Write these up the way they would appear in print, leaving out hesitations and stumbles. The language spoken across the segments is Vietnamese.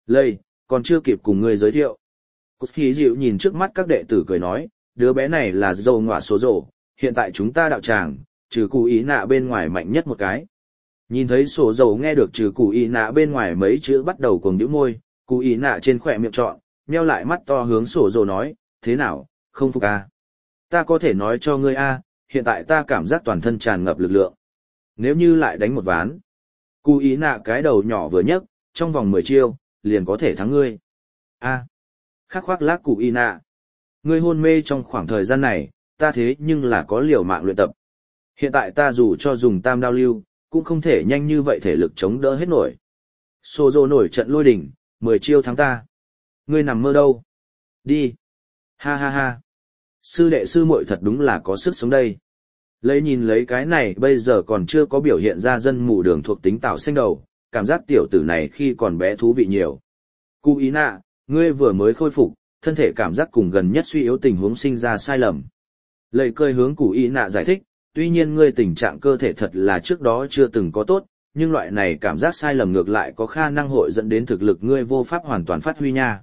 Lây, còn chưa kịp cùng ngươi giới thiệu. Cút khí dịu nhìn trước mắt các đệ tử cười nói, đứa bé này là dầu ngọa số rổ, hiện tại chúng ta đạo tràng, trừ cụ ý nạ bên ngoài mạnh nhất một cái. Nhìn thấy sổ dầu nghe được trừ cụ ý nạ bên ngoài mấy chữ bắt đầu cùng nhíu môi, cụ ý nạ trên khỏe miệng trọn, nheo lại mắt to hướng sổ dầu nói, thế nào, không phục à? Ta có thể nói cho ngươi a, hiện tại ta cảm giác toàn thân tràn ngập lực lượng. Nếu như lại đánh một ván, cụ ý nạ cái đầu nhỏ vừa nhấc, trong vòng 10 chiêu, liền có thể thắng ngươi. A, khắc khoác lác cụ ý nạ. Ngươi hôn mê trong khoảng thời gian này, ta thế nhưng là có liều mạng luyện tập. Hiện tại ta dù cho dùng tam đao lưu, cũng không thể nhanh như vậy thể lực chống đỡ hết nổi. Sô dô nổi trận lôi đỉnh, 10 chiêu thắng ta. Ngươi nằm mơ đâu? Đi. Ha ha ha. Sư đệ sư muội thật đúng là có sức sống đây. Lấy nhìn lấy cái này bây giờ còn chưa có biểu hiện ra dân mù đường thuộc tính tạo xanh đầu, cảm giác tiểu tử này khi còn bé thú vị nhiều. Cụ ý nạ, ngươi vừa mới khôi phục, thân thể cảm giác cùng gần nhất suy yếu tình huống sinh ra sai lầm. Lấy cười hướng cụ ý nạ giải thích, tuy nhiên ngươi tình trạng cơ thể thật là trước đó chưa từng có tốt, nhưng loại này cảm giác sai lầm ngược lại có khả năng hội dẫn đến thực lực ngươi vô pháp hoàn toàn phát huy nha.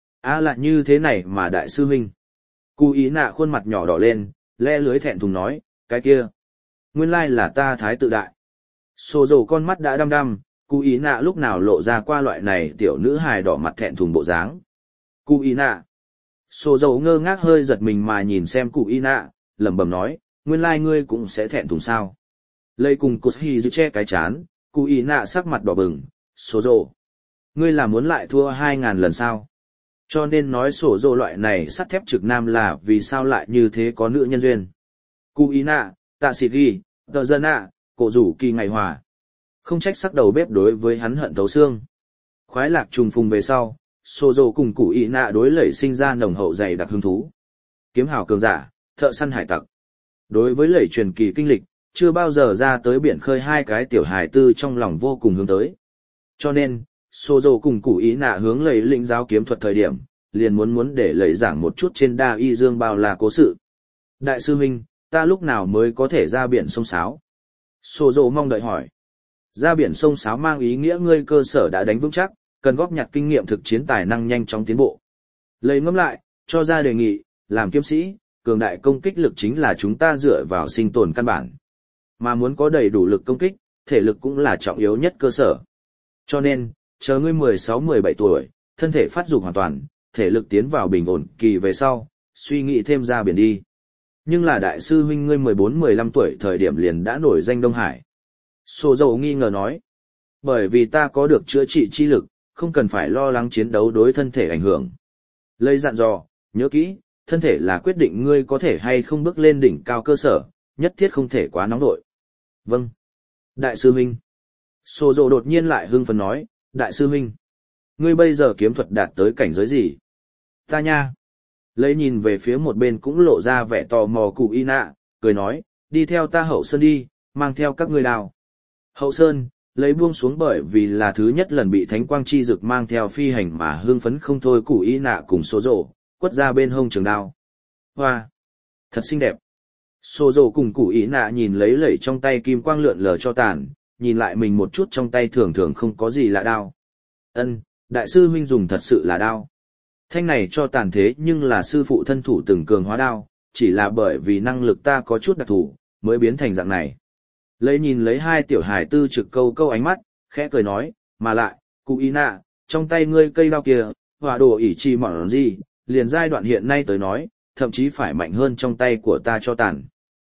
Là như thế này mà đại sư huynh. Cụ ý nạ khuôn mặt nhỏ đỏ lên, le lưới thẹn thùng nói, cái kia. Nguyên lai là ta thái tự đại. Sô dầu con mắt đã đăm đăm, cụ ý nạ lúc nào lộ ra qua loại này tiểu nữ hài đỏ mặt thẹn thùng bộ dáng. Cụ ý nạ. Sô dầu ngơ ngác hơi giật mình mà nhìn xem cụ ý nạ, lẩm bẩm nói, nguyên lai ngươi cũng sẽ thẹn thùng sao. Lây cùng cột hì giữ che cái chán, cụ ý nạ sắc mặt đỏ bừng, sô dầu. Ngươi là muốn lại thua 2.000 lần sao? Cho nên nói sổ dô loại này sắt thép trực nam là vì sao lại như thế có nữ nhân duyên. Cụ ý nạ, tạ xịt ghi, tờ dân ạ, cổ rủ kỳ ngày hòa. Không trách sắc đầu bếp đối với hắn hận thấu xương. Khoái lạc trùng phùng về sau, sổ dô cùng cụ ý nạ đối lẩy sinh ra nồng hậu dày đặc hứng thú. Kiếm hào cường giả, thợ săn hải tặc. Đối với lẩy truyền kỳ kinh lịch, chưa bao giờ ra tới biển khơi hai cái tiểu hài tư trong lòng vô cùng hướng tới. Cho nên, Sô dô cùng cụ ý nạ hướng lầy lĩnh giáo kiếm thuật thời điểm, liền muốn để lầy giảng một chút trên đa y dương bao là cố sự. Đại sư huynh, ta lúc nào mới có thể ra biển sông Sáo? Sô dô mong đợi hỏi. Ra biển sông Sáo mang ý nghĩa ngươi cơ sở đã đánh vững chắc, cần góp nhặt kinh nghiệm thực chiến tài năng nhanh chóng tiến bộ. Lầy ngẫm lại, cho ra đề nghị, làm kiếm sĩ, cường đại công kích lực chính là chúng ta dựa vào sinh tồn căn bản. Mà muốn có đầy đủ lực công kích, thể lực cũng là trọng yếu nhất cơ sở. Cho nên, chờ ngươi 16-17 tuổi, thân thể phát dục hoàn toàn, thể lực tiến vào bình ổn kỳ về sau, suy nghĩ thêm ra biển đi. Nhưng là đại sư huynh ngươi 14-15 tuổi thời điểm liền đã nổi danh Đông Hải. Sô dầu nghi ngờ nói, bởi vì ta có được chữa trị chi lực, không cần phải lo lắng chiến đấu đối thân thể ảnh hưởng. Lây dặn dò, nhớ kỹ, thân thể là quyết định ngươi có thể hay không bước lên đỉnh cao cơ sở, nhất thiết không thể quá nóng nội. Vâng. Đại sư huynh. Sô dầu đột nhiên lại hưng phấn nói, đại sư huynh, ngươi bây giờ kiếm thuật đạt tới cảnh giới gì? Ta nha. Lấy nhìn về phía một bên cũng lộ ra vẻ tò mò cụ y nạ, cười nói, đi theo ta hậu sơn đi, mang theo các ngươi đào. Hậu sơn, lấy buông xuống bởi vì là thứ nhất lần bị thánh quang chi dực mang theo phi hành mà hưng phấn không thôi cụ y nạ cùng số rổ, quất ra bên hông trường đao. Hoa! Thật xinh đẹp. Số rổ cùng cụ y nạ nhìn lấy lẩy trong tay kim quang lượn lờ cho tàn, nhìn lại mình một chút trong tay thường thường không có gì lạ đao. Ân, đại sư huynh dùng thật sự là đao. Thanh này cho tàn thế nhưng là sư phụ thân thủ từng cường hóa đao, chỉ là bởi vì năng lực ta có chút đặc thù, mới biến thành dạng này. Lấy nhìn lấy hai tiểu hải tư trực câu ánh mắt, khẽ cười nói, mà lại, cụ ý nạ, trong tay ngươi cây đao kia, hỏa đồ ỷ trì mỏng gì, liền giai đoạn hiện nay tới nói, thậm chí phải mạnh hơn trong tay của ta cho tàn.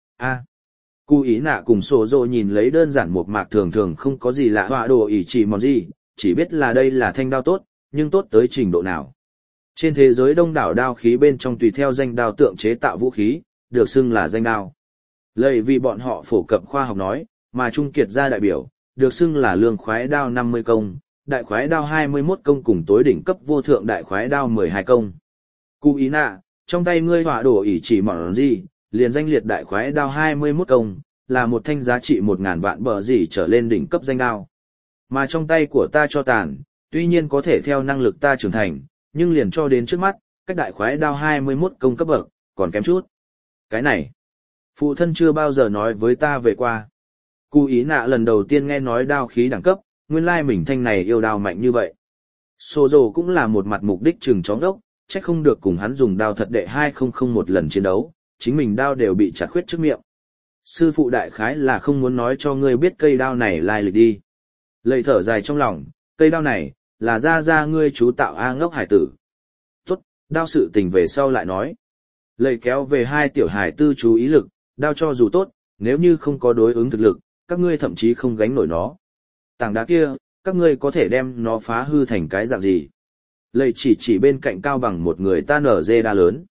Cụ ý nạ cùng sổ dô nhìn lấy đơn giản một mạc thường thường không có gì lạ họa đồ ỷ chỉ mòn gì, chỉ biết là đây là thanh đao tốt, nhưng tốt tới trình độ nào. Trên thế giới đông đảo đao khí bên trong tùy theo danh đao tượng chế tạo vũ khí, được xưng là danh đao. Lầy vì bọn họ phổ cập khoa học nói, mà Trung Kiệt gia đại biểu, được xưng là lương khoái đao 50 công, đại khoái đao 21 công cùng tối đỉnh cấp vô thượng đại khoái đao 12 công. Cụ ý nạ, trong tay ngươi họa đồ ỷ chỉ mỏng gì, liền danh liệt đại khoái đao 21 công, là một thanh giá trị 1.000 vạn bờ gì trở lên đỉnh cấp danh đao. Mà trong tay của ta cho tàn, tuy nhiên có thể theo năng lực ta trưởng thành, nhưng liền cho đến trước mắt, cách đại khoái đao 21 công cấp bậc, còn kém chút. Cái này, phụ thân chưa bao giờ nói với ta về qua. Cụ ý nạ lần đầu tiên nghe nói đao khí đẳng cấp, nguyên lai mình thanh này yêu đao mạnh như vậy. Sô dồ cũng là một mặt mục đích chừng chó đốc, trách không được cùng hắn dùng đao thật đệ 2001 lần chiến đấu, chính mình đao đều bị chặt khuyết trước miệng. Sư phụ đại khái là không muốn nói cho ngươi biết cây đao này lai lịch đi. Lầy thở dài trong lòng, cây đao này, là ra ngươi chú tạo A ngốc hải tử. Tốt, đao sự tình về sau lại nói. Lầy kéo về hai tiểu hải tư chú ý lực, đao cho dù tốt, nếu như không có đối ứng thực lực, các ngươi thậm chí không gánh nổi nó. Tảng đá kia, các ngươi có thể đem nó phá hư thành cái dạng gì? Lầy chỉ bên cạnh cao bằng một người ta nở dê đa lớn.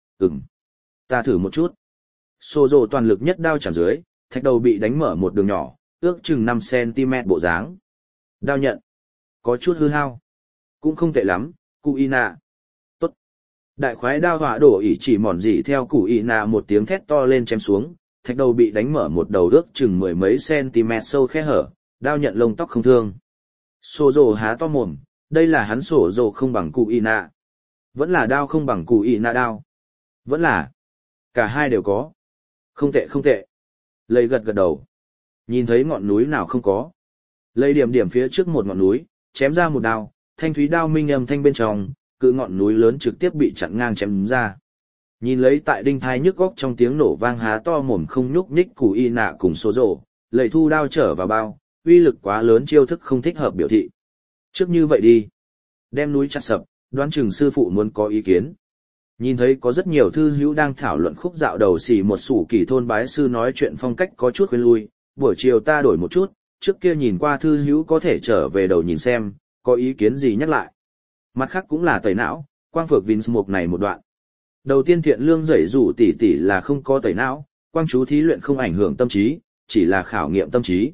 Ta thử một chút. Sô dồ toàn lực nhất đao chạm dưới, thạch đầu bị đánh mở một đường nhỏ, ước chừng 5cm bộ dáng. Đao nhận. Có chút hư hao. Cũng không tệ lắm, cụ y nạ. Tốt. Đại khoái đao hỏa đổ ỉ chỉ mòn dị theo cụ y nạ một tiếng thét to lên chém xuống, thạch đầu bị đánh mở một đầu ước chừng 10 mấy cm sâu khe hở, đao nhận lông tóc không thương. Sô dồ há to mồm, đây là hắn sổ dồ không bằng cụ y nạ. Vẫn là đao không bằng cụ y nạ đao. Vẫn là. Cả hai đều có. Không tệ không tệ. Lầy gật đầu. Nhìn thấy ngọn núi nào không có. Lầy điểm phía trước một ngọn núi, chém ra một đao, thanh thúy đao minh âm thanh bên trong, cự ngọn núi lớn trực tiếp bị chặn ngang chém ra. Nhìn lấy tại đinh thai nhức góc trong tiếng nổ vang há to mồm không nhúc nhích cụ y nạ cùng số rổ, lầy thu đao trở vào bao, uy lực quá lớn chiêu thức không thích hợp biểu thị. Trước như vậy đi. Đem núi chặt sập, đoán chừng sư phụ muốn có ý kiến. Nhìn thấy có rất nhiều thư hữu đang thảo luận khúc dạo đầu xỉ một sủ kỳ thôn bái sư nói chuyện phong cách có chút khuyên lui, buổi chiều ta đổi một chút, trước kia nhìn qua thư hữu có thể trở về đầu nhìn xem, có ý kiến gì nhắc lại. Mặt khác cũng là tẩy não, quang phược Vince mục này một đoạn. Đầu tiên thiện lương dạy dụ tỷ là không có tẩy não, quang chú thí luyện không ảnh hưởng tâm trí, chỉ là khảo nghiệm tâm trí.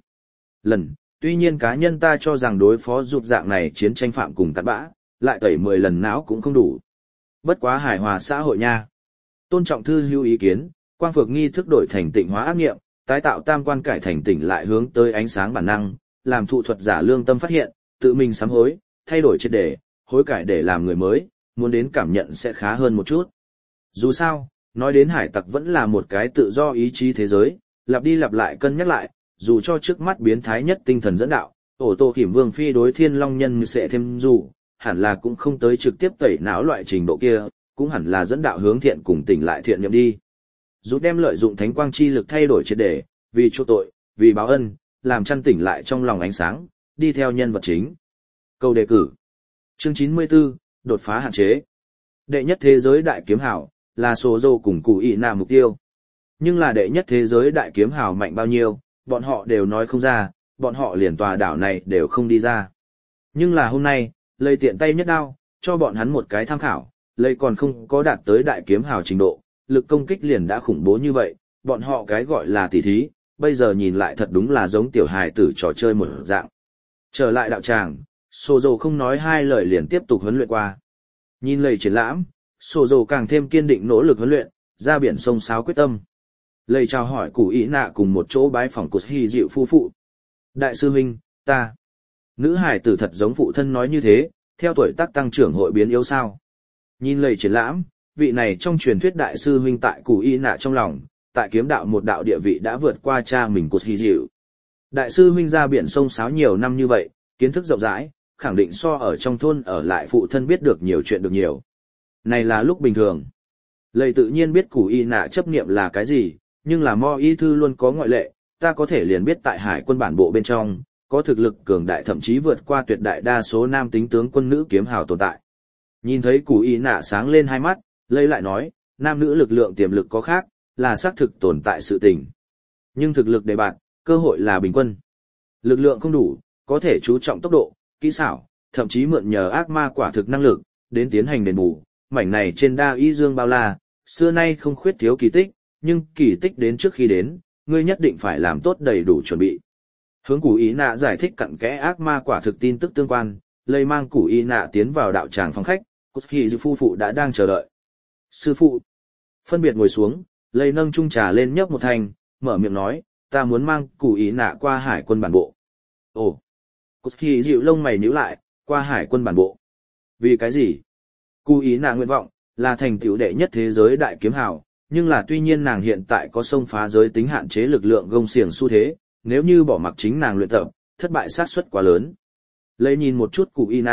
Tuy nhiên cá nhân ta cho rằng đối phó dục dạng này chiến tranh phạm cùng cắt bã, lại tẩy 10 lần não cũng không đủ. Bất quá hài hòa xã hội nha. Tôn trọng thư hữu ý kiến, quang phược nghi thức đổi thành tịnh hóa ác nghiệm, tái tạo tam quan cải thành tỉnh lại hướng tới ánh sáng bản năng, làm thụ thuật giả lương tâm phát hiện, tự mình sám hối, thay đổi triệt để, hối cải để làm người mới, muốn đến cảm nhận sẽ khá hơn một chút. Dù sao, nói đến hải tặc vẫn là một cái tự do ý chí thế giới, lặp đi lặp lại cân nhắc lại, dù cho trước mắt biến thái nhất tinh thần dẫn đạo, ổ tổ kiểm vương phi đối thiên long nhân sẽ thêm dù, hẳn là cũng không tới trực tiếp tẩy não loại trình độ kia, cũng hẳn là dẫn đạo hướng thiện cùng tỉnh lại thiện nhậm đi. Dù đem lợi dụng thánh quang chi lực thay đổi triệt để, vì chỗ tội, vì báo ân, làm chăn tỉnh lại trong lòng ánh sáng, đi theo nhân vật chính. Câu đề cử. Chương 94, đột phá hạn chế. Đệ nhất thế giới đại kiếm hào, là số dô cùng cụ ý nà mục tiêu. Nhưng là đệ nhất thế giới đại kiếm hào mạnh bao nhiêu, bọn họ đều nói không ra, bọn họ liền tòa đảo này đều không đi ra. Nhưng là hôm nay, lây tiện tay nhất đao, cho bọn hắn một cái tham khảo, lây còn không có đạt tới đại kiếm hào trình độ, lực công kích liền đã khủng bố như vậy, bọn họ cái gọi là tỉ thí, bây giờ nhìn lại thật đúng là giống tiểu hài tử trò chơi một dạng. Trở lại đạo tràng, Sô Dô không nói hai lời liền tiếp tục huấn luyện qua. Nhìn lầy triển lãm, Sô Dô càng thêm kiên định nỗ lực huấn luyện, ra biển sông sáo quyết tâm. Lầy chào hỏi cụ ý nạ cùng một chỗ bái phỏng cột hy dịu phu phụ. Đại sư huynh, ta. Nữ hải tử thật giống phụ thân nói như thế, theo tuổi tác tăng trưởng hội biến yếu sao. Nhìn lầy triển lãm, vị này trong truyền thuyết đại sư huynh tại cụ ý nạ trong lòng, tại kiếm đạo một đạo địa vị đã vượt qua cha mình cột hy dịu. Đại sư huynh ra biển sông sáo nhiều năm như vậy, kiến thức rộng rãi, khẳng định so ở trong thôn ở lại phụ thân biết được nhiều chuyện được nhiều. Này là lúc bình thường. Lầy tự nhiên biết cụ y nạ chấp niệm là cái gì, nhưng là Mo Y Thư luôn có ngoại lệ, ta có thể liền biết tại hải quân bản bộ bên trong, có thực lực cường đại thậm chí vượt qua tuyệt đại đa số nam tính tướng quân nữ kiếm hào tồn tại. Nhìn thấy cụ y nạ sáng lên hai mắt, Lầy lại nói, nam nữ lực lượng tiềm lực có khác, là xác thực tồn tại sự tình. Nhưng thực lực đề bạt, cơ hội là bình quân. Lực lượng không đủ, có thể chú trọng tốc độ, kỹ xảo, thậm chí mượn nhờ ác ma quả thực năng lực, đến tiến hành đền bù. Mảnh này trên đa y dương bao la, xưa nay không khuyết thiếu kỳ tích, nhưng kỳ tích đến trước khi đến, ngươi nhất định phải làm tốt đầy đủ chuẩn bị. Hướng Củ Ý Nạ giải thích cặn kẽ ác ma quả thực tin tức tương quan, Lầy mang Củ Ý Nạ tiến vào đạo tràng phòng khách, Cosky phu phụ đã đang chờ đợi. Sư phụ. Phân biệt ngồi xuống, Lầy nâng chung trà lên nhấp một thanh, mở miệng nói, ta muốn mang Củ Ý Nạ qua hải quân bản bộ. Ồ. Cosky dịu lông mày nhíu lại, qua hải quân bản bộ. Vì cái gì? Củ Ý Nạ nguyện vọng là thành tựu đệ nhất thế giới đại kiếm hào, nhưng là tuy nhiên nàng hiện tại có xông phá giới tính hạn chế lực lượng gông xiềng xu thế, nếu như bỏ mặc chính nàng luyện tập, thất bại xác suất quá lớn. Lấy nhìn một chút Cụ Y Nạ,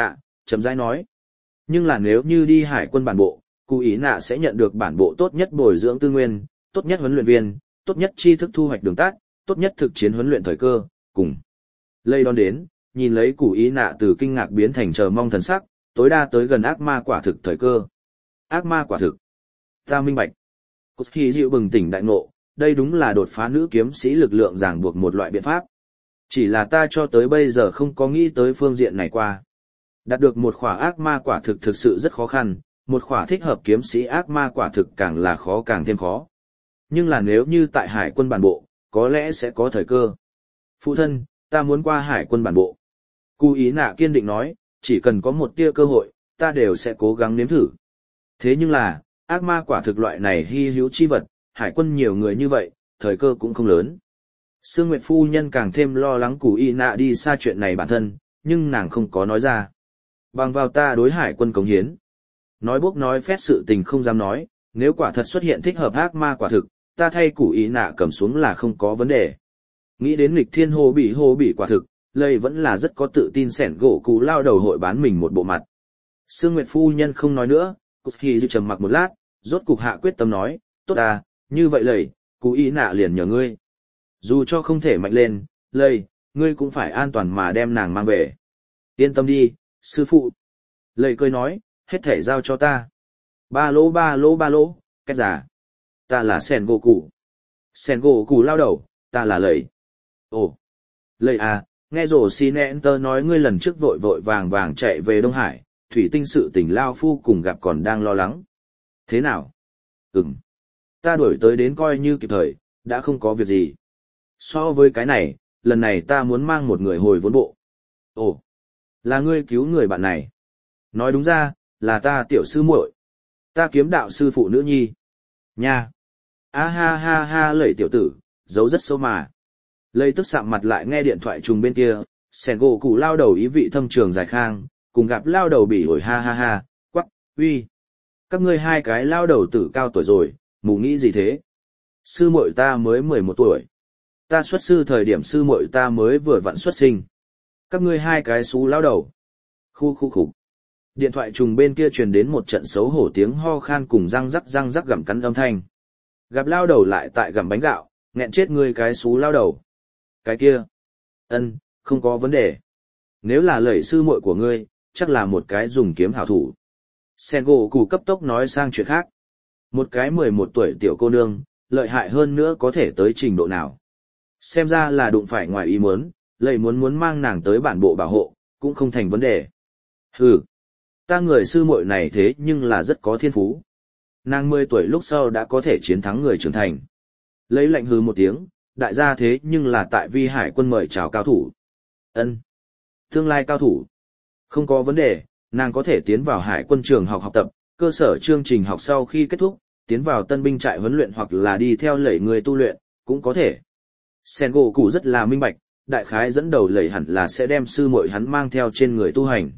chậm rãi nói. Nhưng là nếu như đi hải quân bản bộ, Cụ Ý Nạ sẽ nhận được bản bộ tốt nhất bồi dưỡng tư nguyên, tốt nhất huấn luyện viên, tốt nhất tri thức thu hoạch đường tắt, tốt nhất thực chiến huấn luyện thời cơ, cùng. Lây đón đến, nhìn lấy Cụ Ý Nạ từ kinh ngạc biến thành chờ mong thần sắc, tối đa tới gần ác ma quả thực thời cơ. Ác ma quả thực. Ta minh bạch. Cốt Hy dịu bừng tỉnh đại ngộ, đây đúng là đột phá nữ kiếm sĩ lực lượng ràng buộc một loại biện pháp. Chỉ là ta cho tới bây giờ không có nghĩ tới phương diện này qua. Đạt được một khỏa ác ma quả thực thực sự rất khó khăn, một khỏa thích hợp kiếm sĩ ác ma quả thực càng là khó càng thêm khó. Nhưng là nếu như tại hải quân bản bộ, có lẽ sẽ có thời cơ. Phụ thân, ta muốn qua hải quân bản bộ. Cụ Ý Nạ kiên định nói, chỉ cần có một tia cơ hội, ta đều sẽ cố gắng nếm thử. Thế nhưng là, ác ma quả thực loại này hy hữu chi vật, hải quân nhiều người như vậy, thời cơ cũng không lớn. Sương Nguyệt phu nhân càng thêm lo lắng Cụ Ý Nạ đi xa chuyện này bản thân, nhưng nàng không có nói ra. Bằng vào ta đối hải quân cống hiến. Nói bốc nói phét sự tình không dám nói, nếu quả thật xuất hiện thích hợp ác ma quả thực, ta thay Cụ Ý Nạ cầm xuống là không có vấn đề. Nghĩ đến nghịch thiên hồ bị quả thực, Lây vẫn là rất có tự tin sẻn gỗ Cụ lao đầu hội bán mình một bộ mặt. Sương Nguyệt phu nhân không nói nữa, Cút Hy dịu trầm mặc một lát, rốt cục hạ quyết tâm nói, tốt à, như vậy Lây, Cụ Ý Nạ liền nhờ ngươi. Dù cho không thể mạnh lên, Lây, ngươi cũng phải an toàn mà đem nàng mang về. Yên tâm đi, sư phụ. Lây cười nói, hết thể giao cho ta. Ba lô, cách giả. Ta là Sen gỗ cụ. Sen gỗ cụ lao đầu, ta là Lây. Ồ, Lây à, nghe rổ xì nẹn tơ nói ngươi lần trước vội vội vàng chạy về Đông Hải, thủy tinh sự tình lao phu cùng gặp còn đang lo lắng. Thế nào? Ta đuổi tới đến coi như kịp thời, đã không có việc gì. So với cái này, lần này ta muốn mang một người hồi vốn bộ. Ồ, là ngươi cứu người bạn này. Nói đúng ra, là ta tiểu sư muội. Ta kiếm đạo sư phụ nữ nhi. Nha. A ha ha ha lẩy tiểu tử, giấu rất sâu mà. Lây tức sạm mặt lại nghe điện thoại trùng bên kia, sẻn gỗ cụ lao đầu ý vị thâm trường dài khang, cùng gặp lao đầu bỉ ổi ha ha ha, quắc, uy. Các ngươi hai cái lao đầu tử cao tuổi rồi, mù nghĩ gì thế? Sư muội ta mới 11 tuổi. Ta xuất sư thời điểm sư muội ta mới vừa vặn xuất sinh. Các ngươi hai cái xú lao đầu. Khu. Điện thoại trùng bên kia truyền đến một trận xấu hổ tiếng ho khan cùng răng rắc gặm cắn âm thanh. Gặp lao đầu lại tại gặm bánh gạo, nghẹn chết ngươi cái xú lao đầu. Cái kia. Không có vấn đề. Nếu là lẩy sư muội của ngươi, chắc là một cái dùng kiếm hảo thủ. Sen gỗ cụ cấp tốc nói sang chuyện khác. Một cái 11 tuổi tiểu cô nương, lợi hại hơn nữa có thể tới trình độ nào. Xem ra là đụng phải ngoài ý muốn, lẩy muốn mang nàng tới bản bộ bảo hộ, cũng không thành vấn đề. Hừ. Ta người sư muội này thế nhưng là rất có thiên phú. Nàng 10 tuổi lúc sau đã có thể chiến thắng người trưởng thành. Lấy lạnh hừ một tiếng, đại gia thế nhưng là tại vi hải quân mời chào cao thủ. Tương lai cao thủ. Không có vấn đề, nàng có thể tiến vào hải quân trường học tập, cơ sở chương trình học sau khi kết thúc, tiến vào tân binh trại huấn luyện hoặc là đi theo lẩy người tu luyện, cũng có thể. Sen gỗ cụ rất là minh bạch, đại khái dẫn đầu lẩy hẳn là sẽ đem sư muội hắn mang theo trên người tu hành.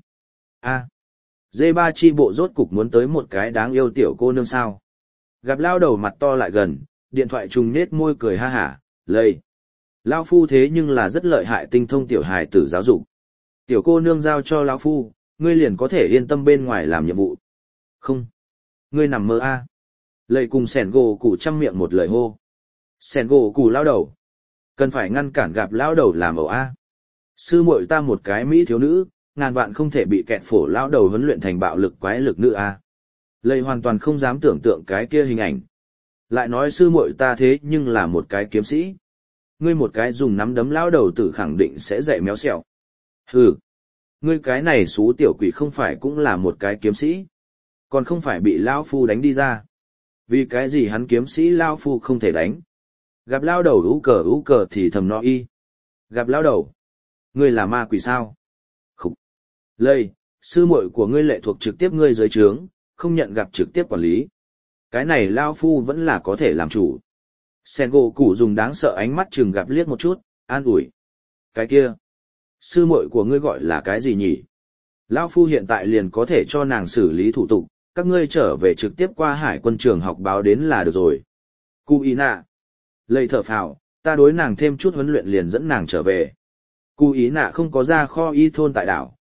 D3 chi bộ rốt cục muốn tới một cái đáng yêu tiểu cô nương sao. Gặp lao đầu mặt to lại gần, điện thoại trùng nết môi cười ha hả, lây. Lao phu thế nhưng là rất lợi hại tinh thông tiểu hài tử giáo dục. Tiểu cô nương giao cho lão phu, ngươi liền có thể yên tâm bên ngoài làm nhiệm vụ. Không. Ngươi nằm mơ a. Lây cùng sẻn gỗ cụ chăm miệng một lời hô. Sẻn gỗ cụ lao đầu. Cần phải ngăn cản gặp lao đầu làm ẩu a. Sư muội ta một cái mỹ thiếu nữ, ngàn vạn không thể bị kẹt phổ lao đầu huấn luyện thành bạo lực quái lực nữ a. Lây hoàn toàn không dám tưởng tượng cái kia hình ảnh. Lại nói sư muội ta thế nhưng là một cái kiếm sĩ. Ngươi một cái dùng nắm đấm lao đầu tử khẳng định sẽ dạy méo xẹo. Hừ. Ngươi cái này xú tiểu quỷ không phải cũng là một cái kiếm sĩ. Còn không phải bị lao phu đánh đi ra. Vì cái gì hắn kiếm sĩ lao phu không thể đánh. Gặp lao đầu ú cờ thì thầm no y. Gặp lao đầu. Ngươi là ma quỷ sao? Khục. Lây, sư muội của ngươi lệ thuộc trực tiếp ngươi dưới trướng, không nhận gặp trực tiếp quản lý. Cái này lao phu vẫn là có thể làm chủ. Sen gỗ cụ dùng đáng sợ ánh mắt chừng gặp liếc một chút, an ủi. Cái kia. Sư muội của ngươi gọi là cái gì nhỉ? Lao phu hiện tại liền có thể cho nàng xử lý thủ tục, các ngươi trở về trực tiếp qua hải quân trường học báo đến là được rồi. Cụ ý nạ. Lây thở phào, ta đối nàng thêm chút huấn luyện liền dẫn nàng trở về. Cụ ý nạ không có ra kho y thôn tại đảo,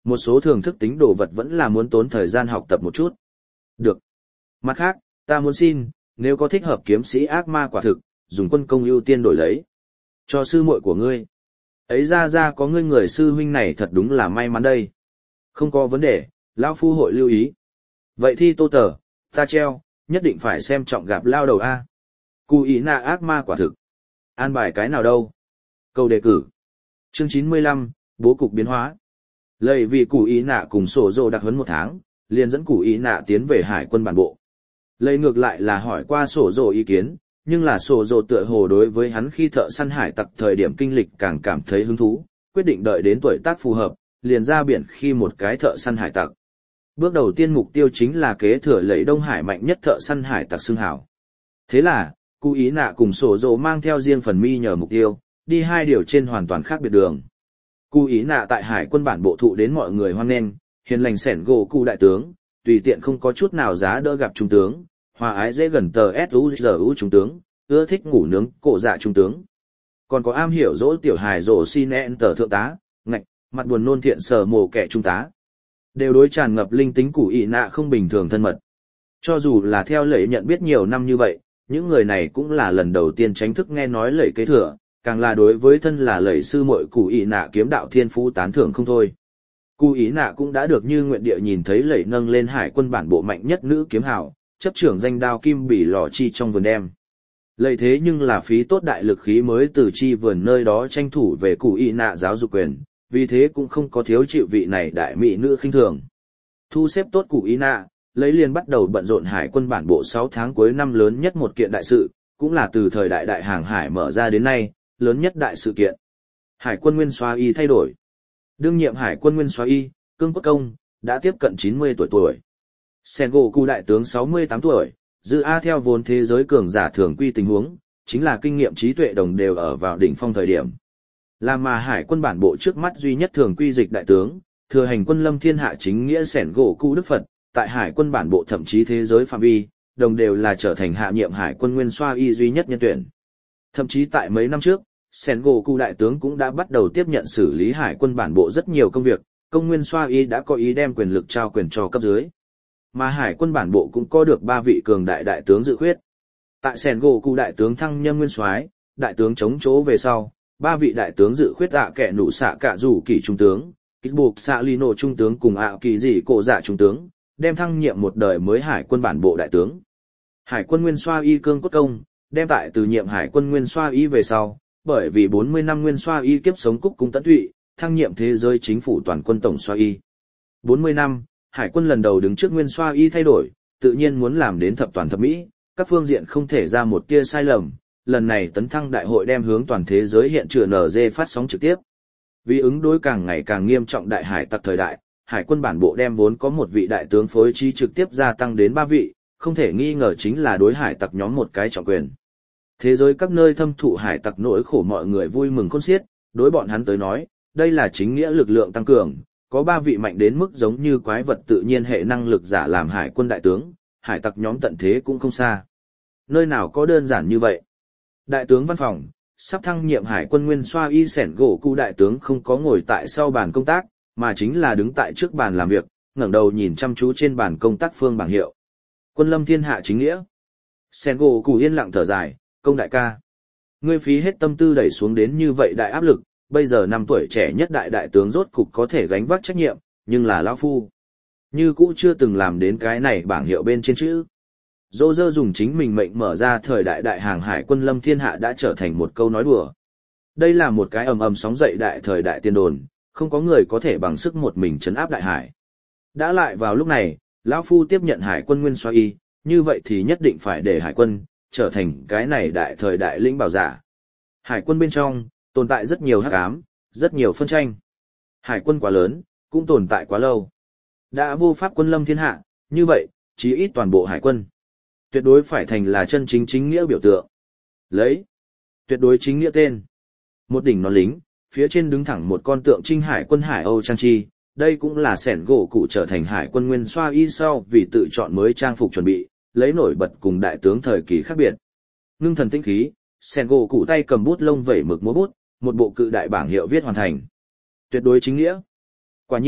Một số thường thức tính đồ vật vẫn là muốn tốn thời gian học tập một chút. Được. Mặt khác, ta muốn xin, nếu có thích hợp kiếm sĩ ác ma quả thực, dùng quân công ưu tiên đổi lấy. Cho sư muội của ngươi. Ấy ra có ngươi người sư huynh này thật đúng là may mắn đây. Không có vấn đề, lão phu hội lưu ý. Vậy thì Tô Tở, ta treo, nhất định phải xem trọng gặp lao đầu A. Cú ý nạ ác ma quả thực. An bài cái nào đâu? Câu đề cử. Chương 95, bố cục biến hóa. Lầy vì củ ý nạ cùng sổ dồ đặc huấn 1 tháng, liền dẫn củ ý nạ tiến về hải quân bản bộ. Lầy ngược lại là hỏi qua sổ dồ ý kiến, nhưng là sổ dồ tựa hồ đối với hắn khi thợ săn hải tặc thời điểm kinh lịch càng cảm thấy hứng thú, quyết định đợi đến tuổi tác phù hợp, liền ra biển khi một cái thợ săn hải tặc. Bước đầu tiên mục tiêu chính là kế thừa lẫy Đông Hải mạnh nhất thợ săn hải tặc xưng hảo. Thế là, cụ ý nạ cùng sổ dồ mang theo riêng phần mi nhờ mục tiêu, đi 2 điều trên hoàn toàn khác biệt đường. Cụ ý nạ tại hải quân bản bộ thụ đến mọi người hoan nghênh, hiền lành sẻn gỗ cụ đại tướng, tùy tiện không có chút nào giá đỡ gặp trung tướng, hòa ái dễ gần tờ SUZU trung tướng, ưa thích ngủ nướng cổ dạ trung tướng. Còn có am hiểu dỗ tiểu hài rổ xin ẹn tờ thượng tá, ngạch, mặt buồn nôn thiện sở mồ kẻ trung tá. Đều đối tràn ngập linh tính cụ ý nạ không bình thường thân mật. Cho dù là theo lệ nhận biết nhiều năm như vậy, những người này cũng là lần đầu tiên tránh thức nghe nói lệ kế thừa, càng là đối với thân là lệ sư muội cụ ý nạ kiếm đạo thiên phú tán thưởng không thôi. Cụ ý nạ cũng đã được như nguyện địa nhìn thấy lệ nâng lên hải quân bản bộ mạnh nhất nữ kiếm hào, chấp trưởng danh đao kim bỉ lò chi trong vườn đem. Lệ thế nhưng là phí tốt đại lực khí mới từ chi vườn nơi đó tranh thủ về cụ ý nạ giáo dục quyền, vì thế cũng không có thiếu chịu vị này đại mỹ nữ khinh thường. Thu xếp tốt cụ ý nạ, lấy liền bắt đầu bận rộn hải quân bản bộ 6 tháng cuối năm lớn nhất một kiện đại sự, cũng là từ thời đại đại hàng hải mở ra đến nay, lớn nhất đại sự kiện. Hải quân nguyên soái y thay đổi. Đương nhiệm hải quân nguyên soái y, Cương Quốc Công, đã tiếp cận 90 tuổi. Sengoku đại tướng 68 tuổi, Dư A theo vốn thế giới cường giả thường quy tình huống, chính là kinh nghiệm trí tuệ đồng đều ở vào đỉnh phong thời điểm. Là mà hải quân bản bộ trước mắt duy nhất thường quy dịch đại tướng, thừa hành quân lâm thiên hạ chính nghĩa Sengoku Đức Phật, tại hải quân bản bộ thậm chí thế giới phạm vi, đồng đều là trở thành hạ nhiệm hải quân nguyên soái y duy nhất nhân tuyển. Thậm chí tại mấy năm trước, Sengoku đại tướng cũng đã bắt đầu tiếp nhận xử lý hải quân bản bộ rất nhiều công việc, công nguyên soái y đã có ý đem quyền lực trao quyền cho cấp dưới. Mà hải quân bản bộ cũng có được 3 vị cường đại đại tướng dự khuyết. Tại Sengoku đại tướng thăng nhâm nguyên soái, đại tướng chống chỗ về sau, 3 vị đại tướng dự khuyết kẻ nụ xạ cả rủ kỳ trung tướng, Kitsbuộc xạ Lino trung tướng cùng kỳ dị cổ dạ trung tướng, đem thăng nhiệm một đời mới hải quân bản bộ đại tướng. Hải quân nguyên soái y Cương Quốc Công, đem tại từ nhiệm hải quân nguyên soái y về sau, bởi vì 40 năm nguyên soái y kiếp sống cúc cung tận tụy, thăng nhiệm thế giới chính phủ toàn quân tổng soái y. 40 năm, hải quân lần đầu đứng trước nguyên soái y thay đổi, tự nhiên muốn làm đến thập toàn thập mỹ, các phương diện không thể ra một tia sai lầm. Lần này tấn thăng đại hội đem hướng toàn thế giới hiện trường NG phát sóng trực tiếp. Vì ứng đối càng ngày càng nghiêm trọng đại hải tặc thời đại, hải quân bản bộ đem vốn có một vị đại tướng phối trí trực tiếp gia tăng đến 3 vị, không thể nghi ngờ chính là đối hải tặc nhóm một cái trọng quyền. Thế giới các nơi thâm thụ hải tặc nỗi khổ mọi người vui mừng khôn xiết, đối bọn hắn tới nói, đây là chính nghĩa lực lượng tăng cường, có 3 vị mạnh đến mức giống như quái vật tự nhiên hệ năng lực giả làm hải quân đại tướng, hải tặc nhóm tận thế cũng không xa. Nơi nào có đơn giản như vậy? Đại tướng văn phòng, sắp thăng nhiệm hải quân nguyên soái y Sengoku đại tướng không có ngồi tại sau bàn công tác, mà chính là đứng tại trước bàn làm việc, ngẩng đầu nhìn chăm chú trên bàn công tác phương bảng hiệu. Quân lâm thiên hạ chính nghĩa. Sengoku yên lặng thở dài, công đại ca. Ngươi phí hết tâm tư đẩy xuống đến như vậy đại áp lực, bây giờ 5 tuổi trẻ nhất đại tướng rốt cục có thể gánh vác trách nhiệm, nhưng là lão phu. Như cũ chưa từng làm đến cái này bảng hiệu bên trên chữ. Dô dơ dùng chính mình mệnh mở ra thời đại đại hàng hải quân lâm thiên hạ đã trở thành một câu nói đùa. Đây là một cái ầm ầm sóng dậy đại thời đại tiên đồn, không có người có thể bằng sức một mình trấn áp đại hải. Đã lại vào lúc này, lão phu tiếp nhận hải quân nguyên soái y, như vậy thì nhất định phải để hải quân trở thành cái này đại thời đại lĩnh bảo giả. Hải quân bên trong tồn tại rất nhiều hắc ám, rất nhiều phân tranh. Hải quân quá lớn, cũng tồn tại quá lâu. Đã vô pháp quân lâm thiên hạ, như vậy, chí ít toàn bộ hải quân tuyệt đối phải thành là chân chính chính nghĩa biểu tượng. Lấy tuyệt đối chính nghĩa tên. Một đỉnh nón lính, phía trên đứng thẳng một con tượng trinh hải quân Hải Âu trang chi, đây cũng là Sengoku trở thành hải quân nguyên soái y sau vì tự chọn mới trang phục chuẩn bị, lấy nổi bật cùng đại tướng thời kỳ khác biệt. Ngưng thần tinh khí, Sengoku tay cầm bút lông vẩy mực múa bút, một bộ cự đại bảng hiệu viết hoàn thành. Tuyệt đối chính nghĩa. Quả nhiên,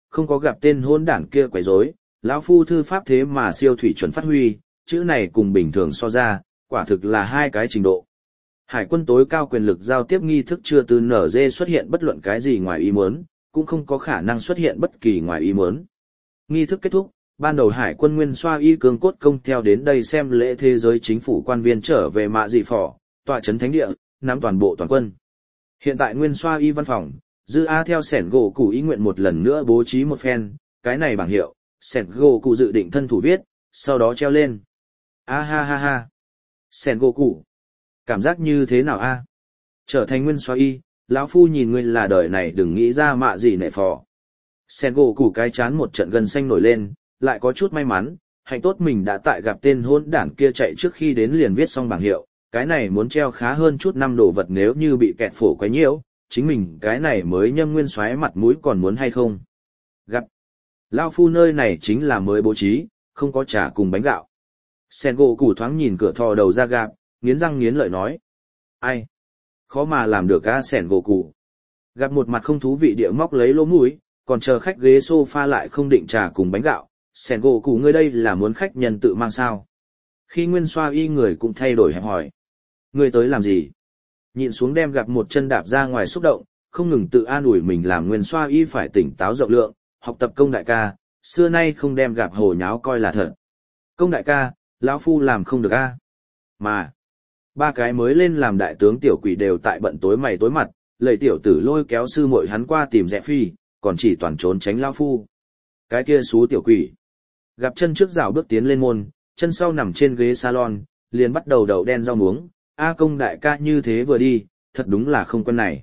không có gặp tên hôn đảng kia quấy rối, lão phu thư pháp thế mà siêu thủy chuẩn phát huy, chữ này cùng bình thường so ra, quả thực là hai cái trình độ. Hải quân tối cao quyền lực giao tiếp nghi thức chưa từ nở dê xuất hiện bất luận cái gì ngoài ý muốn, cũng không có khả năng xuất hiện bất kỳ ngoài ý muốn. Nghi thức kết thúc, ban đầu hải quân Nguyên Xoa Y cường cốt công theo đến đây xem lễ thế giới chính phủ quan viên trở về mạ dị phỏ, tọa trấn thánh địa, nắm toàn bộ toàn quân. Hiện tại Nguyên Xoa Y văn phòng, Dư A theo sẻn gỗ cụ ý nguyện một lần nữa bố trí một phen, cái này bảng hiệu, sẻn gỗ cụ dự định thân thủ viết, sau đó treo lên. A ha ha ha. Sẻn gỗ cụ. Cảm giác như thế nào a? Trở thành Nguyên Xoa Y, lão phu nhìn ngươi là đời này đừng nghĩ ra mạ gì nệ phò. Sẻn gỗ cụ cái chán một trận gân xanh nổi lên, lại có chút may mắn, hạnh tốt mình đã tại gặp tên hôn đảng kia chạy trước khi đến liền viết xong bảng hiệu, cái này muốn treo khá hơn chút năm đồ vật nếu như bị kẹt phổ quấy nhiễu, chính mình cái này mới nhâm nguyên xoáy mặt mũi còn muốn hay không. Gặp. Lao phu nơi này chính là mới bố trí, không có trà cùng bánh gạo. Sen gỗ củ thoáng nhìn cửa thò đầu ra gặp, nghiến răng nghiến lợi nói. Ai? Khó mà làm được á sẻn gỗ củ. Gặp một mặt không thú vị địa móc lấy lỗ mũi, còn chờ khách ghế sofa lại không định trà cùng bánh gạo. Sẻn gỗ củ ngươi đây là muốn khách nhân tự mang sao? Khi Nguyên Xoa Y người cũng thay đổi hẹp hỏi. Ngươi tới làm gì? Nhịn xuống đem gặp một chân đạp ra ngoài xúc động, không ngừng tự an ủi mình làm Nguyên Xoa Y phải tỉnh táo rộng lượng, học tập công đại ca, xưa nay không đem gặp hồ nháo coi là thật. Công đại ca, lão phu làm không được a. Mà, ba cái mới lên làm đại tướng tiểu quỷ đều tại bận tối mày tối mặt, lầy tiểu tử lôi kéo sư muội hắn qua tìm rẽ phi, còn chỉ toàn trốn tránh lão phu. Cái kia xú tiểu quỷ. Gặp chân trước rảo bước tiến lên môn, chân sau nằm trên ghế salon, liền bắt đầu đậu đen rau muống. A công đại ca như thế vừa đi, thật đúng là không quen này.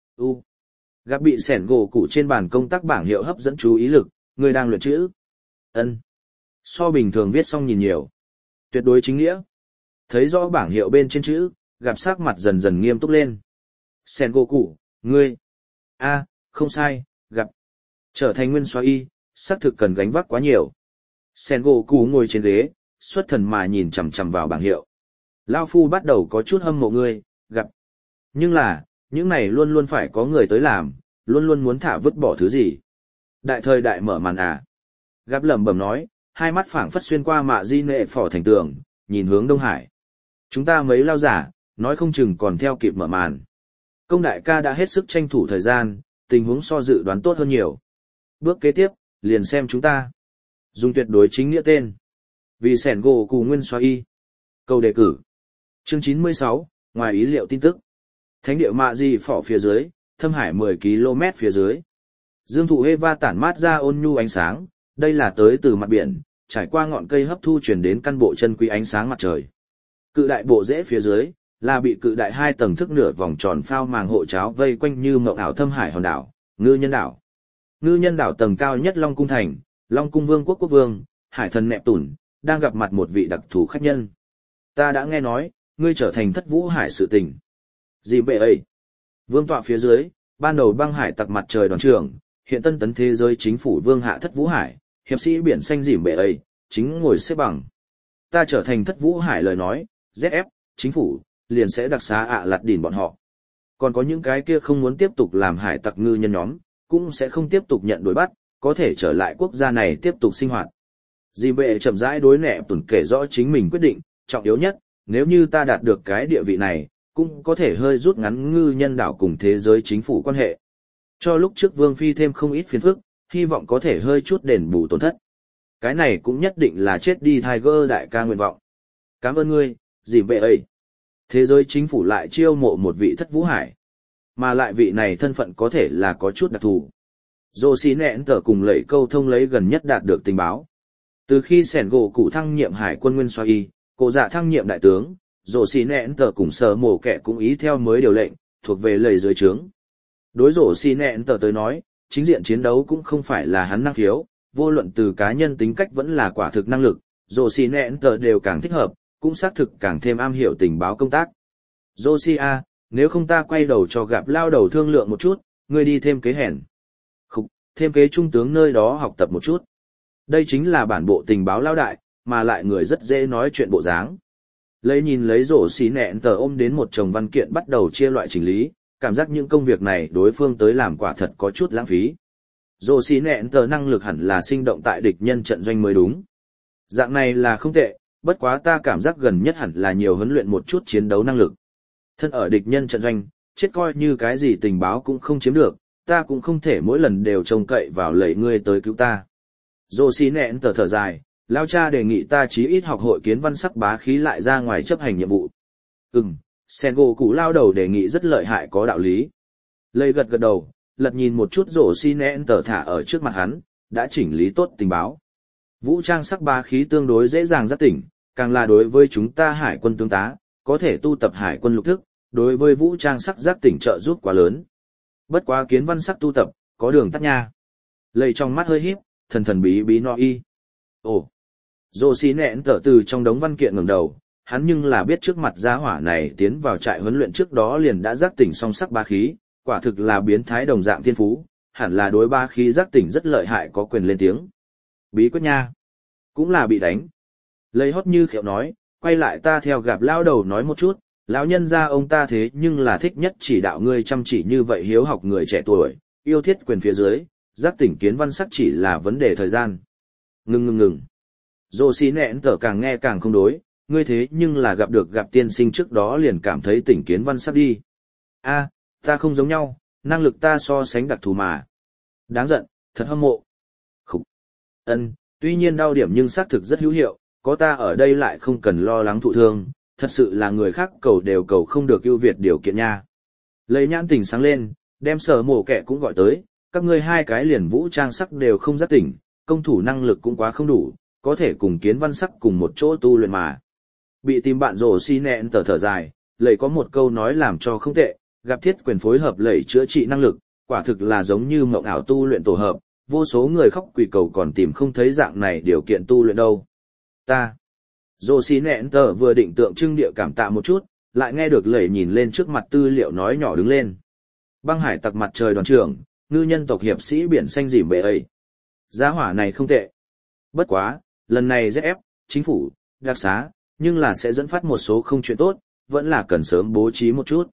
Gặp bị sẻn gỗ cụ trên bàn công tác bảng hiệu hấp dẫn chú ý lực, người đang luyện chữ. Ân. So bình thường viết xong nhìn nhiều. Tuyệt đối chính nghĩa. Thấy rõ bảng hiệu bên trên chữ, gặp sắc mặt dần dần nghiêm túc lên. Sẻn gỗ cụ, ngươi. Không sai, gặp. Trở thành Nguyên Xoa Y, xác thực cần gánh vác quá nhiều. Sẻn gỗ cụ ngồi trên ghế, xuất thần mà nhìn chằm chằm vào bảng hiệu. Lao phu bắt đầu có chút hâm mộ ngươi, gặp. Nhưng là, những này luôn luôn phải có người tới làm, luôn luôn muốn thả vứt bỏ thứ gì. Đại thời đại mở màn à. Gặp lẩm bẩm nói, hai mắt phảng phất xuyên qua mạ di nệ phỏ thành tường, nhìn hướng Đông Hải. Chúng ta mấy lao giả, nói không chừng còn theo kịp mở màn. Công đại ca đã hết sức tranh thủ thời gian, tình huống so dự đoán tốt hơn nhiều. Bước kế tiếp, liền xem chúng ta. Dùng tuyệt đối chính nghĩa tên. Vì sẻn gỗ cụ Nguyên Xoa Y. Câu đề cử. Chương 96, ngoài ý liệu tin tức. Thánh địa mạ di phỏ phía dưới, thâm hải 10 km phía dưới. Dương thụ Eva tản mát ra ôn nhu ánh sáng, đây là tới từ mặt biển, trải qua ngọn cây hấp thu truyền đến căn bộ chân quý ánh sáng mặt trời. Cự đại bộ rễ phía dưới, là bị cự đại 2 tầng thức nửa vòng tròn phao màng hộ cháo vây quanh như mộng ảo thâm hải hòn đảo, Ngư Nhân đảo. Ngư Nhân đảo tầng cao nhất Long Cung thành, Long Cung Vương quốc quốc vương, hải thần Nẹp Tủn, đang gặp mặt một vị đặc thù khách nhân. Ta đã nghe nói, ngươi trở thành Thất Vũ Hải sự tình. Gì bệ ấy? Vương tọa phía dưới, ban đầu băng hải tặc mặt trời đoàn trưởng, hiện tân tấn thế giới chính phủ vương hạ Thất Vũ Hải, hiệp sĩ biển xanh dìm bệ ấy, chính ngồi xếp bằng. Ta trở thành Thất Vũ Hải lời nói, ZF, chính phủ, liền sẽ đặc xá lạt đỉn bọn họ. Còn có những cái kia không muốn tiếp tục làm hải tặc ngư nhân nhóm, cũng sẽ không tiếp tục nhận đuổi bắt, có thể trở lại quốc gia này tiếp tục sinh hoạt. Dì bệ chậm rãi đối Nẹp Tủn kể rõ chính mình quyết định, trọng yếu nhất, nếu như ta đạt được cái địa vị này, cũng có thể hơi rút ngắn Ngư Nhân đảo cùng thế giới chính phủ quan hệ. Cho lúc trước Vương Phi thêm không ít phiền phức, hy vọng có thể hơi chút đền bù tổn thất. Cái này cũng nhất định là chết đi Tiger đại ca nguyện vọng. Cảm ơn ngươi, dì bệ ấy. Thế giới chính phủ lại chiêu mộ một vị Thất Vũ Hải. Mà lại vị này thân phận có thể là có chút đặc thù. Dô xí nẹn tờ cùng lẫy câu thông lấy gần nhất đạt được tình báo. Từ khi sẻn gỗ cụ thăng nhiệm hải quân Nguyên Xoa Y, cổ dạ thăng nhiệm đại tướng, rổ xì nẹn tờ cùng sở mổ kẻ cũng ý theo mới điều lệnh, thuộc về lầy dưới trướng. Đối rổ xì nẹn tờ tới nói, chính diện chiến đấu cũng không phải là hắn năng khiếu, vô luận từ cá nhân tính cách vẫn là quả thực năng lực, rổ xì nẹn tờ đều càng thích hợp, cũng xác thực càng thêm am hiểu tình báo công tác. Rổ xì a, nếu không ta quay đầu cho gặp lao đầu thương lượng một chút, ngươi đi thêm kế hèn. Khúc, thêm kế trung tướng nơi đó học tập một chút. Đây chính là bản bộ tình báo lao đại, mà lại người rất dễ nói chuyện bộ dáng. Lấy nhìn lấy rổ xí nẹn tờ ôm đến một chồng văn kiện bắt đầu chia loại chỉnh lý, cảm giác những công việc này đối phương tới làm quả thật có chút lãng phí. Rồ xì nẹn tờ năng lực hẳn là sinh động tại địch nhân trận doanh mới đúng. Dạng này là không tệ, bất quá ta cảm giác gần nhất hẳn là nhiều huấn luyện một chút chiến đấu năng lực. Thân ở địch nhân trận doanh, chết coi như cái gì tình báo cũng không chiếm được, ta cũng không thể mỗi lần đều trông cậy vào lẩy ngươi tới cứu ta. Rồ xì nẹn tờ thở dài, lao cha đề nghị ta chí ít học hội kiến văn sắc bá khí lại ra ngoài chấp hành nhiệm vụ. Sengo cụ lao đầu đề nghị rất lợi hại có đạo lý. Lây gật gật đầu, lật nhìn một chút rổ xi nén tờ thả ở trước mặt hắn, đã chỉnh lý tốt tình báo. Vũ trang sắc bá khí tương đối dễ dàng giác tỉnh, càng là đối với chúng ta hải quân tướng tá, có thể tu tập hải quân lục thức, đối với vũ trang sắc giác tỉnh trợ giúp quá lớn. Bất quá kiến văn sắc tu tập, có đường tắt nha. Lây trong mắt hơi híp, thần thần bí bí no y. Ồ, rổ xi nén tờ từ trong đống văn kiện ngẩng đầu. Hắn nhưng là biết trước mặt gia hỏa này tiến vào trại huấn luyện trước đó liền đã giác tỉnh song sắc bá khí, quả thực là biến thái đồng dạng thiên phú, hẳn là đối bá khí giác tỉnh rất lợi hại có quyền lên tiếng. Bí quyết nha, cũng là bị đánh. Lấy hót như khiệu nói, quay lại ta theo gặp lao đầu nói một chút, lão nhân gia ông ta thế nhưng là thích nhất chỉ đạo ngươi chăm chỉ như vậy hiếu học người trẻ tuổi, yêu thiết quyền phía dưới, giác tỉnh kiến văn sắc chỉ là vấn đề thời gian. Ngừng. Dô xí nẹn tở càng nghe càng không đối. Ngươi thế nhưng là gặp tiên sinh trước đó liền cảm thấy tỉnh kiến văn sắp đi. Ta không giống nhau, năng lực ta so sánh đặc thù mà. Đáng giận, thật hâm mộ. Khúc. Tuy nhiên đau điểm nhưng xác thực rất hữu hiệu, có ta ở đây lại không cần lo lắng thụ thương, thật sự là người khác cầu đều cầu không được ưu việt điều kiện nha. Lấy nhãn tỉnh sáng lên, đem sở mổ kẻ cũng gọi tới, các ngươi hai cái liền vũ trang sắc đều không giác tỉnh, công thủ năng lực cũng quá không đủ, có thể cùng kiến văn sắc cùng một chỗ tu luyện mà. Bị tìm bạn rồ xi nẹn thở dài, lầy có một câu nói làm cho không tệ, gặp thiết quyền phối hợp lầy chữa trị năng lực, quả thực là giống như mộng ảo tu luyện tổ hợp, vô số người khóc quỳ cầu còn tìm không thấy dạng này điều kiện tu luyện đâu. Rồ xi nẹn vừa định tượng trưng địa cảm tạ một chút, lại nghe được lầy nhìn lên trước mặt tư liệu nói nhỏ đứng lên. Băng hải tặc mặt trời đoàn trưởng, ngư nhân tộc hiệp sĩ biển xanh dìm bệ ấy. Giá hỏa này không tệ. Bất quá, lần này ZF, chính phủ, đặc xá, nhưng là sẽ dẫn phát một số không chuyện tốt, vẫn là cần sớm bố trí một chút.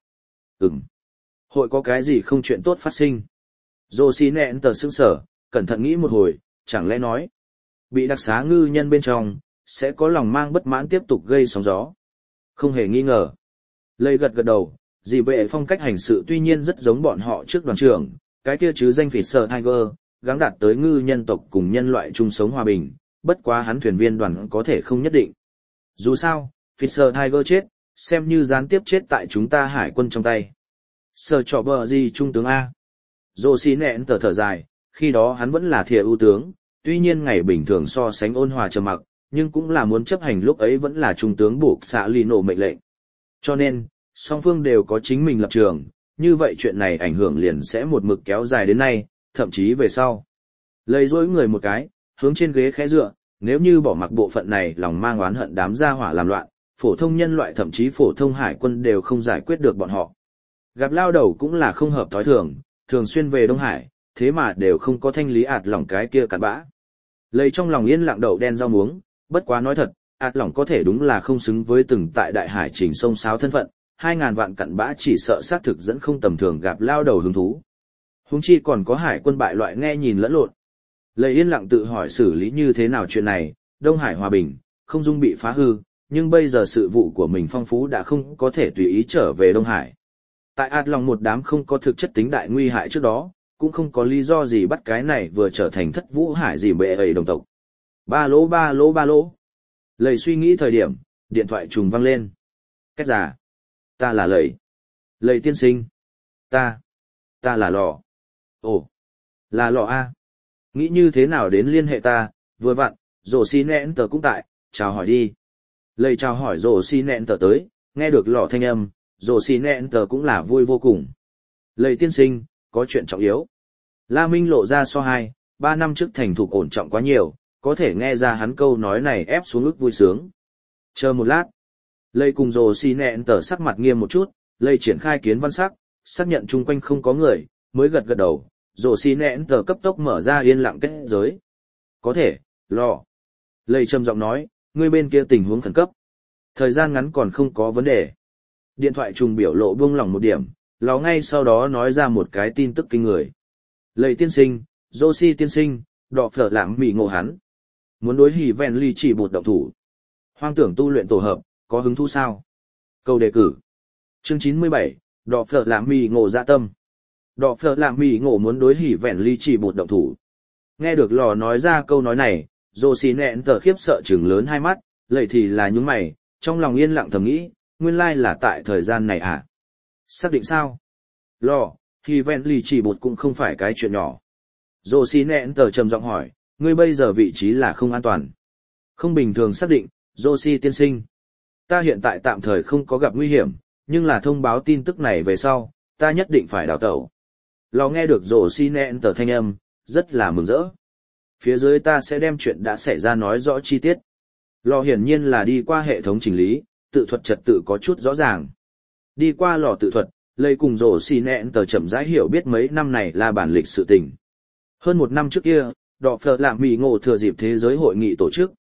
Hội có cái gì không chuyện tốt phát sinh? Dô xí nẹn tờ sững sở, cẩn thận nghĩ một hồi, chẳng lẽ nói, bị đặc xá ngư nhân bên trong, sẽ có lòng mang bất mãn tiếp tục gây sóng gió. Không hề nghi ngờ. Lây gật đầu, dì bệ phong cách hành sự tuy nhiên rất giống bọn họ trước đoàn trưởng, cái kia chứ danh phỉ sở Tiger, gắng đạt tới ngư nhân tộc cùng nhân loại chung sống hòa bình, bất quá hắn thuyền viên đoàn có thể không nhất định. Dù sao, Fisher Tiger chết, xem như gián tiếp chết tại chúng ta hải quân trong tay. Sở trọ bờ gì trung tướng A. Dô xí nẹn thở dài, khi đó hắn vẫn là thìa ưu tướng, tuy nhiên ngày bình thường so sánh ôn hòa trầm mặc, nhưng cũng là muốn chấp hành lúc ấy vẫn là trung tướng buộc xạ ly nổ mệnh lệnh. Cho nên, song phương đều có chính mình lập trường, như vậy chuyện này ảnh hưởng liền sẽ một mực kéo dài đến nay, thậm chí về sau. Lấy dối người một cái, hướng trên ghế khẽ dựa, nếu như bỏ mặc bộ phận này lòng mang oán hận đám gia hỏa làm loạn, phổ thông nhân loại thậm chí phổ thông hải quân đều không giải quyết được bọn họ. Gặp lao đầu cũng là không hợp thói thường, thường xuyên về Đông Hải, thế mà đều không có thanh lý ạt lỏng cái kia cặn bã. Lấy trong lòng yên lặng đậu đen rau muống, bất quá nói thật, ạt lỏng có thể đúng là không xứng với từng tại đại hải trình sông sáo thân phận, 2.000 vạn cặn bã chỉ sợ xác thực dẫn không tầm thường gặp lao đầu hứng thú. Huống chi còn có hải quân bại loại nghe nhìn lẫn lộn. Lấy yên lặng tự hỏi xử lý như thế nào chuyện này, Đông Hải hòa bình, không dung bị phá hư, nhưng bây giờ sự vụ của mình phong phú đã không có thể tùy ý trở về Đông Hải. Tại ạt lòng một đám không có thực chất tính đại nguy hại trước đó, cũng không có lý do gì bắt cái này vừa trở thành thất vũ hải gì bệ ấy đồng tộc. Ba lỗ. Lầy suy nghĩ thời điểm, điện thoại trùng vang lên. Cách giả. Ta là Lầy. Lầy tiên sinh. Ta là Lò. Ồ, là Lò A. Nghĩ như thế nào đến liên hệ ta, vừa vặn, rổ xi nẹn tờ cũng tại, chào hỏi đi. Lầy chào hỏi rổ xi nẹn tờ tới, nghe được Lò thanh âm, rổ xi nẹn tờ cũng là vui vô cùng. Lầy tiên sinh, có chuyện trọng yếu. La Minh lộ ra so 2-3 năm trước thành thục ổn trọng quá nhiều, có thể nghe ra hắn câu nói này ép xuống ức vui sướng. Chờ một lát. Lầy cùng rổ xi nẹn tờ sắc mặt nghiêm một chút, Lầy triển khai kiến văn sắc, xác nhận chung quanh không có người, mới gật đầu. Rổ xi nẹn tờ cấp tốc mở ra yên lặng kết giới. Có thể, Lò. Lầy trầm giọng nói, ngươi bên kia tình huống khẩn cấp. Thời gian ngắn còn không có vấn đề. Điện thoại trùng biểu lộ buông lỏng một điểm, Lò ngay sau đó nói ra một cái tin tức kinh người. Lầy tiên sinh, Joshi tiên sinh, đỏ phở làm mì ngộ hắn. Muốn đối hỉ vẹn ly chỉ bột động thủ. Hoang tưởng tu luyện tổ hợp, có hứng thú sao? Câu đề cử. Chương 97, đỏ phở làm mì ngộ dạ tâm. Đỏ phở làm mì ngộ muốn đối hỉ vẹn ly chỉ bột động thủ. Nghe được lò nói ra câu nói này, Joshi nẹn tờ khiếp sợ trừng lớn hai mắt, lầy thì là nhúng mày, trong lòng yên lặng thầm nghĩ, nguyên lai là tại thời gian này à? Xác định sao? Lò, hỉ vẹn ly chỉ bột cũng không phải cái chuyện nhỏ. Joshi nẹn tờ trầm giọng hỏi, ngươi bây giờ vị trí là không an toàn. Không bình thường xác định, Joshi tiên sinh. Ta hiện tại tạm thời không có gặp nguy hiểm, nhưng là thông báo tin tức này về sau, ta nhất định phải đào tẩu. Lò nghe được Joshi nẹn tờ thanh âm, rất là mừng rỡ. Phía dưới ta sẽ đem chuyện đã xảy ra nói rõ chi tiết. Lò hiển nhiên là đi qua hệ thống chỉnh lý, tự thuật trật tự có chút rõ ràng. Đi qua lò tự thuật, lây cùng Joshi nẹn tờ chậm rãi hiểu biết mấy năm này là bản lịch sự tình. Hơn một năm trước kia, đỏ phở làm mì ngộ thừa dịp thế giới hội nghị tổ chức,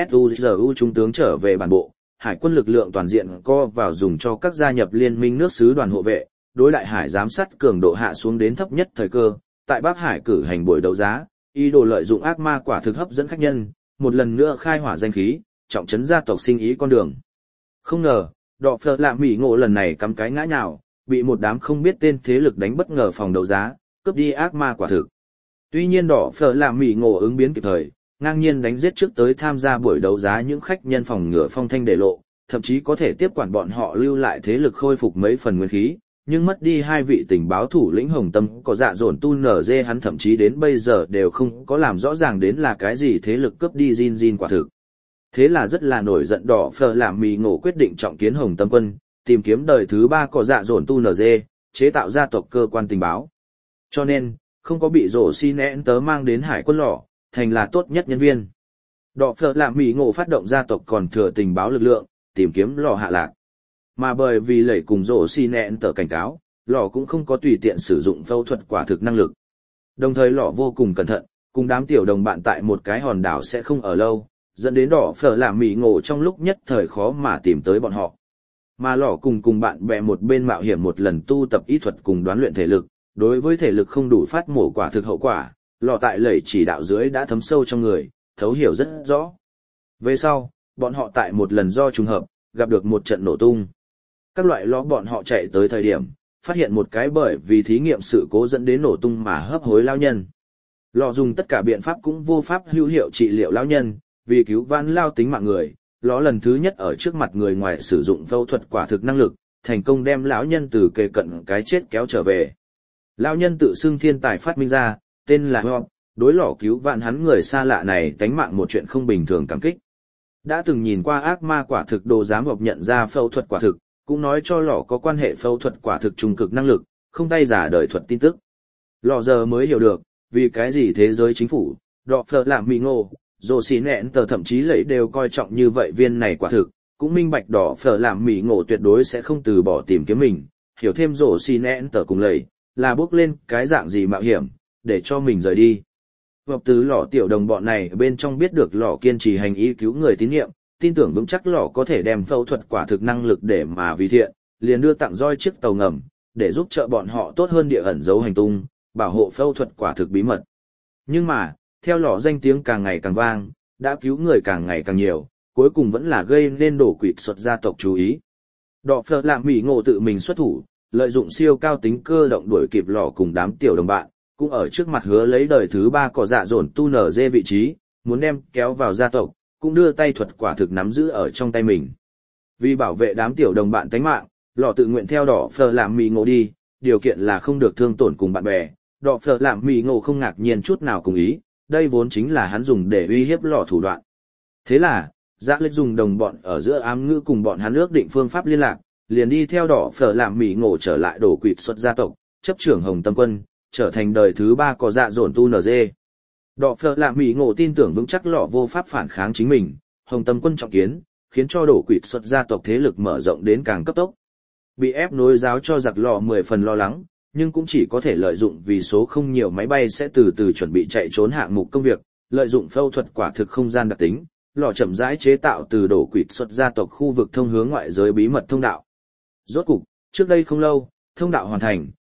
TSUZU trung tướng trở về bản bộ, hải quân lực lượng toàn diện co vào dùng cho các gia nhập liên minh nước sứ đoàn hộ vệ, đối đại hải giám sát cường độ hạ xuống đến thấp nhất thời cơ, tại Bắc Hải cử hành buổi đấu giá, ý đồ lợi dụng ác ma quả thực hấp dẫn khách nhân, một lần nữa khai hỏa danh khí, trọng trấn gia tộc sinh ý con đường. Không ngờ, đỏ phở làm mì ngộ lần này cắm cái ngã nhào, bị một đám không biết tên thế lực đánh bất ngờ phòng đấu giá, cướp đi ác ma quả thực. Tuy nhiên đỏ phở làm mì ngộ ứng biến kịp thời, ngang nhiên đánh giết trước tới tham gia buổi đấu giá những khách nhân phòng ngừa phong thanh để lộ, thậm chí có thể tiếp quản bọn họ lưu lại thế lực khôi phục mấy phần nguyên khí, nhưng mất đi hai vị tình báo thủ lĩnh Hồng Tâm có dạ dồn tu nở dê hắn thậm chí đến bây giờ đều không có làm rõ ràng đến là cái gì thế lực cướp đi Jin quả thực. Thế là rất là nổi giận đỏ phở làm mì ngộ quyết định trọng kiến Hồng Tâm quân, tìm kiếm đời thứ ba có dạ dồn tu nở dê, chế tạo gia tộc cơ quan tình báo. Cho nên, không có bị rổ xi nén tớ mang đến hải quân lò, thành là tốt nhất nhân viên. Đỏ phở làm mì ngộ phát động gia tộc còn thừa tình báo lực lượng, tìm kiếm lò hạ lạc. Mà bởi vì lẩy cùng rổ xi nén tớ cảnh cáo, lò cũng không có tùy tiện sử dụng phẫu thuật quả thực năng lực. Đồng thời lò vô cùng cẩn thận, cùng đám tiểu đồng bạn tại một cái hòn đảo sẽ không ở lâu, dẫn đến đỏ phở làm mì ngộ trong lúc nhất thời khó mà tìm tới bọn họ. Mà lò cùng bạn bè một bên mạo hiểm một lần tu tập y thuật cùng đoán luyện thể lực. Đối với thể lực không đủ phát mổ quả thực hậu quả, lò tại lẩy chỉ đạo dưới đã thấm sâu trong người, thấu hiểu rất rõ. Về sau, bọn họ tại một lần do trùng hợp, gặp được một trận nổ tung. Các loại lò bọn họ chạy tới thời điểm, phát hiện một cái bởi vì thí nghiệm sự cố dẫn đến nổ tung mà hấp hối lao nhân. Lò dùng tất cả biện pháp cũng vô pháp hữu hiệu trị liệu lao nhân, vì cứu vãn lao tính mạng người, lò lần thứ nhất ở trước mặt người ngoài sử dụng phẫu thuật quả thực năng lực, thành công đem lão nhân từ kề cận cái chết kéo trở về. Lão nhân tự xưng thiên tài phát minh ra, tên là Hop, đối lò cứu vãn hắn người xa lạ này tánh mạng một chuyện không bình thường cảm kích. Đã từng nhìn qua ác ma quả thực đồ giám Hop nhận ra phẫu thuật quả thực, cũng nói cho lò có quan hệ phẫu thuật quả thực trung cực năng lực, không tay giả đời thuật tin tức. Lò giờ mới hiểu được, vì cái gì thế giới chính phủ, đọ phở làm mì ngộ, rồ xì nẹn tờ thậm chí lấy đều coi trọng như vậy viên này quả thực, cũng minh bạch đỏ phở làm mì ngộ tuyệt đối sẽ không từ bỏ tìm kiếm mình, hiểu thêm rồ xì nẹn tờ cùng lầy, là bước lên cái dạng gì mạo hiểm, để cho mình rời đi. Hợp từ lò tiểu đồng bọn này bên trong biết được lò kiên trì hành ý cứu người tín nhiệm, tin tưởng vững chắc lò có thể đem phẫu thuật quả thực năng lực để mà vì thiện, liền đưa tặng roi chiếc tàu ngầm, để giúp trợ bọn họ tốt hơn địa ẩn giấu hành tung, bảo hộ phẫu thuật quả thực bí mật. Nhưng mà, theo lò danh tiếng càng ngày càng vang, đã cứu người càng ngày càng nhiều, cuối cùng vẫn là gây nên đổ quỵt xuất gia tộc chú ý. Đọ phở làm mỉ ngộ tự mình xuất thủ, lợi dụng siêu cao tính cơ động đuổi kịp lò cùng đám tiểu đồng bạn, cũng ở trước mặt hứa lấy đời thứ ba có dạ dồn tu nở dê vị trí, muốn đem kéo vào gia tộc, cũng đưa tay thuật quả thực nắm giữ ở trong tay mình. Vì bảo vệ đám tiểu đồng bạn tánh mạng, lò tự nguyện theo đỏ phở làm mỉ ngộ đi, điều kiện là không được thương tổn cùng bạn bè. Đỏ phở làm mỉ ngộ không ngạc nhiên chút nào cùng ý, đây vốn chính là hắn dùng để uy hiếp lò thủ đoạn. Thế là, Dạ Lệch dùng đồng bọn ở giữa ám ngữ cùng bọn hắn ước định phương pháp liên lạc, liền đi theo đỏ phở làm mỉ ngộ trở lại đổ quỵt xuất gia tộc, chấp trưởng Hồng Tâm quân, trở thành đời thứ ba có dạ dồn tu nở dê. Đỏ phở làm mỉ ngộ tin tưởng vững chắc lọ vô pháp phản kháng chính mình, Hồng Tâm quân trọng kiến, khiến cho đổ quỵt xuất gia tộc thế lực mở rộng đến càng cấp tốc. Bị ép nối giáo cho giặc lọ 10 phần lo lắng, nhưng cũng chỉ có thể lợi dụng vì số không nhiều máy bay sẽ từ từ chuẩn bị chạy trốn hạng mục công việc, lợi dụng phẫu thuật quả thực không gian đặc tính, lò chậm rãi chế tạo từ đổ quỵt xuất gia tộc khu vực thông hướng ngoại giới bí mật thông đạo. Rốt cục, trước đây không lâu, thông đạo hoàn thành,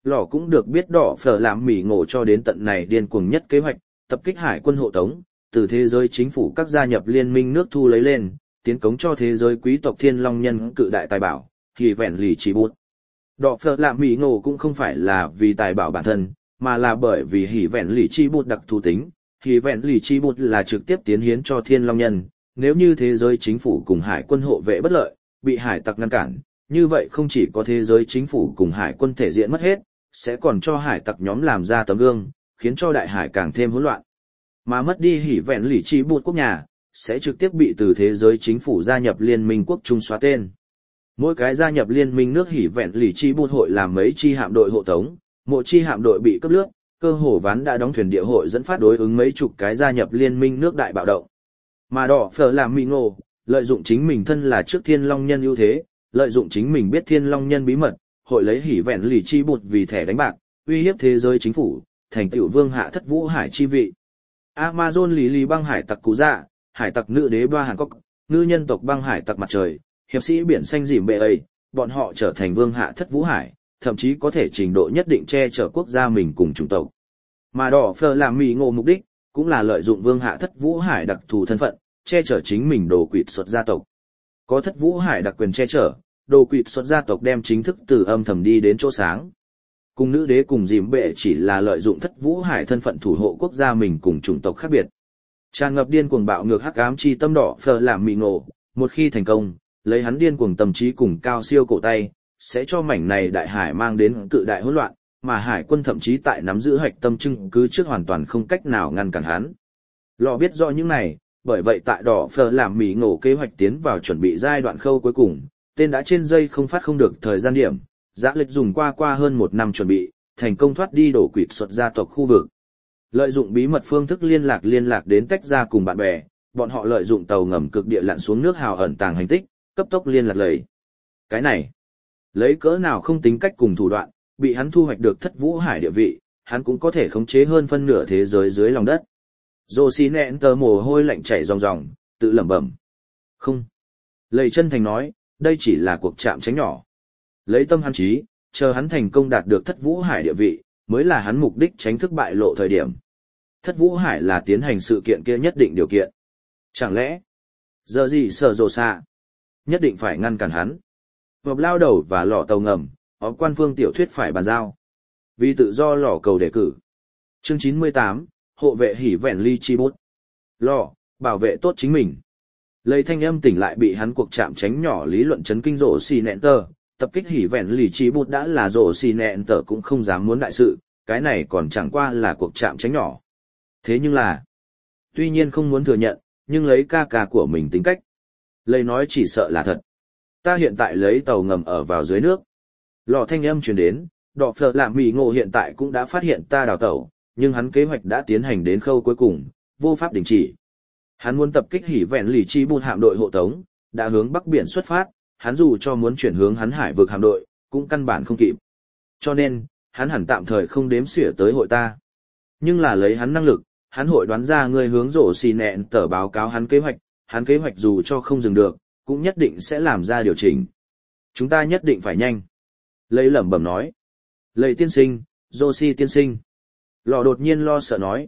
lò cũng được biết đỏ phở làm mỉ ngộ cho đến tận này điên cuồng nhất kế hoạch, tập kích hải quân hộ tống, từ thế giới chính phủ các gia nhập liên minh nước thu lấy lên, tiến cống cho thế giới quý tộc thiên long nhân cự đại tài bảo, thì vẹn lì chỉ bút. Đỏ phở làm mỉ ngộ cũng không phải là vì tài bảo bản thân, mà là bởi vì hỉ vẹn lì chi bút đặc thù tính. Hỉ vẹn lì chi bút là trực tiếp tiến hiến cho thiên long nhân, nếu như thế giới chính phủ cùng hải quân hộ vệ bất lợi, bị hải tặc ngăn cản, như vậy không chỉ có thế giới chính phủ cùng hải quân thể diện mất hết, sẽ còn cho hải tặc nhóm làm ra tấm gương, khiến cho đại hải càng thêm hỗn loạn. Mà mất đi hỉ vẹn lì chi bút quốc nhà, sẽ trực tiếp bị từ thế giới chính phủ gia nhập liên minh quốc trung xóa tên. Mỗi cái gia nhập liên minh nước hỉ vẹn lì chi bút hội làm mấy chi hạm đội hộ tống, mỗi chi hạm đội bị cấp nước, cơ hồ ván đã đóng thuyền địa hội dẫn phát đối ứng mấy chục cái gia nhập liên minh nước đại bạo động. Mà đỏ phở làm mì ngộ, lợi dụng chính mình thân là trước thiên long nhân ưu thế, lợi dụng chính mình biết thiên long nhân bí mật, hội lấy hỉ vẹn lì chi bút vì thẻ đánh bạc, uy hiếp thế giới chính phủ, thành tựu vương hạ thất vũ hải chi vị. Amazon lý lý băng hải tặc cú dạ, hải tặc nữ đế Ba Hàn Cốc, ngư nhân tộc băng hải tặc mặt trời, hiệp sĩ biển xanh dìm bệ ấy, bọn họ trở thành vương hạ thất vũ hải, thậm chí có thể trình độ nhất định che chở quốc gia mình cùng chủng tộc. Mà đỏ phở làm mì ngộ mục đích, cũng là lợi dụng vương hạ thất vũ hải đặc thù thân phận, che chở chính mình đồ quỵt xuất gia tộc. Có thất vũ hải đặc quyền che chở, đồ quỵt xuất gia tộc đem chính thức từ âm thầm đi đến chỗ sáng. Cùng nữ đế cùng dìm bệ chỉ là lợi dụng thất vũ hải thân phận thủ hộ quốc gia mình cùng chủng tộc khác biệt. Tràn ngập điên cuồng bạo ngược hắc ám chi tâm đỏ phở làm mì ngộ, một khi thành công, lấy hắn điên cuồng tâm trí cùng cao siêu cổ tay, sẽ cho mảnh này đại hải mang đến cự đại hỗn loạn, mà hải quân thậm chí tại nắm giữ hạch tâm chứng cứ trước hoàn toàn không cách nào ngăn cản hắn. Lò biết rõ những này, bởi vậy tại đỏ phở làm mì ngộ kế hoạch tiến vào chuẩn bị giai đoạn khâu cuối cùng, tên đã trên dây không phát không được thời gian điểm, Dã Lịch dùng qua hơn 1 năm chuẩn bị, thành công thoát đi đổ quỵt xuất gia tộc khu vực. Lợi dụng bí mật phương thức liên lạc đến tách ra cùng bạn bè, bọn họ lợi dụng tàu ngầm cực địa lặn xuống nước hào ẩn tàng hành tích, cấp tốc liên lạc lấy. Cái này, lấy cỡ nào không tính cách cùng thủ đoạn, bị hắn thu hoạch được thất vũ hải địa vị, hắn cũng có thể khống chế hơn phân nửa thế giới dưới lòng đất. Dô xí nẹn tờ mồ hôi lạnh chảy ròng ròng, tự lẩm bẩm. Không. Lầy chân thành nói, đây chỉ là cuộc chạm tránh nhỏ. Lấy tâm hắn trí, chờ hắn thành công đạt được thất vũ hải địa vị, mới là hắn mục đích tránh thức bại lộ thời điểm. Thất vũ hải là tiến hành sự kiện kia nhất định điều kiện. Chẳng lẽ, giờ gì sở rồ xạ, nhất định phải ngăn cản hắn. Vọc lao đầu và lò tàu ngầm, có quan phương tiểu thuyết phải bàn giao. Vì tự do lò cầu đề cử. Chương 98, hộ vệ hỉ vẹn ly chi bút. Lò, bảo vệ tốt chính mình. Lấy thanh âm tỉnh lại bị hắn cuộc chạm tránh nhỏ lý luận chấn kinh rổ xì nẹn tờ, tập kích hỉ vẹn ly chi bút đã là rổ xì nẹn tờ cũng không dám muốn đại sự, cái này còn chẳng qua là cuộc chạm tránh nhỏ. Thế nhưng là, tuy nhiên không muốn thừa nhận, nhưng lấy ca ca của mình tính cách. Lấy nói chỉ sợ là thật. Ta hiện tại lấy tàu ngầm ở vào dưới nước. Lò thanh âm truyền đến, đỏ phở làm mì ngộ hiện tại cũng đã phát hiện ta đào tàu, nhưng hắn kế hoạch đã tiến hành đến khâu cuối cùng, vô pháp đình chỉ. Hắn muốn tập kích hỉ vẹn lì chi bút hạm đội hộ tống, đã hướng bắc biển xuất phát, hắn dù cho muốn chuyển hướng hắn hải vực hạm đội, cũng căn bản không kịp. Cho nên, hắn hẳn tạm thời không đếm xỉa tới hội ta. Nhưng là lấy hắn năng lực, hắn hội đoán ra người hướng rổ xì nẹn tờ báo cáo hắn kế hoạch dù cho không dừng được, cũng nhất định sẽ làm ra điều chỉnh. Chúng ta nhất định phải nhanh. Lấy lẩm bẩm nói. Lấy tiên sinh, Joshi tiên sinh. Lò đột nhiên lo sợ nói,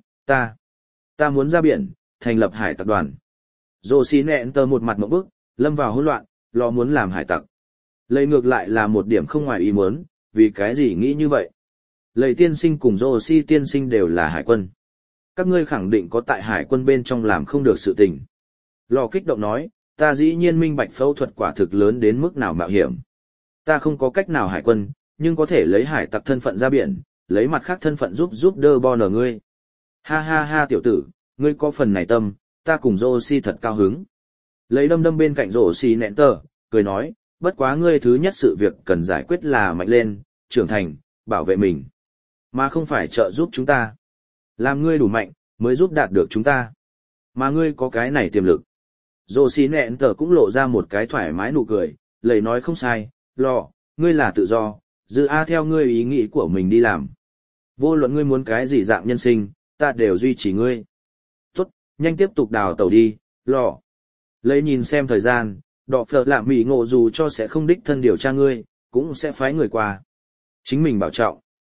ta muốn ra biển, thành lập hải tặc đoàn. Joshi nẹn tờ một mặt mộng bức, lâm vào hỗn loạn, lò muốn làm hải tặc. Lấy ngược lại là một điểm không ngoài ý muốn, vì cái gì nghĩ như vậy. Lấy tiên sinh cùng Joshi tiên sinh đều là hải quân. Các ngươi khẳng định có tại hải quân bên trong làm không được sự tình. Lò kích động nói, ta dĩ nhiên minh bạch phẫu thuật quả thực lớn đến mức nào mạo hiểm. Ta không có cách nào hải quân, nhưng có thể lấy hải tặc thân phận ra biển, lấy mặt khác thân phận giúp đỡ bo nở ngươi. Ha ha ha tiểu tử, ngươi có phần này tâm, ta cùng Joshi thật cao hứng. Lấy đâm bên cạnh Joshi nẹn tờ, cười nói, bất quá ngươi thứ nhất sự việc cần giải quyết là mạnh lên, trưởng thành, bảo vệ mình. Mà không phải trợ giúp chúng ta. Làm ngươi đủ mạnh, mới giúp đạt được chúng ta. Mà ngươi có cái này tiềm lực. Joshi nẹn tờ cũng lộ ra một cái thoải mái nụ cười, lời nói không sai, lò, ngươi là tự do, dự theo ngươi ý nghĩ của mình đi làm. Vô luận ngươi muốn cái gì dạng nhân sinh, ta đều duy trì ngươi. Tốt, nhanh tiếp tục đào tàu đi, lò. Lấy nhìn xem thời gian, đỏ phở làm mỉ ngộ dù cho sẽ không đích thân điều tra ngươi, cũng sẽ phái người qua. Chính mình bảo trọng.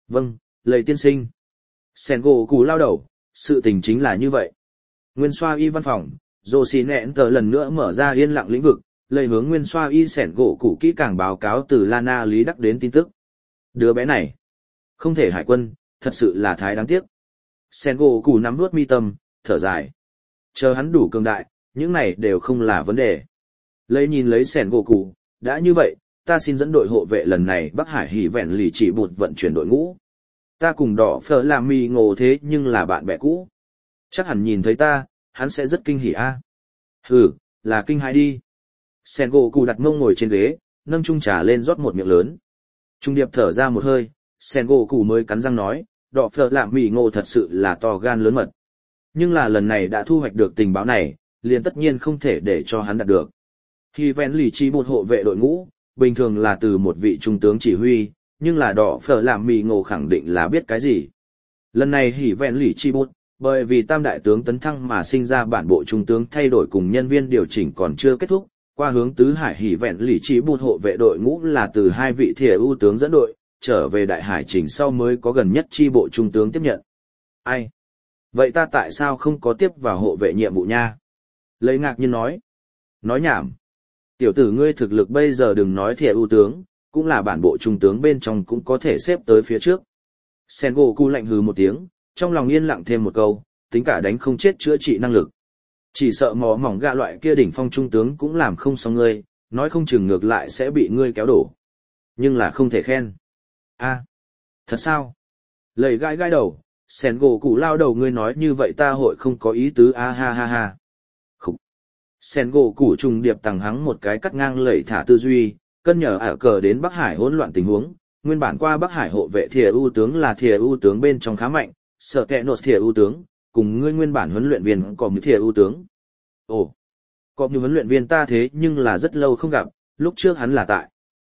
Vâng, lầy tiên sinh. Sen gỗ cụ lao đầu, sự tình chính là như vậy. Nguyên xoa y văn phòng, rồ xì nẹn tờ lần nữa mở ra yên lặng lĩnh vực, lầy hướng nguyên xoa y sẻn gỗ cụ kỹ càng báo cáo từ Lana Lý Đắc đến tin tức. Đứa bé này, không thể hải quân, thật sự là thái đáng tiếc. Sen gỗ cụ nắm nuốt mi tâm, thở dài. Chờ hắn đủ cường đại, những này đều không là vấn đề. Lầy nhìn lấy sẻn gỗ cụ, đã như vậy, ta xin dẫn đội hộ vệ lần này Bắc Hải hỉ vẹn lì chỉ bụt vận chuyển đội ngũ. Ta cùng đỏ phở làm mì ngộ thế nhưng là bạn bè cũ. Chắc hẳn nhìn thấy ta, hắn sẽ rất kinh hỉ a. Hừ, là kinh hãi đi. Sen gỗ cụ đặt mông ngồi trên ghế, nâng chung trà lên rót một miệng lớn. Trung điệp thở ra một hơi, Sen gỗ cụ mới cắn răng nói, đỏ phở làm mì ngộ thật sự là to gan lớn mật. Nhưng là lần này đã thu hoạch được tình báo này, liền tất nhiên không thể để cho hắn đạt được. Hỉ vẹn lì chỉ bụt hộ vệ đội ngũ, bình thường là từ một vị trung tướng chỉ huy, nhưng là đỏ phở làm mì ngộ khẳng định là biết cái gì. Lần này hỉ vẹn lì chi bút, bởi vì tam đại tướng tấn thăng mà sinh ra bản bộ trung tướng thay đổi cùng nhân viên điều chỉnh còn chưa kết thúc, qua hướng tứ hải hỉ vẹn lì chi bút hộ vệ đội ngũ là từ hai vị thìa ưu tướng dẫn đội, trở về đại hải trình sau mới có gần nhất chi bộ trung tướng tiếp nhận. Ai? Vậy ta tại sao không có tiếp vào hộ vệ nhiệm vụ nha? Lấy ngạc nhiên nói. Nói nhảm. Tiểu tử ngươi thực lực bây giờ đừng nói thìa ưu tướng, cũng là bản bộ trung tướng bên trong cũng có thể xếp tới phía trước. Sen gỗ cụ lạnh hừ một tiếng, trong lòng yên lặng thêm một câu, tính cả đánh không chết chữa trị năng lực. Chỉ sợ mò mỏng gạ loại kia đỉnh phong trung tướng cũng làm không xong ngươi, nói không chừng ngược lại sẽ bị ngươi kéo đổ. Nhưng là không thể khen. A, thật sao? Lầy gai gai đầu, Sen gỗ cụ lao đầu ngươi nói như vậy ta hội không có ý tứ a ha ha ha. Khúc. Sen gỗ cụ trùng điệp tàng hắng một cái cắt ngang lẩy thả tư duy, cân nhờ ả cờ đến Bắc Hải hỗn loạn tình huống, nguyên bản qua Bắc Hải hộ vệ thìa ưu tướng là thìa ưu tướng bên trong khá mạnh, sợ kẹ nột thìa ưu tướng, cùng ngươi nguyên bản huấn luyện viên có một thìa ưu tướng. Ồ, có như huấn luyện viên ta thế nhưng là rất lâu không gặp, lúc trước hắn là tại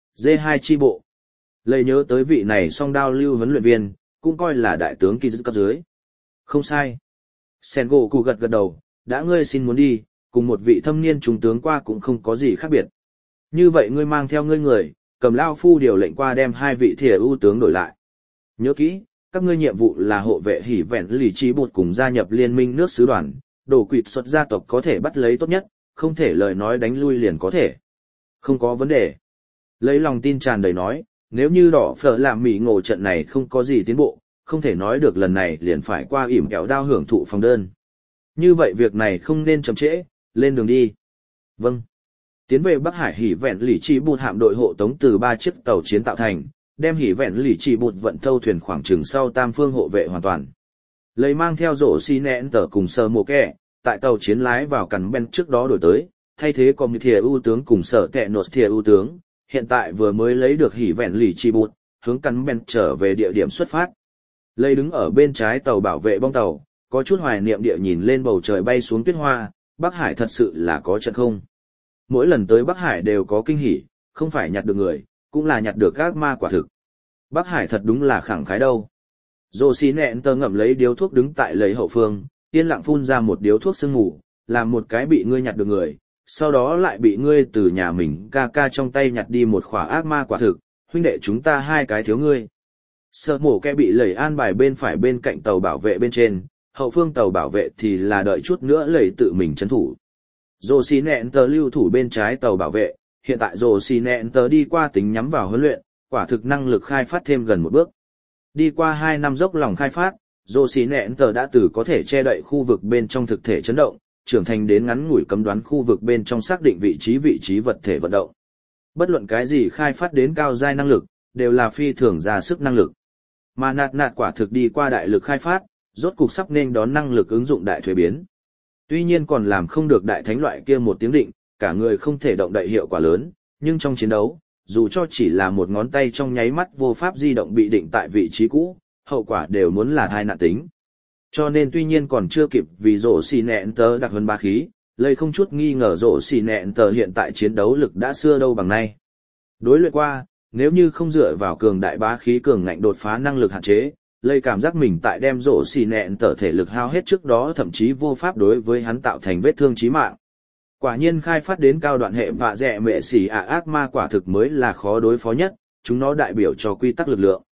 D2 chi bộ. Lấy nhớ tới vị này song đao lưu huấn luyện viên, cũng coi là đại tướng kỳ dứt cấp dưới. Không sai. Sen gỗ cụ gật gật đầu, đã ngươi xin muốn đi, cùng một vị thâm niên trung tướng qua cũng không có gì khác biệt. Như vậy ngươi mang theo ngươi người, cầm lao phu điều lệnh qua đem hai vị thìa ưu tướng đổi lại. Nhớ kỹ, các ngươi nhiệm vụ là hộ vệ hỉ vẹn lì trí bột cùng gia nhập liên minh nước sứ đoàn, đổ quỵt xuất gia tộc có thể bắt lấy tốt nhất, không thể lời nói đánh lui liền có thể. Không có vấn đề. Lấy lòng tin tràn đầy nói, nếu như đỏ phở làm mỉ ngộ trận này không có gì tiến bộ, không thể nói được lần này liền phải qua ỉm kẹo đao hưởng thụ phòng đơn. Như vậy việc này không nên chậm trễ, lên đường đi. Vâng. Tiến về Bắc Hải hỉ vẹn lì chỉ bụt hạm đội hộ tống từ 3 chiếc tàu chiến tạo thành, đem hỉ vẹn lì chỉ bụt vận thâu thuyền khoảng chừng sau tam phương hộ vệ hoàn toàn. Lấy mang theo rổ xi nẹn tờ cùng sơ mồ kẹ, tại tàu chiến lái vào cắn ben trước đó đổi tới, thay thế có một thìa ưu tướng cùng sở kẹ nột thìa ưu tướng, hiện tại vừa mới lấy được hỉ vẹn lì chỉ bụt, hướng cắn ben trở về địa điểm xuất phát. Lấy đứng ở bên trái tàu bảo vệ bong tàu, có chút hoài niệm địa nhìn lên bầu trời bay xuống tuyết hoa, Bắc Hải thật sự là có trận không. Mỗi lần tới Bắc Hải đều có kinh hỉ, không phải nhặt được người, cũng là nhặt được các ma quả thực. Bắc Hải thật đúng là khẳng khái đâu. Dô xí nẹn tơ ngậm lấy điếu thuốc đứng tại lấy hậu phương, yên lặng phun ra một điếu thuốc sương mù, làm một cái bị ngươi nhặt được người, sau đó lại bị ngươi từ nhà mình ca ca trong tay nhặt đi một khỏa ác ma quả thực, huynh đệ chúng ta hai cái thiếu ngươi. Sợ mổ kẻ bị lẩy an bài bên phải bên cạnh tàu bảo vệ bên trên, hậu phương tàu bảo vệ thì là đợi chút nữa lẩy tự mình trấn thủ. Dô xí nẹn tờ lưu thủ bên trái tàu bảo vệ, hiện tại dô xí nẹn tờ đi qua tính nhắm vào huấn luyện, quả thực năng lực khai phát thêm gần một bước. Đi qua 2 năm dốc lòng khai phát, dô xí nẹn tờ đã từ có thể che đậy khu vực bên trong thực thể chấn động, trưởng thành đến ngắn ngủi cấm đoán khu vực bên trong xác định vị trí vật thể vận động. Bất luận cái gì khai phát đến cao giai năng lực, đều là phi thường ra sức năng lực. Mà nạt quả thực đi qua đại lực khai phát, rốt cục sắp nên đón năng lực ứng dụng đại thuế biến. Tuy nhiên còn làm không được đại thánh loại kia một tiếng định, cả người không thể động đậy hiệu quả lớn, nhưng trong chiến đấu, dù cho chỉ là một ngón tay trong nháy mắt vô pháp di động bị định tại vị trí cũ, hậu quả đều muốn là thai nạn tính. Cho nên tuy nhiên còn chưa kịp vì rổ xì nẹn tờ đặc hơn ba khí, lây không chút nghi ngờ rổ xì nẹn tờ hiện tại chiến đấu lực đã xưa đâu bằng nay. Đối luyện qua, nếu như không dựa vào cường đại bá khí cường ngạnh đột phá năng lực hạn chế, lây cảm giác mình tại đem rổ xì nẹn tờ thể lực hao hết trước đó thậm chí vô pháp đối với hắn tạo thành vết thương chí mạng. Quả nhiên khai phát đến cao đoạn hệ vạ dẹ mệ xỉ ác ma quả thực mới là khó đối phó nhất, chúng nó đại biểu cho quy tắc lực lượng.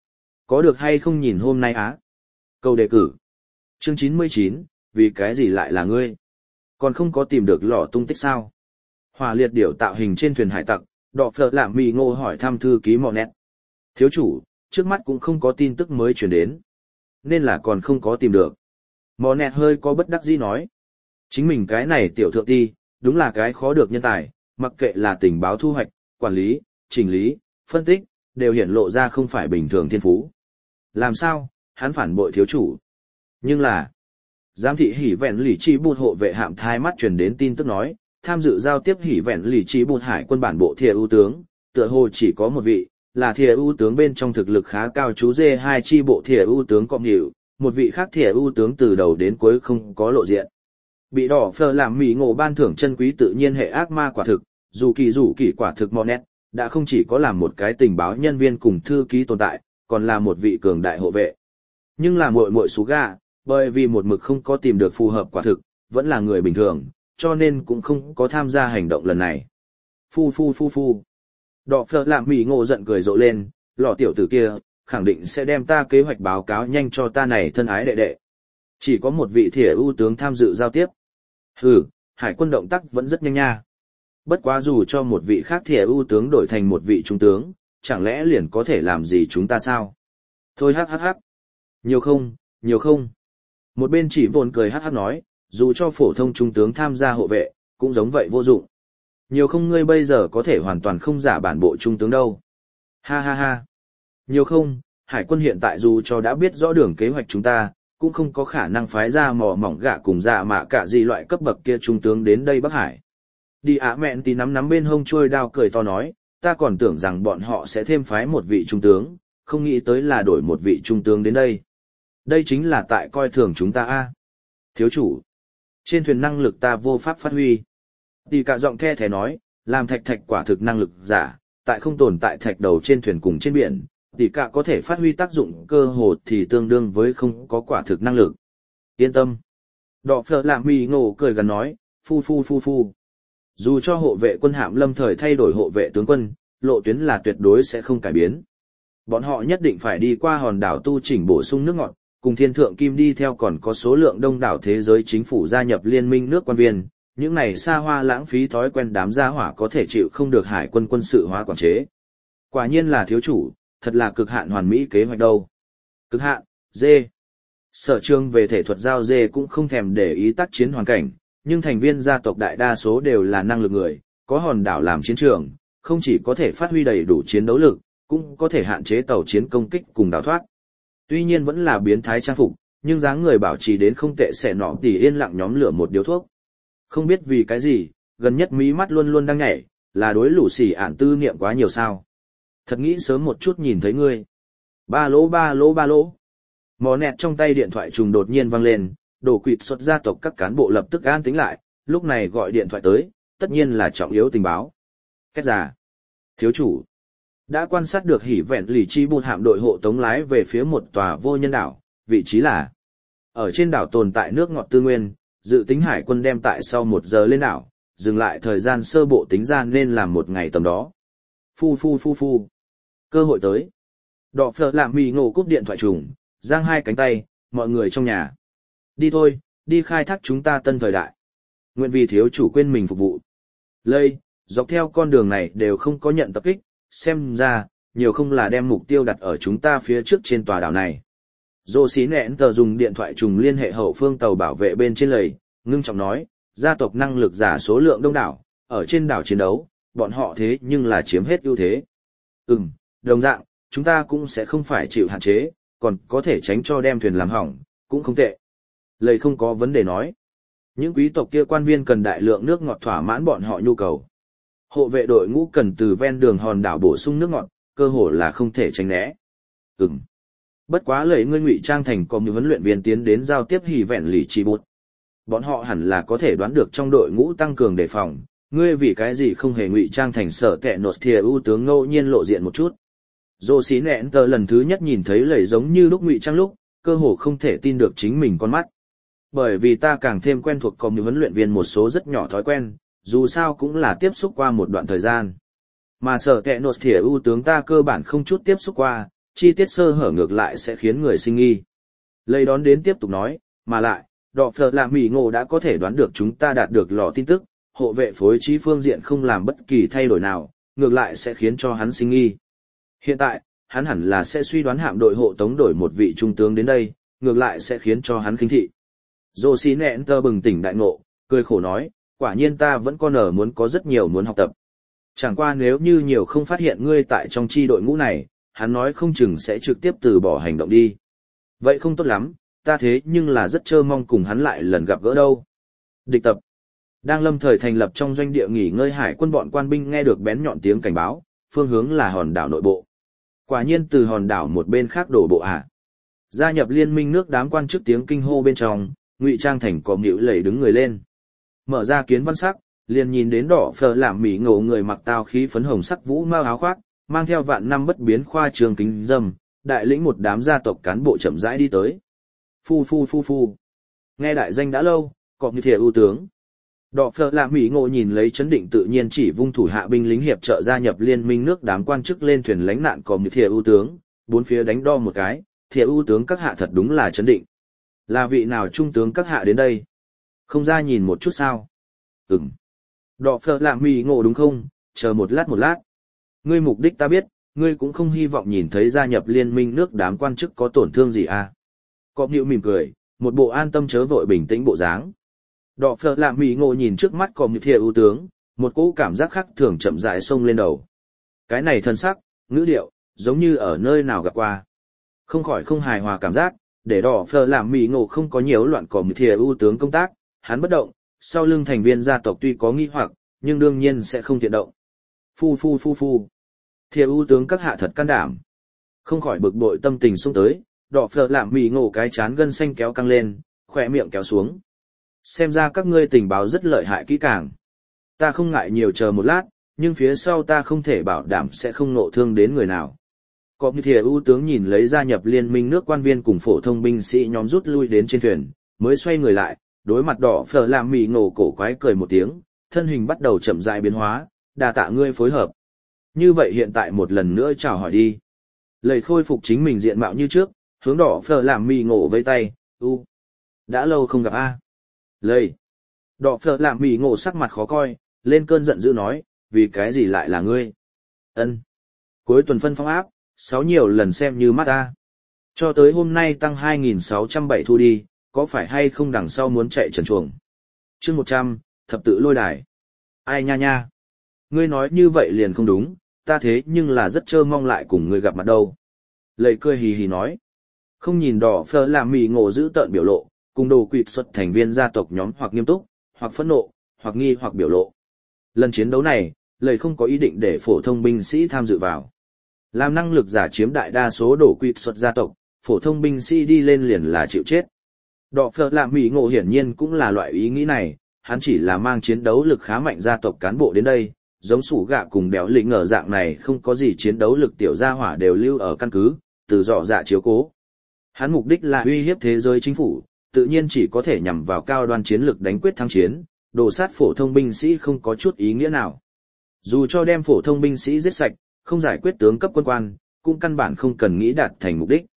Có được hay không nhìn hôm nay á? Câu đề cử. Chương 99, vì cái gì lại là ngươi? Còn không có tìm được lọ tung tích sao? Hỏa liệt điểu tạo hình trên thuyền hải tặc, Đọ Phở Lạm Mì Ngộ hỏi thăm thư ký Mọ Nẹt. Thiếu chủ, trước mắt cũng không có tin tức mới chuyển đến. Nên là còn không có tìm được. Mọ Nẹt hơi có bất đắc dĩ nói. Chính mình cái này tiểu thượng ti, đúng là cái khó được nhân tài, mặc kệ là tình báo thu hoạch, quản lý, chỉnh lý, phân tích, đều hiển lộ ra không phải bình thường thiên phú. Làm sao, hắn phản bội thiếu chủ. Nhưng là, giám thị hỉ vẹn lì chi bụt hộ vệ hạm thai mắt truyền đến tin tức nói, tham dự giao tiếp hỉ vẹn lì chi bụt hải quân bản bộ thìa ưu tướng, tựa hồ chỉ có một vị, là thìa ưu tướng bên trong thực lực khá cao chú dê hai chi bộ thìa ưu tướng cộng hiệu, một vị khác thìa ưu tướng từ đầu đến cuối không có lộ diện. Bị Đỏ Phở làm Mì Ngộ ban thưởng chân quý tự nhiên hệ ác ma quả thực, dù kỳ quả thực Mọ Nẹt, đã không chỉ có làm một cái tình báo nhân viên cùng thư ký tồn tại, còn là một vị cường đại hộ vệ. Nhưng là muội muội Suga, bởi vì một mực không có tìm được phù hợp quả thực, vẫn là người bình thường, cho nên cũng không có tham gia hành động lần này. Phu. Đọ Phở làm Mì Ngộ giận cười rộ lên, lọ tiểu tử kia, khẳng định sẽ đem ta kế hoạch báo cáo nhanh cho ta này thân ái đệ đệ. Chỉ có một vị thìa ưu tướng tham dự giao tiếp. Hừ, hải quân động tác vẫn rất nhanh nha. Bất quá dù cho một vị khác thìa ưu tướng đổi thành một vị trung tướng, chẳng lẽ liền có thể làm gì chúng ta sao? Thôi hắc. Nhiều không. Một bên chỉ vồn cười hắc nói, dù cho phổ thông trung tướng tham gia hộ vệ, cũng giống vậy vô dụng. Nhiều không ngươi bây giờ có thể hoàn toàn không giả bản bộ trung tướng đâu. Ha. Nhiều không, hải quân hiện tại dù cho đã biết rõ đường kế hoạch chúng ta, cũng không có khả năng phái ra mò mỏng gạ cùng dạ mạ cả gì loại cấp bậc kia trung tướng đến đây Bắc Hải. Đi ạ mẹn tí nắm bên hông trôi đao cười to nói, ta còn tưởng rằng bọn họ sẽ thêm phái một vị trung tướng, không nghĩ tới là đổi một vị trung tướng đến đây. Đây chính là tại coi thường chúng ta a. Thiếu chủ, trên thuyền năng lực ta vô pháp phát huy. Tỷ cả giọng the thé nói, làm thạch quả thực năng lực giả, tại không tồn tại thạch đầu trên thuyền cùng trên biển, tỷ cả có thể phát huy tác dụng cơ hồ thì tương đương với không có quả thực năng lực. Yên tâm. Đọ Phở làm Mì Ngộ cười gần nói, phu. Dù cho hộ vệ quân hạm lâm thời thay đổi hộ vệ tướng quân, lộ tuyến là tuyệt đối sẽ không cải biến. Bọn họ nhất định phải đi qua hòn đảo tu chỉnh bổ sung nước ngọt, cùng thiên thượng kim đi theo còn có số lượng đông đảo thế giới chính phủ gia nhập liên minh nước quan viên. Những này xa hoa lãng phí thói quen đám gia hỏa có thể chịu không được hải quân quân sự hóa quản chế. Quả nhiên là thiếu chủ, thật là cực hạn hoàn mỹ kế hoạch đâu. Cực hạn, dê. Sở trường về thể thuật giao dê cũng không thèm để ý tác chiến hoàn cảnh, nhưng thành viên gia tộc đại đa số đều là năng lực người, có hòn đảo làm chiến trường, không chỉ có thể phát huy đầy đủ chiến đấu lực, cũng có thể hạn chế tàu chiến công kích cùng đào thoát. Tuy nhiên vẫn là biến thái trang phục, nhưng dáng người bảo trì đến không tệ sẽ nọ tỉ yên lặng nhóm lửa một điếu thuốc. Không biết vì cái gì, gần nhất mí mắt luôn luôn đang nhảy, là đối lũ xỉ ản tư niệm quá nhiều sao. Thật nghĩ sớm một chút nhìn thấy ngươi. Ba lỗ. Mò nẹt trong tay điện thoại trùng đột nhiên vang lên, đổ quỵt xuất gia tộc các cán bộ lập tức an tính lại, lúc này gọi điện thoại tới, tất nhiên là trọng yếu tình báo. Kết giả. Thiếu chủ. Đã quan sát được hỉ vẹn lì chi bụt hạm đội hộ tống lái về phía một tòa vô nhân đảo, vị trí là ở trên đảo tồn tại nước ngọt tư nguyên, dự tính hải quân đem tại sau 1 giờ lên đảo, dừng lại thời gian sơ bộ tính ra nên làm 1 ngày tầm đó. Phu. Cơ hội tới. Đọ Phở làm Mì Ngộ cúp điện thoại trùng, giang hai cánh tay, mọi người trong nhà. Đi thôi, đi khai thác chúng ta tân thời đại. Nguyện vì thiếu chủ quên mình phục vụ. Lây, dọc theo con đường này đều không có nhận tập kích, xem ra, nhiều không là đem mục tiêu đặt ở chúng ta phía trước trên tòa đảo này. Dô xí nẹn tờ dùng điện thoại trùng liên hệ hậu phương tàu bảo vệ bên trên lầy, ngưng trọng nói, gia tộc năng lực giả số lượng đông đảo, ở trên đảo chiến đấu, bọn họ thế nhưng là chiếm hết ưu thế. Đồng dạng, chúng ta cũng sẽ không phải chịu hạn chế, còn có thể tránh cho đem thuyền làm hỏng, cũng không tệ. Lầy không có vấn đề nói. Những quý tộc kia quan viên cần đại lượng nước ngọt thỏa mãn bọn họ nhu cầu. Hộ vệ đội ngũ cần từ ven đường hòn đảo bổ sung nước ngọt, cơ hồ là không thể tránh né. Bất quá lầy ngươi ngụy trang thành có một huấn luyện viên tiến đến giao tiếp hỉ vẹn lì chi bút. Bọn họ hẳn là có thể đoán được trong đội ngũ tăng cường đề phòng, ngươi vì cái gì không hề ngụy trang thành sở kẹ nột thìa ưu tướng ngẫu nhiên lộ diện một chút. Dô xí nẹn tờ lần thứ nhất nhìn thấy lầy giống như lúc ngụy trang lúc, cơ hồ không thể tin được chính mình con mắt. Bởi vì ta càng thêm quen thuộc có một huấn luyện viên một số rất nhỏ thói quen, dù sao cũng là tiếp xúc qua một đoạn thời gian. Mà sở kẹ nột thìa ưu tướng ta cơ bản không chút tiếp xúc qua, chi tiết sơ hở ngược lại sẽ khiến người sinh nghi. Lây đón đến tiếp tục nói, mà lại, đỏ phở làm mỉ ngộ đã có thể đoán được chúng ta đạt được lò tin tức, hộ vệ phối trí phương diện không làm bất kỳ thay đổi nào, ngược lại sẽ khiến cho hắn sinh nghi. Hiện tại, hắn hẳn là sẽ suy đoán hạm đội hộ tống đổi một vị trung tướng đến đây, ngược lại sẽ khiến cho hắn khinh thị. Dô xí nẹn tơ bừng tỉnh đại ngộ, cười khổ nói, quả nhiên ta vẫn còn ở muốn có rất nhiều muốn học tập. Chẳng qua nếu như nhiều không phát hiện ngươi tại trong chi đội ngũ này, hắn nói không chừng sẽ trực tiếp từ bỏ hành động đi. Vậy không tốt lắm, ta thế nhưng là rất trơ mong cùng hắn lại lần gặp gỡ đâu. Địch tập. Đang lâm thời thành lập trong doanh địa nghỉ ngơi hải quân bọn quan binh nghe được bén nhọn tiếng cảnh báo, phương hướng là hòn đảo nội bộ. Quả nhiên từ hòn đảo một bên khác đổ bộ hạ. Gia nhập liên minh nước đám quan chức tiếng kinh hô bên trong, Ngụy Trang Thành có nhíu lẩy đứng người lên. Mở ra kiến văn sắc, liền nhìn đến đỏ phở làm mỉ ngộ người mặc tao khí phấn hồng sắc vũ mao áo khoác, mang theo vạn năm bất biến khoa trường kính dâm, đại lĩnh một đám gia tộc cán bộ chậm rãi đi tới. Phu. Nghe đại danh đã lâu, cọp như thìa ưu tướng. Đỏ phở làm mỉ ngộ nhìn lấy chấn định tự nhiên chỉ vung thủ hạ binh lính hiệp trợ gia nhập liên minh nước đám quan chức lên thuyền lánh nạn cọp như thìa ưu tướng, bốn phía đánh đo một cái, thìa ưu tướng các hạ thật đúng là chấn định. Là vị nào trung tướng các hạ đến đây? Không ra nhìn một chút sao? Ừm. Đỏ phở làm mỉ ngộ đúng không? Chờ một lát. Ngươi mục đích ta biết, ngươi cũng không hy vọng nhìn thấy gia nhập liên minh nước đám quan chức có tổn thương gì à? Cọp nhịu mỉm cười, một bộ an tâm chớ vội bình tĩnh bộ dáng. Đỏ phở làm mỉ ngộ nhìn trước mắt cọp như thìa ưu tướng, một cỗ cảm giác khác thường chậm rãi xông lên đầu. Cái này thân sắc, ngữ điệu, giống như ở nơi nào gặp qua. Không khỏi không hài hòa cảm giác, để đỏ phở làm mỉ ngộ không có nhiều loạn cọp như thìa ưu tướng công tác, hắn bất động, sau lưng thành viên gia tộc tuy có nghi hoặc, nhưng đương nhiên sẽ không thiện động. Phu. Thìa ưu tướng các hạ thật can đảm. Không khỏi bực bội tâm tình xông tới, đỏ phở làm mỉ ngộ cái chán gân xanh kéo căng lên, khỏe miệng kéo xuống. Xem ra các ngươi tình báo rất lợi hại kỹ càng. Ta không ngại nhiều chờ một lát, nhưng phía sau ta không thể bảo đảm sẽ không nộ thương đến người nào. Cọp như thìa ưu tướng nhìn lấy gia nhập liên minh nước quan viên cùng phổ thông binh sĩ nhóm rút lui đến trên thuyền, mới xoay người lại, đối mặt đỏ phở làm mỉ ngộ cổ quái cười một tiếng, thân hình bắt đầu chậm rãi biến hóa, đa tạ ngươi phối hợp. Như vậy hiện tại một lần nữa chào hỏi đi. Lầy khôi phục chính mình diện mạo như trước, hướng đỏ phở làm mỉ ngộ vây tay, đã lâu không gặp a. Lầy. Đỏ phở làm mỉ ngộ sắc mặt khó coi, lên cơn giận dữ nói, vì cái gì lại là ngươi? Ân. Cuối tuần phân phong áp, 6 nhiều lần xem như mắt ta. Cho tới hôm nay tăng 2.607 thu đi, có phải hay không đằng sau muốn chạy trần chuồng? Chương 100, thập tự lôi đài. Ai nha. Ngươi nói như vậy liền không đúng, ta thế nhưng là rất trơ mong lại cùng ngươi gặp mặt đâu. Lầy cười hì hì nói. Không nhìn đỏ phở làm mỉ ngộ giữ tợn biểu lộ, cùng đồ quỵt xuất thành viên gia tộc nhóm hoặc nghiêm túc, hoặc phẫn nộ, hoặc nghi hoặc biểu lộ. Lần chiến đấu này, lầy không có ý định để phổ thông binh sĩ tham dự vào. Làm năng lực giả chiếm đại đa số đồ quỵt xuất gia tộc, phổ thông binh sĩ đi lên liền là chịu chết. Đỏ phở làm mỉ ngộ hiển nhiên cũng là loại ý nghĩ này, hắn chỉ là mang chiến đấu lực khá mạnh gia tộc cán bộ đến đây, giống sủ gạ cùng béo lĩnh ở dạng này không có gì chiến đấu lực tiểu gia hỏa đều lưu ở căn cứ, từ dọ dạ chiếu cố. Hắn mục đích là uy hiếp thế giới chính phủ, tự nhiên chỉ có thể nhằm vào cao đoan chiến lực đánh quyết thắng chiến, đồ sát phổ thông binh sĩ không có chút ý nghĩa nào. Dù cho đem phổ thông binh sĩ giết sạch, không giải quyết tướng cấp quân quan, cũng căn bản không cần nghĩ đạt thành mục đích.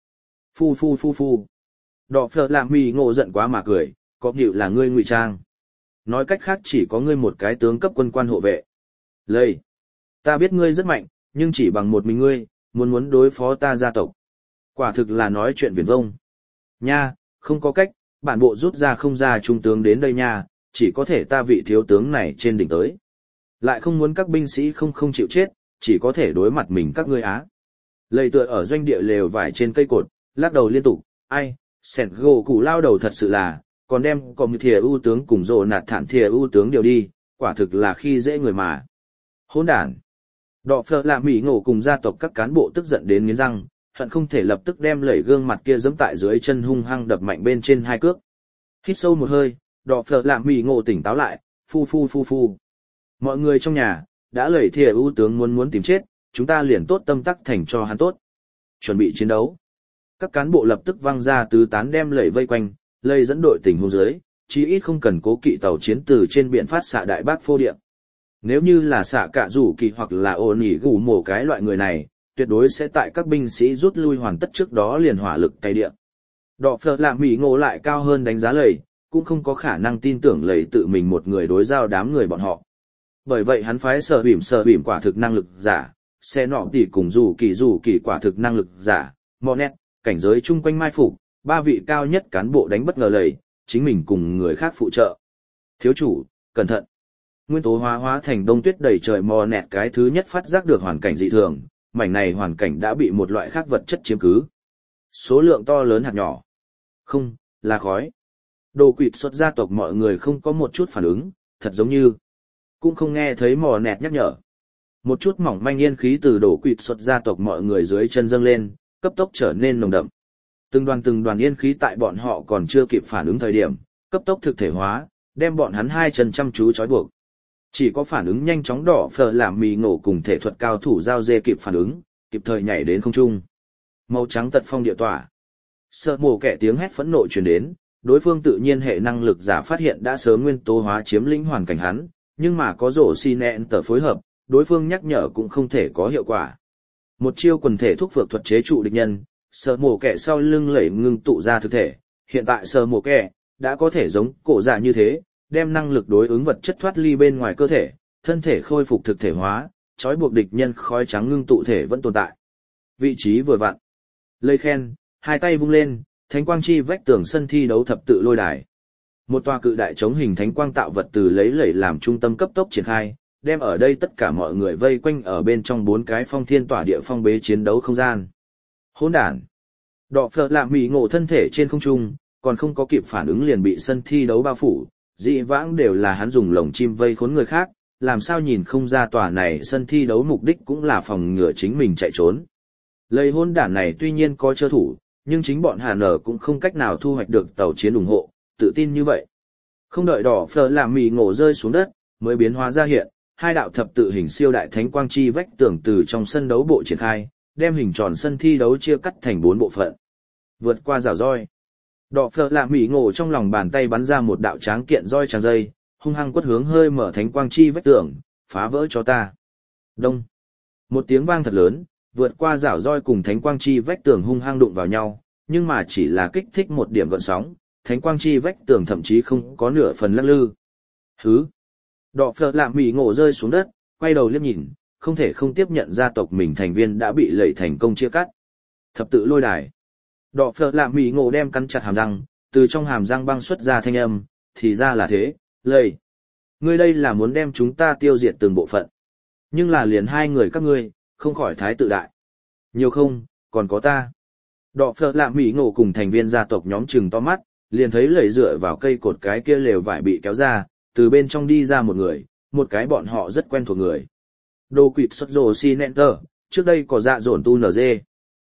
Phu. Đỏ phở làm mỉ ngộ giận quá mà cười, có nhịu là ngươi ngụy trang. Nói cách khác chỉ có ngươi một cái tướng cấp quân quan hộ vệ. Lây. Ta biết ngươi rất mạnh, nhưng chỉ bằng một mình ngươi, muốn đối phó ta gia tộc. Quả thực là nói chuyện viển vông. Nha, không có cách, bản bộ rút ra không ra trung tướng đến đây nha, chỉ có thể ta vị thiếu tướng này trên đỉnh tới. Lại không muốn các binh sĩ không chịu chết, chỉ có thể đối mặt mình các ngươi á. Lầy tựa ở doanh địa lều vải trên cây cột, lắc đầu liên tục, ai, sẹt gỗ cụ lao đầu thật sự là, còn đem còn thìa ưu tướng cùng rồ nạt thản thìa ưu tướng điều đi, quả thực là khi dễ người mà. Hỗn đản. Đỏ phở làm mỉ ngộ cùng gia tộc các cán bộ tức giận đến nghiến răng, hận không thể lập tức đem lẩy gương mặt kia giẫm tại dưới chân hung hăng đập mạnh bên trên hai cước. Hít sâu một hơi, đỏ phở làm mỉ ngộ tỉnh táo lại, phu. Mọi người trong nhà, đã lẩy thìa ưu tướng muốn tìm chết, chúng ta liền tốt tâm tắc thành cho hắn tốt. Chuẩn bị chiến đấu. Các cán bộ lập tức văng ra tứ tán đem lẩy vây quanh, lây dẫn đội tình huống dưới, chí ít không cần cố kỵ tàu chiến từ trên biển phát xạ đại bác phô điện. Nếu như là xạ cả rủ kỳ hoặc là ôn ỉ gù mổ cái loại người này, tuyệt đối sẽ tại các binh sĩ rút lui hoàn tất trước đó liền hỏa lực cày địa. Đọ phở làm mỉ ngộ lại cao hơn đánh giá lầy, cũng không có khả năng tin tưởng lầy tự mình một người đối giao đám người bọn họ. Bởi vậy hắn phái sở bỉm quả thực năng lực giả, xe nọ tỉ cùng dù kỳ quả thực năng lực giả, Monet, cảnh giới chung quanh mai phục, 3 vị cao nhất cán bộ đánh bất ngờ lầy, chính mình cùng người khác phụ trợ. Thiếu chủ, cẩn thận. Nguyên tố hóa thành đông tuyết đầy trời Monet cái thứ nhất phát giác được hoàn cảnh dị thường, mảnh này hoàn cảnh đã bị một loại khác vật chất chiếm cứ. Số lượng to lớn hạt nhỏ. Không, là khói. Đồ quỵt xuất gia tộc mọi người không có một chút phản ứng, thật giống như cũng không nghe thấy Monet nhắc nhở. Một chút mỏng manh yên khí từ đổ quỵt xuất gia tộc mọi người dưới chân dâng lên, cấp tốc trở nên nồng đậm. Từng đoàn yên khí tại bọn họ còn chưa kịp phản ứng thời điểm, cấp tốc thực thể hóa, đem bọn hắn hai chân chăm chú trói buộc. Chỉ có phản ứng nhanh chóng đỏ phở làm mì ngộ cùng thể thuật cao thủ giao dê kịp phản ứng, kịp thời nhảy đến không trung. Màu trắng tật phong địa tỏa. Sợ mổ kẻ tiếng hét phẫn nộ truyền đến, đối phương tự nhiên hệ năng lực giả phát hiện đã sớm nguyên tố hóa chiếm lĩnh hoàn cảnh hắn, nhưng mà có rổ xi nẹn tờ phối hợp, đối phương nhắc nhở cũng không thể có hiệu quả. Một chiêu quần thể thuốc phược thuật chế trụ địch nhân, sợ mổ kẻ sau lưng lẩy ngưng tụ ra thực thể, hiện tại sợ mổ kẻ đã có thể giống cổ giả như thế, đem năng lực đối ứng vật chất thoát ly bên ngoài cơ thể, thân thể khôi phục thực thể hóa, trói buộc địch nhân khói trắng ngưng tụ thể vẫn tồn tại. Vị trí vừa vặn. Lây khen, hai tay vung lên, thánh quang chi vách tường sân thi đấu thập tự lôi đài. Một tòa cự đại chống hình thánh quang tạo vật từ lấy lẩy làm trung tâm cấp tốc triển khai, đem ở đây tất cả mọi người vây quanh ở bên trong 4 cái phong thiên tỏa địa phong bế chiến đấu không gian. Hỗn đản. Đọ phở làm mỉ ngộ thân thể trên không trung, còn không có kịp phản ứng liền bị sân thi đấu bao phủ, dị vãng đều là hắn dùng lồng chim vây khốn người khác, làm sao nhìn không ra tòa này sân thi đấu mục đích cũng là phòng ngừa chính mình chạy trốn. Lây hỗn đản này tuy nhiên có chơ thủ, nhưng chính bọn Hà Nở cũng không cách nào thu hoạch được tàu chiến ủng hộ, tự tin như vậy. Không đợi đỏ phở làm mỉ ngộ rơi xuống đất, mới biến hóa ra hiện, hai đạo thập tự hình siêu đại thánh quang chi vách tường từ trong sân đấu bộ triển khai, đem hình tròn sân thi đấu chia cắt thành 4 bộ phận. Vượt qua rào roi. Đỏ phở làm mỉ ngộ trong lòng bàn tay bắn ra một đạo tráng kiện roi tràng dây, hung hăng quất hướng hơi mở thánh quang chi vách tường, phá vỡ cho ta. Đông. Một tiếng vang thật lớn, vượt qua rào roi cùng thánh quang chi vách tường hung hăng đụng vào nhau, nhưng mà chỉ là kích thích một điểm gợn sóng, thánh quang chi vách tường thậm chí không có nửa phần lắc lư. Hứ. Đỏ phở làm mỉ ngộ rơi xuống đất, quay đầu liếc nhìn, không thể không tiếp nhận gia tộc mình thành viên đã bị lẩy thành công chia cắt. Thập tự lôi đài. Đỏ phở làm mỉ ngộ đem cắn chặt hàm răng, từ trong hàm răng băng xuất ra thanh âm, thì ra là thế, lầy. Ngươi đây là muốn đem chúng ta tiêu diệt từng bộ phận. Nhưng là liền hai người các ngươi, không khỏi thái tự đại. Nhiều không, còn có ta. Đỏ phở làm mỉ ngộ cùng thành viên gia tộc nhóm trừng to mắt, liền thấy lầy dựa vào cây cột cái kia lều vải bị kéo ra, từ bên trong đi ra một người, một cái bọn họ rất quen thuộc người. Đồ quỵt xuất rồ si nẹn tờ, trước đây có dạ dồn tu nở dê.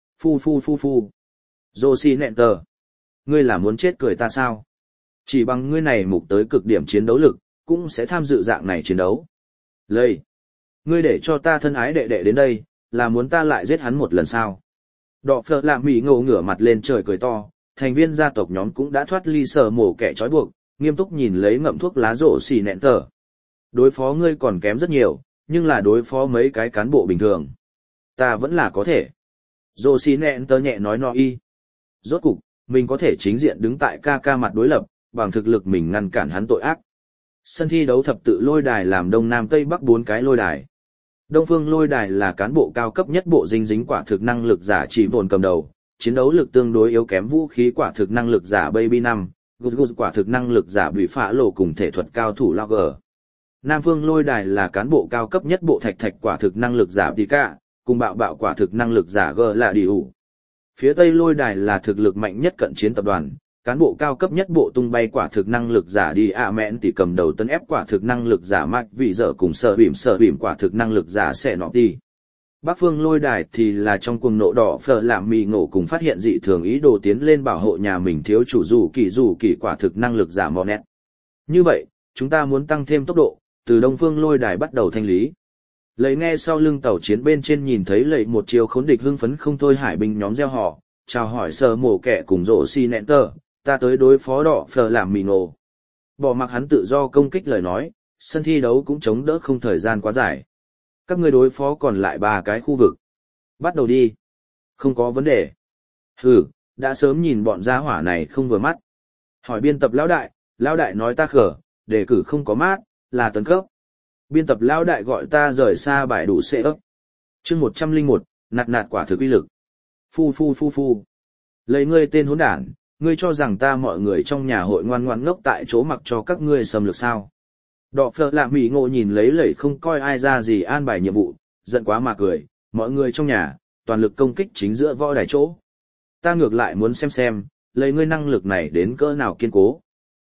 Phu. Rồ si nẹn tờ. Ngươi là muốn chết cười ta sao? Chỉ bằng ngươi này mục tới cực điểm chiến đấu lực, cũng sẽ tham dự dạng này chiến đấu. Lây. Ngươi để cho ta thân ái đệ đệ đến đây, là muốn ta lại giết hắn một lần sao? Đọ phở làm mỉ ngộ ngửa mặt lên trời cười to, thành viên gia tộc nhóm cũng đã thoát ly sở mổ kẻ trói buộc, nghiêm túc nhìn lấy ngậm thuốc lá rổ xì nẹn tờ. Đối phó ngươi còn kém rất nhiều, nhưng là đối phó mấy cái cán bộ bình thường. Ta vẫn là có thể. Rổ xì nẹn tờ nhẹ nói no y. Rốt cục, mình có thể chính diện đứng tại ca mặt đối lập, bằng thực lực mình ngăn cản hắn tội ác. Sân thi đấu thập tự lôi đài làm đông nam tây bắc 4 cái lôi đài. Đông phương lôi đài là cán bộ cao cấp nhất bộ dinh dính quả thực năng lực giả chỉ vồn cầm đầu, chiến đấu lực tương đối yếu kém vũ khí quả thực năng lực giả Baby 5, Gút quả thực năng lực giả bị phá lộ cùng thể thuật cao thủ Logger. Nam phương lôi đài là cán bộ cao cấp nhất bộ thạch quả thực năng lực giả Tika, cùng bạo quả thực năng lực giả G là đi ủ. Phía tây lôi đài là thực lực mạnh nhất cận chiến tập đoàn, cán bộ cao cấp nhất bộ tung bay quả thực năng lực giả đi mẹn tỷ cầm đầu tấn ép quả thực năng lực giả mạch vị dở cùng sợ bỉm quả thực năng lực giả sẽ nọ đi. Bắc phương lôi đài thì là trong cuồng nộ đỏ phở làm mì ngộ cùng phát hiện dị thường ý đồ tiến lên bảo hộ nhà mình thiếu chủ dù kỳ quả thực năng lực giả Monet. Như vậy, chúng ta muốn tăng thêm tốc độ, từ đông phương lôi đài bắt đầu thanh lý. Lấy nghe sau lưng tàu chiến bên trên nhìn thấy lệ một chiều khốn địch hưng phấn không thôi hải binh nhóm gieo họ, chào hỏi sờ mổ kẻ cùng rổ xi nẹn tờ, ta tới đối phó đỏ phở làm mì ngộ. Bỏ mặc hắn tự do công kích lời nói, sân thi đấu cũng chống đỡ không thời gian quá dài. Các ngươi đối phó còn lại 3 cái khu vực. Bắt đầu đi. Không có vấn đề. Hừ, đã sớm nhìn bọn gia hỏa này không vừa mắt. Hỏi biên tập lão đại nói ta khở, đề cử không có mát, là tấn cấp. Biên tập lão đại gọi ta rời xa bài đủ xệ ấp. Chương 101, nạt nạt quả thực uy lực. Phu. Lấy ngươi tên hỗn đản, ngươi cho rằng ta mọi người trong nhà hội ngoan ngoãn ngốc tại chỗ mặc cho các ngươi xâm lược sao? Đọ phợ lạ mỉ ngộ nhìn lấy lẩy không coi ai ra gì an bài nhiệm vụ, giận quá mà cười, mọi người trong nhà, toàn lực công kích chính giữa võ đài chỗ. Ta ngược lại muốn xem, lấy ngươi năng lực này đến cỡ nào kiên cố.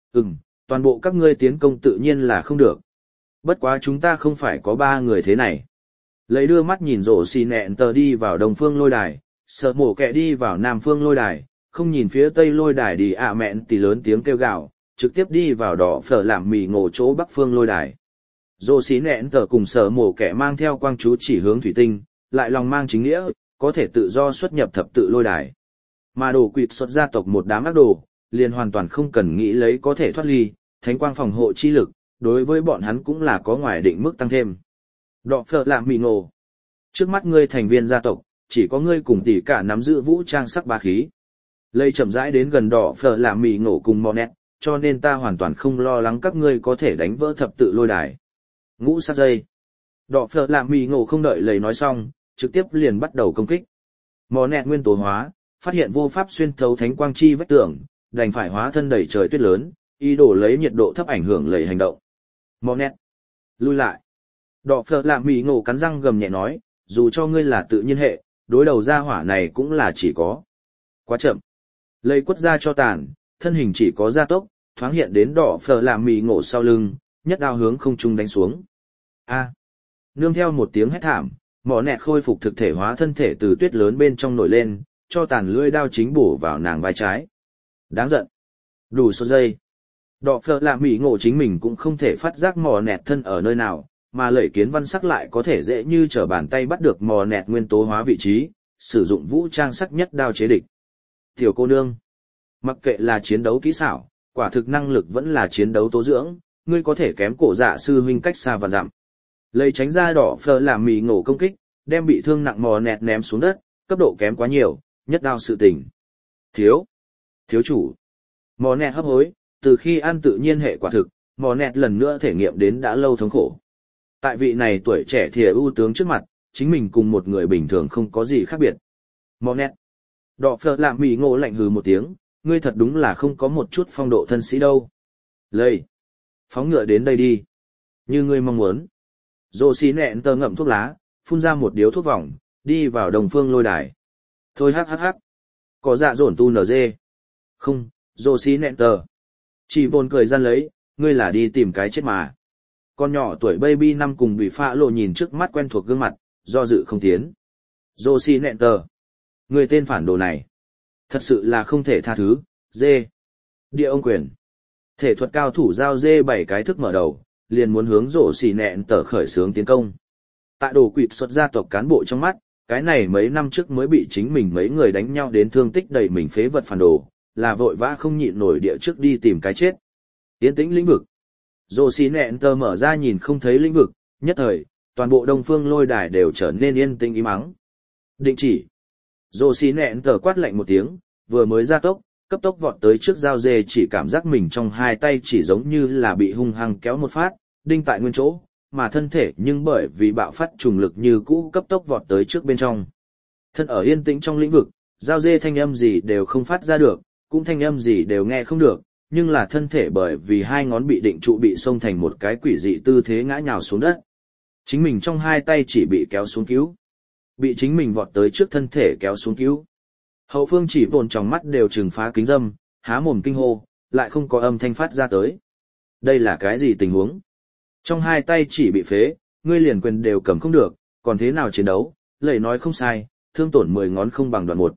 Toàn bộ các ngươi tiến công tự nhiên là không được. Bất quá chúng ta không phải có 3 người thế này. Lấy đưa mắt nhìn rổ xì nẹn tờ đi vào đông phương lôi đài, sợ mổ kẹ đi vào nam phương lôi đài, không nhìn phía tây lôi đài đi mẹn thì lớn tiếng kêu gào, trực tiếp đi vào đỏ phở làm mì ngộ chỗ bắc phương lôi đài. Rổ xì nẹn tờ cùng sợ mổ kẹ mang theo quang chú chỉ hướng thủy tinh, lại lòng mang chính nghĩa, có thể tự do xuất nhập thập tự lôi đài. Mà đồ quỵt xuất gia tộc một đám ác đồ, liền hoàn toàn không cần nghĩ lấy có thể thoát ly, thánh quang phòng hộ chi lực, đối với bọn hắn cũng là có ngoài định mức tăng thêm. Đọ phở làm mì ngộ. Trước mắt ngươi thành viên gia tộc, chỉ có ngươi cùng tỷ cả nắm giữ vũ trang sắc bá khí. Lây chậm rãi đến gần đỏ phở làm mì ngộ cùng Monet, cho nên ta hoàn toàn không lo lắng các ngươi có thể đánh vỡ thập tự lôi đài. Ngũ sát dây. Đọ phở làm mì ngộ không đợi lời nói xong, trực tiếp liền bắt đầu công kích. Monet nguyên tố hóa, phát hiện vô pháp xuyên thấu thánh quang chi vách tường, đành phải hóa thân đẩy trời tuyết lớn, ý đồ lấy nhiệt độ thấp ảnh hưởng lầy hành động. Monet, lui lại. Đọ phở làm mì ngộ cắn răng gầm nhẹ nói, dù cho ngươi là tự nhiên hệ, đối đầu ra hỏa này cũng là chỉ có. Quá chậm. Lây quất ra cho tàn, thân hình chỉ có gia tốc, thoáng hiện đến đỏ phở làm mì ngộ sau lưng, nhất đao hướng không trung đánh xuống. A. Nương theo một tiếng hét thảm, mỏ nẹt khôi phục thực thể hóa thân thể từ tuyết lớn bên trong nổi lên, cho tàn lưỡi đao chính bổ vào nàng vai trái. Đáng giận. Đủ số giây. Đọ phở làm mì ngộ chính mình cũng không thể phát giác mỏ nẹt thân ở nơi nào, mà lẩy kiến văn sắc lại có thể dễ như trở bàn tay bắt được mò nẹt nguyên tố hóa vị trí, sử dụng vũ trang sắc nhất đao chế địch. Tiểu cô nương, mặc kệ là chiến đấu kỹ xảo, quả thực năng lực vẫn là chiến đấu tố dưỡng, ngươi có thể kém cổ dạ sư huynh cách xa và dặm. Lấy tránh ra đỏ phở làm mì ngộ công kích, đem bị thương nặng mò nẹt ném xuống đất, cấp độ kém quá nhiều, nhất đao sự tình. Thiếu chủ. Mò nẹt hấp hối, từ khi ăn tự nhiên hệ quả thực, mò nẹt lần nữa thể nghiệm đến đã lâu thống khổ. Tại vị này tuổi trẻ thìa ưu tướng trước mặt, chính mình cùng một người bình thường không có gì khác biệt. Monet. Đọ phở làm mì ngộ lạnh hừ một tiếng, ngươi thật đúng là không có một chút phong độ thân sĩ đâu. Lây. Phóng ngựa đến đây đi. Như ngươi mong muốn. Rồ xí nẹn tờ ngậm thuốc lá, phun ra một điếu thuốc vòng, đi vào đồng phương lôi đài. Thôi hắc. Có dạ dồn tu nở dê. Không, rồ xí nẹn tờ. Chỉ vồn cười gian lấy, ngươi là đi tìm cái chết mà. Con nhỏ tuổi baby năm cùng bị pha lộ nhìn trước mắt quen thuộc gương mặt, do dự không tiến. Josie nẹn tờ. Người tên phản đồ này. Thật sự là không thể tha thứ, dê. Địa ông quyền. Thể thuật cao thủ giao dê 7 cái thức mở đầu, liền muốn hướng Josie nẹn tờ khởi xướng tiến công. Tại đồ quỵt xuất gia tộc cán bộ trong mắt, cái này mấy năm trước mới bị chính mình mấy người đánh nhau đến thương tích đầy mình phế vật phản đồ, là vội vã không nhịn nổi địa trước đi tìm cái chết. Tiến tĩnh lĩnh vực. Rồ xì nẹn tờ mở ra nhìn không thấy lĩnh vực, nhất thời, toàn bộ đông phương lôi đài đều trở nên yên tĩnh im ắng. Định chỉ. Rồ xì nẹn tờ quát lạnh một tiếng, vừa mới ra tốc, cấp tốc vọt tới trước dao dê chỉ cảm giác mình trong hai tay chỉ giống như là bị hung hăng kéo một phát, đinh tại nguyên chỗ, mà thân thể nhưng bởi vì bạo phát trùng lực như cũ cấp tốc vọt tới trước bên trong. Thân ở yên tĩnh trong lĩnh vực, dao dê thanh âm gì đều không phát ra được, cũng thanh âm gì đều nghe không được. Nhưng là thân thể bởi vì hai ngón bị định trụ bị xông thành một cái quỷ dị tư thế ngã nhào xuống đất. Chính mình trong hai tay chỉ bị kéo xuống cứu. Bị chính mình vọt tới trước thân thể kéo xuống cứu. Hậu phương chỉ vồn trong mắt đều trừng phá kính dâm, há mồm kinh hô, lại không có âm thanh phát ra tới. Đây là cái gì tình huống? Trong hai tay chỉ bị phế, ngươi liền quyền đều cầm không được, còn thế nào chiến đấu? Lời nói không sai, thương tổn 10 ngón không bằng đoạn một.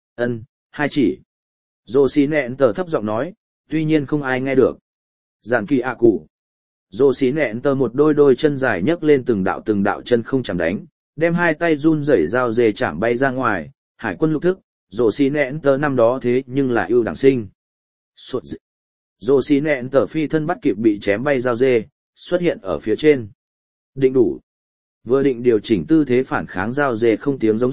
Hai chỉ. Rồ xí nẹn tờ thấp giọng nói, tuy nhiên không ai nghe được. Giản kỳ ạ cụ. Rồ xí nẹn tờ một đôi chân dài nhấc lên từng đạo chân không chạm đánh, đem hai tay run rẩy dao dê chạm bay ra ngoài, hải quân lục thức, rồ xí nẹn tờ năm đó thế nhưng là ưu đẳng sinh. Rồ xí nẹn tờ phi thân bắt kịp bị chém bay dao dê, xuất hiện ở phía trên. Định đủ. Vừa định điều chỉnh tư thế phản kháng dao dê không tiếng giống giận,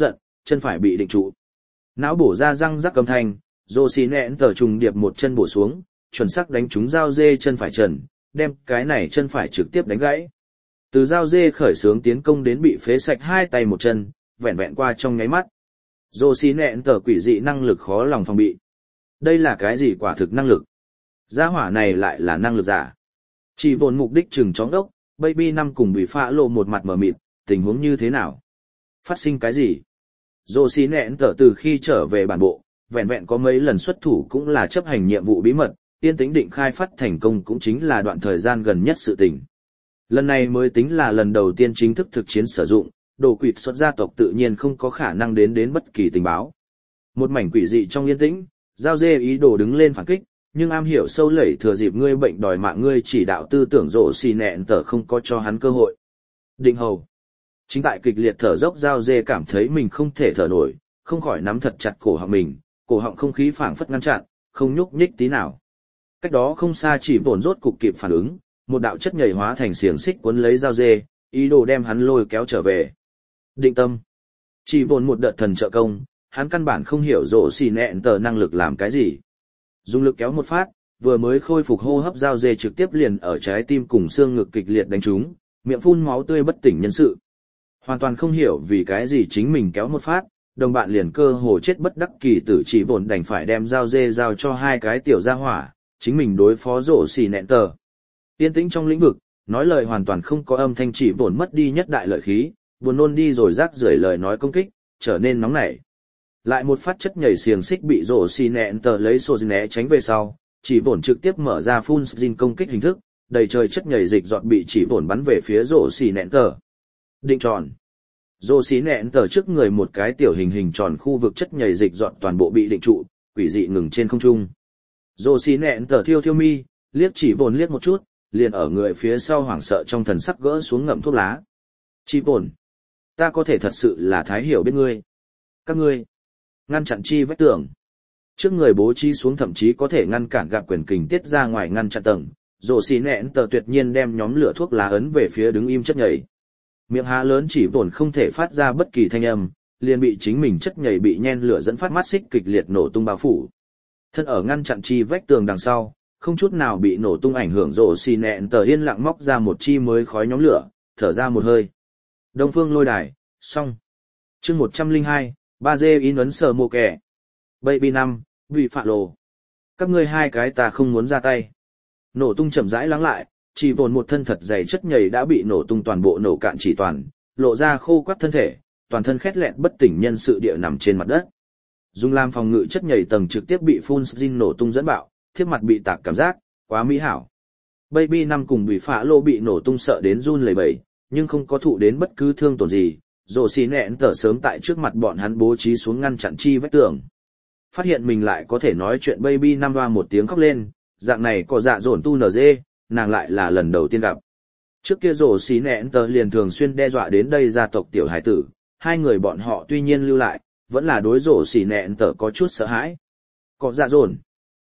chân phải bị định trụ. Não bổ ra răng rắc âm thanh, rồ xì nẹn tờ trùng điệp một chân bổ xuống, chuẩn xác đánh trúng dao dê chân phải trần, đem cái này chân phải trực tiếp đánh gãy. Từ dao dê khởi xướng tiến công đến bị phế sạch hai tay một chân, vẹn vẹn qua trong nháy mắt. Rồ xì nẹn tờ quỷ dị năng lực khó lòng phòng bị. Đây là cái gì quả thực năng lực? Gia hỏa này lại là năng lực giả. Chỉ vốn mục đích chừng chóng đốc, Baby năm cùng bị phá lộ một mặt mờ mịt, tình huống như thế nào? Phát sinh cái gì? Rồ xì nẹn tờ từ khi trở về bản bộ, vẹn vẹn có mấy lần xuất thủ cũng là chấp hành nhiệm vụ bí mật, yên tĩnh định khai phát thành công cũng chính là đoạn thời gian gần nhất sự tình. Lần này mới tính là lần đầu tiên chính thức thực chiến sử dụng, đồ quỷ xuất gia tộc tự nhiên không có khả năng đến bất kỳ tình báo. Một mảnh quỷ dị trong yên tĩnh, Giao Dê ý đồ đứng lên phản kích, nhưng am hiểu sâu lẩy thừa dịp ngươi bệnh đòi mạng ngươi chỉ đạo tư tưởng rộ xì nẹn tờ không có cho hắn cơ hội. Định hầu. Chính tại kịch liệt thở dốc Giao Dê cảm thấy mình không thể thở nổi, không khỏi nắm thật chặt cổ họng mình, cổ họng không khí phảng phất ngăn chặn, không nhúc nhích tí nào. Cách đó không xa chỉ bổn rốt cục kịp phản ứng, một đạo chất nhảy hóa thành xiềng xích cuốn lấy Giao Dê, ý đồ đem hắn lôi kéo trở về. Định tâm. Chỉ bổn một đợt thần trợ công, hắn căn bản không hiểu rộ xì nẹn tờ năng lực làm cái gì. Dùng lực kéo một phát, vừa mới khôi phục hô hấp Giao Dê trực tiếp liền ở trái tim cùng xương ngực kịch liệt đánh trúng, miệng phun máu tươi bất tỉnh nhân sự. Hoàn toàn không hiểu vì cái gì chính mình kéo một phát, đồng bạn liền cơ hồ chết bất đắc kỳ tử, chỉ vốn đành phải đem Giao Dê giao cho hai cái tiểu gia hỏa, chính mình đối phó rộ xì nẹn tờ. Yên tĩnh trong lĩnh vực, nói lời hoàn toàn không có âm thanh, chỉ vốn mất đi nhất đại lợi khí, buồn nôn đi rồi rác rưởi lời nói công kích, trở nên nóng nảy. Lại một phát chất nhảy xiềng xích bị rổ xì nẹn tờ lấy sô né tránh về sau, chỉ vốn trực tiếp mở ra phun zin công kích hình thức, đầy trời chất nhảy dịch giọt bị chỉ vốn bắn về phía rổ xì nẹn tờ. Định tròn. Rổ xì nẹn tờ trước người một cái tiểu hình tròn khu vực chất nhảy dịch giọt toàn bộ bị định trụ, quỷ dị ngừng trên không trung. Rổ xì nẹn tờ thiêu mi, liếc chỉ vốn liếc một chút, liền ở người phía sau hoảng sợ trong thần sắc gỡ xuống ngậm thuốc lá. Chỉ vốn, ta có thể thật sự là thái hiểu biết ngươi. Các ngươi ngăn chặn chi vách tường. Trước người bố trí xuống thậm chí có thể ngăn cản gặp quyền kình tiết ra ngoài ngăn chặn tầng, rổ xì nẹn tờ tuyệt nhiên đem nhóm lửa thuốc lá ấn về phía đứng im chất nhảy. Miệng há lớn chỉ vốn không thể phát ra bất kỳ thanh âm, liền bị chính mình chất nhảy bị nhen lửa dẫn phát mắt xích kịch liệt nổ tung bao phủ. Thân ở ngăn chặn chi vách tường đằng sau, không chút nào bị nổ tung ảnh hưởng, rổ xì nẹn tờ yên lặng móc ra một chi mới khói nhóm lửa, thở ra một hơi. Đông Phương Lôi Đài, xong. Chương 102, 3G in ấn sờ mồ kẻ. Baby 5, vì phạ lồ. Các ngươi hai cái ta không muốn ra tay. Nổ tung chậm rãi lắng lại, chỉ vồn một thân thật dày chất nhầy đã bị nổ tung toàn bộ nổ cạn chỉ toàn, lộ ra khô quắt thân thể, toàn thân khét lẹn bất tỉnh nhân sự địa nằm trên mặt đất. Dùng làm phòng ngự chất nhầy tầng trực tiếp bị phun zin nổ tung dẫn bạo, thiết mặt bị tạc cảm giác, quá mỹ hảo. Baby 5 cùng bị phạ lô bị nổ tung sợ đến run lẩy bẩy, nhưng không có thụ đến bất cứ thương tổn gì. Rồ xì nẹn tờ sớm tại trước mặt bọn hắn bố trí xuống ngăn chặn chi vách tường. Phát hiện mình lại có thể nói chuyện, Baby 5 hoa một tiếng khóc lên, dạng này có dạ dồn tu nở dê, nàng lại là lần đầu tiên gặp. Trước kia rồ xì nẹn tờ liền thường xuyên đe dọa đến đây gia tộc tiểu hải tử, hai người bọn họ tuy nhiên lưu lại, vẫn là đối rồ xì nẹn tờ có chút sợ hãi. Có dạ dồn.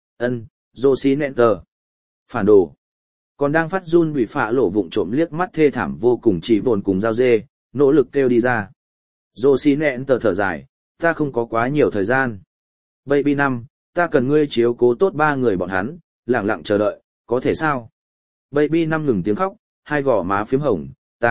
Rồ xì nẹn tờ. Phản đồ. Còn đang phát run bị phạ lộ vụng trộm liếc mắt thê thảm vô cùng chỉ vồn cùng giao dê, nỗ lực kêu đi ra. Rồ xì nẹn tờ thở dài, ta không có quá nhiều thời gian. Baby 5, ta cần ngươi chiếu cố tốt ba người bọn hắn, lặng lặng chờ đợi, có thể sao? Baby 5 ngừng tiếng khóc, hai gò má phím hồng,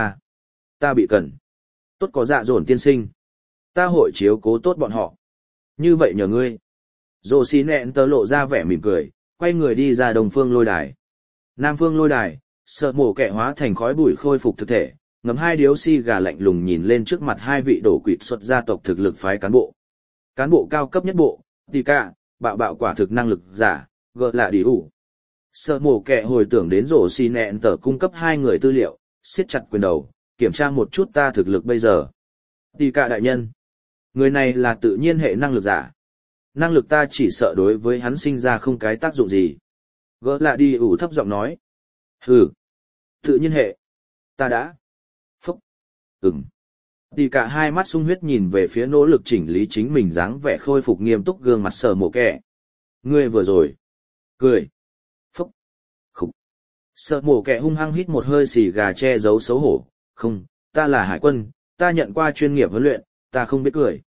ta bị cần. Tốt có dạ dồn tiên sinh. Ta hội chiếu cố tốt bọn họ. Như vậy nhờ ngươi. Rồ xì nẹn tờ lộ ra vẻ mỉm cười, quay người đi ra Đông Phương Lôi Đài. Nam Phương Lôi Đài, sợ mổ kẹ hóa thành khói bụi khôi phục thực thể, ngấm hai điếu xi gà lạnh lùng nhìn lên trước mặt hai vị đổ quỵt xuất gia tộc thực lực phái cán bộ. Cán bộ cao cấp nhất bộ, tì cả, bạo quả thực năng lực giả, gợ là đi ủ. Sợ mổ kẹ hồi tưởng đến rổ xì nẹn tờ cung cấp hai người tư liệu, siết chặt quyền đầu, kiểm tra một chút ta thực lực bây giờ. Tì cả đại nhân. Người này là tự nhiên hệ năng lực giả. Năng lực ta chỉ sợ đối với hắn sinh ra không cái tác dụng gì. Gỡ lại đi ủ thấp giọng nói. Hừ. Tự nhiên hệ. Ta đã. Phúc. Thì cả hai mắt sung huyết nhìn về phía nỗ lực chỉnh lý chính mình dáng vẻ khôi phục nghiêm túc gương mặt sờ mổ kẻ. Ngươi vừa rồi. Cười. Phúc. Khúc. Sờ mổ kẻ hung hăng hít một hơi xì gà che giấu xấu hổ. Không, ta là hải quân, ta nhận qua chuyên nghiệp huấn luyện, ta không biết cười.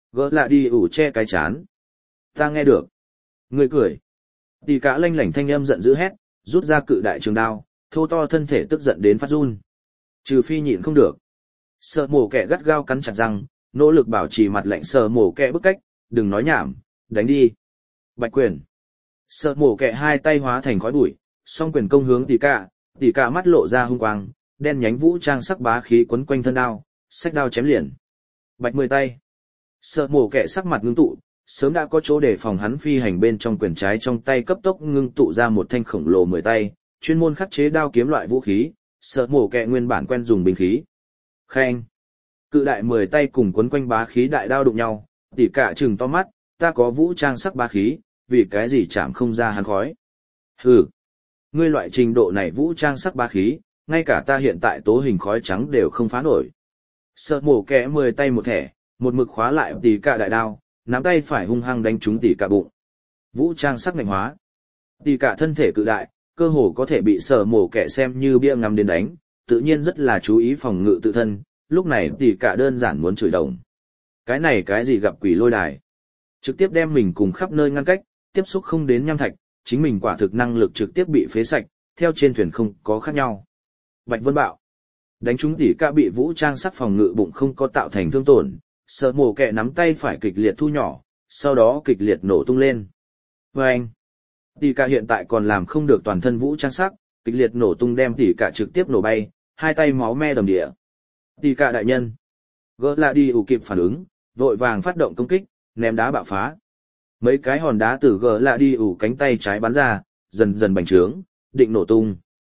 Gỡ lại đi ủ che cái chán. Ta nghe được. Ngươi cười. Tỷ cả lanh lảnh thanh âm giận dữ hét, rút ra cự đại trường đao, thô to thân thể tức giận đến phát run. Trừ phi nhịn không được. Sợ mổ kẻ gắt gao cắn chặt răng, nỗ lực bảo trì mặt lạnh sợ mổ kẻ bức cách, đừng nói nhảm, đánh đi. Bạch quyền. Sợ mổ kẻ hai tay hóa thành khói bụi, song quyền công hướng tỷ cả mắt lộ ra hung quang, đen nhánh vũ trang sắc bá khí quấn quanh thân đao, xách đao chém liền. Bạch 10 tay. Sợ mổ kẻ sắc mặt ngưng tụ, sớm đã có chỗ để phòng hắn phi hành bên trong quyền trái trong tay cấp tốc ngưng tụ ra một thanh khổng lồ 10 tay, chuyên môn khắc chế đao kiếm loại vũ khí, sợ mổ kẻ nguyên bản quen dùng binh khí. Khen. Cự đại 10 tay cùng quấn quanh bá khí đại đao đụng nhau, tỷ cả trừng to mắt, ta có vũ trang sắc bá khí, vì cái gì chạm không ra hắn khói. Hừ. Ngươi loại trình độ này vũ trang sắc bá khí, ngay cả ta hiện tại tố hình khói trắng đều không phá nổi. Sợ mổ kẻ 10 tay một thẻ, một mực khóa lại tỷ cả đại đao, nắm tay phải hung hăng đánh trúng tỷ cả bụng. Vũ trang sắc ngạnh hóa. Tỷ cả thân thể cự đại, cơ hồ có thể bị sợ mổ kẻ xem như bia ngắm đến đánh, tự nhiên rất là chú ý phòng ngự tự thân, lúc này tỷ cả đơn giản muốn chửi đồng. Cái này cái gì gặp quỷ lôi đài. Trực tiếp đem mình cùng khắp nơi ngăn cách, tiếp xúc không đến nham thạch, chính mình quả thực năng lực trực tiếp bị phế sạch, theo trên thuyền không có khác nhau. Bạch Vân Bạo. Đánh trúng tỷ cả bị vũ trang sắc phòng ngự bụng không có tạo thành thương tổn, sợ mổ kẹ nắm tay phải kịch liệt thu nhỏ, sau đó kịch liệt nổ tung lên. Vâng! Tỷ cả hiện tại còn làm không được toàn thân vũ trang sắc, kịch liệt nổ tung đem tỷ cả trực tiếp nổ bay, hai tay máu me đầm địa. Tỷ cả đại nhân. Gỡ lại đi ủ kịp phản ứng, vội vàng phát động công kích, ném đá bạo phá. Mấy cái hòn đá từ gỡ lại đi ủ cánh tay trái bắn ra, dần dần bành trướng, định nổ tung.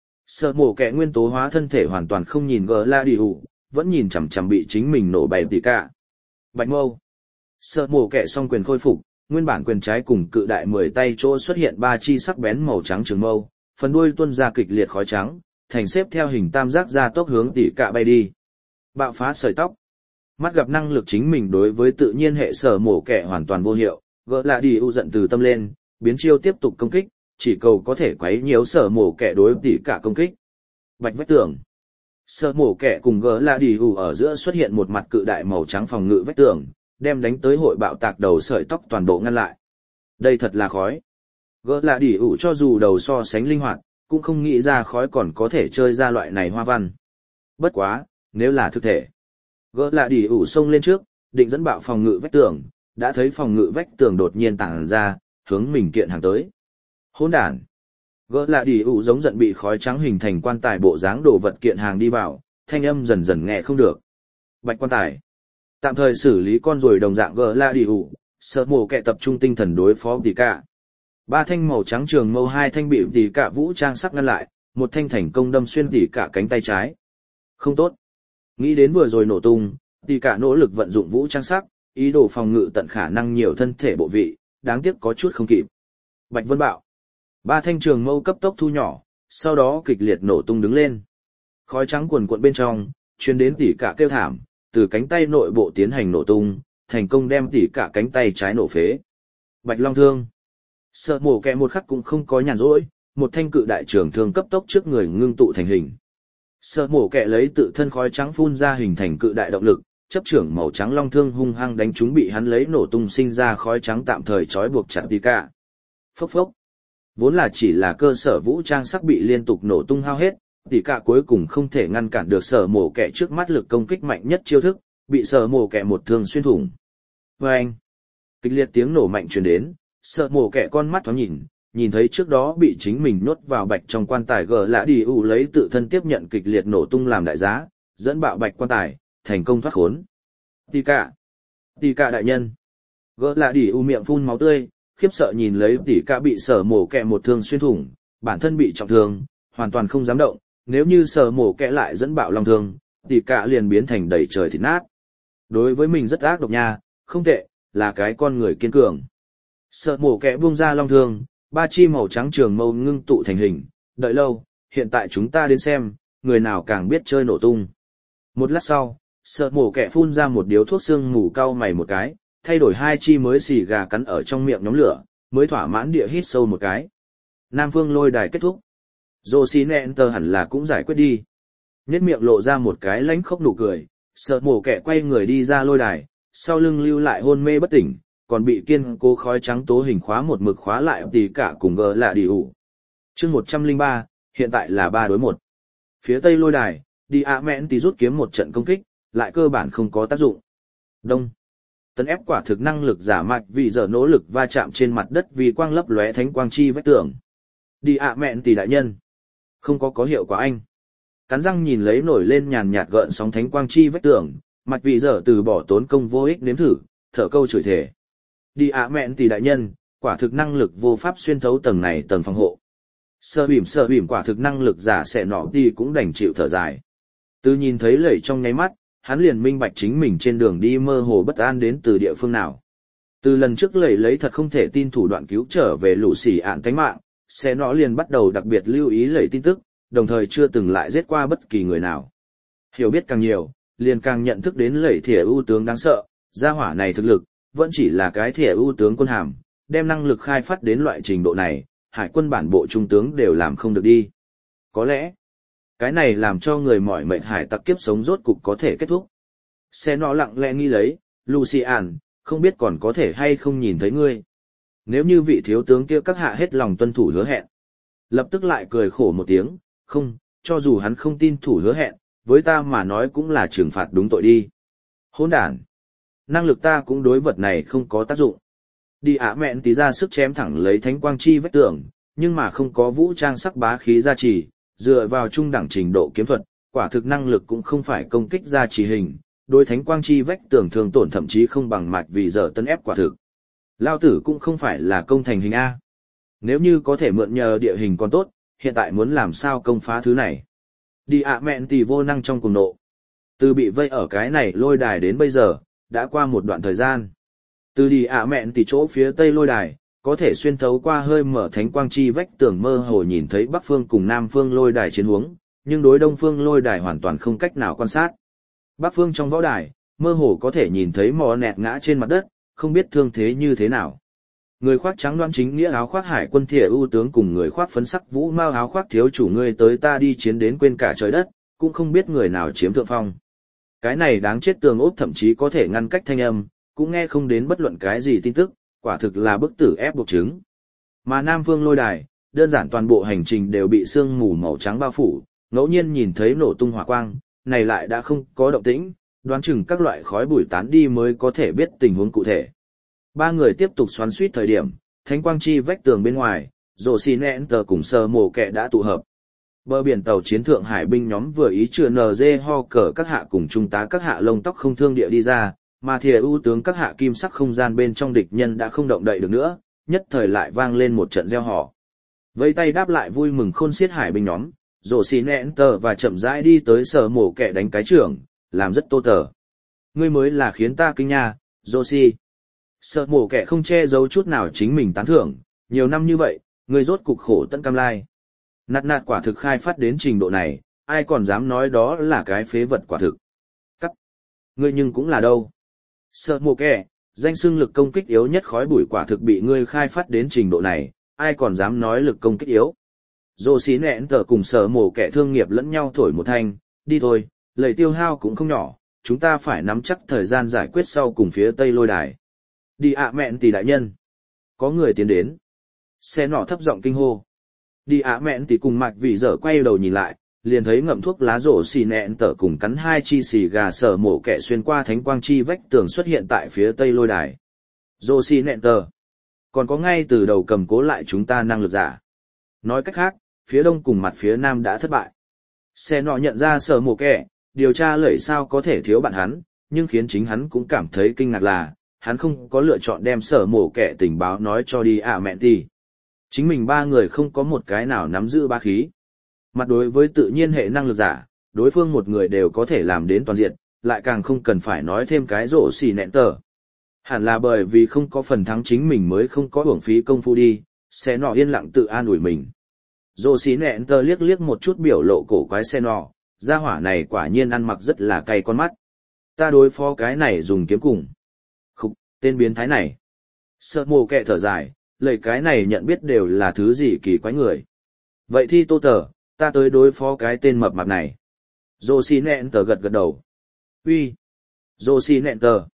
Sợ mổ kẹ nguyên tố hóa thân thể hoàn toàn không nhìn gỡ lại đi ủ, vẫn nhìn chằm chằm bị chính mình nổ bay tỷ cả. Bạch mâu. Sợ mổ kẹ song quyền khôi phục, nguyên bản quyền trái cùng cự đại 10 tay chỗ xuất hiện 3 chi sắc bén màu trắng trường mâu, phần đuôi tuôn ra kịch liệt khói trắng, thành xếp theo hình tam giác ra tốc hướng tỷ cả bay đi. Bạo phá sợi tóc. Mắt gặp năng lực chính mình đối với tự nhiên hệ sở mổ kẻ hoàn toàn vô hiệu, gỡ lại đi u giận từ tâm lên, biến chiêu tiếp tục công kích, chỉ cầu có thể quấy nhiễu sở mổ kẻ đối tỷ cả công kích. Bạch vách tường. Sở mổ kẻ cùng gỡ lại đi u ở giữa xuất hiện một mặt cự đại màu trắng phòng ngự vách tường, đem đánh tới hội bạo tạc đầu sợi tóc toàn bộ ngăn lại. Đây thật là khói. Gỡ lại đi u cho dù đầu so sánh linh hoạt, cũng không nghĩ ra khói còn có thể chơi ra loại này hoa văn. Bất quá, nếu là thực thể. Gỡ lại đi ủ xông lên trước, định dẫn bạo phòng ngự vách tường, đã thấy phòng ngự vách tường đột nhiên tản ra, hướng mình kiện hàng tới. Hỗn đản. Gỡ lại đi ủ giống giận bị khói trắng hình thành quan tài bộ dáng đồ vật kiện hàng đi vào, thanh âm dần dần nghe không được. Bạch quan tài. Tạm thời xử lý con ruồi đồng dạng gỡ lại đi ủ, sợ mổ kẹ tập trung tinh thần đối phó tỷ cả. 3 thanh màu trắng trường mâu 2 thanh bị tỷ cả vũ trang sắc ngăn lại, 1 thanh thành công đâm xuyên tỷ cả cánh tay trái. Không tốt. Nghĩ đến vừa rồi nổ tung, tỷ cả nỗ lực vận dụng vũ trang sắc, ý đồ phòng ngự tận khả năng nhiều thân thể bộ vị, đáng tiếc có chút không kịp. Bạch Vân Bạo. 3 thanh trường mâu cấp tốc thu nhỏ, sau đó kịch liệt nổ tung đứng lên. Khói trắng cuồn cuộn bên trong, truyền đến tỷ cả kêu thảm, từ cánh tay nội bộ tiến hành nổ tung, thành công đem tỷ cả cánh tay trái nổ phế. Bạch Long Thương. Sợ mổ kẹ một khắc cũng không có nhàn rỗi, một thanh cự đại trường thương cấp tốc trước người ngưng tụ thành hình. Sợ mổ kẹ lấy tự thân khói trắng phun ra hình thành cự đại động lực, chấp trưởng màu trắng long thương hung hăng đánh trúng bị hắn lấy nổ tung sinh ra khói trắng tạm thời trói buộc chặt tỷ cả. Phốc phốc. Vốn là chỉ là cơ sở vũ trang sắc bị liên tục nổ tung hao hết, tỷ cả cuối cùng không thể ngăn cản được sở mổ kẹ trước mắt lực công kích mạnh nhất chiêu thức, bị sở mổ kẹ một thương xuyên thủng. Vâng! Kịch liệt tiếng nổ mạnh truyền đến, sở mổ kẹ con mắt thoáng nhìn thấy trước đó bị chính mình nhốt vào bạch trong quan tài gờ lã đi u lấy tự thân tiếp nhận kịch liệt nổ tung làm đại giá, dẫn bạo bạch quan tài, thành công thoát khốn. Tỷ cả đại nhân. Gờ lã đi u miệng phun máu tươi, khiếp sợ nhìn lấy tỷ cả bị sở mổ kẹ một thương xuyên thủng, bản thân bị trọng thương, hoàn toàn không dám động, nếu như sở mổ kẹ lại dẫn bạo long thương, tỷ cả liền biến thành đầy trời thịt nát. Đối với mình rất ác độc nha, không tệ, là cái con người kiên cường. Sở mổ kẹ buông ra long thương, 3 chi màu trắng trường mâu ngưng tụ thành hình, đợi lâu, hiện tại chúng ta đến xem, người nào càng biết chơi nổ tung. Một lát sau, sở mổ kẹ phun ra một điếu thuốc sương mù cau mày một cái, thay đổi 2 chi mới xì gà cắn ở trong miệng nhóm lửa, mới thỏa mãn địa hít sâu một cái. Nam Phương lôi đài kết thúc. Jocinenter hẳn là cũng giải quyết đi. Nhếch miệng lộ ra một cái lãnh khốc nụ cười, sở mổ kẹ quay người đi ra lôi đài, sau lưng lưu lại hôn mê bất tỉnh, còn bị kiên cố khói trắng tố hình khóa một mực khóa lại tỉ cả cùng gờ lạ đi ủ. Chương 103, hiện tại là 3-1. Phía tây lôi đài, đi ạ mẹn tí rút kiếm một trận công kích, lại cơ bản không có tác dụng. Đông. Tấn ép quả thực năng lực giả mạch vì giờ nỗ lực va chạm trên mặt đất vì quang lấp lóe thánh quang chi vách tường. Đi ạ mẹn tỷ đại nhân. Không có hiệu quả anh. Cắn răng nhìn lấy nổi lên nhàn nhạt gợn sóng thánh quang chi vách tường, mạch vì giờ từ bỏ tốn công vô ích nếm thử, thở câu chửi thể. Đi ạ mẹn tỷ đại nhân, quả thực năng lực vô pháp xuyên thấu tầng này tầng phòng hộ. Sợ bỉm quả thực năng lực giả sẽ nọ đi cũng đành chịu thở dài. Từ nhìn thấy lẩy trong nháy mắt, hắn liền minh bạch chính mình trên đường đi mơ hồ bất an đến từ địa phương nào. Từ lần trước lẩy lấy thật không thể tin thủ đoạn cứu trở về lũ xỉ ạn tánh mạng, sẽ nọ liền bắt đầu đặc biệt lưu ý lẩy tin tức, đồng thời chưa từng lại giết qua bất kỳ người nào. Hiểu biết càng nhiều, liền càng nhận thức đến lẩy thỉa ưu tướng đáng sợ, gia hỏa này thực lực, vẫn chỉ là cái thỉa ưu tướng quân hàm, đem năng lực khai phát đến loại trình độ này, hải quân bản bộ trung tướng đều làm không được đi. Có lẽ, cái này làm cho người mỏi mệt hải tặc kiếp sống rốt cục có thể kết thúc. Xe nó lặng lẽ nghĩ lấy, Lucian, không biết còn có thể hay không nhìn thấy ngươi. Nếu như vị thiếu tướng kia các hạ hết lòng tuân thủ hứa hẹn. Lập tức lại cười khổ một tiếng, không, cho dù hắn không tin thủ hứa hẹn, với ta mà nói cũng là trừng phạt đúng tội đi. Hỗn đản. Năng lực ta cũng đối vật này không có tác dụng. Đi ạ mẹn tí ra sức chém thẳng lấy thánh quang chi vách tường, nhưng mà không có vũ trang sắc bá khí gia trì, dựa vào trung đẳng trình độ kiếm thuật, quả thực năng lực cũng không phải công kích gia trì hình, đối thánh quang chi vách tường thường tổn thậm chí không bằng mạch vì giờ tân ép quả thực. Lao tử cũng không phải là công thành hình A. Nếu như có thể mượn nhờ địa hình còn tốt, hiện tại muốn làm sao công phá thứ này. Đi ạ mẹn tí vô năng trong cùng nộ. Từ bị vây ở cái này lôi đài đến bây giờ, đã qua một đoạn thời gian. Từ đi ạ mẹn tỷ chỗ phía tây lôi đài, có thể xuyên thấu qua hơi mở thánh quang chi vách tường mơ hồ nhìn thấy bắc phương cùng nam phương lôi đài chiến huống, nhưng đối đông phương lôi đài hoàn toàn không cách nào quan sát. Bắc phương trong võ đài, mơ hồ có thể nhìn thấy mò nẹt ngã trên mặt đất, không biết thương thế như thế nào. Người khoác trắng đoan chính nghĩa áo khoác hải quân thỉa ưu tướng cùng người khoác phấn sắc vũ mao áo khoác thiếu chủ ngươi tới ta đi chiến đến quên cả trời đất, cũng không biết người nào chiếm thượng phong. Cái này đáng chết tường ốp thậm chí có thể ngăn cách thanh âm, cũng nghe không đến bất luận cái gì tin tức, quả thực là bức tử ép buộc chứng. Mà Nam Phương lôi đài, đơn giản toàn bộ hành trình đều bị sương mù màu trắng bao phủ, ngẫu nhiên nhìn thấy nổ tung hỏa quang, này lại đã không có động tĩnh, đoán chừng các loại khói bụi tán đi mới có thể biết tình huống cụ thể. Ba người tiếp tục xoắn suýt thời điểm, thánh quang chi vách tường bên ngoài, rồ xì nẹn tờ cùng sờ mổ kẹ đã tụ hợp. Bờ biển tàu chiến thượng hải binh nhóm vừa ý chừa NG ho cờ các hạ cùng trung tá các hạ lông tóc không thương địa đi ra, mà thìa ưu tướng các hạ kim sắc không gian bên trong địch nhân đã không động đậy được nữa, nhất thời lại vang lên một trận reo hò. Vây tay đáp lại vui mừng khôn xiết hải binh nhóm, rồ xì nẹn tờ và chậm rãi đi tới sờ mổ kẹ đánh cái trưởng, làm rất tô tờ. Ngươi mới là khiến ta kinh nha, rồ xì. Sờ mổ kẹ không che giấu chút nào chính mình tán thưởng, nhiều năm như vậy, ngươi rốt cục khổ tận cam lai. Nạt quả thực khai phát đến trình độ này, ai còn dám nói đó là cái phế vật quả thực. Cắt. Ngươi nhưng cũng là đâu. Sợ mồ kẻ, danh xưng lực công kích yếu nhất khói bụi quả thực bị ngươi khai phát đến trình độ này, ai còn dám nói lực công kích yếu. Dô xí nẹn tờ cùng sợ mồ kẻ thương nghiệp lẫn nhau thổi một thanh, đi thôi, lầy tiêu hao cũng không nhỏ, chúng ta phải nắm chắc thời gian giải quyết sau cùng phía tây lôi đài. Đi ạ mẹn tỷ đại nhân. Có người tiến đến. Xe nọ thấp giọng kinh hô. Đi ạ mẹn tỷ cùng mạch vì giờ quay đầu nhìn lại, liền thấy ngậm thuốc lá rổ xì nẹn tở cùng cắn hai chi xì gà sở mổ kẹ xuyên qua thánh quang chi vách tường xuất hiện tại phía tây lôi đài. Rổ xì nẹn tở. Còn có ngay từ đầu cầm cố lại chúng ta năng lực giả. Nói cách khác, phía đông cùng mặt phía nam đã thất bại. Xe nọ nhận ra sở mổ kẹ, điều tra lẩy sao có thể thiếu bạn hắn, nhưng khiến chính hắn cũng cảm thấy kinh ngạc là, hắn không có lựa chọn đem sở mổ kẹ tình báo nói cho đi ạ mẹn tỷ. Chính mình ba người không có một cái nào nắm giữ bá khí. Mặt đối với tự nhiên hệ năng lực giả, đối phương một người đều có thể làm đến toàn diện, lại càng không cần phải nói thêm cái rổ xì nẹn tờ. Hẳn là bởi vì không có phần thắng chính mình mới không có uổng phí công phu đi, xe nọ yên lặng tự an ủi mình. Rổ xì nẹn tờ liếc liếc một chút biểu lộ cổ quái xe nọ, gia hỏa này quả nhiên ăn mặc rất là cay con mắt. Ta đối phó cái này dùng kiếm cùng. Khúc, tên biến thái này. Sợ mồ kẹ thở dài, lời cái này nhận biết đều là thứ gì kỳ quái người. Vậy thì tô tờ, ta tới đối phó cái tên mập mạp này. Dô xì nẹn tờ gật gật đầu. Uy, Dô xì nẹn tờ.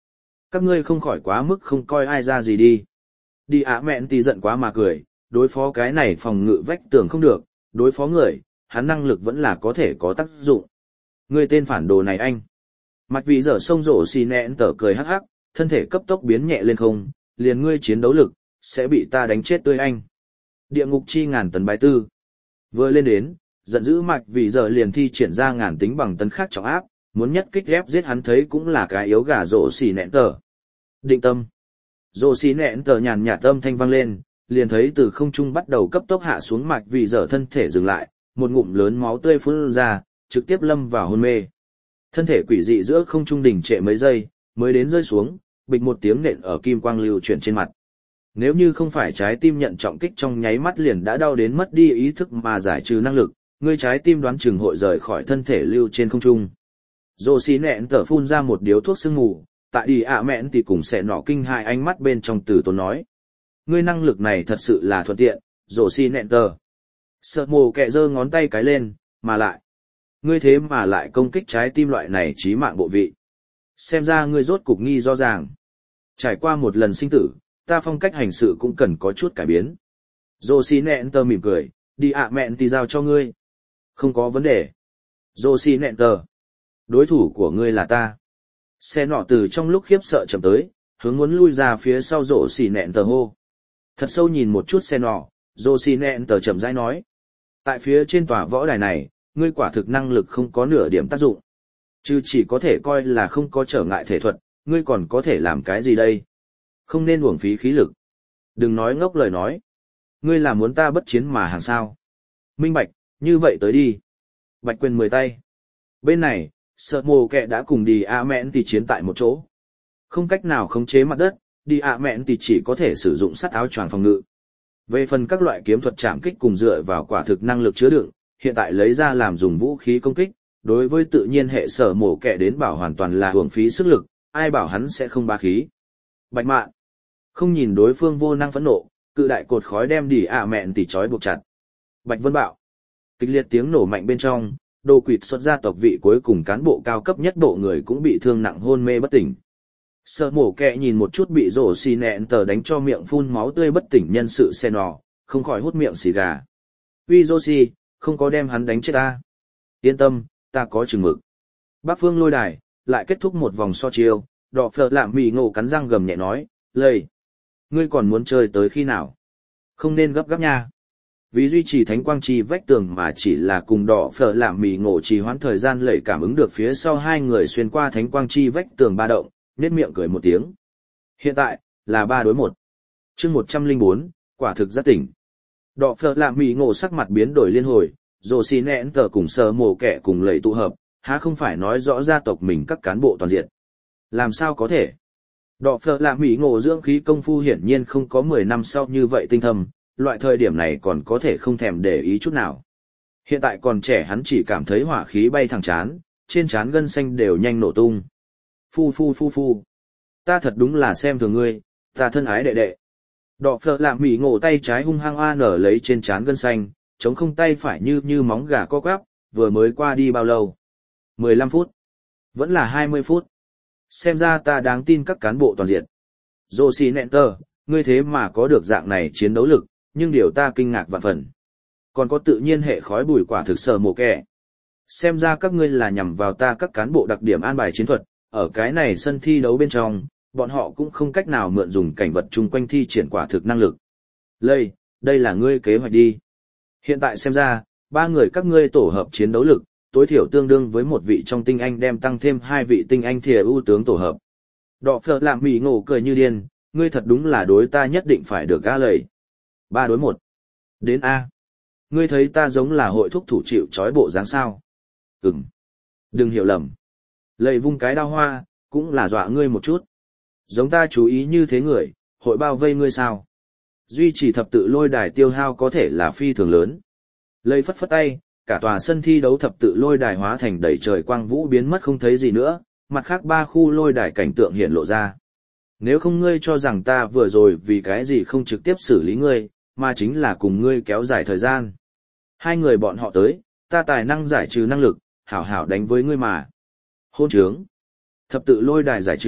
Các ngươi không khỏi quá mức không coi ai ra gì đi. Đi ạ mẹn thì giận quá mà cười, đối phó cái này phòng ngự vách tường không được, đối phó người, hắn năng lực vẫn là có thể có tác dụng. Ngươi tên phản đồ này anh. Mặt vì giờ sông rổ xì nẹn tở cười hắc hắc, thân thể cấp tốc biến nhẹ lên không, liền ngươi chiến đấu lực, sẽ bị ta đánh chết tươi anh. Địa ngục chi ngàn tấn bái tư. Vừa lên đến, giận dữ mạch vì giờ liền thi triển ra ngàn tính bằng tấn khác trọng áp, muốn nhất kích ép giết hắn thấy cũng là cái yếu gà rổ xì nẹn tở. Định tâm. Rổ xì nẹn tở nhàn nhạt âm thanh vang lên, liền thấy từ không trung bắt đầu cấp tốc hạ xuống mạch vì giờ thân thể dừng lại, một ngụm lớn máu tươi phun ra, trực tiếp lâm vào hôn mê. Thân thể quỷ dị giữa không trung đỉnh trệ mấy giây, mới đến rơi xuống, bịch một tiếng nện ở kim quang lưu chuyển trên mặt. Nếu như không phải trái tim nhận trọng kích trong nháy mắt liền đã đau đến mất đi ý thức mà giải trừ năng lực, người trái tim đoán chừng hội rời khỏi thân thể lưu trên không trung. Rồ xí nẹn tở phun ra một điếu thuốc sương mù, tại đi ạ mẹn thì cùng sẽ nọ kinh hai ánh mắt bên trong từ tốn nói. Ngươi năng lực này thật sự là thuận tiện, rồ xí nẹn tở. Sợ mồ kẹ giơ ngón tay cái lên, mà lại. Ngươi thế mà lại công kích trái tim loại này chí mạng bộ vị. Xem ra ngươi rốt cục nghi rõ ràng. Trải qua một lần sinh tử, ta phong cách hành sự cũng cần có chút cải biến. Dô xì nẹn tờ mỉm cười, đi ạ mẹn thì giao cho ngươi. Không có vấn đề. Dô xì nẹn tờ. Đối thủ của ngươi là ta. Xe nọ từ trong lúc khiếp sợ chậm tới, hướng muốn lui ra phía sau rổ xì nẹn tờ hô. Thật sâu nhìn một chút xe nọ, dô xì nẹn tờ chậm rãi nói. Tại phía trên tòa võ đài này, ngươi quả thực năng lực không có nửa điểm tác dụng. Chứ chỉ có thể coi là không có trở ngại thể thuật, ngươi còn có thể làm cái gì đây? Không nên uổng phí khí lực. Đừng nói ngốc lời nói. Ngươi là muốn ta bất chiến mà hàng sao. Minh bạch, như vậy tới đi. Bạch quyền 10 tay. Bên này, sợ mồ kẹ đã cùng đi ạ mẹn thì chiến tại một chỗ. Không cách nào khống chế mặt đất, đi ạ mẹn thì chỉ có thể sử dụng sắt áo choàng phòng ngự. Về phần các loại kiếm thuật chạm kích cùng dựa vào quả thực năng lực chứa đựng, hiện tại lấy ra làm dùng vũ khí công kích, đối với tự nhiên hệ sở mổ kẹ đến bảo hoàn toàn là hưởng phí sức lực, ai bảo hắn sẽ không bá khí. Bạch mạn, không nhìn đối phương vô năng phẫn nộ, cự đại cột khói đem đi ạ mẹn tỉ trói buộc chặt. Bạch vân bạo, kịch liệt tiếng nổ mạnh bên trong, đồ quỵt xuất ra tộc vị cuối cùng cán bộ cao cấp nhất bộ người cũng bị thương nặng hôn mê bất tỉnh. Sở mổ kẹ nhìn một chút bị rổ xì nẹn tờ đánh cho miệng phun máu tươi bất tỉnh nhân sự xe nò, không khỏi hút miệng xì gà. Uy Joshi, không có đem hắn đánh chết ta. Yên tâm, ta có chừng mực. Bắc phương lôi đài, lại kết thúc một vòng so chiêu, đỏ phở lạm mì ngộ cắn răng gầm nhẹ nói, lầy. Ngươi còn muốn chơi tới khi nào? Không nên gấp gáp nha. Vì duy trì thánh quang chi vách tường mà chỉ là cùng đỏ phở lạm mì ngộ trì hoãn thời gian lầy cảm ứng được phía sau hai người xuyên qua thánh quang chi vách tường ba động, nét miệng cười một tiếng. Hiện tại, là 3 đối 1. chương 104, quả thực rất tỉnh. Đỏ phở lạm mì ngộ sắc mặt biến đổi liên hồi, rồi xì nẹn tờ cùng sờ mổ kẻ cùng lầy tụ hợp, há không phải nói rõ gia tộc mình các cán bộ toàn diện. Làm sao có thể? Đỏ phở lạm mì ngộ dưỡng khí công phu hiển nhiên không có 10 năm sau như vậy tinh thâm, loại thời điểm này còn có thể không thèm để ý chút nào. Hiện tại còn trẻ hắn chỉ cảm thấy hỏa khí bay thẳng chán, trên trán gân xanh đều nhanh nổ tung. Phu. Ta thật đúng là xem thường ngươi, ta thân ái đệ đệ. Đỏ phở lạm mì ngộ tay trái hung hăng a nở lấy trên trán gân xanh, chống không tay phải như móng gà co quắp, vừa mới qua đi bao lâu? 15 phút. Vẫn là 20 phút. Xem ra ta đáng tin các cán bộ toàn diện. Joshi nẹn tờ, ngươi thế mà có được dạng này chiến đấu lực, nhưng điều ta kinh ngạc vạn phần. Còn có tự nhiên hệ khói bùi quả thực sờ mồ kẻ. Xem ra các ngươi là nhằm vào ta các cán bộ đặc điểm an bài chiến thuật, ở cái này sân thi đấu bên trong, bọn họ cũng không cách nào mượn dùng cảnh vật chung quanh thi triển quả thực năng lực. Đây là ngươi kế hoạch đi. Hiện tại xem ra, 3 người các ngươi tổ hợp chiến đấu lực, tối thiểu tương đương với một vị trong tinh anh đem tăng thêm 2 vị tinh anh thìa ưu tướng tổ hợp. Đỏ phở lạm mì ngộ cười như điên, ngươi thật đúng là đối ta nhất định phải được ga lầy. 3 đối 1. Đến A. Ngươi thấy ta giống là hội thúc thủ chịu trói bộ dáng sao? Đừng hiểu lầm. Lầy vung cái đao hoa, cũng là dọa ngươi một chút. Giống ta chú ý như thế người, hội bao vây ngươi sao? Duy trì thập tự lôi đài tiêu hao có thể là phi thường lớn. Lầy phất phất tay, cả tòa sân thi đấu thập tự lôi đài hóa thành đầy trời quang vũ biến mất không thấy gì nữa, mặt khác 3 khu lôi đài cảnh tượng hiện lộ ra. Nếu không ngươi cho rằng ta vừa rồi vì cái gì không trực tiếp xử lý ngươi, mà chính là cùng ngươi kéo dài thời gian. 2 người bọn họ tới, ta tài năng giải trừ năng lực, hảo hảo đánh với ngươi mà. Hôn trướng. Thập tự lôi đài giải trừ,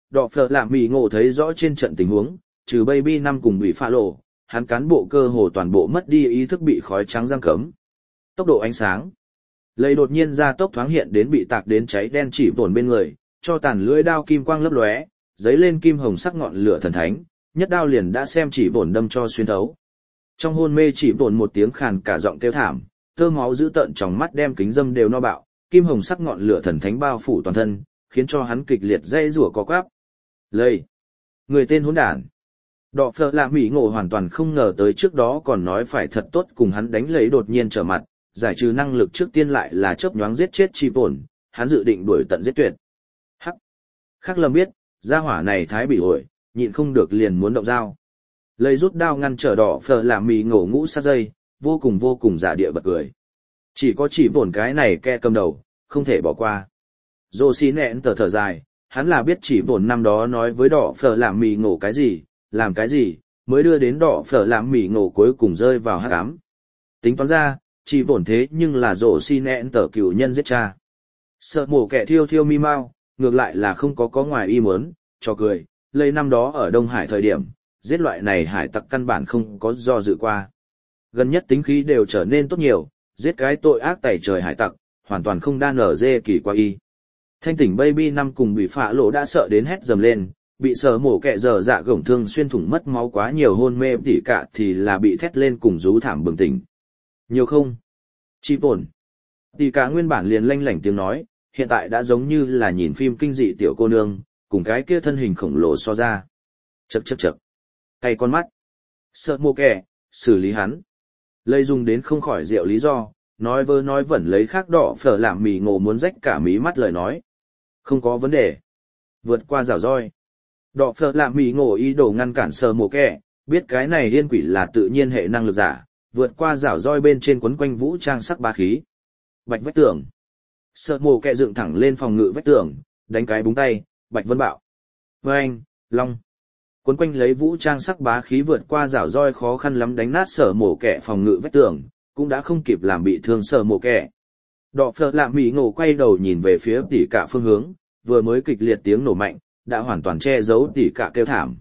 Đọ phở làm mì ngộ thấy rõ trên trận tình huống, trừ Baby 5 cùng bị pha lộ, hắn cán bộ cơ hồ toàn bộ mất đi ý thức bị khói trắng giam cấm. Tốc độ ánh sáng. Lầy đột nhiên ra tốc thoáng hiện đến bị tạc đến cháy đen chỉ tổn bên người, cho tàn lưỡi đao kim quang lấp lóe, giấy lên kim hồng sắc ngọn lửa thần thánh, nhất đao liền đã xem chỉ tổn đâm cho xuyên thấu. Trong hôn mê chỉ tổn một tiếng khàn cả giọng kêu thảm, tơ máu dữ tợn trong mắt đem kính dâm đều no bạo, kim hồng sắc ngọn lửa thần thánh bao phủ toàn thân, khiến cho hắn kịch liệt dây rủa co quắp. Lầy, người tên hỗn đản. Đọ phở lạ mỹ ngộ hoàn toàn không ngờ tới trước đó còn nói phải thật tốt cùng hắn đánh lấy đột nhiên trở mặt, giải trừ năng lực trước tiên lại là chớp nhoáng giết chết chi bổn, hắn dự định đuổi tận giết tuyệt. Hắc. Khắc Lâm biết, gia hỏa này thái bị ổi, nhịn không được liền muốn động dao. Lấy rút đao ngăn trở đỏ phở làm mì ngổ ngũ sát dây, vô cùng giả địa bật cười. Chỉ có chỉ bổn cái này ke cầm đầu, không thể bỏ qua. Dô xí nẹn thở dài, hắn là biết chỉ bổn năm đó nói với đỏ phở làm mì ngổ cái gì, làm cái gì, mới đưa đến đỏ phở làm mì ngổ cuối cùng rơi vào hắc ám. Tính toán ra, chỉ bổn thế nhưng là dô xí nẹn tờ cửu nhân giết cha. Sợ mổ kẻ thiêu mi mau, ngược lại là không có ngoài ý muốn, cho cười, lấy năm đó ở Đông Hải thời điểm, giết loại này hải tặc căn bản không có do dự qua. Gần nhất tính khí đều trở nên tốt nhiều, giết cái tội ác tày trời hải tặc, hoàn toàn không đan ở dê kỳ qua y. Thanh tỉnh Baby 5 cùng bị phạ lộ đã sợ đến hét dầm lên, bị sở mổ kẹ dở dạ gổng thương xuyên thủng mất máu quá nhiều hôn mê tỉ cả thì là bị thét lên cùng rú thảm bừng tỉnh. Nhiều không? Chi bổn. Tỉ cả nguyên bản liền lanh lảnh tiếng nói, hiện tại đã giống như là nhìn phim kinh dị tiểu cô nương, cùng cái kia thân hình khổng lồ so ra. Chậc. Cay con mắt. Sợ mồ kẻ, xử lý hắn. Lây dùng đến không khỏi rượu lý do, nói vơ nói vẩn lấy khác đỏ phở làm mì ngộ muốn rách cả mí mắt lời nói. Không có vấn đề. Vượt qua rào roi. Đỏ phở làm mì ngộ ý đồ ngăn cản sợ mồ kẻ, biết cái này điên quỷ là tự nhiên hệ năng lực giả, vượt qua rào roi bên trên quấn quanh vũ trang sắc bá khí. Bạch vách tường. Sợ mồ kẹ dựng thẳng lên phòng ngự vách tường, đánh cái búng tay, Bạch Vân bạo. Vâng, long. Quấn quanh lấy vũ trang sắc bá khí vượt qua rào roi khó khăn lắm đánh nát sở mổ kẹ phòng ngự vách tường, cũng đã không kịp làm bị thương sở mổ kẹ. Đọ phở lạ mỹ ngộ quay đầu nhìn về phía tỉ cả phương hướng, vừa mới kịch liệt tiếng nổ mạnh, đã hoàn toàn che giấu tỉ cả kêu thảm.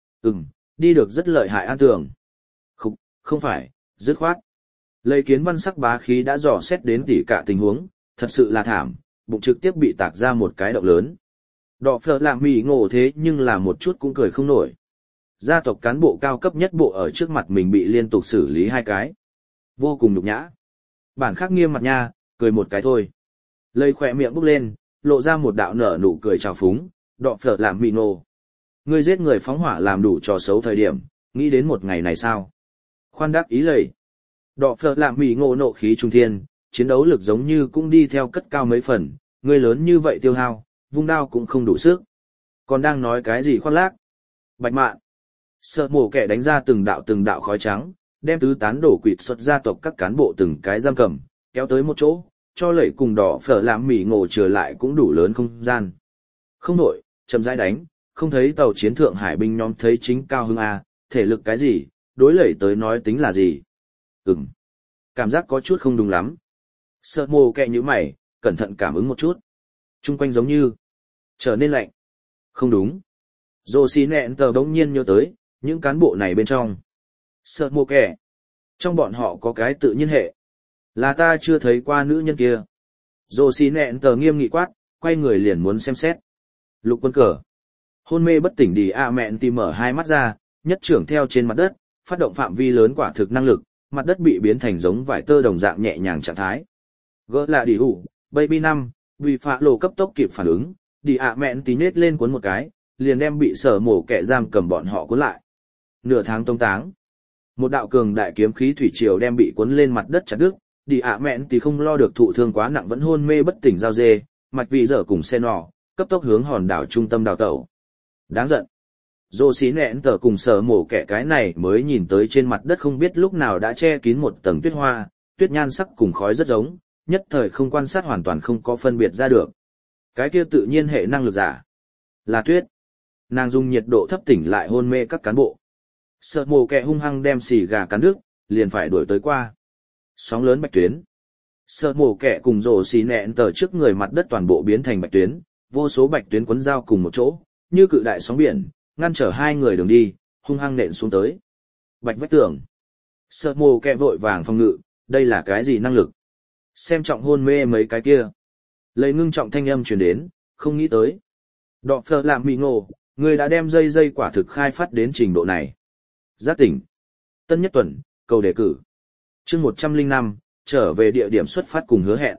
Đi được rất lợi hại an tường. Không phải, dứt khoát. Lấy kiến văn sắc bá khí đã dò xét đến tỉ cả tình huống, thật sự là thảm, bụng trực tiếp bị tạc ra một cái động lớn. Đọ phở làm mì ngộ thế nhưng là một chút cũng cười không nổi. Gia tộc cán bộ cao cấp nhất bộ ở trước mặt mình bị liên tục xử lý hai cái. Vô cùng nhục nhã. Bản khắc nghiêm mặt nha, cười một cái thôi. Lây khỏe miệng bốc lên, lộ ra một đạo nở nụ cười trào phúng, đọ phở làm mì ngộ. Ngươi giết người phóng hỏa làm đủ trò xấu thời điểm, nghĩ đến một ngày này sao? Khoan đắc ý lầy. Đọ phở làm mì ngộ nộ khí trung thiên, chiến đấu lực giống như cũng đi theo cất cao mấy phần, ngươi lớn như vậy tiêu hao, vung đao cũng không đủ sức. Còn đang nói cái gì khoác lác? Bạch mạn. Sợ mổ kẻ đánh ra từng đạo khói trắng, đem tứ tán đổ quỵt xuất gia tộc các cán bộ từng cái giam cầm, kéo tới một chỗ, cho lẩy cùng đỏ phở làm mỉ ngộ trở lại cũng đủ lớn không gian. Không nổi, chậm rãi đánh, không thấy tàu chiến thượng hải binh nhóm thấy chính cao hưng A, thể lực cái gì, đối lẩy tới nói tính là gì? Cảm giác có chút không đúng lắm. Sợ mồ kẹ như mày, cẩn thận cảm ứng một chút. Trung quanh giống như trở nên lạnh. Không đúng. Dô xí nẹn tờ đống nhiên nhớ tới, những cán bộ này bên trong. Sợ mồ kẹ. Trong bọn họ có cái tự nhiên hệ. Là ta chưa thấy qua nữ nhân kia. Dô xí nẹn tờ nghiêm nghị quát, quay người liền muốn xem xét. Lục Quân Cờ. Hôn mê bất tỉnh đi mẹn tìm mở hai mắt ra, nhất trưởng theo trên mặt đất, phát động phạm vi lớn quả thực năng lực, mặt đất bị biến thành giống vải tơ đồng dạng nhẹ nhàng trạng thái. Gỡ là đi hủ, Baby 5, vì phạ lộ cấp tốc kịp phản ứng, đi mẹn tí nết lên cuốn một cái, liền đem bị sở mổ kẻ giam cầm bọn họ cuốn lại. Nửa tháng tông táng. Một đạo cường đại kiếm khí thủy triều đem bị cuốn lên mặt đất chặt đứt, đi mẹn tí không lo được thụ thương quá nặng vẫn hôn mê bất tỉnh giao dê, mạch vị dở cùng xe nỏ, cấp tốc hướng hòn đảo trung tâm đào tẩu. Đáng giận. Dô xí nẹn tờ cùng sở mổ kẻ cái này mới nhìn tới trên mặt đất không biết lúc nào đã che kín một tầng tuyết hoa, tuyết nhan sắc cùng khói rất giống, nhất thời không quan sát hoàn toàn không có phân biệt ra được. Cái kia tự nhiên hệ năng lực giả. Là tuyết. Nàng dùng nhiệt độ thấp tỉnh lại hôn mê các cán bộ. Sợ mổ kẻ hung hăng đem xì gà cắn đứt, liền phải đuổi tới qua. Sóng lớn bạch tuyến. Sợ mổ kẻ cùng rổ xì nẹn tờ trước người mặt đất toàn bộ biến thành bạch tuyến, vô số bạch tuyến quấn dao cùng một chỗ, như cự đại sóng biển, ngăn trở hai người đường đi, hung hăng nện xuống tới. Bạch vách tường. Sợ mồ kẹ vội vàng phòng ngự, đây là cái gì năng lực? Xem trọng hôn mê mấy cái kia. Lấy ngưng trọng thanh âm truyền đến, không nghĩ tới. Đọ phờ làm mì ngộ, người đã đem dây quả thực khai phát đến trình độ này. Giác tỉnh. Tân Nhất Tuần, cầu đề cử. Chương 105, trở về địa điểm xuất phát cùng hứa hẹn.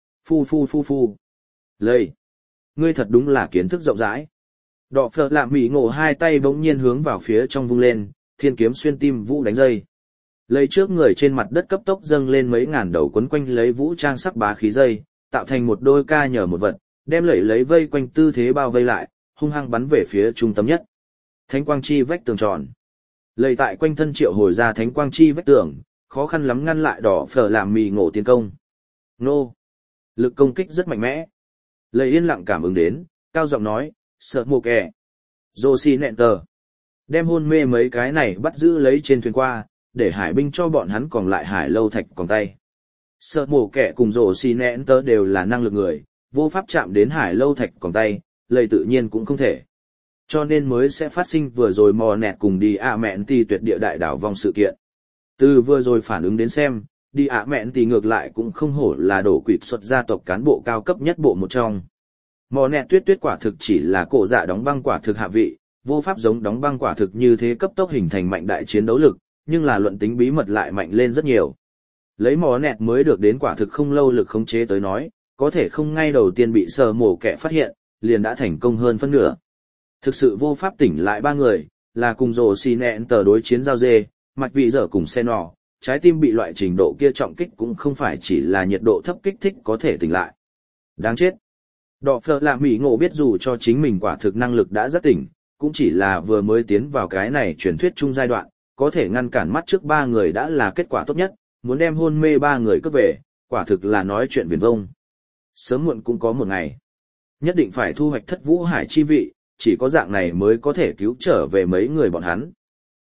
Phu. Lây. Ngươi thật đúng là kiến thức rộng rãi. Đọ phờ làm mì ngộ hai tay bỗng nhiên hướng vào phía trong vung lên, thiên kiếm xuyên tim vũ đánh dây. Lấy trước người trên mặt đất cấp tốc dâng lên mấy ngàn đầu quấn quanh lấy vũ trang sắc bá khí dây, tạo thành một đôi ca nhờ một vật, đem lấy vây quanh tư thế bao vây lại, hung hăng bắn về phía trung tâm nhất. Thánh quang chi vách tường tròn. Lầy tại quanh thân triệu hồi ra thánh quang chi vách tường, khó khăn lắm ngăn lại đỏ phở làm mì ngộ tiến công. Nô! Lực công kích rất mạnh mẽ. Lầy yên lặng cảm ứng đến, cao giọng nói, sợ mồ kẻ. Dô xì nẹn tờ. Đem hôn mê mấy cái này bắt giữ lấy trên thuyền qua, để hải binh cho bọn hắn còn lại hải lâu thạch còn tay. Sợ mồ kẻ cùng rổ xì nẹn tờ đều là năng lực người, vô pháp chạm đến hải lâu thạch còn tay, lầy tự nhiên cũng không thể. Cho nên mới sẽ phát sinh vừa rồi mò nẹt cùng đi ạ mẹn tì tuyệt địa đại đảo vong sự kiện. Từ vừa rồi phản ứng đến xem, đi ạ mẹn tì ngược lại cũng không hổ là đổ quỵt xuất gia tộc cán bộ cao cấp nhất bộ một trong. Mò nẹt tuyết quả thực chỉ là cổ dạ đóng băng quả thực hạ vị, vô pháp giống đóng băng quả thực như thế cấp tốc hình thành mạnh đại chiến đấu lực, nhưng là luận tính bí mật lại mạnh lên rất nhiều. Lấy mò nẹt mới được đến quả thực không lâu lực khống chế tới nói, có thể không ngay đầu tiên bị sờ mổ kẻ phát hiện, liền đã thành công hơn phân nửa. Thực sự vô pháp tỉnh lại ba người, là cùng rồ xì nẹn tờ đối chiến giao dê, mạch vị dở cùng xe nỏ, trái tim bị loại trình độ kia trọng kích cũng không phải chỉ là nhiệt độ thấp kích thích có thể tỉnh lại. Đáng chết. Đọ phở là Mỹ ngộ biết dù cho chính mình quả thực năng lực đã rất tỉnh, cũng chỉ là vừa mới tiến vào cái này truyền thuyết chung giai đoạn, có thể ngăn cản mắt trước ba người đã là kết quả tốt nhất, muốn đem hôn mê ba người cướp về, quả thực là nói chuyện viển vông. Sớm muộn cũng có một ngày. Nhất định phải thu hoạch thất vũ hải chi vị, chỉ có dạng này mới có thể cứu trở về mấy người bọn hắn.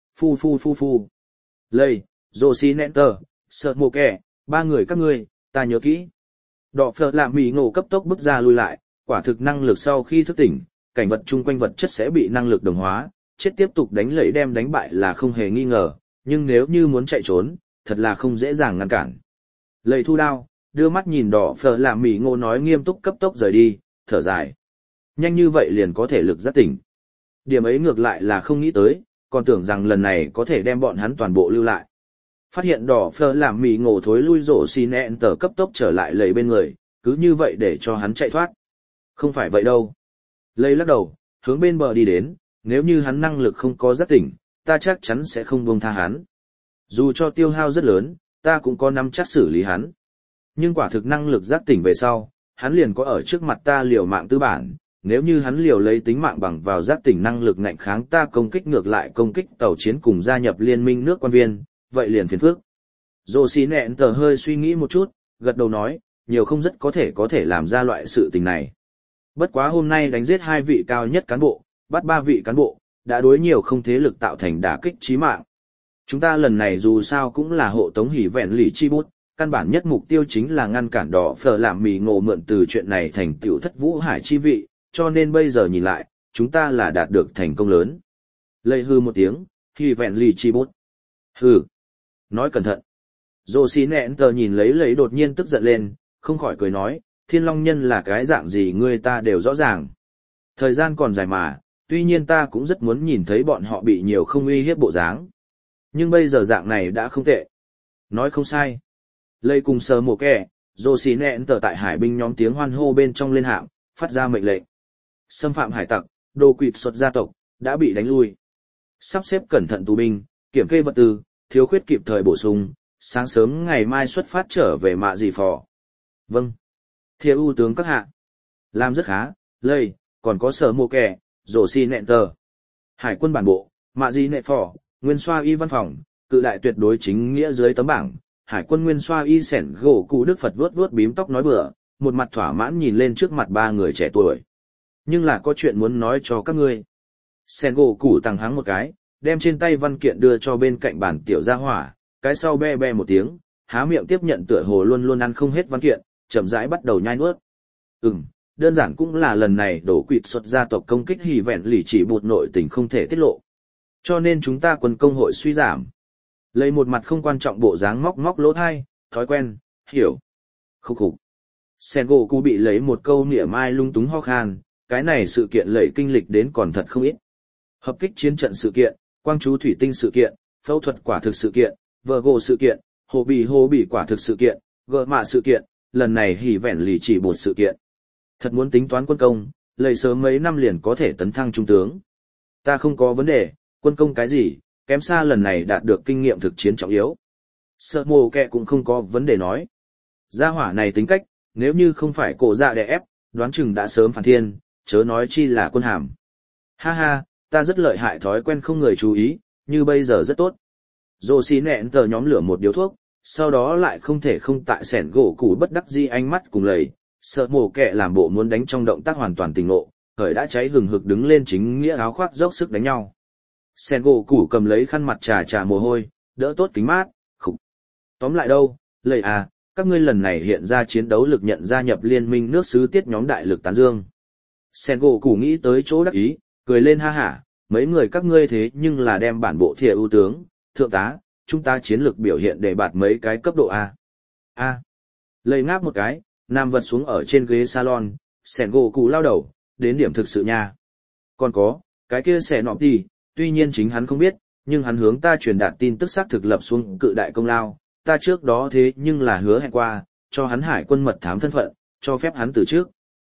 Phu. Lây, Josie Nenter, sợ mồ kẻ, ba người các ngươi, ta nhớ kỹ. Đọ phở làm mì ngộ cấp tốc bước ra lui lại, quả thực năng lực sau khi thức tỉnh, cảnh vật chung quanh vật chất sẽ bị năng lực đồng hóa, chết tiếp tục đánh lẫy đem đánh bại là không hề nghi ngờ, nhưng nếu như muốn chạy trốn, thật là không dễ dàng ngăn cản. Lây thu đao, đưa mắt nhìn đỏ phở làm mì ngộ nói nghiêm túc cấp tốc rời đi, thở dài. Nhanh như vậy liền có thể lực giác tỉnh. Điểm ấy ngược lại là không nghĩ tới, còn tưởng rằng lần này có thể đem bọn hắn toàn bộ lưu lại. Phát hiện đỏ phở làm mì ngộ thối lui rổ xì nẹn tờ cấp tốc trở lại lầy bên người, cứ như vậy để cho hắn chạy thoát. Không phải vậy đâu. Lầy lắc đầu, hướng bên bờ đi đến, nếu như hắn năng lực không có giác tỉnh, ta chắc chắn sẽ không buông tha hắn. Dù cho tiêu hao rất lớn, ta cũng có nắm chắc xử lý hắn. Nhưng quả thực năng lực giác tỉnh về sau, hắn liền có ở trước mặt ta liều mạng tư bản, nếu như hắn liều lấy tính mạng bằng vào giác tỉnh năng lực ngạnh kháng ta công kích ngược lại công kích tàu chiến cùng gia nhập liên minh nước quan viên, vậy liền phiền phức. Dô xí nẹn tờ hơi suy nghĩ một chút, gật đầu nói, nhiều không rất có thể làm ra loại sự tình này. Bất quá hôm nay đánh giết 2 vị cao nhất cán bộ, bắt 3 vị cán bộ, đã đối nhiều không thế lực tạo thành đả kích chí mạng. Chúng ta lần này dù sao cũng là hộ tống hỉ vẹn lì chi bút, căn bản nhất mục tiêu chính là ngăn cản đỏ phở làm mì ngộ mượn từ chuyện này thành tựu thất vũ hải chi vị, cho nên bây giờ nhìn lại, chúng ta là đạt được thành công lớn. Lây hư một tiếng, hỉ vẹn lì chi bút. Hừ. Nói cẩn thận. Dô xí nẹn tờ nhìn lấy đột nhiên tức giận lên, không khỏi cười nói, thiên long nhân là cái dạng gì ngươi ta đều rõ ràng. Thời gian còn dài mà, tuy nhiên ta cũng rất muốn nhìn thấy bọn họ bị nhiều không uy hiếp bộ dáng. Nhưng bây giờ dạng này đã không tệ. Nói không sai. Lây cùng sờ mồ kẻ, dô xí nẹn tờ tại hải binh nhóm tiếng hoan hô bên trong lên hạm, phát ra mệnh lệnh. Xâm phạm hải tặc, đồ quỵt xuất gia tộc, đã bị đánh lui. Sắp xếp cẩn thận tù binh, kiểm kê vật tư, thiếu khuyết kịp thời bổ sung, sáng sớm ngày mai xuất phát trở về mạ dì phò. Vâng. Thiêu ưu tướng các hạ. Làm rất khá, lây, còn có sở mồ kẻ, rổ xì nẹn tờ. Hải quân bản bộ, mạ dì nệ phò, nguyên xoa y văn phòng, cự đại tuyệt đối chính nghĩa dưới tấm bảng. Hải quân nguyên xoa y sẻn gỗ cụ Đức Phật vuốt bím tóc nói bừa, một mặt thỏa mãn nhìn lên trước mặt 3 người trẻ tuổi. Nhưng là có chuyện muốn nói cho các ngươi. Sẻn gỗ cụ tăng hắng một cái, đem trên tay văn kiện đưa cho bên cạnh bàn tiểu gia hỏa, cái sau be một tiếng, há miệng tiếp nhận tựa hồ luôn luôn ăn không hết văn kiện, chậm rãi bắt đầu nhai nuốt. đơn giản cũng là lần này đổ quỵt xuất gia tộc công kích hỉ vẹn lì chỉ bột nội tình không thể tiết lộ. Cho nên chúng ta quân công hội suy giảm. Lấy một mặt không quan trọng bộ dáng móc móc lỗ thai, thói quen, hiểu. Khúc khục. Sengoku bị lấy một câu mỉa mai lung túng ho khan, cái này sự kiện lẩy kinh lịch đến còn thật không ít. Hợp kích chiến trận sự kiện, quang chú thủy tinh sự kiện, phẫu thuật quả thực sự kiện, vợ gỗ sự kiện, hồ bì quả thực sự kiện, gợ mạ sự kiện, lần này hỉ vẹn lì chỉ một sự kiện. Thật muốn tính toán quân công, lầy sớm mấy năm liền có thể tấn thăng trung tướng. Ta không có vấn đề, quân công cái gì, kém xa lần này đạt được kinh nghiệm thực chiến trọng yếu. Sợ mồ kẹ cũng không có vấn đề nói. Gia hỏa này tính cách, nếu như không phải cổ dạ đè ép, đoán chừng đã sớm phản thiên, chớ nói chi là quân hàm. Ha ha, ta rất lợi hại thói quen không người chú ý, như bây giờ rất tốt. Dô xí nẹn tờ nhóm lửa một điếu thuốc, sau đó lại không thể không tại sẻn gỗ củ bất đắc di ánh mắt cùng lầy, sợ mồ kẹ làm bộ muốn đánh trong động tác hoàn toàn tỉnh ngộ, khởi đã cháy hừng hực đứng lên chính nghĩa áo khoác dốc sức đánh nhau. Sẻn gỗ củ cầm lấy khăn mặt trà mồ hôi, đỡ tốt kính mát, khục. Tóm lại đâu, lầy à, các ngươi lần này hiện ra chiến đấu lực nhận gia nhập liên minh nước xứ tiết nhóm đại lực tán dương. Sẻn gỗ củ nghĩ tới chỗ đắc ý, cười lên ha hả, mấy người các ngươi thế nhưng là đem bản bộ thìa ưu tướng, thượng tá, chúng ta chiến lược biểu hiện để bạt mấy cái cấp độ A. A. Lầy ngáp một cái, nằm vật xuống ở trên ghế salon, sẻn gỗ cụ lao đầu, đến điểm thực sự nha. Còn có, cái kia xẻ nọ thì, tuy nhiên chính hắn không biết, nhưng hắn hướng ta truyền đạt tin tức xác thực lập xuống cự đại công lao, ta trước đó thế nhưng là hứa hẹn qua, cho hắn hải quân mật thám thân phận, cho phép hắn từ trước.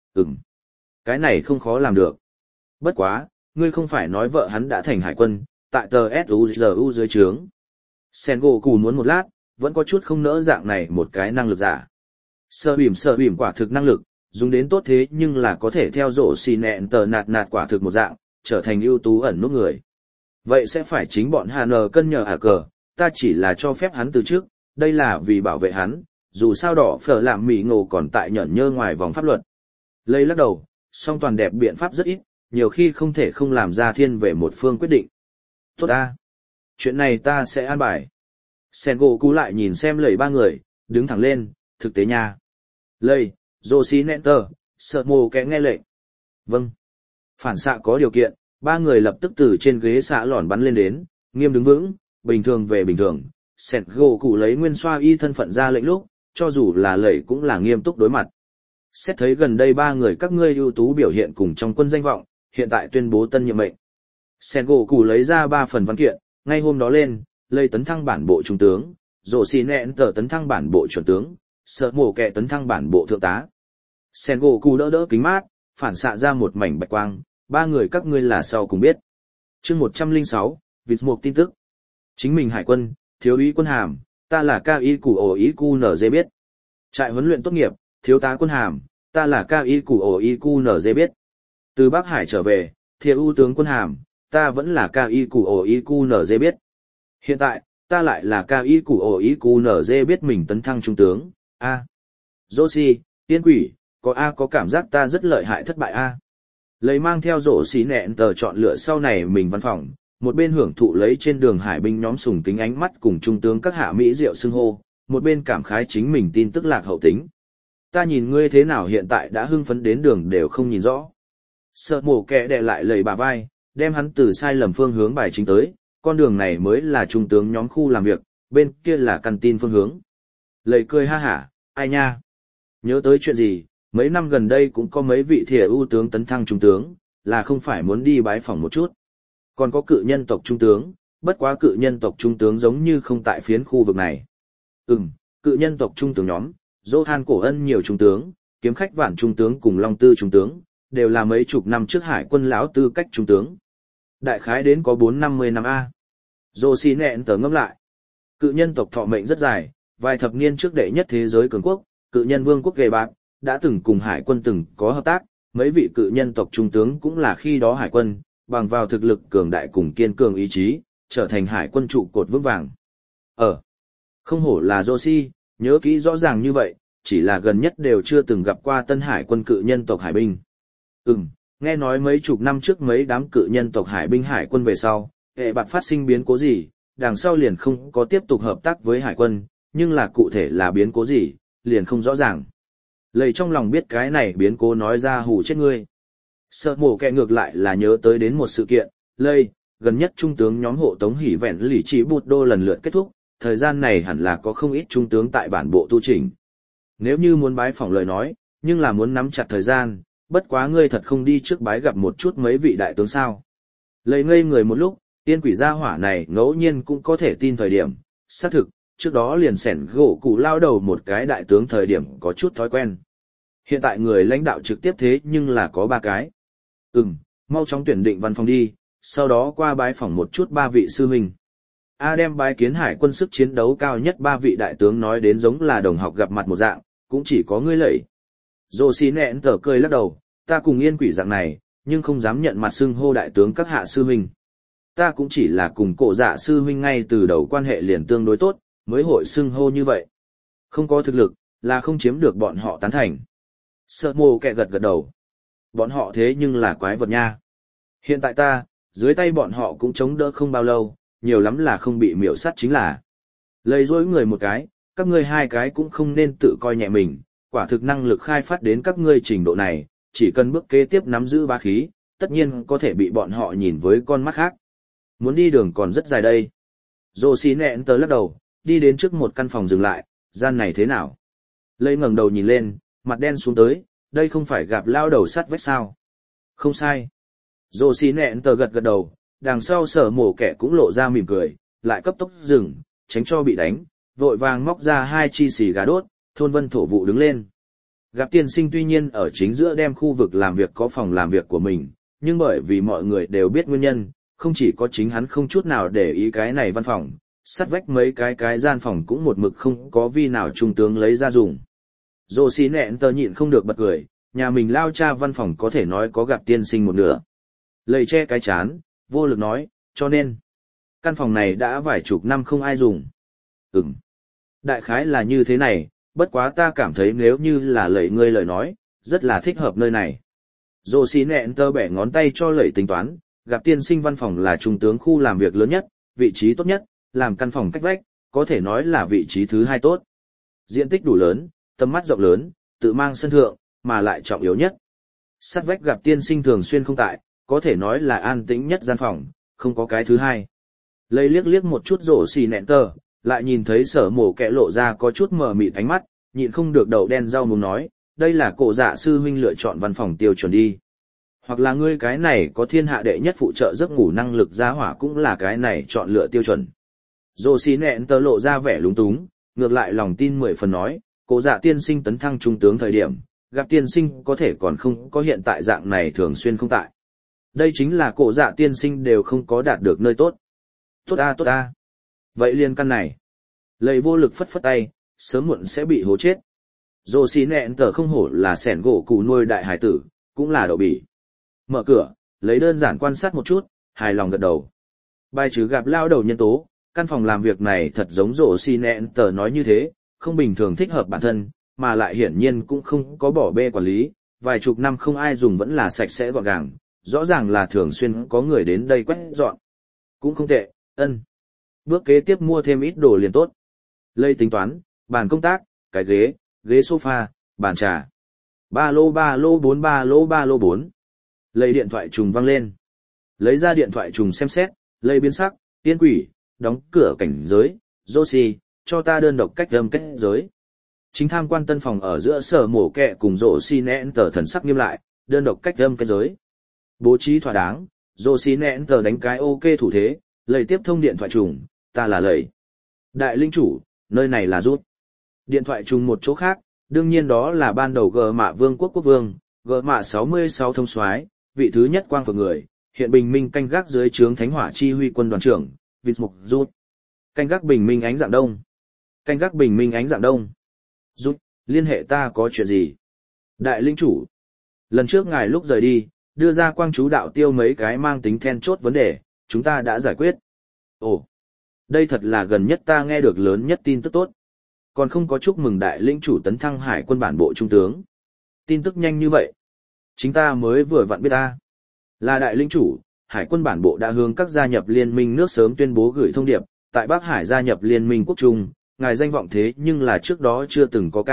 Cái này không khó làm được. Bất quá, ngươi không phải nói vợ hắn đã thành hải quân, tại tờ SUZU dưới trướng. Sengoku muốn một lát, vẫn có chút không nỡ dạng này một cái năng lực giả. Sợ bìm quả thực năng lực, dùng đến tốt thế nhưng là có thể theo dỗ xì nẹn tờ nạt quả thực một dạng, trở thành ưu tú ẩn nút người. Vậy sẽ phải chính bọn HN cân nhờ cờ, ta chỉ là cho phép hắn từ trước, đây là vì bảo vệ hắn, dù sao đỏ phở làm mỉ ngộ còn tại nhẫn nhơ ngoài vòng pháp luật. Lây lắc đầu, song toàn đẹp biện pháp rất ít, nhiều khi không thể không làm ra thiên về một phương quyết định. Tốt ta. Chuyện này ta sẽ an bài. Sengoku lại nhìn xem lầy ba người, đứng thẳng lên, thực tế nha. Lầy, Joshi Nenter, sợ mồ kẽ nghe lệnh. Vâng. Phản xạ có điều kiện, ba người lập tức từ trên ghế xạ lòn bắn lên đến, nghiêm đứng vững, bình thường về bình thường. Sengoku lấy nguyên xoa y thân phận ra lệnh lúc, cho dù là lầy cũng là nghiêm túc đối mặt. Xét thấy gần đây ba người các ngươi ưu tú biểu hiện cùng trong quân danh vọng, hiện tại tuyên bố tân nhiệm mệnh. Sengoku lấy ra 3 phần văn kiện, ngay hôm đó lên, lây tấn thăng bản bộ trung tướng, rổ xì nẹn tờ tấn thăng bản bộ chuẩn tướng, sợ mổ kẹ tấn thăng bản bộ thượng tá. Sengoku đỡ kính mát, phản xạ ra một mảnh bạch quang, ba người các ngươi là sau cùng biết. Chương 106, vịt mục tin tức. Chính mình hải quân, thiếu úy quân hàm, ta là cao y củ ổ y cu nở dê biết. Trại huấn luyện tốt nghiệp, thiếu tá quân hàm, ta là cao y củ ổ y cu nở dê biết. Từ Bắc Hải trở về, thiệu ưu tướng quân hàm, ta vẫn là cao y củ ổ y cu nở dê biết. Hiện tại, ta lại là cao y củ ổ y cu nở dê biết mình tấn thăng trung tướng. A. Joshi, tiên quỷ, có cảm giác ta rất lợi hại thất bại a. Lấy mang theo rổ xí nẹn tờ chọn lựa sau này mình văn phòng, một bên hưởng thụ lấy trên đường hải binh nhóm sùng kính ánh mắt cùng trung tướng các hạ Mỹ diệu xưng hô, một bên cảm khái chính mình tin tức lạc hậu tính. Ta nhìn ngươi thế nào hiện tại đã hưng phấn đến đường đều không nhìn rõ. Sợ mổ kẹ đè lại lầy bà vai, đem hắn từ sai lầm phương hướng bài chính tới, con đường này mới là trung tướng nhóm khu làm việc, bên kia là căn tin phương hướng. Lầy cười ha hả, ai nha? Nhớ tới chuyện gì, mấy năm gần đây cũng có mấy vị thìa ưu tướng tấn thăng trung tướng, là không phải muốn đi bái phỏng một chút. Còn có cự nhân tộc trung tướng, bất quá cự nhân tộc trung tướng giống như không tại phiến khu vực này. Cự nhân tộc trung tướng nhóm, Johan Cổ Ân nhiều trung tướng, kiếm khách vạn trung tướng cùng Long Tư trung tướng, đều là mấy chục năm trước hải quân lão tư cách trung tướng. Đại khái đến có 4-50 năm A. Joshi nẹn tờ ngâm lại. Cự nhân tộc thọ mệnh rất dài, vài thập niên trước đệ nhất thế giới cường quốc, cự nhân vương quốc ghề bạc, đã từng cùng hải quân từng có hợp tác, mấy vị cự nhân tộc trung tướng cũng là khi đó hải quân, bằng vào thực lực cường đại cùng kiên cường ý chí, trở thành hải quân trụ cột vững vàng. Không hổ là Joshi, nhớ kỹ rõ ràng như vậy, chỉ là gần nhất đều chưa từng gặp qua tân hải quân cự nhân tộc hải binh. Nghe nói mấy chục năm trước mấy đám cự nhân tộc hải binh hải quân về sau, hệ bạc phát sinh biến cố gì, đằng sau liền không có tiếp tục hợp tác với hải quân, nhưng là cụ thể là biến cố gì, liền không rõ ràng. Lầy trong lòng biết cái này biến cố nói ra hù chết ngươi. Sợ mổ kẹ ngược lại là nhớ tới đến một sự kiện, lây, gần nhất trung tướng nhóm hộ tống hỉ vẹn lì chỉ bụt đô lần lượt kết thúc, thời gian này hẳn là có không ít trung tướng tại bản bộ tu chỉnh. Nếu như muốn bái phỏng lời nói, nhưng là muốn nắm chặt thời gian, bất quá ngươi thật không đi trước bái gặp một chút mấy vị đại tướng sao. Lây ngây người một lúc, tiên quỷ gia hỏa này ngẫu nhiên cũng có thể tin thời điểm, xác thực, trước đó liền xẻn gỗ cụ lao đầu một cái đại tướng thời điểm có chút thói quen. Hiện tại người lãnh đạo trực tiếp thế nhưng là có 3 cái. Mau chóng tuyển định văn phòng đi, sau đó qua bái phỏng một chút 3 vị sư huynh. Đem bái kiến hải quân sức chiến đấu cao nhất 3 vị đại tướng nói đến giống là đồng học gặp mặt một dạng, cũng chỉ có ngươi lẩy. Dô xí nẹn tở cười lắc đầu, ta cùng yên quỷ dạng này, nhưng không dám nhận mặt xưng hô đại tướng các hạ sư huynh. Ta cũng chỉ là cùng cổ dạ sư huynh ngay từ đầu quan hệ liền tương đối tốt, mới hội xưng hô như vậy. Không có thực lực, là không chiếm được bọn họ tán thành. Sợ mồ kẹ gật gật đầu. Bọn họ thế nhưng là quái vật nha. Hiện tại ta, dưới tay bọn họ cũng chống đỡ không bao lâu, nhiều lắm là không bị miểu sát chính là. Lây dối người một cái, các ngươi 2 cái cũng không nên tự coi nhẹ mình, quả thực năng lực khai phát đến các ngươi trình độ này, chỉ cần bước kế tiếp nắm giữ bá khí, tất nhiên có thể bị bọn họ nhìn với con mắt khác. Muốn đi đường còn rất dài đây. Dô xí nẹn tớ lắc đầu, đi đến trước một căn phòng dừng lại, gian này thế nào? Lây ngẩng đầu nhìn lên, mặt đen xuống tới, đây không phải gặp lao đầu sắt vách sao? Không sai. Dô xí nẹn tờ gật gật đầu, đằng sau sở mổ kẻ cũng lộ ra mỉm cười, lại cấp tốc dừng, tránh cho bị đánh, vội vàng móc ra 2 chi xì gà đốt, thôn vân thổ vụ đứng lên. Gặp tiên sinh tuy nhiên ở chính giữa đem khu vực làm việc có phòng làm việc của mình, nhưng bởi vì mọi người đều biết nguyên nhân, không chỉ có chính hắn không chút nào để ý cái này văn phòng, sát vách mấy cái gian phòng cũng một mực không có vi nào trung tướng lấy ra dùng. Dô xí nẹn tờ nhịn không được bật cười, nhà mình lao cha văn phòng có thể nói có gặp tiên sinh một nửa. Lầy che cái chán, vô lực nói, cho nên, căn phòng này đã vài chục năm không ai dùng. Đại khái là như thế này, bất quá ta cảm thấy nếu như là lầy ngươi lời nói, rất là thích hợp nơi này. Dô xí nẹn tờ bẻ ngón tay cho lầy tính toán, gặp tiên sinh văn phòng là trung tướng khu làm việc lớn nhất, vị trí tốt nhất, làm căn phòng cách vách, có thể nói là vị trí thứ 2 tốt. Diện tích đủ lớn, tầm mắt rộng lớn, tự mang sân thượng, mà lại trọng yếu nhất. Sát vách gặp tiên sinh thường xuyên không tại, có thể nói là an tĩnh nhất gian phòng, không có cái thứ 2. Lấy liếc một chút rổ xì nẹn tờ, lại nhìn thấy sở mổ kẹ lộ ra có chút mờ mịt ánh mắt, nhịn không được đầu đen rau muốn nói, đây là cổ dạ sư huynh lựa chọn văn phòng tiêu chuẩn đi. Hoặc là ngươi cái này có thiên hạ đệ nhất phụ trợ giấc ngủ năng lực giá hỏa cũng là cái này chọn lựa tiêu chuẩn. Rổ xì nẹn tờ lộ ra vẻ lúng túng, ngược lại lòng tin 10 phần nói, cổ dạ tiên sinh tấn thăng trung tướng thời điểm, gặp tiên sinh có thể còn không có hiện tại dạng này thường xuyên không tại. Đây chính là cổ dạ tiên sinh đều không có đạt được nơi tốt. Tốt a. Vậy liên căn này. Lầy vô lực phất phất tay, sớm muộn sẽ bị hố chết. Dô xí nẹn tờ không hổ là sẻn gỗ cù nuôi đại hải tử, cũng là đậu bỉ. Mở cửa, lấy đơn giản quan sát một chút, hài lòng gật đầu. Bài trừ gặp lao đầu nhân tố, căn phòng làm việc này thật giống rổ xi nẹn tờ nói như thế, không bình thường thích hợp bản thân, mà lại hiển nhiên cũng không có bỏ bê quản lý, vài chục năm không ai dùng vẫn là sạch sẽ gọn gàng, rõ ràng là thường xuyên có người đến đây quét dọn. Cũng không tệ, Bước kế tiếp mua thêm ít đồ liền tốt. Lây tính toán, bàn công tác, cái ghế sofa, bàn trà. Ba lô 4. Lấy điện thoại trùng văng lên. Lấy ra điện thoại trùng xem xét, lây biến sắc, tiên quỷ, đóng cửa cảnh giới, Josie, cho ta đơn độc cách âm kết giới. Chính tham quan tân phòng ở giữa sở mổ kẹ cùng Josie nén tờ thần sắc nghiêm lại, đơn độc cách âm kết giới. Bố trí thỏa đáng, Josie nén tờ đánh cái ok thủ thế, lầy tiếp thông điện thoại trùng, ta là lầy. Đại linh chủ, nơi này là rút. Điện thoại trùng một chỗ khác, đương nhiên đó là ban đầu G Mạ Vương quốc quốc vương, G Mạ 66 thông soái, vị thứ nhất quang phượng người, hiện bình minh canh gác dưới trướng thánh hỏa chi huy quân đoàn trưởng, Vịt Mục rút. Canh gác bình minh ánh dạng đông. Canh gác bình minh ánh dạng đông. Rút, liên hệ ta có chuyện gì? Đại linh chủ. Lần trước ngài lúc rời đi, đưa ra quang chú đạo tiêu mấy cái mang tính then chốt vấn đề, chúng ta đã giải quyết. Ồ, đây thật là gần nhất ta nghe được lớn nhất tin tức tốt. Còn không có chúc mừng đại lĩnh chủ tấn thăng hải quân bản bộ trung tướng. Tin tức nhanh như vậy. Chính ta mới vừa vặn biết ta. Là đại lĩnh chủ, hải quân bản bộ đã hướng các gia nhập liên minh nước sớm tuyên bố gửi thông điệp, tại Bắc Hải gia nhập liên minh quốc trung, ngài danh vọng thế nhưng là trước đó chưa từng có cao,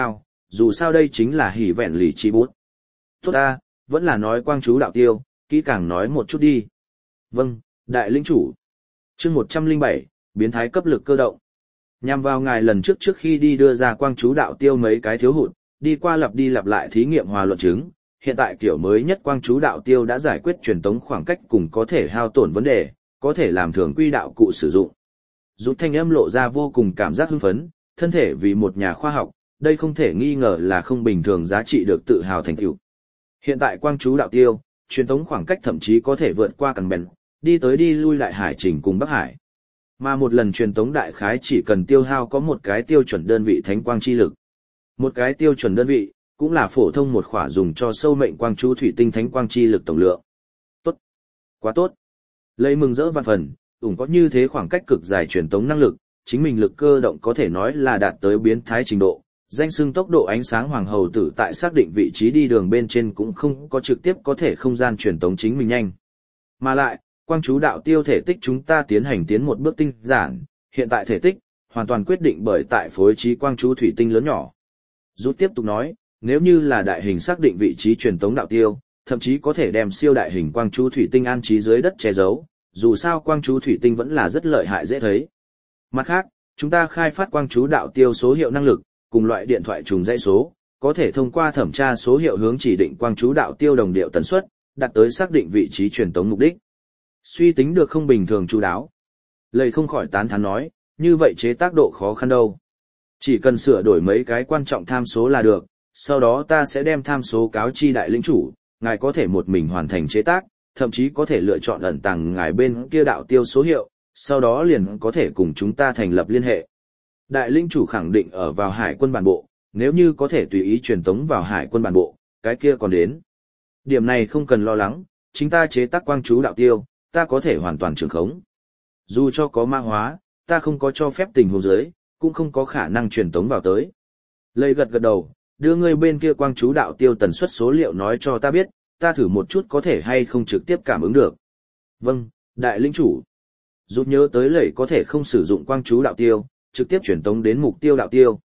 dù sao đây chính là hỉ vẹn lì chi bút. Tốt ta, vẫn là nói quang chú đạo tiêu, kỹ càng nói một chút đi. Vâng, đại lĩnh chủ. Chương 107, biến thái cấp lực cơ động. Nhằm vào ngài lần trước khi đi đưa ra quang chú đạo tiêu mấy cái thiếu hụt, đi qua lặp đi lặp lại thí nghiệm hòa luận chứng, hiện tại kiểu mới nhất quang chú đạo tiêu đã giải quyết truyền tống khoảng cách cùng có thể hao tổn vấn đề, có thể làm thường quy đạo cụ sử dụng. Rút thanh âm lộ ra vô cùng cảm giác hưng phấn, thân thể vì một nhà khoa học, đây không thể nghi ngờ là không bình thường giá trị được tự hào thành tựu. Hiện tại quang chú đạo tiêu, truyền tống khoảng cách thậm chí có thể vượt qua càng bèn, đi tới đi lui lại hải trình cùng Bắc Hải. Mà một lần truyền tống đại khái chỉ cần tiêu hao có một cái tiêu chuẩn đơn vị thánh quang chi lực. Một cái tiêu chuẩn đơn vị, cũng là phổ thông một khỏa dùng cho sâu mệnh quang chú thủy tinh thánh quang chi lực tổng lượng. Tốt. Quá tốt. Lấy mừng rỡ vạn phần, có như thế khoảng cách cực dài truyền tống năng lực, chính mình lực cơ động có thể nói là đạt tới biến thái trình độ. Danh xưng tốc độ ánh sáng hoàng hầu tử tại xác định vị trí đi đường bên trên cũng không có trực tiếp có thể không gian truyền tống chính mình nhanh. Mà lại, quang chú đạo tiêu thể tích chúng ta tiến một bước tinh giản, hiện tại thể tích, hoàn toàn quyết định bởi tại phối trí quang chú thủy tinh lớn nhỏ. Rút tiếp tục nói, nếu như là đại hình xác định vị trí truyền tống đạo tiêu, thậm chí có thể đem siêu đại hình quang chú thủy tinh an trí dưới đất che giấu, dù sao quang chú thủy tinh vẫn là rất lợi hại dễ thấy. Mặt khác, chúng ta khai phát quang chú đạo tiêu số hiệu năng lực, cùng loại điện thoại trùng dãy số, có thể thông qua thẩm tra số hiệu hướng chỉ định quang chú đạo tiêu đồng điệu tần suất, đạt tới xác định vị trí truyền tống mục đích. Suy tính được không bình thường chu đáo. Lầy không khỏi tán thán nói, như vậy chế tác độ khó khăn đâu. Chỉ cần sửa đổi mấy cái quan trọng tham số là được, sau đó ta sẽ đem tham số cáo chi đại lĩnh chủ, ngài có thể một mình hoàn thành chế tác, thậm chí có thể lựa chọn ẩn tàng ngài bên kia đạo tiêu số hiệu, sau đó liền có thể cùng chúng ta thành lập liên hệ. Đại lĩnh chủ khẳng định ở vào hải quân bản bộ, nếu như có thể tùy ý truyền tống vào hải quân bản bộ, cái kia còn đến. Điểm này không cần lo lắng, chính ta chế tác quang chú đạo tiêu, ta có thể hoàn toàn trường khống. Dù cho có mã hóa, ta không có cho phép tình huống dưới, cũng không có khả năng truyền tống vào tới. Lây gật gật đầu, đưa ngươi bên kia quang chú đạo tiêu tần suất số liệu nói cho ta biết, ta thử một chút có thể hay không trực tiếp cảm ứng được. Vâng, đại lĩnh chủ. Rút nhớ tới lầy có thể không sử dụng quang chú đạo tiêu, trực tiếp truyền tống đến mục tiêu đạo tiêu.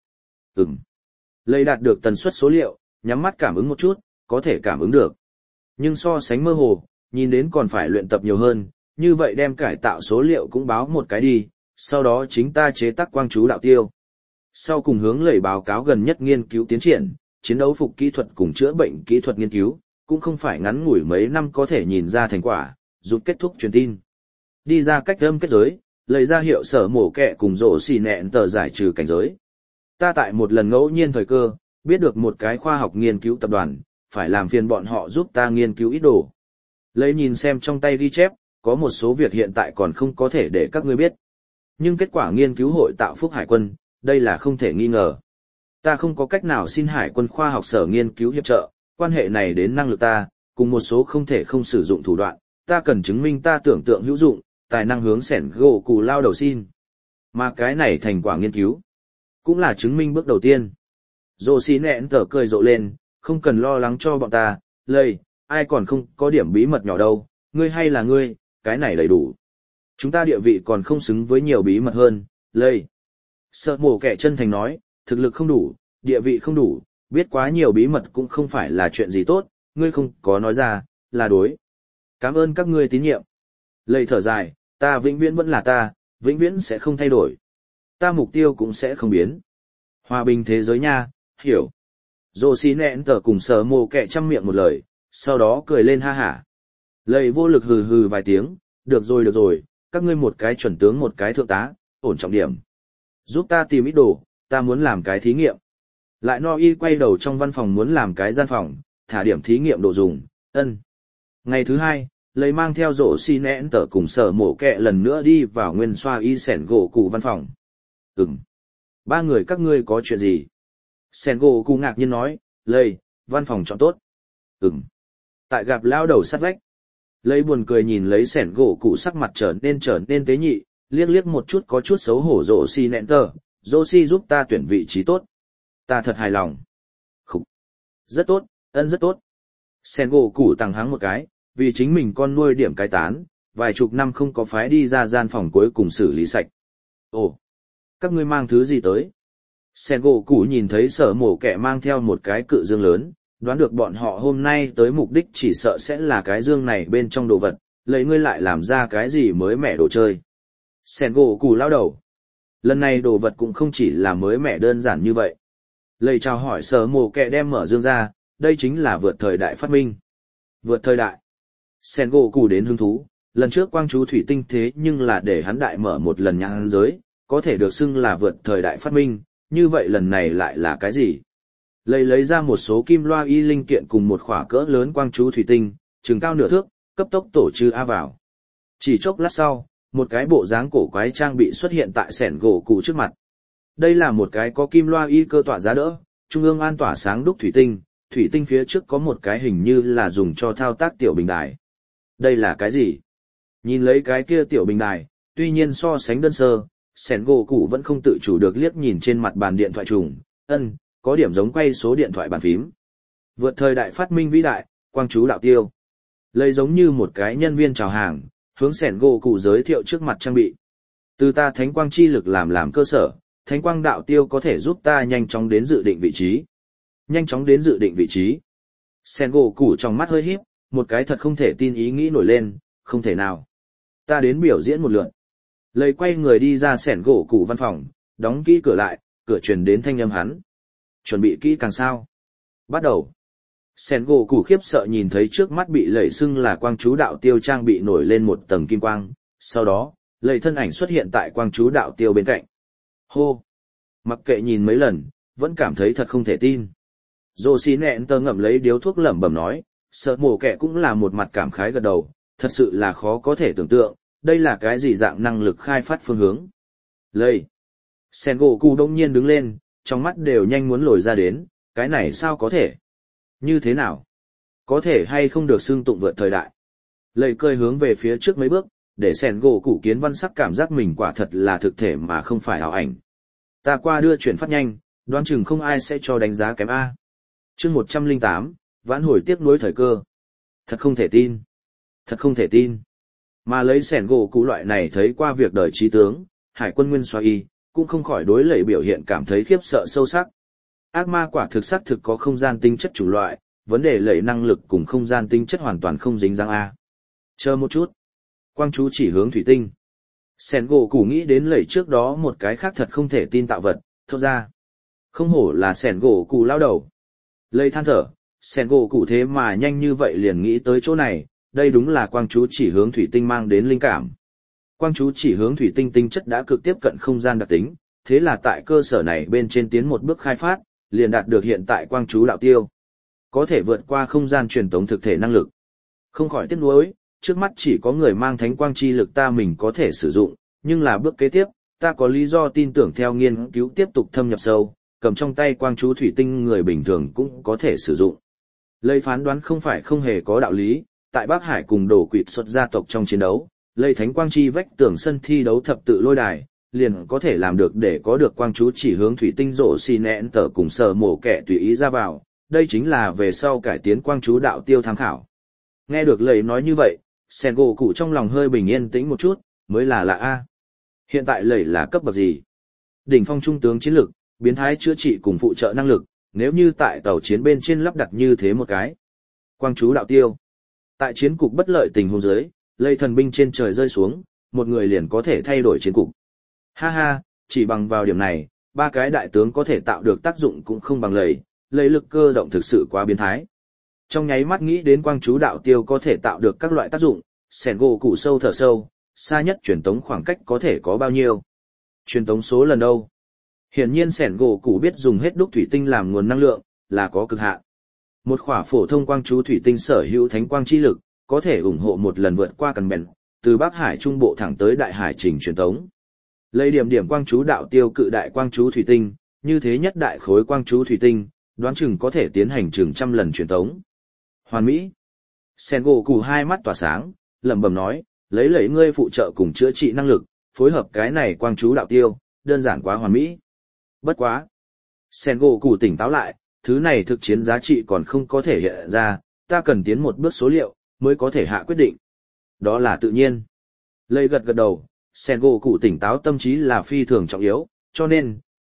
Lầy đạt được tần suất số liệu, nhắm mắt cảm ứng một chút, có thể cảm ứng được. Nhưng so sánh mơ hồ, nhìn đến còn phải luyện tập nhiều hơn, như vậy đem cải tạo số liệu cũng báo một cái đi, sau đó chính ta chế tác quang chú đạo tiêu. Sau cùng hướng lầy báo cáo gần nhất nghiên cứu tiến triển, chiến đấu phục kỹ thuật cùng chữa bệnh kỹ thuật nghiên cứu, cũng không phải ngắn ngủi mấy năm có thể nhìn ra thành quả, rút kết thúc truyền tin. Đi ra cách âm kết giới, lấy ra hiệu sở mổ kẹ cùng rổ xì nẹn tờ giải trừ cảnh giới. Ta tại một lần ngẫu nhiên thời cơ, biết được một cái khoa học nghiên cứu tập đoàn, phải làm phiền bọn họ giúp ta nghiên cứu ít đồ. Lấy nhìn xem trong tay ghi chép, có một số việc hiện tại còn không có thể để các ngươi biết. Nhưng kết quả nghiên cứu hội tạo phúc hải quân, đây là không thể nghi ngờ. Ta không có cách nào xin hải quân khoa học sở nghiên cứu hiệp trợ, quan hệ này đến năng lực ta, cùng một số không thể không sử dụng thủ đoạn, ta cần chứng minh ta tưởng tượng hữu dụng, tài năng hướng sẻn gỗ cù lao đầu xin. Mà cái này thành quả nghiên cứu, cũng là chứng minh bước đầu tiên. Dô xí nẹn tờ cười rộ lên, không cần lo lắng cho bọn ta, lây, ai còn không có điểm bí mật nhỏ đâu, ngươi hay là ngươi, cái này đầy đủ. Chúng ta địa vị còn không xứng với nhiều bí mật hơn, lây. Sợ mổ kẻ chân thành nói, thực lực không đủ, địa vị không đủ, biết quá nhiều bí mật cũng không phải là chuyện gì tốt, ngươi không có nói ra, là đối. Cảm ơn các ngươi tín nhiệm. Lây thở dài, ta vĩnh viễn vẫn là ta, vĩnh viễn sẽ không thay đổi. Ta mục tiêu cũng sẽ không biến. Hòa bình thế giới nha, hiểu. Dô xí nẹn tờ cùng sờ mồ kẹ chăm miệng một lời, sau đó cười lên ha hả. Lầy vô lực hừ hừ vài tiếng, được rồi, các ngươi một cái chuẩn tướng một cái thượng tá, ổn trọng điểm. Giúp ta tìm ít đồ, ta muốn làm cái thí nghiệm. Lại no y quay đầu trong văn phòng muốn làm cái gian phòng, thả điểm thí nghiệm đồ dùng, ân. Ngày thứ hai, lấy mang theo rổ xi nẽn tờ cùng sở mổ kẹ lần nữa đi vào nguyên xoa y sẻn gỗ cụ văn phòng. Ba người các ngươi có chuyện gì? Sẻn gỗ cụ ngạc nhiên nói, lây, văn phòng chọn tốt. Tại gặp lao đầu sắt vách. Lấy buồn cười nhìn lấy sẻn gỗ cụ sắc mặt trở nên tế nhị, liếc một chút có chút xấu hổ rổ xi nẽn tờ, rổ xi giúp ta tuyển vị trí tốt. Ta thật hài lòng. Khúc. Rất tốt, rất tốt. Sẻn gỗ cụ tằng hắng một cái, vì chính mình con nuôi điểm cái tán, vài chục năm không có phái đi ra gian phòng cuối cùng xử lý sạch. Ồ, các ngươi mang thứ gì tới? Sengoku nhìn thấy sở mổ kẹ mang theo một cái cự dương lớn, đoán được bọn họ hôm nay tới mục đích chỉ sợ sẽ là cái dương này bên trong đồ vật, lấy ngươi lại làm ra cái gì mới mẻ đồ chơi. Sengoku lao đầu. Lần này đồ vật cũng không chỉ là mới mẻ đơn giản như vậy. Lầy chào hỏi sở mổ kẹ đem mở dương ra, đây chính là vượt thời đại phát minh. Vượt thời đại. Sengoku đến hứng thú, lần trước quang chú thủy tinh thế nhưng là để hắn đại mở một lần nhãn giới, có thể được xưng là vượt thời đại phát minh, như vậy lần này lại là cái gì? Lấy ra một số kim loa y linh kiện cùng một khỏa cỡ lớn quang chú thủy tinh, chừng cao nửa thước, cấp tốc tổ chư A vào. Chỉ chốc lát sau, một cái bộ dáng cổ quái trang bị xuất hiện tại Sengoku trước mặt. Đây là một cái có kim loa y cơ tọa giá đỡ, trung ương an tỏa sáng đúc thủy tinh phía trước có một cái hình như là dùng cho thao tác tiểu bình đài. Đây là cái gì? Nhìn lấy cái kia tiểu bình đài, tuy nhiên so sánh đơn sơ, Sengoku vẫn không tự chủ được liếc nhìn trên mặt bàn điện thoại trùng, có điểm giống quay số điện thoại bàn phím. Vượt thời đại phát minh vĩ đại, quang chú đạo tiêu. Lấy giống như một cái nhân viên chào hàng, hướng Sengoku giới thiệu trước mặt trang bị. Từ ta thánh quang chi lực làm cơ sở, thánh quang đạo tiêu có thể giúp ta nhanh chóng đến dự định vị trí. Nhanh chóng đến dự định vị trí. Sengoku trong mắt hơi híp, một cái thật không thể tin ý nghĩ nổi lên, không thể nào. Ta đến biểu diễn một lượt. Lấy quay người đi ra Sengoku văn phòng, đóng kỹ cửa lại, cửa truyền đến thanh âm hắn. Chuẩn bị kỹ càng sao. Bắt đầu. Sengoku khiếp sợ nhìn thấy trước mắt bị lẩy xưng là quang chú đạo tiêu trang bị nổi lên một tầng kim quang, sau đó, lẩy thân ảnh xuất hiện tại quang chú đạo tiêu bên cạnh. Hô! Mặc kệ nhìn mấy lần, vẫn cảm thấy thật không thể tin. Dô xí nẹn tơ ngậm lấy điếu thuốc lẩm bẩm nói, sợ mổ kẹ cũng là một mặt cảm khái gật đầu, thật sự là khó có thể tưởng tượng, đây là cái gì dạng năng lực khai phát phương hướng. Lây! Sengoku đông nhiên đứng lên, trong mắt đều nhanh muốn lồi ra đến, cái này sao có thể? Như thế nào? Có thể hay không được xưng tụng vượt thời đại? Lây cười hướng về phía trước mấy bước, để Sengoku kiến văn sắc cảm giác mình quả thật là thực thể mà không phải ảo ảnh. Ta qua đưa chuyển phát nhanh, đoán chừng không ai sẽ cho đánh giá kém A. Chương 108, vãn hồi tiếc nuối thời cơ. Thật không thể tin. Thật không thể tin. Mà lấy Sengoku loại này thấy qua việc đời trí tướng, hải quân nguyên soái y, cũng không khỏi đối lệ biểu hiện cảm thấy khiếp sợ sâu sắc. Ác ma quả thực xác thực có không gian tinh chất chủ loại, vấn đề lệ năng lực cùng không gian tinh chất hoàn toàn không dính dáng A. Chờ một chút. Quang chú chỉ hướng thủy tinh. Sengoku nghĩ đến lệ trước đó một cái khác thật không thể tin tạo vật, thốt ra. Không hổ là Sengoku lao đầu. Lệ than thở, Sengoku thế mà nhanh như vậy liền nghĩ tới chỗ này, đây đúng là quang chú chỉ hướng thủy tinh mang đến linh cảm. Quang chú chỉ hướng thủy tinh tinh chất đã cực tiếp cận không gian đặc tính, thế là tại cơ sở này bên trên tiến một bước khai phát, liền đạt được hiện tại quang chú đạo tiêu. Có thể vượt qua không gian truyền tống thực thể năng lực. Không khỏi tiếc nuối, trước mắt chỉ có người mang thánh quang chi lực ta mình có thể sử dụng, nhưng là bước kế tiếp, ta có lý do tin tưởng theo nghiên cứu tiếp tục thâm nhập sâu, cầm trong tay quang chú thủy tinh người bình thường cũng có thể sử dụng. Lây phán đoán không phải không hề có đạo lý, tại Bắc Hải cùng đổ quỵt xuất gia tộc trong chiến đấu, lây thánh quang chi vách tường sân thi đấu thập tự lôi đài, liền có thể làm được để có được quang chú chỉ hướng thủy tinh rổ xì nẹn tờ cùng sở mổ kẻ tùy ý ra vào, đây chính là về sau cải tiến quang chú đạo tiêu tham khảo. Nghe được lời nói như vậy, Sengoku trong lòng hơi bình yên tĩnh một chút, mới là lạ A. Hiện tại lầy là cấp bậc gì? Đỉnh phong trung tướng chiến lực, biến thái chữa trị cùng phụ trợ năng lực, nếu như tại tàu chiến bên trên lắp đặt như thế một cái. Quang chú đạo tiêu. Tại chiến cục bất lợi tình huống dưới, lây thần binh trên trời rơi xuống, một người liền có thể thay đổi chiến cục. Ha ha, chỉ bằng vào điểm này, ba cái đại tướng có thể tạo được tác dụng cũng không bằng lầy lực cơ động thực sự quá biến thái. Trong nháy mắt nghĩ đến quang chú đạo tiêu có thể tạo được các loại tác dụng, Sengoku sâu thở sâu, xa nhất truyền tống khoảng cách có thể có bao nhiêu? Truyền tống số lần đâu? Hiển nhiên Sengoku biết dùng hết đúc thủy tinh làm nguồn năng lượng, là có cực hạn. Một khỏa phổ thông quang chú thủy tinh sở hữu thánh quang chi lực, có thể ủng hộ một lần vượt qua cần bèn, từ Bắc Hải Trung Bộ thẳng tới Đại Hải trình truyền tống. Lấy điểm quang chú đạo tiêu cự đại quang chú thủy tinh, như thế nhất đại khối quang chú thủy tinh, đoán chừng có thể tiến hành chừng trăm lần truyền tống. Hoàn mỹ. Sengoku hai mắt tỏa sáng, lẩm bẩm nói, lấy ngươi phụ trợ cùng chữa trị năng lực, phối hợp cái này quang chú đạo tiêu, đơn giản quá hoàn mỹ. Bất quá. Sengoku tỉnh táo lại, thứ này thực chiến giá trị còn không có thể hiện ra, ta cần tiến một bước số liệu, mới có thể hạ quyết định. Đó là tự nhiên. Lây gật gật đầu, Sengoku tỉnh táo tâm trí là phi thường trọng yếu, cho nên,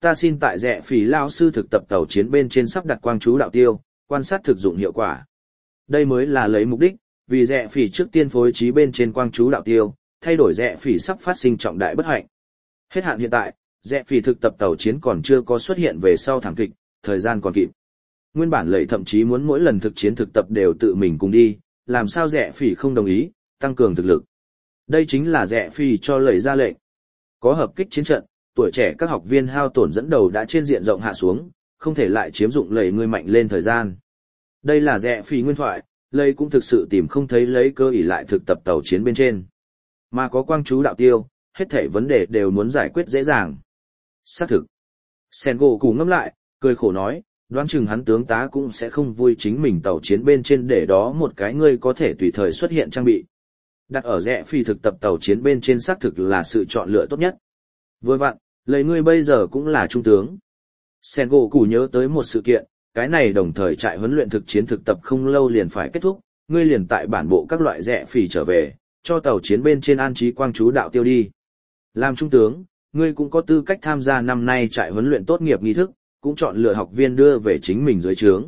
ta xin tại Rẽ Phỉ lao sư thực tập tàu chiến bên trên sắp đặt quang chú đạo tiêu, quan sát thực dụng hiệu quả. Đây mới là lấy mục đích, vì Rẽ Phỉ trước tiên phối trí bên trên quang chú đạo tiêu, thay đổi Rẽ Phỉ sắp phát sinh trọng đại bất hạnh. Hết hạn hiện tại, Rẽ Phỉ thực tập tàu chiến còn chưa có xuất hiện về sau thảm kịch, thời gian còn kịp. Nguyên bản lệ thậm chí muốn mỗi lần thực chiến thực tập đều tự mình cùng đi, làm sao Rẽ Phỉ không đồng ý, tăng cường thực lực. Đây chính là Rẽ Phỉ cho lệ ra lệnh. Có hợp kích chiến trận, tuổi trẻ các học viên hao tổn dẫn đầu đã trên diện rộng hạ xuống, không thể lại chiếm dụng lệ người mạnh lên thời gian. Đây là Rẽ Phỉ nguyên thoại, lệ cũng thực sự tìm không thấy lấy cơ ỷ lại thực tập tàu chiến bên trên. Mà có quang chú đạo tiêu, hết thảy vấn đề đều muốn giải quyết dễ dàng. Xác thực. Sengoku ngẫm lại, cười khổ nói, đoán chừng hắn tướng tá cũng sẽ không vui chính mình tàu chiến bên trên để đó một cái ngươi có thể tùy thời xuất hiện trang bị. Đặt ở Rẽ Phỉ thực tập tàu chiến bên trên xác thực là sự chọn lựa tốt nhất. Vừa vặn, lấy ngươi bây giờ cũng là trung tướng. Sengoku nhớ tới một sự kiện, cái này đồng thời trại huấn luyện thực chiến thực tập không lâu liền phải kết thúc, ngươi liền tại bản bộ các loại Rẽ Phỉ trở về, cho tàu chiến bên trên an trí quang chú đạo tiêu đi. Làm trung tướng, ngươi cũng có tư cách tham gia năm nay trại huấn luyện tốt nghiệp nghi thức, cũng chọn lựa học viên đưa về chính mình dưới trướng.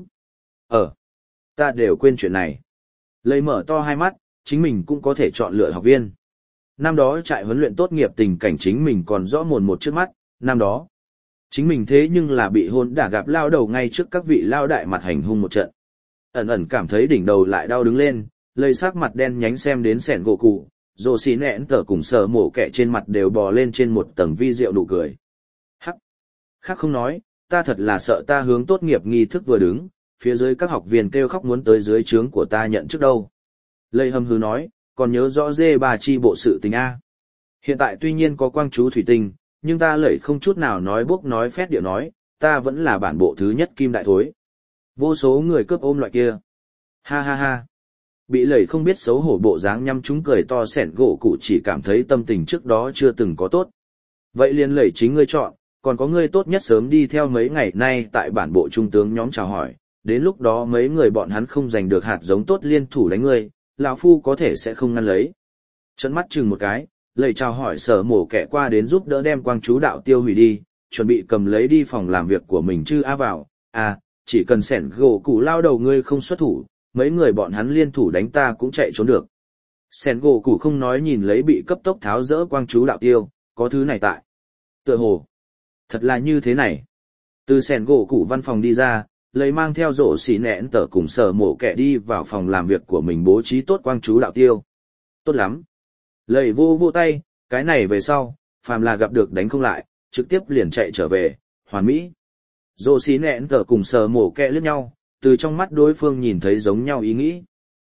Ta đều quên chuyện này. Lấy mở to hai mắt, chính mình cũng có thể chọn lựa học viên. Năm đó trại huấn luyện tốt nghiệp tình cảnh chính mình còn rõ mồn một trước mắt, năm đó. Chính mình thế nhưng là bị hôn đả gặp lao đầu ngay trước các vị lao đại mặt hành hung một trận. Ẩn ẩn cảm thấy đỉnh đầu lại đau đứng lên, lấy sắc mặt đen nhánh xem đến sẻn gỗ cụ, rồ xì nẹn tở cùng sờ mổ kẹ trên mặt đều bò lên trên một tầng vi diệu nụ cười. Hắc! Khác không nói, ta thật là sợ ta hướng tốt nghiệp nghi thức vừa đứng, phía dưới các học viên kêu khóc muốn tới dưới trướng của ta nhận trước đâu. Lây hâm hư nói, còn nhớ rõ dê bà chi bộ sự tình A. Hiện tại tuy nhiên có quang chú thủy tinh, nhưng ta lẩy không chút nào nói bốc nói phét điệu nói, ta vẫn là bản bộ thứ nhất kim đại thối. Vô số người cướp ôm loại kia. Ha ha ha. Bị lẩy không biết xấu hổ bộ dáng nhăm chúng cười to sẻn gỗ cụ chỉ cảm thấy tâm tình trước đó chưa từng có tốt. Vậy liền lẩy chính ngươi chọn, còn có ngươi tốt nhất sớm đi theo mấy ngày nay tại bản bộ trung tướng nhóm chào hỏi, đến lúc đó mấy người bọn hắn không giành được hạt giống tốt liên thủ đánh ngươi, lão phu có thể sẽ không ngăn lấy. Trận mắt chừng một cái, lầy chào hỏi sở mổ kẻ qua đến giúp đỡ đem quang chú đạo tiêu hủy đi, chuẩn bị cầm lấy đi phòng làm việc của mình chứ vào, chỉ cần sẻn gỗ cụ lao đầu ngươi không xuất thủ, mấy người bọn hắn liên thủ đánh ta cũng chạy trốn được. Sẻn gỗ cụ không nói nhìn lấy bị cấp tốc tháo rỡ quang chú đạo tiêu, có thứ này tại. Tựa hồ, thật là như thế này. Từ sẻn gỗ cụ văn phòng đi ra, lấy mang theo rổ xỉ nẹn tở cùng sở mổ kẻ đi vào phòng làm việc của mình bố trí tốt quang chú đạo tiêu. Tốt lắm. Lầy vô tay, cái này về sau, phàm là gặp được đánh không lại, trực tiếp liền chạy trở về, hoàn mỹ. Rổ xỉ nẹn tở cùng sở mổ kẻ liếc nhau, từ trong mắt đối phương nhìn thấy giống nhau ý nghĩ.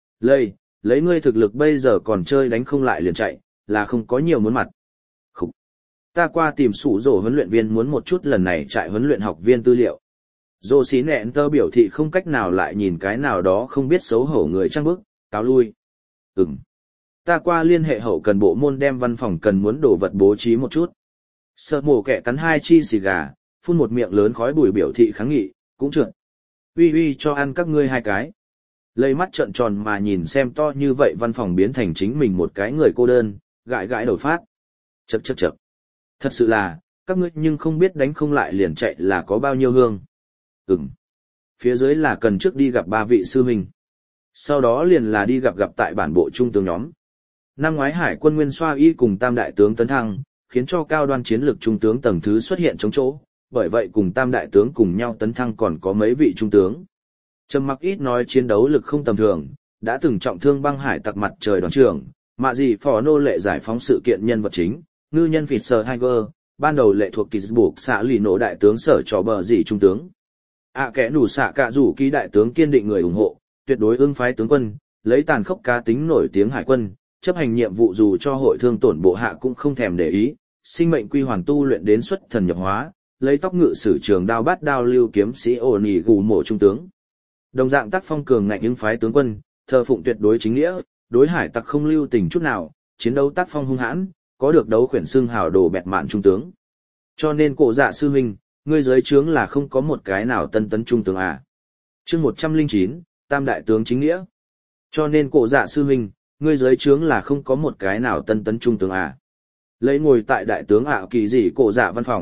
Lấy ngươi thực lực bây giờ còn chơi đánh không lại liền chạy, là không có nhiều muốn mặt. Khúc. Ta qua tìm sủ rổ huấn luyện viên muốn một chút lần này trại huấn luyện học viên tư liệu. Dô xí nẹn tơ biểu thị không cách nào lại nhìn cái nào đó không biết xấu hổ người trăng bức, cáo lui. Ta qua liên hệ hậu cần bộ môn đem văn phòng cần muốn đồ vật bố trí một chút. Sợ mổ kẻ cắn hai chi xì gà, phun một miệng lớn khói bụi biểu thị kháng nghị, cũng trượt. Uy cho ăn các ngươi hai cái. Lấy mắt trợn tròn mà nhìn xem to như vậy văn phòng biến thành chính mình một cái người cô đơn, gãi đầu phát. Chậc. Thật sự là, các ngươi nhưng không biết đánh không lại liền chạy là có bao nhiêu hương. Phía dưới là cần trước đi gặp 3 vị sư huynh. Sau đó liền là đi gặp tại bản bộ trung tướng nhóm. Năm ngoái hải quân Nguyên Xoa Y cùng Tam đại tướng tấn thăng, khiến cho cao đoan chiến lược trung tướng tầng thứ xuất hiện chống chỗ, bởi vậy cùng Tam đại tướng cùng nhau tấn thăng còn có mấy vị trung tướng. Trầm Mặc ít nói chiến đấu lực không tầm thường, đã từng trọng thương băng hải tặc mặt trời đoàn trưởng, mạ gì phò nô lệ giải phóng sự kiện nhân vật chính, ngư nhân Fisher Tiger, ban đầu lệ thuộc kỳ buộc xã lì nổ đại tướng sở trò bờ gì trung tướng. Kẻ nủ xạ cả rủ ký đại tướng kiên định người ủng hộ, tuyệt đối ưng phái tướng quân, lấy tàn khốc cá tính nổi tiếng hải quân, chấp hành nhiệm vụ dù cho hội thương tổn bộ hạ cũng không thèm để ý, sinh mệnh quy hoàn tu luyện đến xuất thần nhập hóa, lấy tóc ngự sử trường đao bát đao lưu kiếm sĩ ổn ỉ gù mộ trung tướng. Đồng dạng tác phong cường ngạnh ưng phái tướng quân, thờ phụng tuyệt đối chính nghĩa, đối hải tặc không lưu tình chút nào, chiến đấu tác phong hung hãn, có được đấu khuyển xưng hào đồ bẹt mạn trung tướng. Cho nên cổ dạ sư huynh, ngươi dưới trướng là không có một cái nào tân tấn trung tướng à. Chương 109, Tam đại tướng chính nghĩa. Cho nên cổ dạ sư huynh, ngươi dưới trướng là không có một cái nào tân tấn trung tướng à. Lấy ngồi tại đại tướng ảo kỳ dị cổ dạ văn phòng,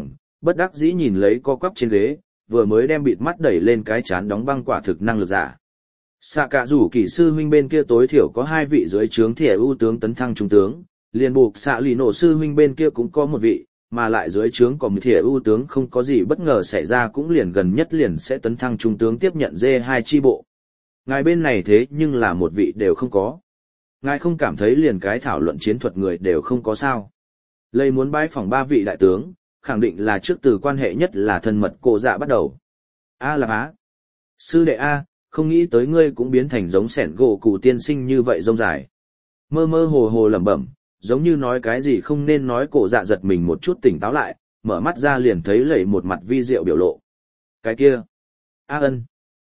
bất đắc dĩ nhìn lấy co quắp trên ghế, vừa mới đem bịt mắt đẩy lên cái chán đóng băng quả thực năng lực giả. Xạ cả rủ kỳ sư huynh bên kia tối thiểu có 2 vị dưới trướng thỉa ưu tướng tấn thăng trung tướng, liền buộc xạ lì nổ sư huynh bên kia cũng có một vị, mà lại dưới trướng còn một thỉa ưu tướng không có gì bất ngờ xảy ra cũng liền gần nhất liền sẽ tấn thăng trung tướng tiếp nhận D2 chi bộ. Ngài bên này thế nhưng là một vị đều không có. Ngài không cảm thấy liền cái thảo luận chiến thuật người đều không có sao. Lây muốn bái phỏng 3 vị đại tướng, khẳng định là trước từ quan hệ nhất là thân mật cổ dạ bắt đầu. A là á. Sư đệ A, không nghĩ tới ngươi cũng biến thành giống sẻn gỗ cụ tiên sinh như vậy rông dài. Mơ mơ hồ hồ lẩm bẩm, giống như nói cái gì không nên nói, cổ dạ giật mình một chút tỉnh táo lại, mở mắt ra liền thấy lẩy một mặt vi diệu biểu lộ. Cái kia. A ân.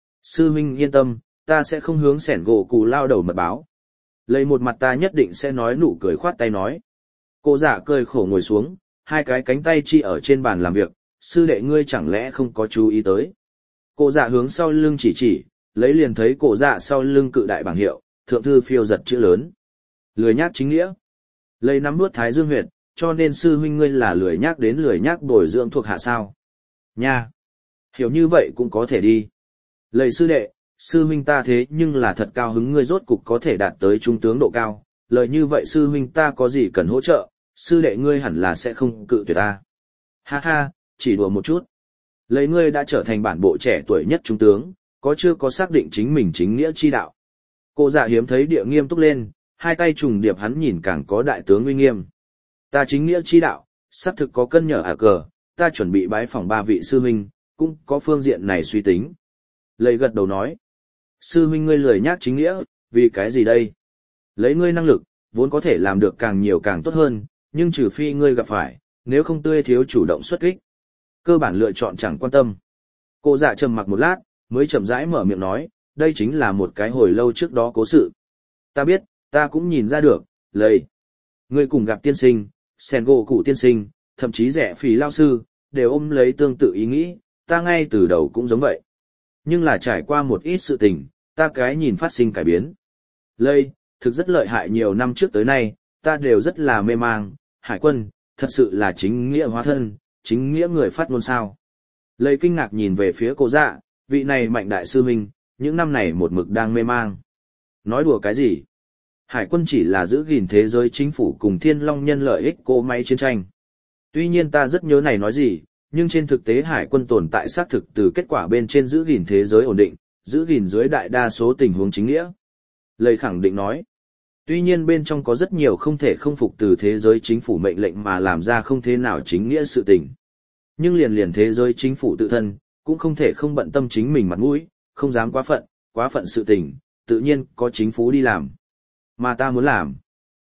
Sư huynh yên tâm, ta sẽ không hướng sẻn gỗ cụ lao đầu mật báo. Lẩy một mặt ta nhất định sẽ nói, nụ cười khoát tay nói. Cổ dạ cười khổ ngồi xuống, 2 cái cánh tay chi ở trên bàn làm việc, sư đệ ngươi chẳng lẽ không có chú ý tới. Cổ dạ hướng sau lưng chỉ, lấy liền thấy cổ dạ sau lưng cự đại bảng hiệu, thượng thư phiêu giật chữ lớn. Lười nhác chính nghĩa. Lấy nắm nuốt thái dương huyệt, cho nên sư huynh ngươi là lười nhác đến lười nhác bồi dưỡng thuộc hạ sao. Nha. Hiểu như vậy cũng có thể đi. Lầy sư đệ, sư huynh ta thế nhưng là thật cao hứng ngươi rốt cục có thể đạt tới trung tướng độ cao. Lời như vậy sư huynh ta có gì cần hỗ trợ, sư đệ ngươi hẳn là sẽ không cự tuyệt ta. Ha ha, chỉ đùa một chút. Lấy ngươi đã trở thành bản bộ trẻ tuổi nhất trung tướng, có chưa có xác định chính mình chính nghĩa chi đạo. Cô dạ hiếm thấy địa nghiêm túc lên, 2 tay trùng điệp hắn nhìn càng có đại tướng uy nghiêm. Ta chính nghĩa chi đạo, xác thực có cân nhở cờ, ta chuẩn bị bái phỏng 3 vị sư huynh, cũng có phương diện này suy tính. Lấy gật đầu nói. Sư huynh ngươi lười nhác chính nghĩa, vì cái gì đây? Lấy ngươi năng lực, vốn có thể làm được càng nhiều càng tốt hơn, nhưng trừ phi ngươi gặp phải, nếu không tươi thiếu chủ động xuất kích. Cơ bản lựa chọn chẳng quan tâm. Cô dạ trầm mặc một lát, mới chậm rãi mở miệng nói, đây chính là một cái hồi lâu trước đó cố sự. Ta biết, ta cũng nhìn ra được, lầy. Ngươi cùng gặp tiên sinh, sen gỗ cụ tiên sinh, thậm chí rẻ phí lao sư, đều ôm lấy tương tự ý nghĩ, ta ngay từ đầu cũng giống vậy. Nhưng là trải qua một ít sự tình, ta cái nhìn phát sinh cải biến. Lây, thực rất lợi hại, nhiều năm trước tới nay, ta đều rất là mê mang, hải quân, thật sự là chính nghĩa hóa thân, chính nghĩa người phát ngôn sao. Lây kinh ngạc nhìn về phía cô dạ, vị này mạnh đại sư huynh, những năm này một mực đang mê mang. Nói đùa cái gì? Hải quân chỉ là giữ gìn thế giới chính phủ cùng Thiên Long nhân lợi ích cỗ máy chiến tranh. Tuy nhiên ta rất nhớ này nói gì, nhưng trên thực tế hải quân tồn tại xác thực từ kết quả bên trên giữ gìn thế giới ổn định, giữ gìn dưới đại đa số tình huống chính nghĩa. Lời khẳng định nói. Tuy nhiên bên trong có rất nhiều không thể không phục từ thế giới chính phủ mệnh lệnh mà làm ra không thế nào chính nghĩa sự tình. Nhưng liền thế giới chính phủ tự thân, cũng không thể không bận tâm chính mình mặt mũi, không dám quá phận sự tình, tự nhiên có chính phủ đi làm. Mà ta muốn làm.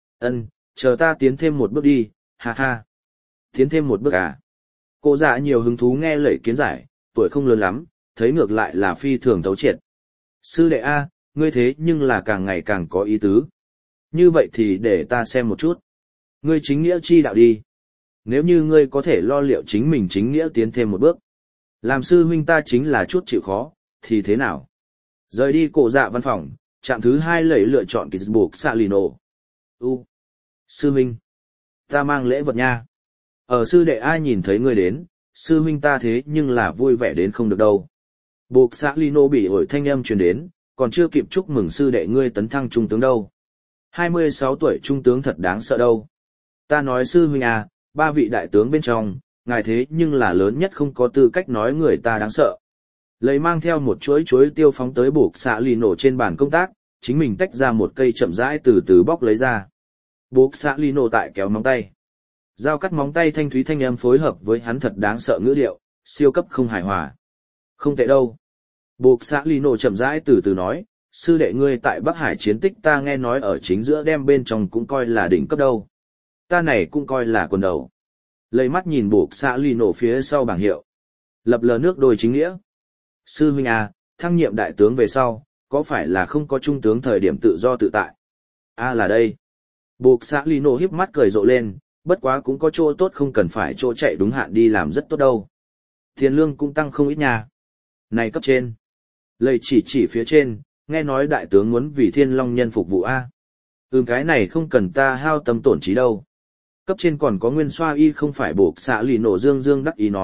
Chờ ta tiến thêm một bước đi, ha ha. Tiến thêm một bước à? Cô dạ nhiều hứng thú nghe lời kiến giải, tuổi không lớn lắm, thấy ngược lại là phi thường thấu triệt. Sư đệ A, ngươi thế nhưng là càng ngày càng có ý tứ. Như vậy thì để ta xem một chút. Ngươi chính nghĩa chi đạo đi. Nếu như ngươi có thể lo liệu chính mình chính nghĩa tiến thêm một bước. Làm sư huynh ta chính là chút chịu khó, thì thế nào? Rời đi cổ dạ văn phòng, trạm thứ 2 lẩy lựa chọn kỳ buộc Salino. Sư huynh. Ta mang lễ vật nha. Ở sư đệ ai nhìn thấy ngươi đến, sư huynh ta thế nhưng là vui vẻ đến không được đâu. Buộc Salino bị ổi thanh âm truyền đến, còn chưa kịp chúc mừng sư đệ ngươi tấn thăng trung tướng đâu. 26 tuổi trung tướng thật đáng sợ đâu. Ta nói sư huynh à, 3 vị đại tướng bên trong, ngài thế nhưng là lớn nhất không có tư cách nói người ta đáng sợ. Lấy mang theo một chuỗi tiêu phóng tới buộc xạ lì nổ trên bàn công tác, chính mình tách ra một cây chậm rãi từ từ bóc lấy ra. Buộc xạ lì nổ tại kéo móng tay. Dao cắt móng tay thanh thúy thanh âm phối hợp với hắn thật đáng sợ ngữ điệu, siêu cấp không hài hòa. Không tệ đâu. Buộc xạ lì nổ chậm rãi từ từ nói, sư đệ ngươi tại Bắc Hải chiến tích ta nghe nói ở chính giữa đem bên trong cũng coi là đỉnh cấp đâu. Ta này cũng coi là quần đầu. Lấy mắt nhìn buộc xạ lì nổ phía sau bảng hiệu. Lập lờ nước đôi chính nghĩa. Sư huynh à, thăng nhiệm đại tướng về sau, có phải là không có trung tướng thời điểm tự do tự tại? Là đây. Buộc xã Lino hiếp mắt cười rộ lên, bất quá cũng có chỗ tốt không cần phải chỗ chạy đúng hạn đi làm rất tốt đâu. Tiền lương cũng tăng không ít nha. Này cấp trên. Lầy chỉ phía trên, nghe nói đại tướng muốn vì Thiên Long nhân phục vụ A. Cái này không cần ta hao tâm tổn trí đâu. Cấp trên còn có nguyên xoa y không phải buộc xã Lino dương đắc ý nói,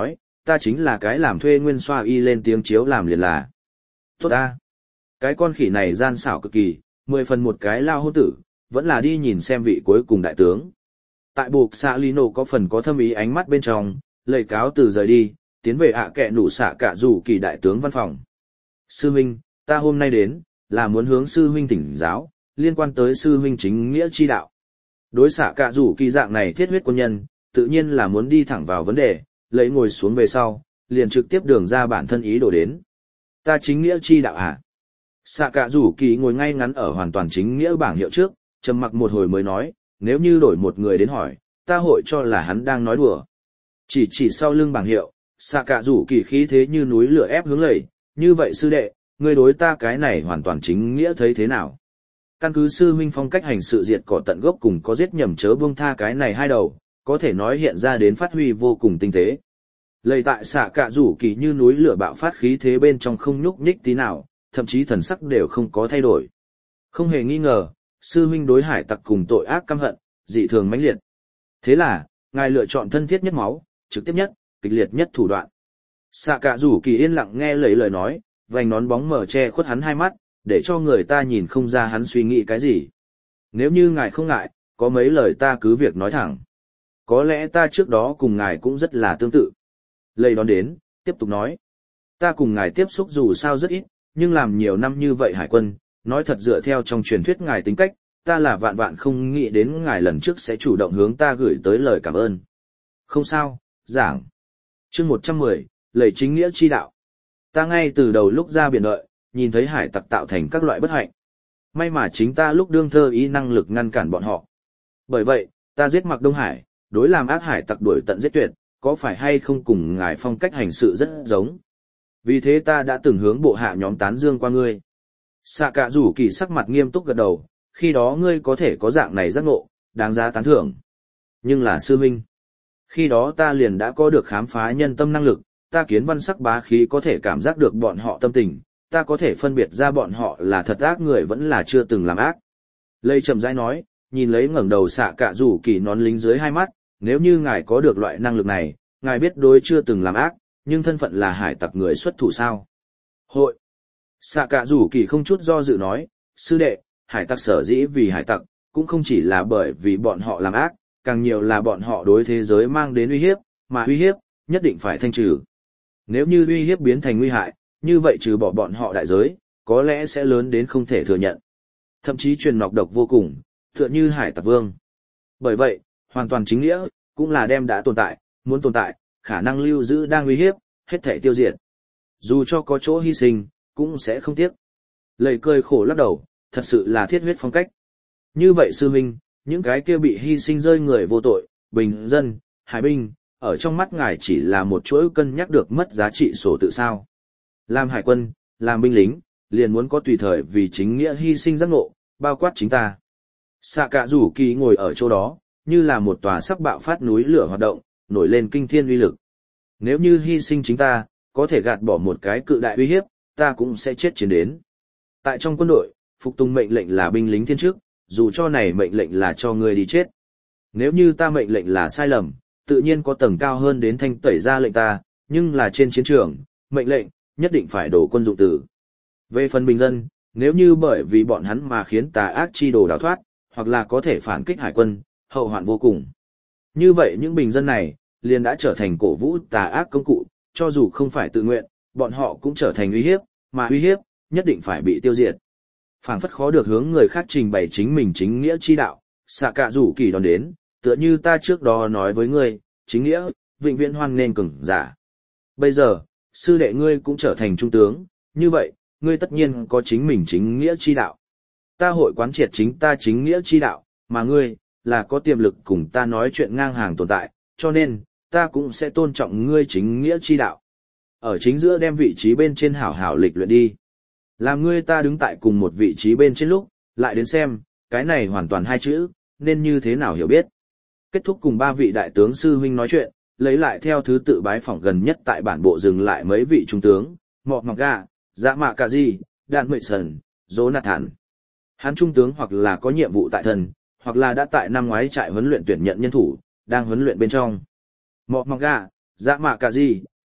ta chính là cái làm thuê nguyên xoa y lên tiếng chiếu làm liền là. Tốt ta. Cái con khỉ này gian xảo cực kỳ, 10 phần một cái lao hôn tử, vẫn là đi nhìn xem vị cuối cùng đại tướng. Tại buộc xạ Lino có phần có thâm ý ánh mắt bên trong, lời cáo từ rời đi, tiến về ạ kẹ nủ xạ cả rủ kỳ đại tướng văn phòng. Sư huynh, ta hôm nay đến, là muốn hướng sư huynh thỉnh giáo, liên quan tới sư huynh chính nghĩa chi đạo. Đối xạ cả rủ kỳ dạng này thiết huyết quân nhân, tự nhiên là muốn đi thẳng vào vấn đề, lấy ngồi xuống về sau, liền trực tiếp đường ra bản thân ý đồ đến. Ta chính nghĩa chi đạo à? Xạ cả rủ kỳ ngồi ngay ngắn ở hoàn toàn chính nghĩa bảng hiệu trước, trầm mặc một hồi mới nói, nếu như đổi một người đến hỏi, ta hội cho là hắn đang nói đùa. Chỉ sau lưng bảng hiệu, xạ cả rủ kỳ khí thế như núi lửa ép hướng lầy, như vậy sư đệ, ngươi đối ta cái này hoàn toàn chính nghĩa thấy thế nào? Căn cứ sư huynh phong cách hành sự diệt cỏ tận gốc cùng có giết nhầm chớ buông tha cái này hai đầu, có thể nói hiện ra đến phát huy vô cùng tinh tế. Lầy tại xạ cả rủ kỳ như núi lửa bạo phát khí thế bên trong không nhúc nhích tí nào, thậm chí thần sắc đều không có thay đổi. Không hề nghi ngờ, sư huynh đối hải tặc cùng tội ác căm hận, dị thường mãnh liệt. Thế là, ngài lựa chọn thân thiết nhất máu, trực tiếp nhất, kịch liệt nhất thủ đoạn. Xạ cả rủ kỳ yên lặng nghe lấy lời nói, vành nón bóng mờ che khuất hắn hai mắt, để cho người ta nhìn không ra hắn suy nghĩ cái gì. Nếu như ngài không ngại, có mấy lời ta cứ việc nói thẳng. Có lẽ ta trước đó cùng ngài cũng rất là tương tự. Lầy đón đến, tiếp tục nói. Ta cùng ngài tiếp xúc dù sao rất ít, nhưng làm nhiều năm như vậy hải quân, nói thật dựa theo trong truyền thuyết ngài tính cách, ta là vạn vạn không nghĩ đến ngài lần trước sẽ chủ động hướng ta gửi tới lời cảm ơn. Không sao, giảng. Chương 110, lời chính nghĩa chi đạo. Ta ngay từ đầu lúc ra biển đợi, nhìn thấy hải tặc tạo thành các loại bất hạnh. May mà chính ta lúc đương thơ ý năng lực ngăn cản bọn họ. Bởi vậy, ta giết Mạc Đông Hải, đối làm ác hải tặc đuổi tận giết tuyệt, có phải hay không cùng ngài phong cách hành sự rất giống. Vì thế ta đã từng hướng bộ hạ nhóm tán dương qua ngươi. Xạ cả rủ kỳ sắc mặt nghiêm túc gật đầu, khi đó ngươi có thể có dạng này giác ngộ, đáng giá tán thưởng. Nhưng là sư huynh. Khi đó ta liền đã có được khám phá nhân tâm năng lực, ta kiến văn sắc bá khí có thể cảm giác được bọn họ tâm tình, ta có thể phân biệt ra bọn họ là thật ác người vẫn là chưa từng làm ác. Lây chậm rãi nói, nhìn lấy ngẩng đầu xạ cả rủ kỳ nón lính dưới hai mắt, nếu như ngài có được loại năng lực này, ngài biết đối chưa từng làm ác, nhưng thân phận là hải tặc người xuất thủ sao? Hội. Xạ cả rủ kỳ không chút do dự nói, sư đệ, hải tặc sở dĩ vì hải tặc, cũng không chỉ là bởi vì bọn họ làm ác, càng nhiều là bọn họ đối thế giới mang đến uy hiếp, mà uy hiếp, nhất định phải thanh trừ. Nếu như uy hiếp biến thành nguy hại, như vậy trừ bỏ bọn họ đại giới, có lẽ sẽ lớn đến không thể thừa nhận. Thậm chí truyền nọc độc vô cùng, tựa như hải tặc vương. Bởi vậy, hoàn toàn chính nghĩa, cũng là đem đã tồn tại, muốn tồn tại, khả năng lưu giữ đang uy hiếp, hết thể tiêu diệt. Dù cho có chỗ hy sinh, cũng sẽ không tiếc. Lầy cười khổ lắc đầu, thật sự là thiết huyết phong cách. Như vậy sư huynh, những cái kia bị hy sinh rơi người vô tội, bình dân, hải binh, ở trong mắt ngài chỉ là một chuỗi cân nhắc được mất giá trị sổ tự sao. Làm hải quân, làm binh lính, liền muốn có tùy thời vì chính nghĩa hy sinh giác ngộ, bao quát chính ta. Xạ cả rủ kỳ ngồi ở chỗ đó, như là một tòa sắp bạo phát núi lửa hoạt động, nổi lên kinh thiên uy lực. Nếu như hy sinh chính ta, có thể gạt bỏ một cái cự đại uy hiếp, ta cũng sẽ chết chiến đến. Tại trong quân đội, phục tùng mệnh lệnh là binh lính thiên chức, dù cho này mệnh lệnh là cho ngươi đi chết. Nếu như ta mệnh lệnh là sai lầm, tự nhiên có tầng cao hơn đến thanh tẩy ra lệnh ta, nhưng là trên chiến trường, mệnh lệnh, nhất định phải đổ quân dụng tử. Về phần bình dân, nếu như bởi vì bọn hắn mà khiến tà ác chi đồ đào thoát, hoặc là có thể phản kích hải quân, hậu hoạn vô cùng. Như vậy những bình dân này, liền đã trở thành cổ vũ tà ác công cụ, cho dù không phải tự nguyện, bọn họ cũng trở thành uy hiếp, mà uy hiếp, nhất định phải bị tiêu diệt. Phảng phất khó được hướng người khác trình bày chính mình chính nghĩa chi đạo, xạ cả rủ kỳ đón đến, tựa như ta trước đó nói với ngươi, chính nghĩa, vĩnh viễn hoan nên cường giả. Bây giờ, sư đệ ngươi cũng trở thành trung tướng, như vậy, ngươi tất nhiên có chính mình chính nghĩa chi đạo. Ta hội quán triệt chính ta chính nghĩa chi đạo, mà ngươi, là có tiềm lực cùng ta nói chuyện ngang hàng tồn tại, cho nên, ta cũng sẽ tôn trọng ngươi chính nghĩa chi đạo. Ở chính giữa đem vị trí bên trên hảo hảo lịch luyện đi. Làm ngươi ta đứng tại cùng một vị trí bên trên lúc, lại đến xem, cái này hoàn toàn hai chữ, nên như thế nào hiểu biết. Kết thúc cùng ba vị đại tướng sư huynh nói chuyện, lấy lại theo thứ tự bái phỏng gần nhất tại bản bộ dừng lại mấy vị trung tướng, Mọt Mọc Gà, Dạ Mạ Cà Di, Đạn Mệ Sần, Jonathan. Hắn trung tướng hoặc là có nhiệm vụ tại thần, hoặc là đã tại năm ngoái trại huấn luyện tuyển nhận nhân thủ, đang huấn luyện bên trong. Mọt Mọc Gà, Dạ Mạ Cà Di,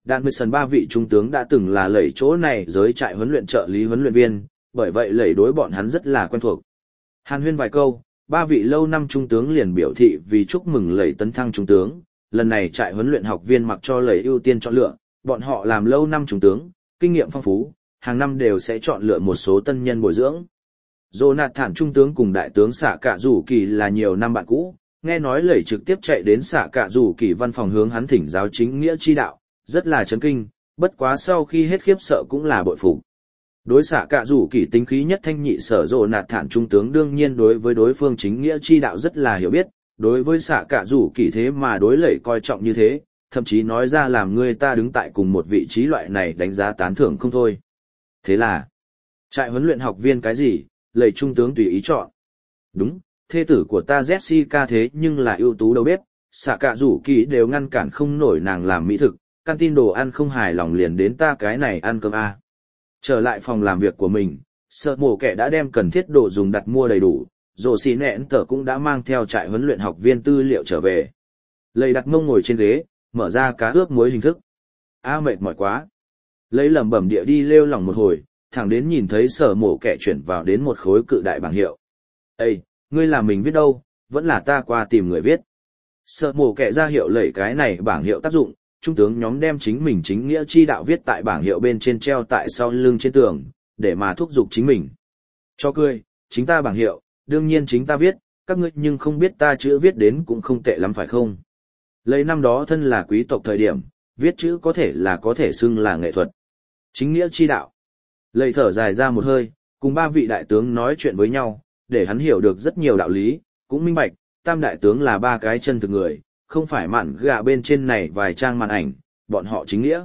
Đạn Mười Sần ba vị trung tướng đã từng là lẩy chỗ này giới trại huấn luyện trợ lý huấn luyện viên, bởi vậy lẩy đối bọn hắn rất là quen thuộc. Hàn huyên vài câu, ba vị lâu năm trung tướng liền biểu thị vì chúc mừng lẩy tấn thăng trung tướng, lần này trại huấn luyện học viên mặc cho lẩy ưu tiên chọn lựa, bọn họ làm lâu năm trung tướng, kinh nghiệm phong phú, hàng năm đều sẽ chọn lựa một số tân nhân bồi dưỡng. Jonathan trung tướng cùng đại tướng Xạ Cạ Rủ Kỳ là nhiều năm bạn cũ, nghe nói lẩy trực tiếp chạy đến Xạ Cạ Rủ Kỳ văn phòng hướng hắn thỉnh giáo chính nghĩa chi đạo, rất là chấn kinh, bất quá sau khi hết khiếp sợ cũng là bội phục. Đối Xạ Cạ Rủ Kỳ tính khí nhất thanh nhị sở Jonathan trung tướng đương nhiên đối với đối phương chính nghĩa chi đạo rất là hiểu biết, đối với Xạ Cạ Rủ Kỳ thế mà đối lẩy coi trọng như thế, thậm chí nói ra làm người ta đứng tại cùng một vị trí loại này đánh giá tán thưởng không thôi. Thế là, trại huấn luyện học viên cái gì, lẩy trung tướng tùy ý chọn. Đúng, thê tử của ta Jessica thế nhưng là ưu tú đầu bếp, Xạ Cạ Rủ Kỳ đều ngăn cản không nổi nàng làm mỹ thực, canteen đồ ăn không hài lòng liền đến ta cái này ăn cơm a. Trở lại phòng làm việc của mình, Sợ Mổ Kẻ đã đem cần thiết đồ dùng đặt mua đầy đủ, Rồ Xì Nẹn Tở cũng đã mang theo trại huấn luyện học viên tư liệu trở về. Lầy đặt mông ngồi trên ghế, mở ra cá ướp muối hình thức. Mệt mỏi quá. Lấy lẩm bẩm địa đi lêu lỏng một hồi, thẳng đến nhìn thấy Sở Mổ Kẻ chuyển vào đến một khối cự đại bảng hiệu. Ê, ngươi làm mình viết đâu, vẫn là ta qua tìm người viết. Sở Mổ Kẻ ra hiệu lẩy cái này bảng hiệu tác dụng, trung tướng nhóm đem chính mình chính nghĩa chi đạo viết tại bảng hiệu bên trên treo tại sau lưng trên tường, để mà thúc giục chính mình. Cho cười, chính ta bảng hiệu, đương nhiên chính ta viết, các ngươi nhưng không biết ta chữ viết đến cũng không tệ lắm phải không? Lấy năm đó thân là quý tộc thời điểm, viết chữ có thể xưng là nghệ thuật. Chính nghĩa chi đạo. Lầy thở dài ra một hơi, cùng ba vị đại tướng nói chuyện với nhau, để hắn hiểu được rất nhiều đạo lý, cũng minh bạch, tam đại tướng là ba cái chân thực người, không phải mạn gà bên trên này vài trang màn ảnh, bọn họ chính nghĩa.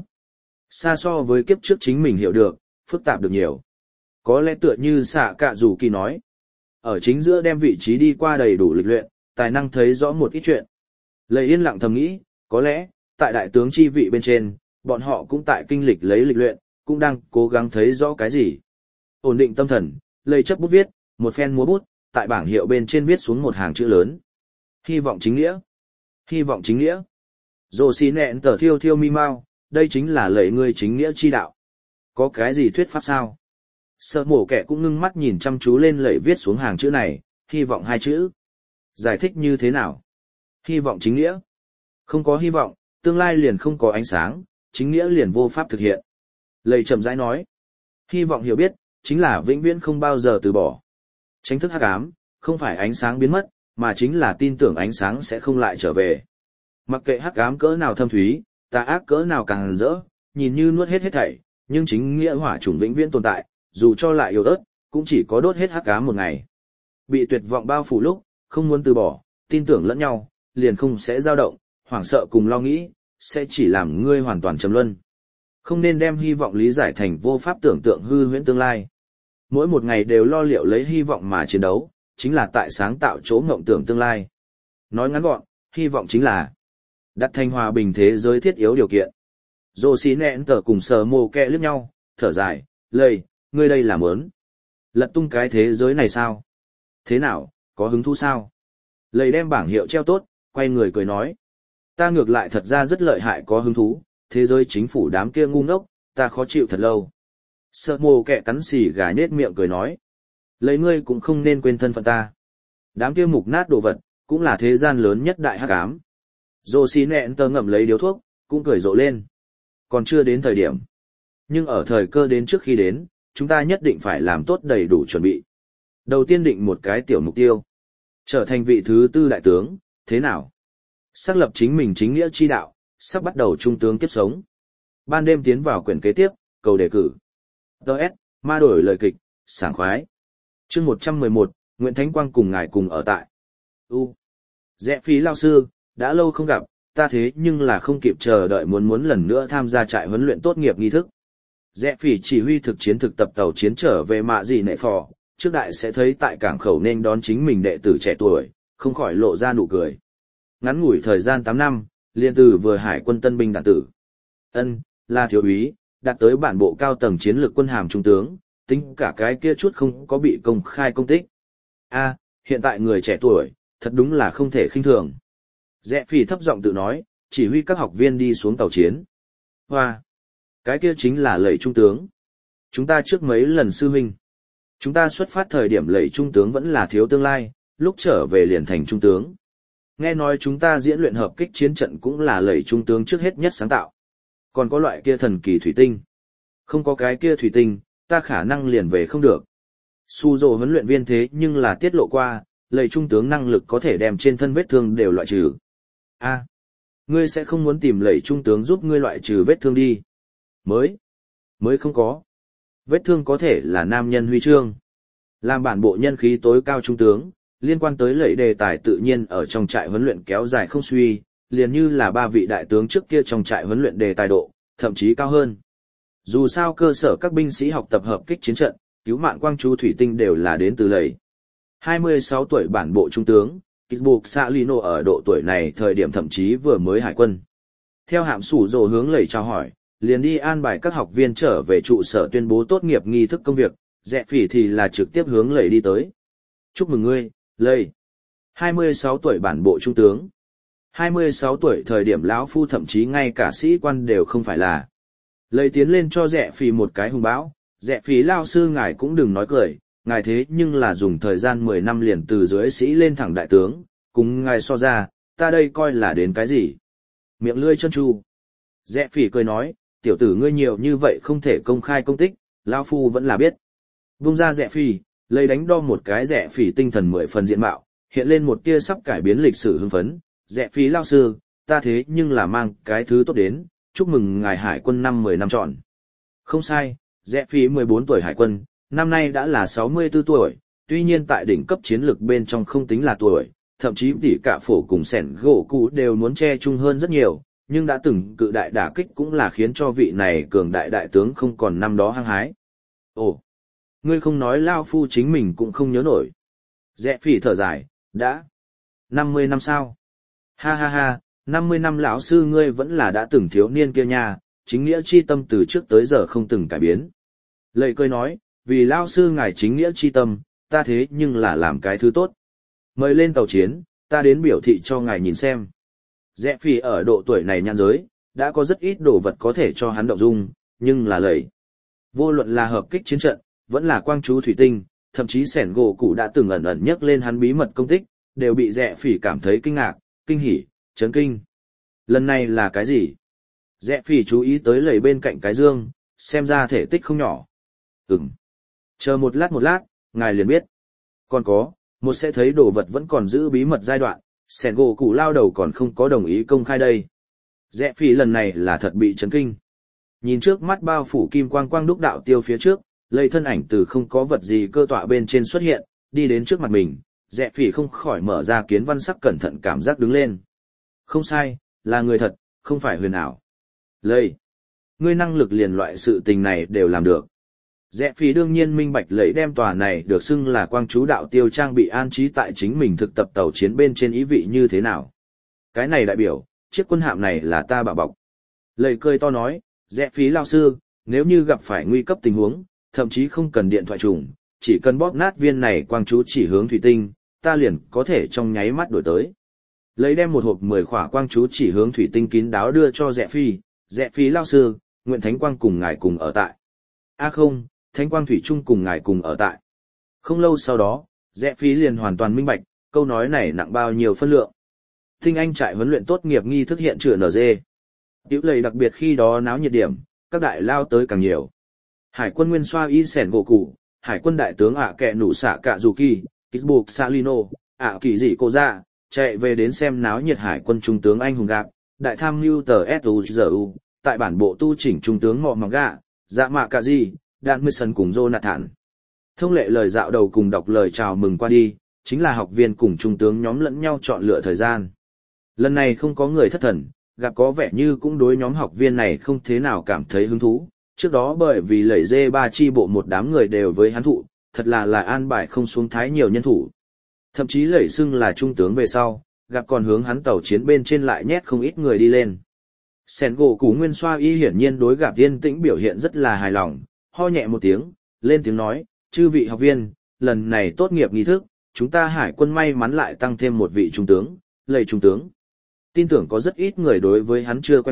Xa so với kiếp trước chính mình hiểu được, phức tạp được nhiều. Có lẽ tựa như Xạ Cạ Rủ Kỳ nói, ở chính giữa đem vị trí đi qua đầy đủ lịch luyện, tài năng thấy rõ một ít chuyện. Lầy yên lặng thầm nghĩ, có lẽ, tại đại tướng chi vị bên trên, bọn họ cũng tại kinh lịch lấy lịch luyện, cũng đang cố gắng thấy rõ cái gì. Ổn định tâm thần, lầy chấp bút viết, một phen múa bút, tại bảng hiệu bên trên viết xuống một hàng chữ lớn. Hy vọng chính nghĩa. Hy vọng chính nghĩa. Rồ Xì Nẹn Tở thiêu thiêu mi mau, đây chính là lẩy ngươi chính nghĩa chi đạo. Có cái gì thuyết pháp sao? Sợ Mổ Kẻ cũng ngưng mắt nhìn chăm chú lên lẩy viết xuống hàng chữ này, hy vọng hai chữ. Giải thích như thế nào? Hy vọng chính nghĩa. Không có hy vọng, tương lai liền không có ánh sáng, chính nghĩa liền vô pháp thực hiện. Lẩy chậm rãi nói. Hy vọng hiểu biết, chính là vĩnh viễn không bao giờ từ bỏ. Tránh thức hắc ám, không phải ánh sáng biến mất, mà chính là tin tưởng ánh sáng sẽ không lại trở về. Mặc kệ hắc ám cỡ nào thâm thúy, tà ác cỡ nào càng rỡ, nhìn như nuốt hết thảy, nhưng chính nghĩa hỏa chủng vĩnh viễn tồn tại, dù cho lại yếu ớt, cũng chỉ có đốt hết hắc ám một ngày. Bị tuyệt vọng bao phủ lúc, không muốn từ bỏ, tin tưởng lẫn nhau, liền không sẽ dao động, hoảng sợ cùng lo nghĩ, sẽ chỉ làm ngươi hoàn toàn trầm luân. Không nên đem hy vọng lý giải thành vô pháp tưởng tượng hư huyễn tương lai. Mỗi một ngày đều lo liệu lấy hy vọng mà chiến đấu, chính là tại sáng tạo chỗ mộng tưởng tương lai. Nói ngắn gọn, hy vọng chính là đặt thành hòa bình thế giới thiết yếu điều kiện. Rồ Xì Nẹn Tở cùng Sở Mổ Kẻ liếc nhau, thở dài, lầy, ngươi đây là mớn. Lật tung cái thế giới này sao? Thế nào, có hứng thú sao? Lầy đem bảng hiệu treo tốt, quay người cười nói. Ta ngược lại thật ra rất lợi hại có hứng thú, thế giới chính phủ đám kia ngu ngốc, ta khó chịu thật lâu. Sở Mổ Kẻ cắn xì gà nhết miệng cười nói. Lấy ngươi cũng không nên quên thân phận ta. Đám kia mục nát đồ vật, cũng là thế gian lớn nhất đại hắc ám. Rồ Xì Nẹn Tở ngậm lấy điếu thuốc, cũng cười rộ lên. Còn chưa đến thời điểm. Nhưng ở thời cơ đến trước khi đến, chúng ta nhất định phải làm tốt đầy đủ chuẩn bị. Đầu tiên định một cái tiểu mục tiêu. Trở thành vị thứ tư đại tướng, thế nào? Xác lập chính mình chính nghĩa chi đạo, sắp bắt đầu trung tướng kiếp sống. Ban đêm tiến vào quyển kế tiếp, cầu đề cử. Đợt, ma đổi lời kịch, sảng khoái. Chương 111, Nguyễn Thánh Quang cùng ngài cùng ở tại. Rẽ Phí lao sư, đã lâu không gặp, ta thế nhưng là không kịp chờ đợi muốn lần nữa tham gia trại huấn luyện tốt nghiệp nghi thức. Rẽ Phí chỉ huy thực chiến thực tập tàu chiến trở về mạ gì nệ phò, trước đại sẽ thấy tại cảng khẩu nên đón chính mình đệ tử trẻ tuổi, không khỏi lộ ra nụ cười. Ngắn ngủi thời gian 8 năm, liên từ vừa hải quân tân binh đạn tử. Là thiếu úy, đạt tới bản bộ cao tầng chiến lược quân hàm trung tướng, tính cả cái kia chút không có bị công khai công tích. Hiện tại người trẻ tuổi, thật đúng là không thể khinh thường. Rẽ Phí thấp giọng tự nói, chỉ huy các học viên đi xuống tàu chiến. Hoa! Cái kia chính là lầy trung tướng. Chúng ta trước mấy lần sư huynh. Chúng ta xuất phát thời điểm lầy trung tướng vẫn là thiếu tương lai, lúc trở về liền thành trung tướng. Nghe nói chúng ta diễn luyện hợp kích chiến trận cũng là lầy trung tướng trước hết nhất sáng tạo. Còn có loại kia thần kỳ thủy tinh. Không có cái kia thủy tinh, ta khả năng liền về không được. Su dồ huấn luyện viên thế nhưng là tiết lộ qua, lầy trung tướng năng lực có thể đem trên thân vết thương đều loại trừ. A, ngươi sẽ không muốn tìm lầy trung tướng giúp ngươi loại trừ vết thương đi. Mới không có. Vết thương có thể là nam nhân huy chương. Làm bản bộ nhân khí tối cao trung tướng, liên quan tới lầy đề tài tự nhiên ở trong trại huấn luyện kéo dài không suy, liền như là 3 vị đại tướng trước kia trong trại huấn luyện đề tài độ, thậm chí cao hơn. Dù sao cơ sở các binh sĩ học tập hợp kích chiến trận, cứu mạng quang chú thủy tinh đều là đến từ lầy. 26 tuổi bản bộ trung tướng, Kisbuk Salino ở độ tuổi này thời điểm thậm chí vừa mới hải quân. Theo hạm sủ rồ hướng lầy chào hỏi, liền đi an bài các học viên trở về trụ sở tuyên bố tốt nghiệp nghi thức công việc, Dẹ Phỉ thì là trực tiếp hướng lầy đi tới. Chúc mừng ngươi, lầy. 26 tuổi bản bộ trung tướng. 26 tuổi thời điểm lão phu thậm chí ngay cả sĩ quan đều không phải là. Lầy tiến lên cho Dẹ Phỉ một cái hùng bão, Dẹ Phỉ lao sư ngài cũng đừng nói cười, ngài thế nhưng là dùng thời gian 10 năm liền từ dưới sĩ lên thẳng đại tướng, cùng ngài so ra, ta đây coi là đến cái gì? Miệng lươi chân tru. Dẹ Phỉ cười nói, tiểu tử ngươi nhiều như vậy không thể công khai công tích, lão phu vẫn là biết. Vung ra Dẹ Phỉ, lấy đánh đo một cái Dẹ Phỉ tinh thần 10 phần diện mạo, hiện lên một tia sắp cải biến lịch sử hưng phấn. Dẹ Phỉ lao sư, ta thế nhưng là mang cái thứ tốt đến, chúc mừng ngài hải quân 10 năm trọn. Không sai, Dẹ Phỉ 14 tuổi hải quân, năm nay đã là 64 tuổi, tuy nhiên tại đỉnh cấp chiến lược bên trong không tính là tuổi, thậm chí tỉ cả phổ cùng sẻn gỗ cũ đều muốn che chung hơn rất nhiều, nhưng đã từng cự đại đả kích cũng là khiến cho vị này cường đại đại tướng không còn năm đó hăng hái. Ồ, ngươi không nói lao phu chính mình cũng không nhớ nổi. Dẹ Phỉ thở dài, đã 50 năm sao? Ha ha ha, 50 năm lão sư ngươi vẫn là đã từng thiếu niên kia nha, chính nghĩa chi tâm từ trước tới giờ không từng cải biến. Lệ cười nói, vì lao sư ngài chính nghĩa chi tâm, ta thế nhưng là làm cái thứ tốt. Mời lên tàu chiến, ta đến biểu thị cho ngài nhìn xem. Dẹ Phỉ ở độ tuổi này nhãn giới, đã có rất ít đồ vật có thể cho hắn động dung, nhưng là lầy. Vô luận là hợp kích chiến trận, vẫn là quang chú thủy tinh, thậm chí sẻn gỗ cụ đã từng ẩn ẩn nhắc lên hắn bí mật công tích, đều bị Dẹ Phỉ cảm thấy kinh ngạc, kinh hỉ, chấn kinh. Lần này là cái gì? Dẹ Phỉ chú ý tới lầy bên cạnh cái dương, xem ra thể tích không nhỏ. Chờ một lát, ngài liền biết. Còn có, một sẽ thấy đồ vật vẫn còn giữ bí mật giai đoạn, sẻn gỗ cụ lao đầu còn không có đồng ý công khai đây. Dẹ Phỉ lần này là thật bị chấn kinh. Nhìn trước mắt bao phủ kim quang quang đúc đạo tiêu phía trước, lây thân ảnh từ không có vật gì cơ tọa bên trên xuất hiện, đi đến trước mặt mình, Dẹ Phỉ không khỏi mở ra kiến văn sắc cẩn thận cảm giác đứng lên. Không sai, là người thật, không phải huyền ảo. Lây, ngươi năng lực liền loại sự tình này đều làm được. Dẹ Phỉ đương nhiên minh bạch lấy đem tòa này được xưng là quang chú đạo tiêu trang bị an trí tại chính mình thực tập tàu chiến bên trên ý vị như thế nào. Cái này đại biểu, chiếc quân hạm này là ta bảo bọc. Lầy cười to nói, Dẹ Phỉ lao sư, nếu như gặp phải nguy cấp tình huống, thậm chí không cần điện thoại trùng, chỉ cần bóp nát viên này quang chú chỉ hướng thủy tinh, ta liền có thể trong nháy mắt đổi tới. Lấy đem một hộp 10 khỏa quang chú chỉ hướng thủy tinh kín đáo đưa cho Dẹ Phỉ lao sư, nguyện thánh quang cùng ngài cùng ở tại. Không, thánh quang thủy chung cùng ngài cùng ở tại. Không lâu sau đó, Dẹ Phỉ liền hoàn toàn minh bạch, câu nói này nặng bao nhiêu phân lượng. Tinh Anh trại huấn luyện tốt nghiệp nghi thức hiện trường NG. Tiểu lầy đặc biệt khi đó náo nhiệt điểm, các đại lao tới càng nhiều. Hải quân nguyên soa y sẻn gỗ cụ, hải quân đại tướng kẹ nụ xạ cạ dù kỳ, Kisbuk Salino, kỳ dị cô ra, chạy về đến xem náo nhiệt hải quân trung tướng anh hùng gạp, đại tham mưu tờ SUZU, tại bản bộ tu chỉnh trung tướng mọ mỏng gạ, dạ mạ cạ gì, đạn mười sân cùng Jonathan. Thông lệ lời dạo đầu cùng đọc lời chào mừng qua đi, chính là học viên cùng trung tướng nhóm lẫn nhau chọn lựa thời gian. Lần này không có người thất thần, gặp có vẻ như cũng đối nhóm học viên này không thế nào cảm thấy hứng thú. Trước đó bởi vì lẩy dê ba chi bộ một đám người đều với hắn thụ, thật là an bài không xuống thái nhiều nhân thủ. Thậm chí lẩy xưng là trung tướng về sau, gặp còn hướng hắn tàu chiến bên trên lại nhét không ít người đi lên. Sẻn gỗ cú nguyên xoa y hiển nhiên đối gặp yên tĩnh biểu hiện rất là hài lòng, ho nhẹ một tiếng, lên tiếng nói, chư vị học viên, lần này tốt nghiệp nghi thức, chúng ta hải quân may mắn lại tăng thêm một vị trung tướng, lầy trung tướng. Tin tưởng có rất ít người đối với hắn chưa quen thuộc,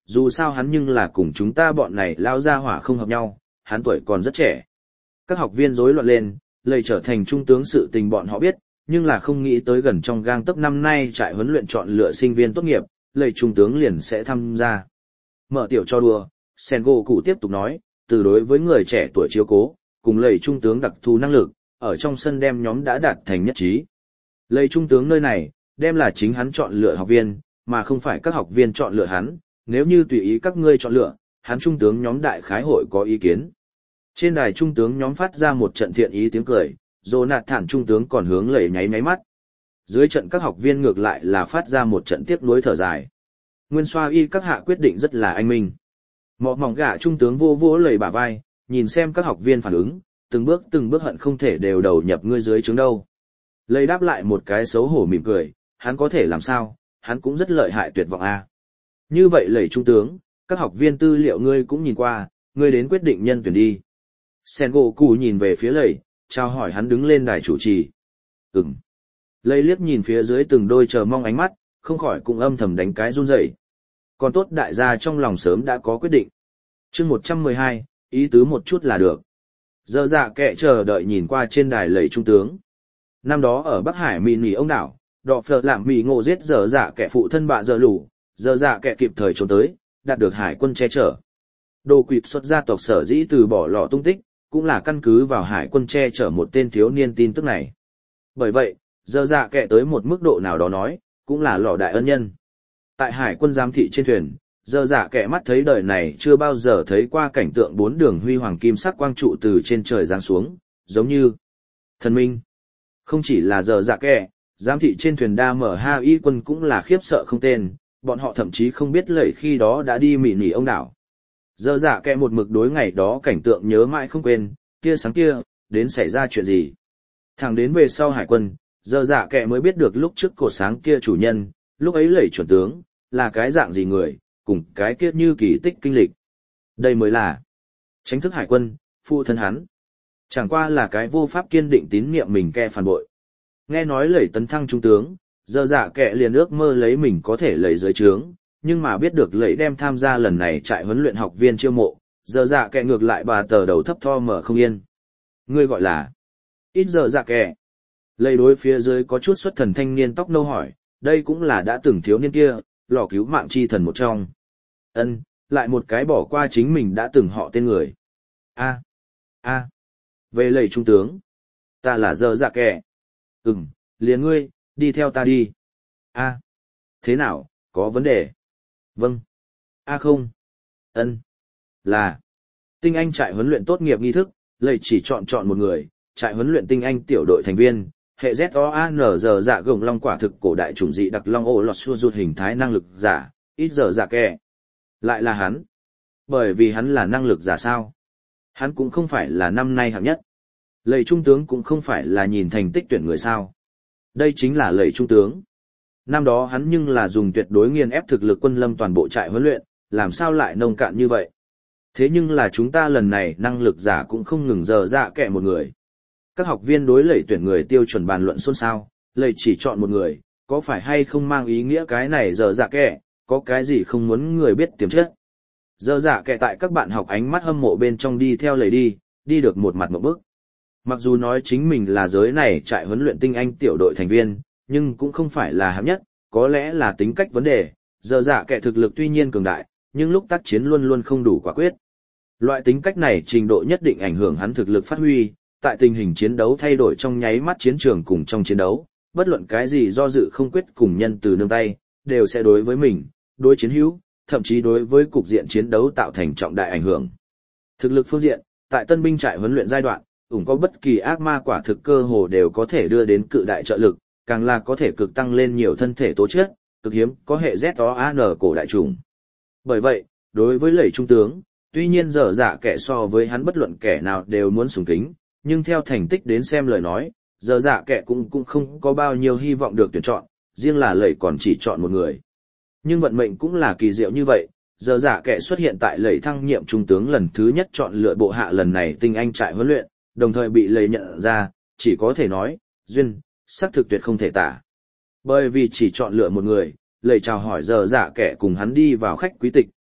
dù sao hắn nhưng là cùng chúng ta bọn này lao ra hỏa không hợp nhau, hắn tuổi còn rất trẻ. Các học viên rối loạn lên, lầy trở thành trung tướng sự tình bọn họ biết, nhưng là không nghĩ tới gần trong gang tấc năm nay trại huấn luyện chọn lựa sinh viên tốt nghiệp, lầy trung tướng liền sẽ tham gia. Mở tiểu cho đùa, Sengoku tiếp tục nói, từ đối với người trẻ tuổi chiếu cố, cùng lầy trung tướng đặc thù năng lực, ở trong sân đem nhóm đã đạt thành nhất trí. Lầy trung tướng nơi này, đem là chính hắn chọn lựa học viên, mà không phải các học viên chọn lựa hắn, nếu như tùy ý các ngươi chọn lựa, hắn trung tướng nhóm đại khái hội có ý kiến. Trên đài trung tướng nhóm phát ra một trận thiện ý tiếng cười, Jonathan trung tướng còn hướng lầy nháy nháy mắt. Dưới trận các học viên ngược lại là phát ra một trận tiếc nuối thở dài. Nguyên Soa y các hạ quyết định rất là anh minh. Mọ mỏng gã trung tướng vô vô lầy bả vai, nhìn xem các học viên phản ứng, từng bước hận không thể đều đầu nhập ngươi dưới trướng đâu. Lầy đáp lại một cái xấu hổ mỉm cười, hắn có thể làm sao, hắn cũng rất lợi hại tuyệt vọng a. Như vậy lầy trung tướng, các học viên tư liệu ngươi cũng nhìn qua, ngươi đến quyết định nhân tuyển đi. Sengoku nhìn về phía lầy, chào hỏi hắn đứng lên đài chủ trì. Lầy liếc nhìn phía dưới từng đôi chờ mong ánh mắt, không khỏi cũng âm thầm đánh cái run rẩy. Còn tốt đại gia trong lòng sớm đã có quyết định. Chương 112, ý tứ một chút là được. Giờ dạ kệ chờ đợi nhìn qua trên đài lầy trung tướng. Năm đó ở Bắc Hải mì nỉ ông đảo, đọ phở làm mì ngộ giết giờ dạ kệ phụ thân bạ giờ lũ, giờ dạ kệ kịp thời trốn tới, đạt được hải quân che chở. Đồ quỵt xuất gia tộc sở dĩ từ bỏ lọ tung tích, cũng là căn cứ vào hải quân che chở một tên thiếu niên tin tức này. Bởi vậy, giờ dạ kệ tới một mức độ nào đó nói, cũng là lọ đại ân nhân. Tại hải quân giám thị trên thuyền, giờ dạ kệ mắt thấy đời này chưa bao giờ thấy qua cảnh tượng bốn đường huy hoàng kim sắc quang trụ từ trên trời giáng xuống, giống như thần minh. Không chỉ là giờ dạ kệ, giám thị trên thuyền đa mở ha y quân cũng là khiếp sợ không tên, bọn họ thậm chí không biết lẩy khi đó đã đi mỉ nỉ ông đảo. Giờ dạ kệ một mực đối ngày đó cảnh tượng nhớ mãi không quên, tia sáng kia, đến xảy ra chuyện gì. Thẳng đến về sau hải quân, giờ dạ kệ mới biết được lúc trước cột sáng kia chủ nhân, lúc ấy lẩy chuẩn tướng, là cái dạng gì người, cùng cái kia như kỳ tích kinh lịch. Đây mới là tránh thức hải quân, phụ thân hắn. Chẳng qua là cái vô pháp kiên định tín niệm mình ke phản bội. Nghe nói lẩy tấn thăng trung tướng, giờ dạ kệ liền ước mơ lấy mình có thể lấy dưới trướng, nhưng mà biết được lẩy đem tham gia lần này trại huấn luyện học viên chiêu mộ, giờ dạ kệ ngược lại bà tờ đầu thấp tho mở không yên. Ngươi gọi là ít giờ dạ kệ. Lẩy đối phía dưới có chút xuất thần thanh niên tóc nâu hỏi, đây cũng là đã từng thiếu niên kia, lò cứu mạng chi thần một trong. Ân, lại một cái bỏ qua chính mình đã từng họ tên người. A, về lầy trung tướng. Ta là giờ dạ kệ. Liền ngươi, đi theo ta đi. Thế nào, có vấn đề? Vâng. Không. Ân. Là. Tinh Anh trại huấn luyện tốt nghiệp nghi thức, lầy chỉ chọn một người, trại huấn luyện Tinh Anh tiểu đội thành viên, hệ ZOAN giờ dạ gồng long quả thực cổ đại chủng dị đặc long ô lọt xua rụt hình thái năng lực giả, ít giờ dạ kệ. Lại là hắn. Bởi vì hắn là năng lực giả sao? Hắn cũng không phải là năm nay hạng nhất. Lầy trung tướng cũng không phải là nhìn thành tích tuyển người sao. Đây chính là lầy trung tướng. Năm đó hắn nhưng là dùng tuyệt đối nghiền ép thực lực quân lâm toàn bộ trại huấn luyện, làm sao lại nông cạn như vậy. Thế nhưng là chúng ta lần này năng lực giả cũng không ngừng giờ dạ kệ một người. Các học viên đối lầy tuyển người tiêu chuẩn bàn luận xôn xao, lầy chỉ chọn một người, có phải hay không mang ý nghĩa cái này giờ dạ kệ, có cái gì không muốn người biết tiềm chất. Giờ dạ kệ tại các bạn học ánh mắt hâm mộ bên trong đi theo lầy đi được một mặt một bước. Mặc dù nói chính mình là giới này trại huấn luyện Tinh Anh tiểu đội thành viên, nhưng cũng không phải là hạng nhất, có lẽ là tính cách vấn đề, giờ dạ kệ thực lực tuy nhiên cường đại, nhưng lúc tác chiến luôn luôn không đủ quả quyết. Loại tính cách này trình độ nhất định ảnh hưởng hắn thực lực phát huy, tại tình hình chiến đấu thay đổi trong nháy mắt chiến trường cùng trong chiến đấu, bất luận cái gì do dự không quyết cùng nhân từ nương tay, đều sẽ đối với mình, đối chiến hữu, thậm chí đối với cục diện chiến đấu tạo thành trọng đại ảnh hưởng. Thực lực phương diện, tại tân binh trại huấn luyện giai đoạn, có bất kỳ ác ma quả thực cơ hồ đều có thể đưa đến cự đại trợ lực, càng là có thể cực tăng lên nhiều thân thể tố chất, cực hiếm có hệ ZOAN cổ đại trùng. Bởi vậy, đối với lầy trung tướng, tuy nhiên giờ dạ kẻ so với hắn bất luận kẻ nào đều muốn sùng kính, nhưng theo thành tích đến xem lời nói, giờ dạ kẻ cũng không có bao nhiêu hy vọng được tuyển chọn, riêng là lầy còn chỉ chọn một người. Nhưng vận mệnh cũng là kỳ diệu như vậy, giờ dạ kẻ xuất hiện tại lầy thăng nhiệm trung tướng lần thứ nhất chọn lựa bộ hạ lần này Tinh Anh trại huấn luyện, đồng thời bị lầy nhận ra, chỉ có thể nói, duyên, xác thực tuyệt không thể tả. Bởi vì chỉ chọn lựa một người, lầy chào hỏi giờ dạ kẻ cùng hắn đi vào khách quý tịch,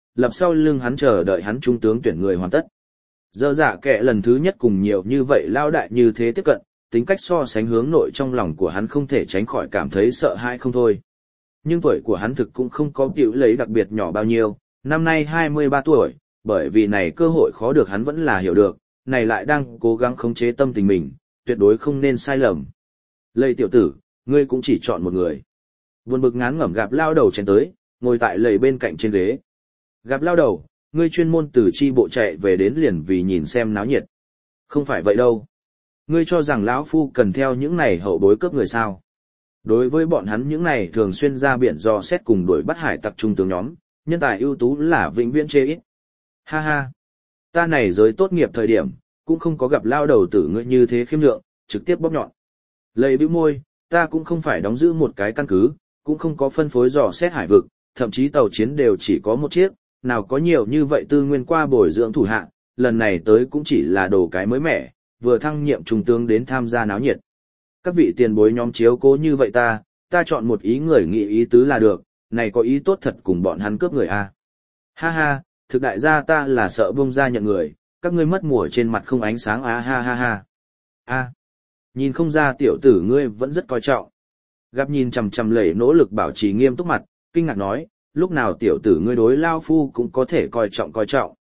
lập sau lưng hắn chờ đợi hắn trung tướng tuyển người hoàn tất. Dơ dạ kệ lần thứ nhất cùng nhiều như vậy lao đại như thế tiếp cận, tính cách so sánh hướng nội trong lòng của hắn không thể tránh khỏi cảm thấy sợ hãi không thôi. Nhưng tuổi của hắn thực cũng không có tiểu lấy đặc biệt nhỏ bao nhiêu, năm nay 23 tuổi, bởi vì này cơ hội khó được hắn vẫn là hiểu được, này lại đang cố gắng khống chế tâm tình mình, tuyệt đối không nên sai lầm. Lầy tiểu tử, ngươi cũng chỉ chọn một người. Buồn bực ngán ngẩm gặp lao đầu chen tới, ngồi tại lầy bên cạnh trên ghế. Gặp lao đầu, ngươi chuyên môn từ chi bộ chạy về đến liền vì nhìn xem náo nhiệt. Không phải vậy đâu. Ngươi cho rằng lão phu cần theo những này hậu bối cướp người sao? Đối với bọn hắn những này thường xuyên ra biển dò xét cùng đuổi bắt hải tặc trung tướng nhóm, nhân tài ưu tú là vĩnh viễn chê ít. Ha ha. Ta này giới tốt nghiệp thời điểm, cũng không có gặp lao đầu tử ngươi như thế khiêm lượng, trực tiếp bóp nhọn. Lầy bĩu môi, ta cũng không phải đóng giữ một cái căn cứ, cũng không có phân phối dò xét hải vực, thậm chí tàu chiến đều chỉ có một chiếc, nào có nhiều như vậy tư nguyên qua bồi dưỡng thủ hạ, lần này tới cũng chỉ là đồ cái mới mẻ, vừa thăng nhiệm trung tướng đến tham gia náo nhiệt. Các vị tiền bối nhóm chiếu cố như vậy ta chọn một ý người nghị ý tứ là được, này có ý tốt thật cùng bọn hắn cướp người a. Ha ha, thực đại gia ta là sợ bông ra nhận người, các ngươi mất mùa trên mặt không ánh sáng ha ha ha. A, nhìn không ra tiểu tử ngươi vẫn rất coi trọng. Gặp nhìn chằm chằm lẩy nỗ lực bảo trì nghiêm túc mặt, kinh ngạc nói, lúc nào tiểu tử ngươi đối lao phu cũng có thể coi trọng.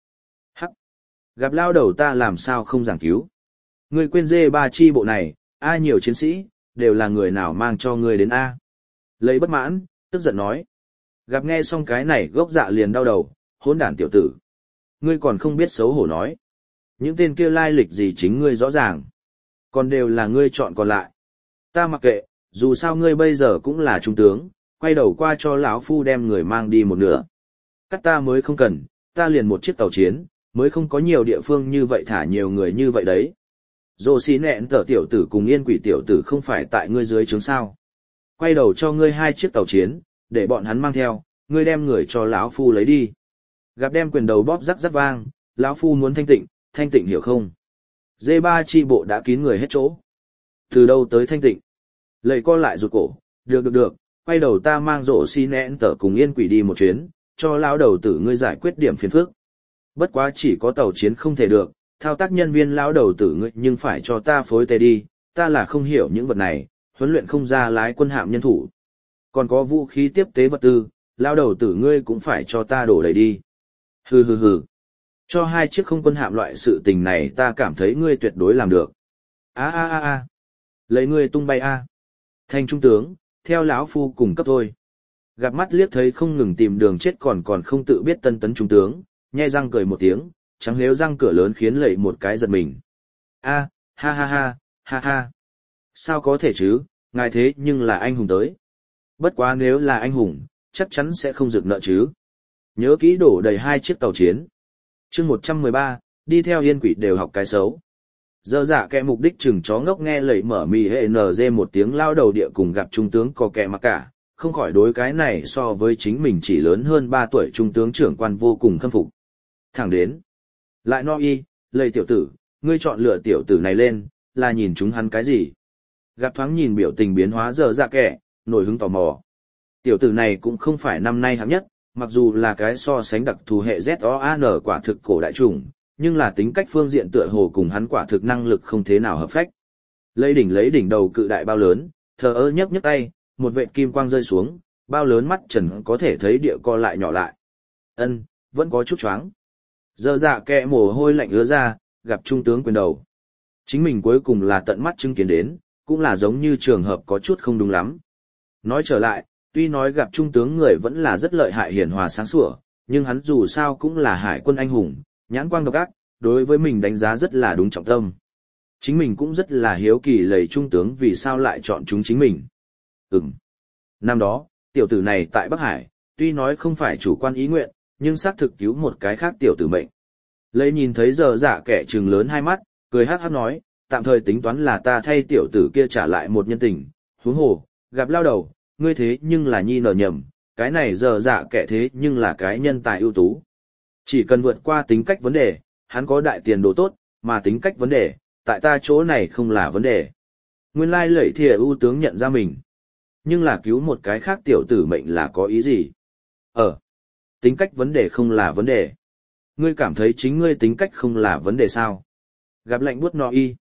Hắc, gặp lao đầu ta làm sao không giảng cứu. Ngươi quên dê ba chi bộ này, ai nhiều chiến sĩ, đều là người nào mang cho ngươi đến A. Lấy bất mãn, tức giận nói. Gặp nghe xong cái này gốc dạ liền đau đầu, hỗn đản tiểu tử. Ngươi còn không biết xấu hổ nói. Những tên kia lai lịch gì chính ngươi rõ ràng. Còn đều là ngươi chọn còn lại. Ta mặc kệ, dù sao ngươi bây giờ cũng là trung tướng, quay đầu qua cho lão phu đem người mang đi một nửa. Cắt ta mới không cần, ta liền một chiếc tàu chiến, mới không có nhiều địa phương như vậy thả nhiều người như vậy đấy. Dô xí nẹn tở tiểu tử cùng yên quỷ tiểu tử không phải tại ngươi dưới trướng sao. Quay đầu cho ngươi 2 chiếc tàu chiến, để bọn hắn mang theo, ngươi đem người cho lão phu lấy đi. Gặp đem quyền đầu bóp rắc rắc vang, lão phu muốn thanh tịnh hiểu không? D3 chi bộ đã kín người hết chỗ. Từ đâu tới thanh tịnh? Lầy co lại rụt cổ, được, quay đầu ta mang rổ xi nẹn tở cùng yên quỷ đi một chuyến, cho lão đầu tử ngươi giải quyết điểm phiền phức. Bất quá chỉ có tàu chiến không thể được, thao tác nhân viên lão đầu tử ngươi nhưng phải cho ta phối tê đi, ta là không hiểu những vật này, huấn luyện không ra lái quân hạm nhân thủ. Còn có vũ khí tiếp tế vật tư, lão đầu tử ngươi cũng phải cho ta đổ đầy đi. Hừ. Cho 2 chiếc không quân hạm loại sự tình này ta cảm thấy ngươi tuyệt đối làm được. A. Lấy ngươi tung bay a. Thành trung tướng, theo lão phu cùng cấp thôi. Gặp mắt liếc thấy không ngừng tìm đường chết còn không tự biết tân tấn trung tướng, nhe răng cười một tiếng, trắng nếu răng cửa lớn khiến lầy một cái giật mình. A, ha. Sao có thể chứ, ngài thế nhưng là anh hùng tới. Bất quá nếu là anh hùng, chắc chắn sẽ không rực nợ chứ. Nhớ kỹ đổ đầy 2 chiếc tàu chiến. Chương 113, đi theo yên quỷ đều học cái xấu. Dơ dạ kẻ mục đích chừng chó ngốc nghe lầy mở mì hệ NG một tiếng lao đầu địa cùng gặp trung tướng có kẻ mặc cả, không khỏi đối cái này so với chính mình chỉ lớn hơn 3 tuổi trung tướng trưởng quan vô cùng khâm phục. Thẳng đến. Lại no y, lầy tiểu tử, ngươi chọn lựa tiểu tử này lên, là nhìn chúng hắn cái gì? Gặp thoáng nhìn biểu tình biến hóa dơ dạ kẻ, nổi hứng tò mò. Tiểu tử này cũng không phải năm nay hạng nhất, mặc dù là cái so sánh đặc thù hệ ZOAN quả thực cổ đại chủng, nhưng là tính cách phương diện tựa hồ cùng hắn quả thực năng lực không thế nào hợp phách. Lấy đỉnh đầu cự đại bao lớn, thờ ơ nhấc tay, một vệt kim quang rơi xuống, bao lớn mắt trần có thể thấy địa co lại nhỏ lại. Vẫn có chút choáng. Dơ dạ kẹ mồ hôi lạnh ứa ra, gặp trung tướng quyền đầu. Chính mình cuối cùng là tận mắt chứng kiến đến, cũng là giống như trường hợp có chút không đúng lắm. Nói trở lại, tuy nói gặp trung tướng người vẫn là rất lợi hại hiền hòa sáng sủa, nhưng hắn dù sao cũng là hải quân anh hùng, nhãn quang độc ác, đối với mình đánh giá rất là đúng trọng tâm. Chính mình cũng rất là hiếu kỳ lầy trung tướng vì sao lại chọn chúng chính mình. Năm đó, tiểu tử này tại Bắc Hải, tuy nói không phải chủ quan ý nguyện, nhưng xác thực cứu một cái khác tiểu tử mệnh. Lầy nhìn thấy giờ dạ kẻ trừng lớn 2 mắt, cười hát hát nói, tạm thời tính toán là ta thay tiểu tử kia trả lại một nhân tình, huống hồ, gặp lao đầu, ngươi thế nhưng là nhi nở nhầm, cái này giờ dạ kẻ thế nhưng là cái nhân tài ưu tú. Chỉ cần vượt qua tính cách vấn đề, hắn có đại tiền đồ tốt, mà tính cách vấn đề, tại ta chỗ này không là vấn đề. Nguyên lai lẩy thìa ưu tướng nhận ra mình. Nhưng là cứu một cái khác tiểu tử mệnh là có ý gì? Tính cách vấn đề không là vấn đề. Ngươi cảm thấy chính ngươi tính cách không là vấn đề sao? Gặp lạnh buốt no y.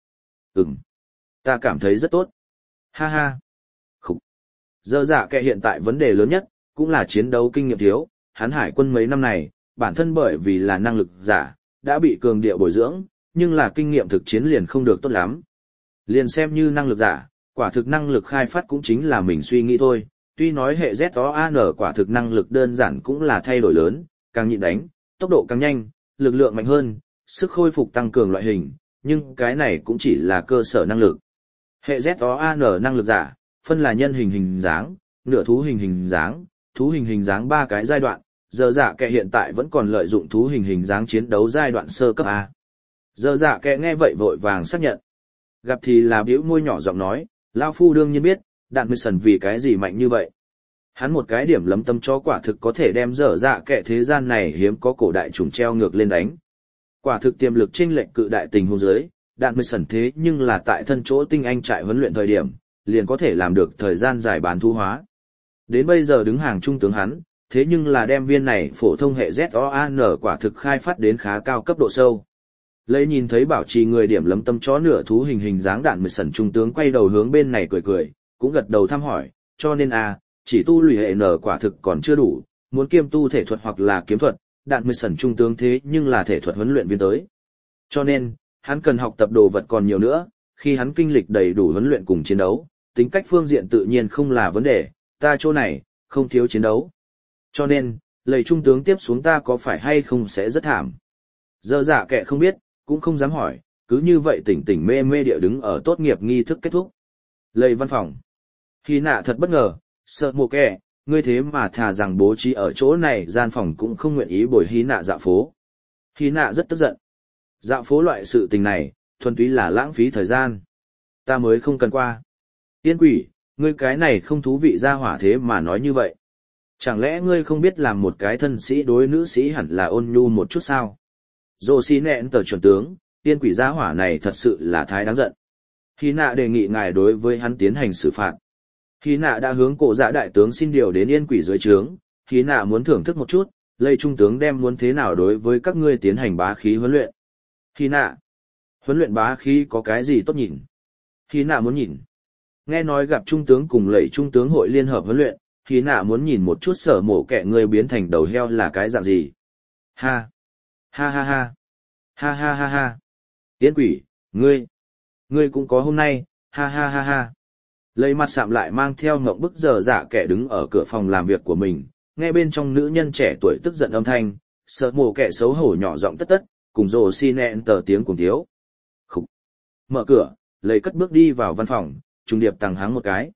Ta cảm thấy rất tốt. Ha ha. Khúc. Giờ dạ kệ hiện tại vấn đề lớn nhất, cũng là chiến đấu kinh nghiệm thiếu, hắn hải quân mấy năm này, bản thân bởi vì là năng lực giả, đã bị cường điệu bồi dưỡng, nhưng là kinh nghiệm thực chiến liền không được tốt lắm. Liền xem như năng lực giả, quả thực năng lực khai phát cũng chính là mình suy nghĩ thôi, tuy nói hệ ZOAN quả thực năng lực đơn giản cũng là thay đổi lớn, càng nhịn đánh, tốc độ càng nhanh, lực lượng mạnh hơn, sức khôi phục tăng cường loại hình, nhưng cái này cũng chỉ là cơ sở năng lực. Hệ ZOAN năng lực giả, phân là nhân hình hình dáng, nửa thú hình dáng, thú hình dáng 3 cái giai đoạn, giờ dạ kệ hiện tại vẫn còn lợi dụng thú hình dáng chiến đấu giai đoạn sơ cấp A. Giờ dạ kệ nghe vậy vội vàng xác nhận. Gặp thì là bĩu môi nhỏ giọng nói, Lao Phu đương nhiên biết, đạn mười sần vì cái gì mạnh như vậy. Hắn một cái điểm lấm tâm cho quả thực có thể đem dở dạ kệ thế gian này hiếm có cổ đại trùng treo ngược lên đánh. Quả thực tiềm lực chênh lệch cự đại tình huống dưới, đạn mười sần thế nhưng là tại thân chỗ tinh anh trại huấn luyện thời điểm, liền có thể làm được thời gian dài bán thu hóa. Đến bây giờ đứng hàng trung tướng hắn, thế nhưng là đem viên này phổ thông hệ ZOAN quả thực khai phát đến khá cao cấp độ sâu. Lấy nhìn thấy bảo trì người điểm lấm tâm chó nửa thú hình dáng đạn mười sần trung tướng quay đầu hướng bên này cười, cũng gật đầu thăm hỏi, cho nên chỉ tu lùi hệ N quả thực còn chưa đủ, muốn kiêm tu thể thuật hoặc là kiếm thuật, đạn mười sần trung tướng thế nhưng là thể thuật huấn luyện viên tới. Cho nên, hắn cần học tập đồ vật còn nhiều nữa, khi hắn kinh lịch đầy đủ huấn luyện cùng chiến đấu, tính cách phương diện tự nhiên không là vấn đề, ta chỗ này, không thiếu chiến đấu. Cho nên, lầy trung tướng tiếp xuống ta có phải hay không sẽ rất thảm. Giờ dạ kệ không biết, cũng không dám hỏi, cứ như vậy tỉnh mê mê địa đứng ở tốt nghiệp nghi thức kết thúc. Lầy văn phòng. Hy nạ thật bất ngờ, sợ mồ kẻ, ngươi thế mà thà rằng bố trí ở chỗ này gian phòng cũng không nguyện ý bồi Hy nạ dạo phố. Hy nạ rất tức giận. Dạo phố loại sự tình này, thuần túy là lãng phí thời gian. Ta mới không cần qua. Tiên quỷ, ngươi cái này không thú vị ra hỏa thế mà nói như vậy. Chẳng lẽ ngươi không biết làm một cái thân sĩ đối nữ sĩ hẳn là ôn nhu một chút sao? Dô xí nẹn tờ chuẩn tướng, tiên quỷ gia hỏa này thật sự là thái đáng giận. Hy nạ đề nghị ngài đối với hắn tiến hành xử phạt. Hy nạ đã hướng cổ dạ đại tướng xin điều đến yên quỷ dưới trướng, Hy nạ muốn thưởng thức một chút, lây trung tướng đem muốn thế nào đối với các ngươi tiến hành bá khí huấn luyện. Hy nạ, huấn luyện bá khí có cái gì tốt nhìn? Hy nạ muốn nhìn. Nghe nói gặp trung tướng cùng lầy trung tướng hội liên hợp huấn luyện, Hy nạ muốn nhìn một chút sở mổ kẻ ngươi biến thành đầu heo là cái dạng gì. Ha! Ha ha ha! Ha ha ha ha! Yên quỷ, ngươi cũng có hôm nay, ha ha ha ha! Lấy mặt sạm lại mang theo ngộng bức giờ dạ kẻ đứng ở cửa phòng làm việc của mình, nghe bên trong nữ nhân trẻ tuổi tức giận âm thanh, sợ mổ kẻ xấu hổ nhỏ giọng tất tất, cùng rồ xi nẹn tờ tiếng cùng thiếu. Khúc! Mở cửa, lấy cất bước đi vào văn phòng, trung điệp tăng háng một cái.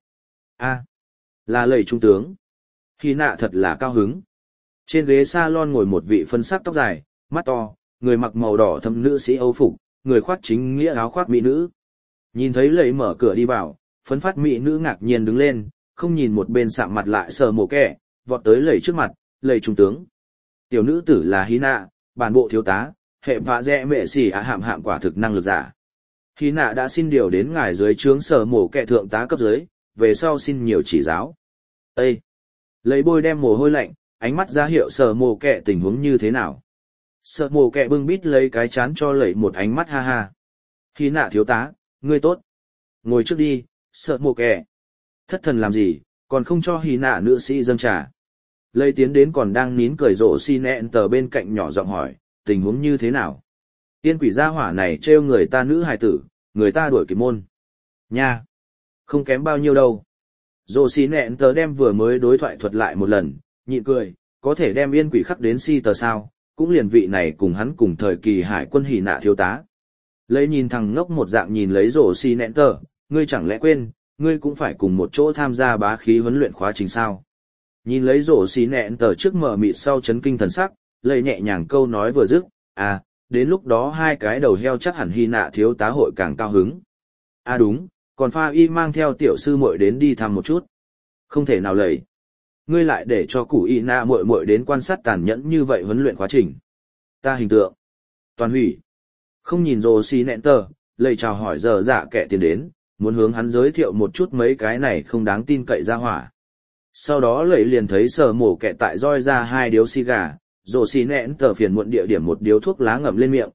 Là lầy trung tướng. Hy nạ thật là cao hứng. Trên ghế salon ngồi một vị phân sắc tóc dài, mắt to, người mặc màu đỏ thâm nữ sĩ Âu phục, người khoác chính nghĩa áo khoác mỹ nữ. Nhìn thấy lầy mở cửa đi vào, phấn phát mỹ nữ ngạc nhiên đứng lên, không nhìn một bên sạm mặt lại sờ mồ kẻ, vọt tới lầy trước mặt, lầy trung tướng. Tiểu nữ tử là Hy nạ, bản bộ thiếu tá, hệ vạ dẹ mệ xỉ hạm quả thực năng lực giả. Hy nạ đã xin điều đến ngài dưới trướng sở mổ kẻ thượng tá cấp dưới, về sau xin nhiều chỉ giáo. Ê! Lấy bôi đem mồ hôi lạnh, ánh mắt ra hiệu sở mổ kẻ tình huống như thế nào. Sở mổ kẻ bưng bít lấy cái chán cho lẩy một ánh mắt ha ha. Hy nạ thiếu tá, ngươi tốt. Ngồi trước đi, sở mổ kẻ. Thất thần làm gì, còn không cho Hy nạ nữ sĩ dâng trà. Lây tiến đến còn đang nín cười rộ xi nẹn tờ bên cạnh nhỏ giọng hỏi, tình huống như thế nào. Tiên quỷ gia hỏa này trêu người ta nữ hài tử, người ta đuổi kịp môn. Nha! Không kém bao nhiêu đâu. Dô xí nẹn tờ đem vừa mới đối thoại thuật lại một lần, nhịn cười, có thể đem yên quỷ khắc đến si tờ sao, cũng liền vị này cùng hắn cùng thời kỳ hải quân Hy nạ thiếu tá. Lấy nhìn thằng ngốc một dạng nhìn lấy rổ xí nẹn tờ, ngươi chẳng lẽ quên, ngươi cũng phải cùng một chỗ tham gia bá khí huấn luyện khóa trình sao. Nhìn lấy rổ xí nẹn tờ trước mở mịt sau chấn kinh thần sắc, lấy nhẹ nhàng câu nói vừa dứt, đến lúc đó hai cái đầu heo chắc hẳn Hy nạ thiếu tá hội càng cao hứng. Đúng, còn pha y mang theo tiểu sư muội đến đi thăm một chút. Không thể nào lầy. Ngươi lại để cho củ y nạ muội muội đến quan sát tàn nhẫn như vậy huấn luyện quá trình. Ta hình tượng. Toàn hủy. Không nhìn rồ xì nẹn tờ, lầy chào hỏi giờ dạ kẻ tiền đến, muốn hướng hắn giới thiệu một chút mấy cái này không đáng tin cậy ra hỏa. Sau đó lầy liền thấy sở mổ kẹ tại roi ra 2 điếu xì gà, rồ xì nẹn tờ phiền muộn địa điểm một điếu thuốc lá ngậm lên miệng,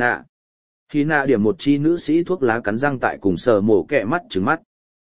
Hy nạ điểm một chi nữ sĩ thuốc lá cắn răng tại cùng sở mổ kẹ mắt trừng mắt.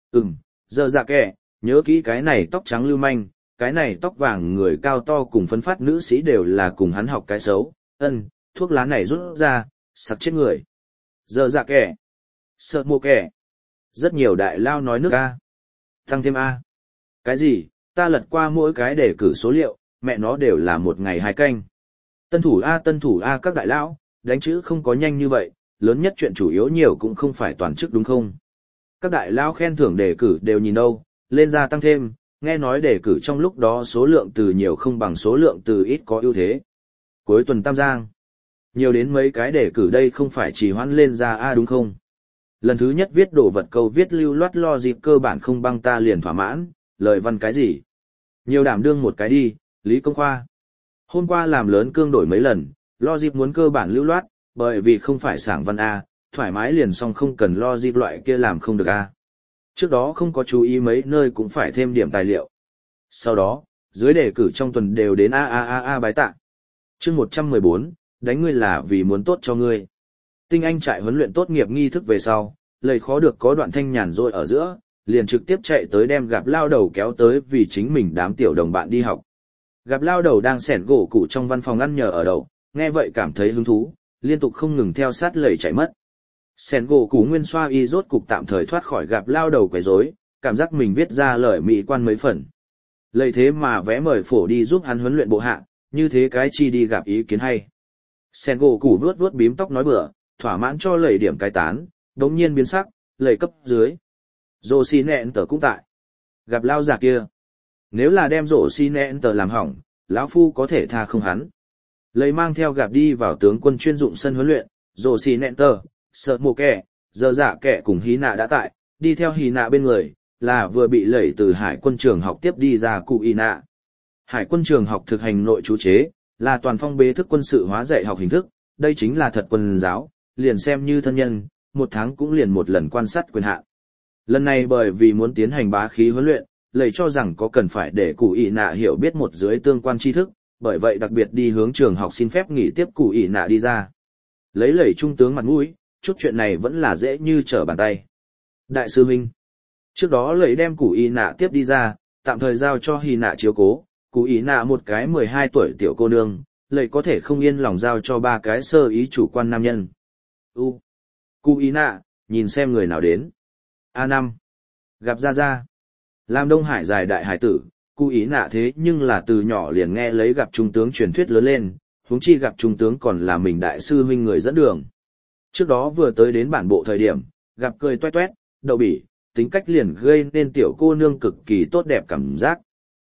Giờ dạ kẹ, nhớ kỹ cái này tóc trắng lưu manh, cái này tóc vàng người cao to cùng phấn phát nữ sĩ đều là cùng hắn học cái xấu, thuốc lá này rút ra, sặc chết người. Giờ dạ kẹ, sợ mồ kẹ. Rất nhiều đại lao nói nước A. Tăng thêm A. Cái gì, ta lật qua mỗi cái để cử số liệu, mẹ nó đều là 1 ngày 2 canh. Tân thủ A các đại lão, đánh chữ không có nhanh như vậy, lớn nhất chuyện chủ yếu nhiều cũng không phải toàn chức đúng không? Các đại lao khen thưởng đề cử đều nhìn đâu, lên ra tăng thêm, nghe nói đề cử trong lúc đó số lượng từ nhiều không bằng số lượng từ ít có ưu thế. Cuối tuần Tam Giang, nhiều đến mấy cái đề cử đây không phải chỉ hoãn lên ra A đúng không? Lần thứ nhất viết đồ vật câu viết lưu loát lo dịp cơ bản không băng ta liền thỏa mãn, lời văn cái gì? Nhiều đảm đương một cái đi, Lý Công Khoa. Hôm qua làm lớn cương đổi mấy lần, lo dịp muốn cơ bản lưu loát, bởi vì không phải sảng văn A, thoải mái liền xong không cần lo dịp loại kia làm không được A. Trước đó không có chú ý mấy nơi cũng phải thêm điểm tài liệu. Sau đó, dưới đề cử trong tuần đều đến bái tạ. Chương 114, đánh ngươi là vì muốn tốt cho ngươi. Tinh Anh trại huấn luyện tốt nghiệp nghi thức về sau, lầy khó được có đoạn thanh nhàn rỗi ở giữa, liền trực tiếp chạy tới đem gặp lao đầu kéo tới vì chính mình đám tiểu đồng bạn đi học. Gặp lao đầu đang xẻn gỗ củ trong văn phòng ăn nhờ ở đậu, nghe vậy cảm thấy hứng thú, liên tục không ngừng theo sát lầy chạy mất. Xẻn gỗ củ nguyên xoa y rốt cục tạm thời thoát khỏi gặp lao đầu quấy rối, cảm giác mình viết ra lời mỹ quan mấy phần. Lầy thế mà vẽ mời phổ đi giúp hắn huấn luyện bộ hạ, như thế cái chi đi gặp ý kiến hay. Xẻn gỗ củ vuốt bím tóc nói bừa, thỏa mãn cho lầy điểm cái tán, đống nhiên biến sắc, lầy cấp dưới. Rồ xì nẹn tờ cũng tại. Gặp lao già kia. Nếu là đem rồ xì nẹn tờ làm hỏng, lão phu có thể tha không hắn. Lầy mang theo gặp đi vào tướng quân chuyên dụng sân huấn luyện, rồ xì nẹn tờ, sợ mồ kẻ, giờ dạ kẻ cùng hí nạ đã tại, đi theo hí nạ bên người, là vừa bị lẩy từ hải quân trường học tiếp đi ra cụ y nạ. Hải quân trường học thực hành nội chú chế, là toàn phong bế thức quân sự hóa dạy học hình thức, đây chính là thật quân giáo, liền xem như thân nhân, 1 tháng cũng liền 1 lần quan sát quyền hạn. Lần này bởi vì muốn tiến hành bá khí huấn luyện, lầy cho rằng có cần phải để cụ ỷ nạ hiểu biết một dưới tương quan tri thức, bởi vậy đặc biệt đi hướng trường học xin phép nghỉ tiếp cụ ỷ nạ đi ra. Lấy lầy trung tướng mặt mũi, chút chuyện này vẫn là dễ như trở bàn tay. Đại sư huynh, trước đó lầy đem cụ ỷ nạ tiếp đi ra, tạm thời giao cho hy nạ chiếu cố, cụ ỷ nạ một cái 12 tuổi tiểu cô nương, lầy có thể không yên lòng giao cho 3 cái sơ ý chủ quan nam nhân. Cụ ỷ nạ, nhìn xem người nào đến. A5. Gặp ra. Làm Đông Hải dài đại hải tử, cụ ý nạ thế nhưng là từ nhỏ liền nghe lấy gặp trung tướng truyền thuyết lớn lên, huống chi gặp trung tướng còn là mình đại sư huynh người dẫn đường. Trước đó vừa tới đến bản bộ thời điểm, gặp cười toét toét, đậu bỉ, tính cách liền gây nên tiểu cô nương cực kỳ tốt đẹp cảm giác.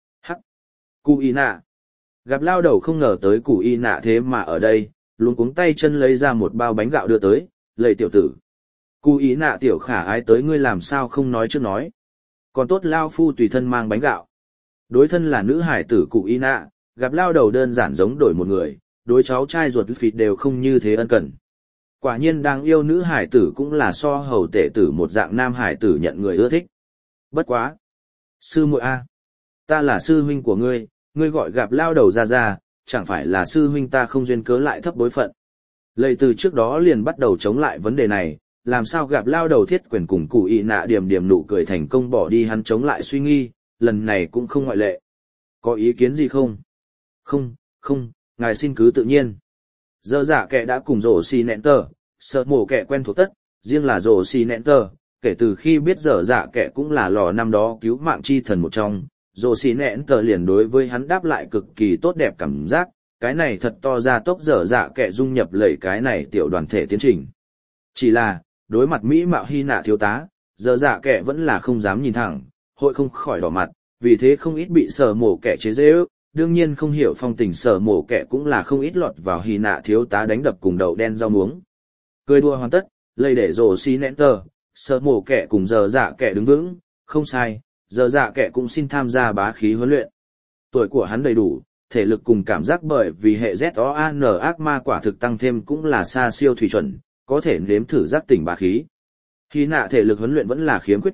Cụ ý nạ. Gặp lao đầu không ngờ tới cụ ý nạ thế mà ở đây, luống cuống tay chân lấy ra một bao bánh gạo đưa tới, lầy tiểu tử. Cụ ý nạ tiểu khả ái tới ngươi làm sao không nói trước nói. Còn tốt lao phu tùy thân mang bánh gạo. Đối thân là nữ hải tử cụ ý nạ, gặp lao đầu đơn giản giống đổi một người, đối cháu trai ruột phịt đều không như thế ân cần. Quả nhiên đáng yêu nữ hải tử cũng là so hầu tể tử một dạng nam hải tử nhận người ưa thích. Bất quá. Sư muội A. Ta là sư huynh của ngươi gọi gặp lao đầu ra, chẳng phải là sư huynh ta không duyên cớ lại thấp bối phận. Lầy từ trước đó liền bắt đầu chống lại vấn đề này, làm sao gặp lao đầu thiết quyền cùng cụ ý nạ điểm nụ cười thành công bỏ đi hắn chống lại suy nghi, lần này cũng không ngoại lệ. Có ý kiến gì không? Không, ngài xin cứ tự nhiên. Giờ giả kẻ đã cùng rổ xì nẹn tờ, sợ mổ kẻ quen thuộc tất, riêng là rổ xì nẹn tờ, kể từ khi biết giờ giả kẻ cũng là lò năm đó cứu mạng chi thần một trong, rổ xì nẹn tờ liền đối với hắn đáp lại cực kỳ tốt đẹp cảm giác, cái này thật to ra tốc giờ giả kẻ dung nhập lẩy cái này tiểu đoàn thể tiến trình. Chỉ là, đối mặt mỹ mạo hy nạ thiếu tá, giờ dạ kẻ vẫn là không dám nhìn thẳng, hội không khỏi đỏ mặt, vì thế không ít bị sở mổ kẻ chế dễ ước, đương nhiên không hiểu phong tình sở mổ kẻ cũng là không ít lọt vào hy nạ thiếu tá đánh đập cùng đậu đen rau muống. Cười đua hoàn tất, lây để rổ xi nén tờ, sở mổ kẻ cùng giờ dạ kẻ đứng vững, không sai, giờ dạ kẻ cũng xin tham gia bá khí huấn luyện. Tuổi của hắn đầy đủ, thể lực cùng cảm giác bởi vì hệ ZOAN ác ma quả thực tăng thêm cũng là xa siêu thủy chuẩn, có thể nếm thử giác tỉnh bá khí. Hy nạ thể lực huấn luyện vẫn là khiếm khuyết chút,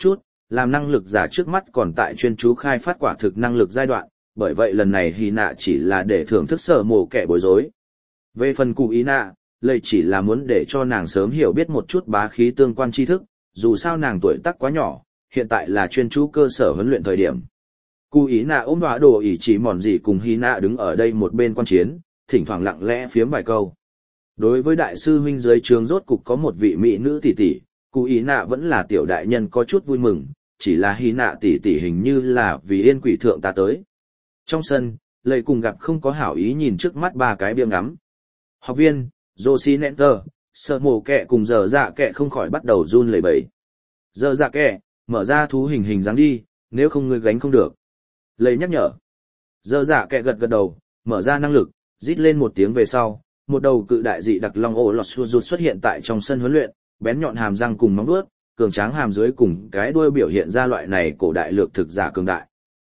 Làm năng lực giả trước mắt còn tại chuyên chú khai phát quả thực năng lực giai đoạn, bởi vậy lần này Hy Nạ chỉ là để thưởng thức sở mổ kẻ bối rối. Về phần cụ ý nạ, lầy chỉ là muốn để cho nàng sớm hiểu biết một chút bá khí tương quan tri thức, dù sao nàng tuổi tác quá nhỏ, hiện tại là chuyên chú cơ sở huấn luyện thời điểm. Cụ ý nạ ôm đọa đồ ỉ chỉ mòn gì cùng Hy Nạ đứng ở đây một bên quan chiến, thỉnh thoảng lặng lẽ phiếm vài câu. Đối với đại sư huynh dưới trường rốt cục có một vị mỹ nữ tỷ tỷ, cụ ý nạ vẫn là tiểu đại nhân có chút vui mừng, chỉ là Hy Nạ tỷ tỷ hình như là vì yên quỷ thượng ta tới. Trong sân, lầy cùng gặp không có hảo ý nhìn trước mắt ba cái bia ngắm. Học viên, Josie Nenter, sợ mổ kẹ cùng giờ dạ kẹ không khỏi bắt đầu run lẩy bẩy. Giờ dạ kẹ, mở ra thú hình dáng đi, nếu không ngươi gánh không được. Lầy nhắc nhở. Giờ dạ kẹ gật gật đầu, mở ra năng lực, rít lên một tiếng về sau, một đầu cự đại dị đặc long ổ lọt rụt xuất hiện tại trong sân huấn luyện, bén nhọn hàm răng cùng móng vuốt, cường tráng hàm dưới cùng cái đuôi biểu hiện ra loại này cổ đại lược thực giả cường đại.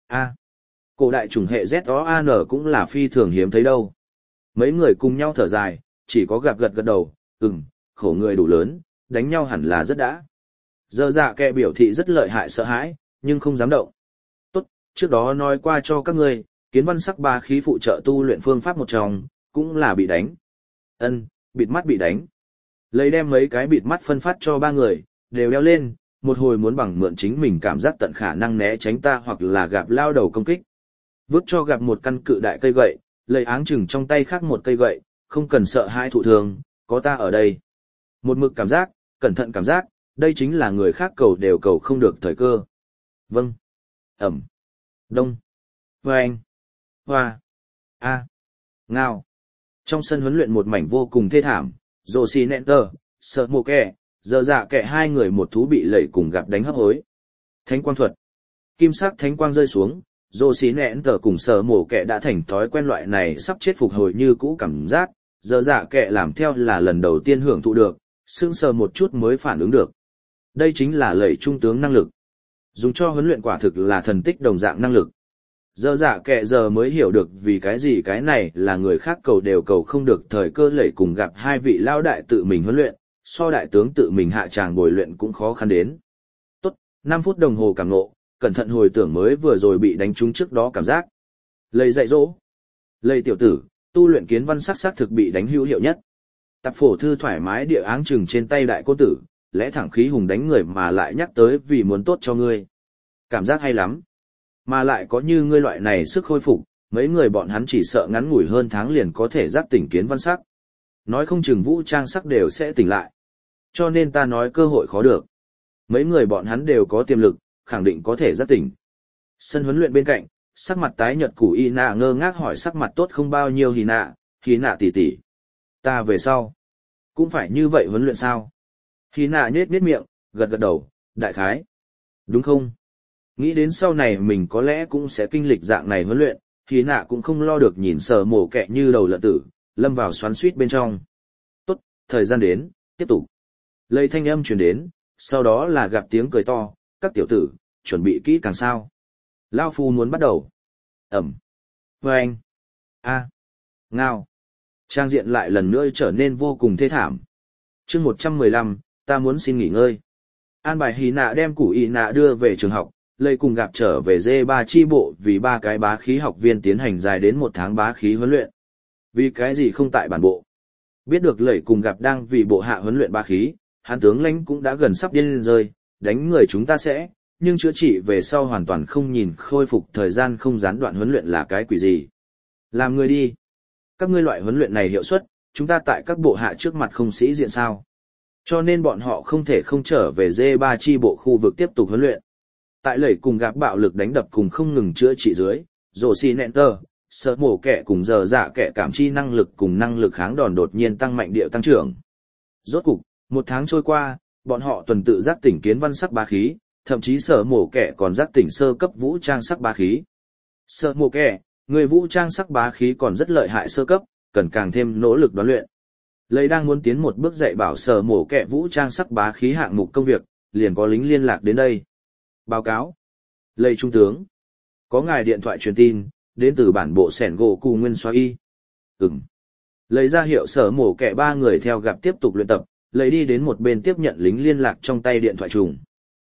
Cổ đại chủng hệ ZOAN cũng là phi thường hiếm thấy đâu. Mấy người cùng nhau thở dài, chỉ có gặp gật gật đầu, khổ người đủ lớn, đánh nhau hẳn là rất đã. Giờ dạ kẹ biểu thị rất lợi hại sợ hãi, nhưng không dám động. Tốt, trước đó nói qua cho các ngươi, kiến văn sắc ba khí phụ trợ tu luyện phương pháp một trong, cũng là bị đánh. Bịt mắt bị đánh. Lấy đem mấy cái bịt mắt phân phát cho ba người, đều đeo lên, một hồi muốn bằng mượn chính mình cảm giác tận khả năng né tránh ta hoặc là gặp lao đầu công kích. Vứt cho gặp một căn cự đại cây gậy, lấy áng chừng trong tay khác một cây gậy, không cần sợ hai thụ thường, có ta ở đây. Một mực cảm giác, cẩn thận cảm giác, đây chính là người khác cầu đều cầu không được thời cơ. Vâng. Ẩm. Đông. Vâng. Hoa. Ngao. Trong sân huấn luyện một mảnh vô cùng thê thảm, Josie Nenter, sợ mồ kẹ, giờ dạ kẹ hai người một thú bị lẩy cùng gặp đánh hấp hối. Thánh quang thuật. Kim sắc thánh quang rơi xuống, Josie Nenter cùng sợ mồ kẹ đã thành thói quen loại này sắp chết phục hồi như cũ cảm giác, giờ dạ kẹ làm theo là lần đầu tiên hưởng thụ được, sững sờ một chút mới phản ứng được. Đây chính là lẩy trung tướng năng lực. Dùng cho huấn luyện quả thực là thần tích đồng dạng năng lực. Giờ dạ kệ giờ mới hiểu được vì cái gì cái này là người khác cầu đều cầu không được thời cơ lẩy cùng gặp hai vị lao đại tự mình huấn luyện, so đại tướng tự mình hạ tràng bồi luyện cũng khó khăn đến. Tốt, 5 phút đồng hồ cảm ngộ, cẩn thận hồi tưởng mới vừa rồi bị đánh trúng trước đó cảm giác. Lầy dạy dỗ. Lầy tiểu tử, tu luyện kiến văn sắc thực bị đánh hữu hiệu nhất. Tạp phổ thư thoải mái địa áng chừng trên tay đại cô tử, lẽ thẳng khí hùng đánh người mà lại nhắc tới vì muốn tốt cho ngươi. Cảm giác hay lắm. Mà lại có như ngươi loại này sức khôi phục, mấy người bọn hắn chỉ sợ ngắn ngủi hơn tháng liền có thể giác tỉnh kiến văn sắc. Nói không chừng vũ trang sắc đều sẽ tỉnh lại. Cho nên ta nói cơ hội khó được. Mấy người bọn hắn đều có tiềm lực, khẳng định có thể giác tỉnh. Sân huấn luyện bên cạnh, sắc mặt tái nhợt của Y Nạ ngơ ngác hỏi sắc mặt tốt không bao nhiêu Hy Nạ tỷ tỷ. Ta về sau, cũng phải như vậy huấn luyện sao? Hy Nạ nhếch miệng, gật gật đầu, đại khái. Đúng không? Nghĩ đến sau này mình có lẽ cũng sẽ kinh lịch dạng này huấn luyện, Hy Nạ cũng không lo được nhìn sờ mổ kẹ như đầu lợn tử, lâm vào xoắn xuýt bên trong. Tốt, thời gian đến, tiếp tục. Lây thanh âm truyền đến, sau đó là gặp tiếng cười to, các tiểu tử, chuẩn bị kỹ càng sao. Lao phu muốn bắt đầu. Ẩm. Vâng. Ngao. Trang diện lại lần nữa trở nên vô cùng thê thảm. Chương 115, ta muốn xin nghỉ ngơi. An bài Hy Nạ đem củ Y Nạ đưa về trường học, Lây cùng gặp trở về D3 chi bộ vì 3 cái bá khí học viên tiến hành dài đến 1 tháng bá khí huấn luyện. Vì cái gì không tại bản bộ? Biết được Lây cùng gặp đang vì bộ hạ huấn luyện bá khí, hắn tướng lãnh cũng đã gần sắp điên lên rơi, đánh người chúng ta sẽ, nhưng chữa trị về sau hoàn toàn không nhìn khôi phục thời gian không gián đoạn huấn luyện là cái quỷ gì. Làm người đi. Các ngươi loại huấn luyện này hiệu suất, chúng ta tại các bộ hạ trước mặt không sĩ diện sao. Cho nên bọn họ không thể không trở về D3 chi bộ khu vực tiếp tục huấn luyện. Tại lẩy cùng gặp bạo lực đánh đập cùng không ngừng chữa trị dưới, Josie Nenter, sợ mổ kẻ cùng giờ dạ kẻ cảm chi năng lực cùng năng lực kháng đòn đột nhiên tăng mạnh điệu tăng trưởng. Rốt cục, 1 tháng trôi qua, bọn họ tuần tự giác tỉnh kiến văn sắc bá khí, thậm chí sở mổ kẻ còn giác tỉnh sơ cấp vũ trang sắc bá khí. Sở mổ kẻ, người vũ trang sắc bá khí còn rất lợi hại sơ cấp, cần càng thêm nỗ lực đoán luyện. Lấy đang muốn tiến một bước dạy bảo sở mổ kẻ vũ trang sắc bá khí hạng mục công việc, liền có lính liên lạc đến đây. Báo cáo. Lây trung tướng. Có ngài điện thoại truyền tin, đến từ bản bộ sẻn gỗ cù nguyên xoa y. Lấy ra hiệu sở mổ kẻ 3 người theo gặp tiếp tục luyện tập, lấy đi đến một bên tiếp nhận lính liên lạc trong tay điện thoại trùng.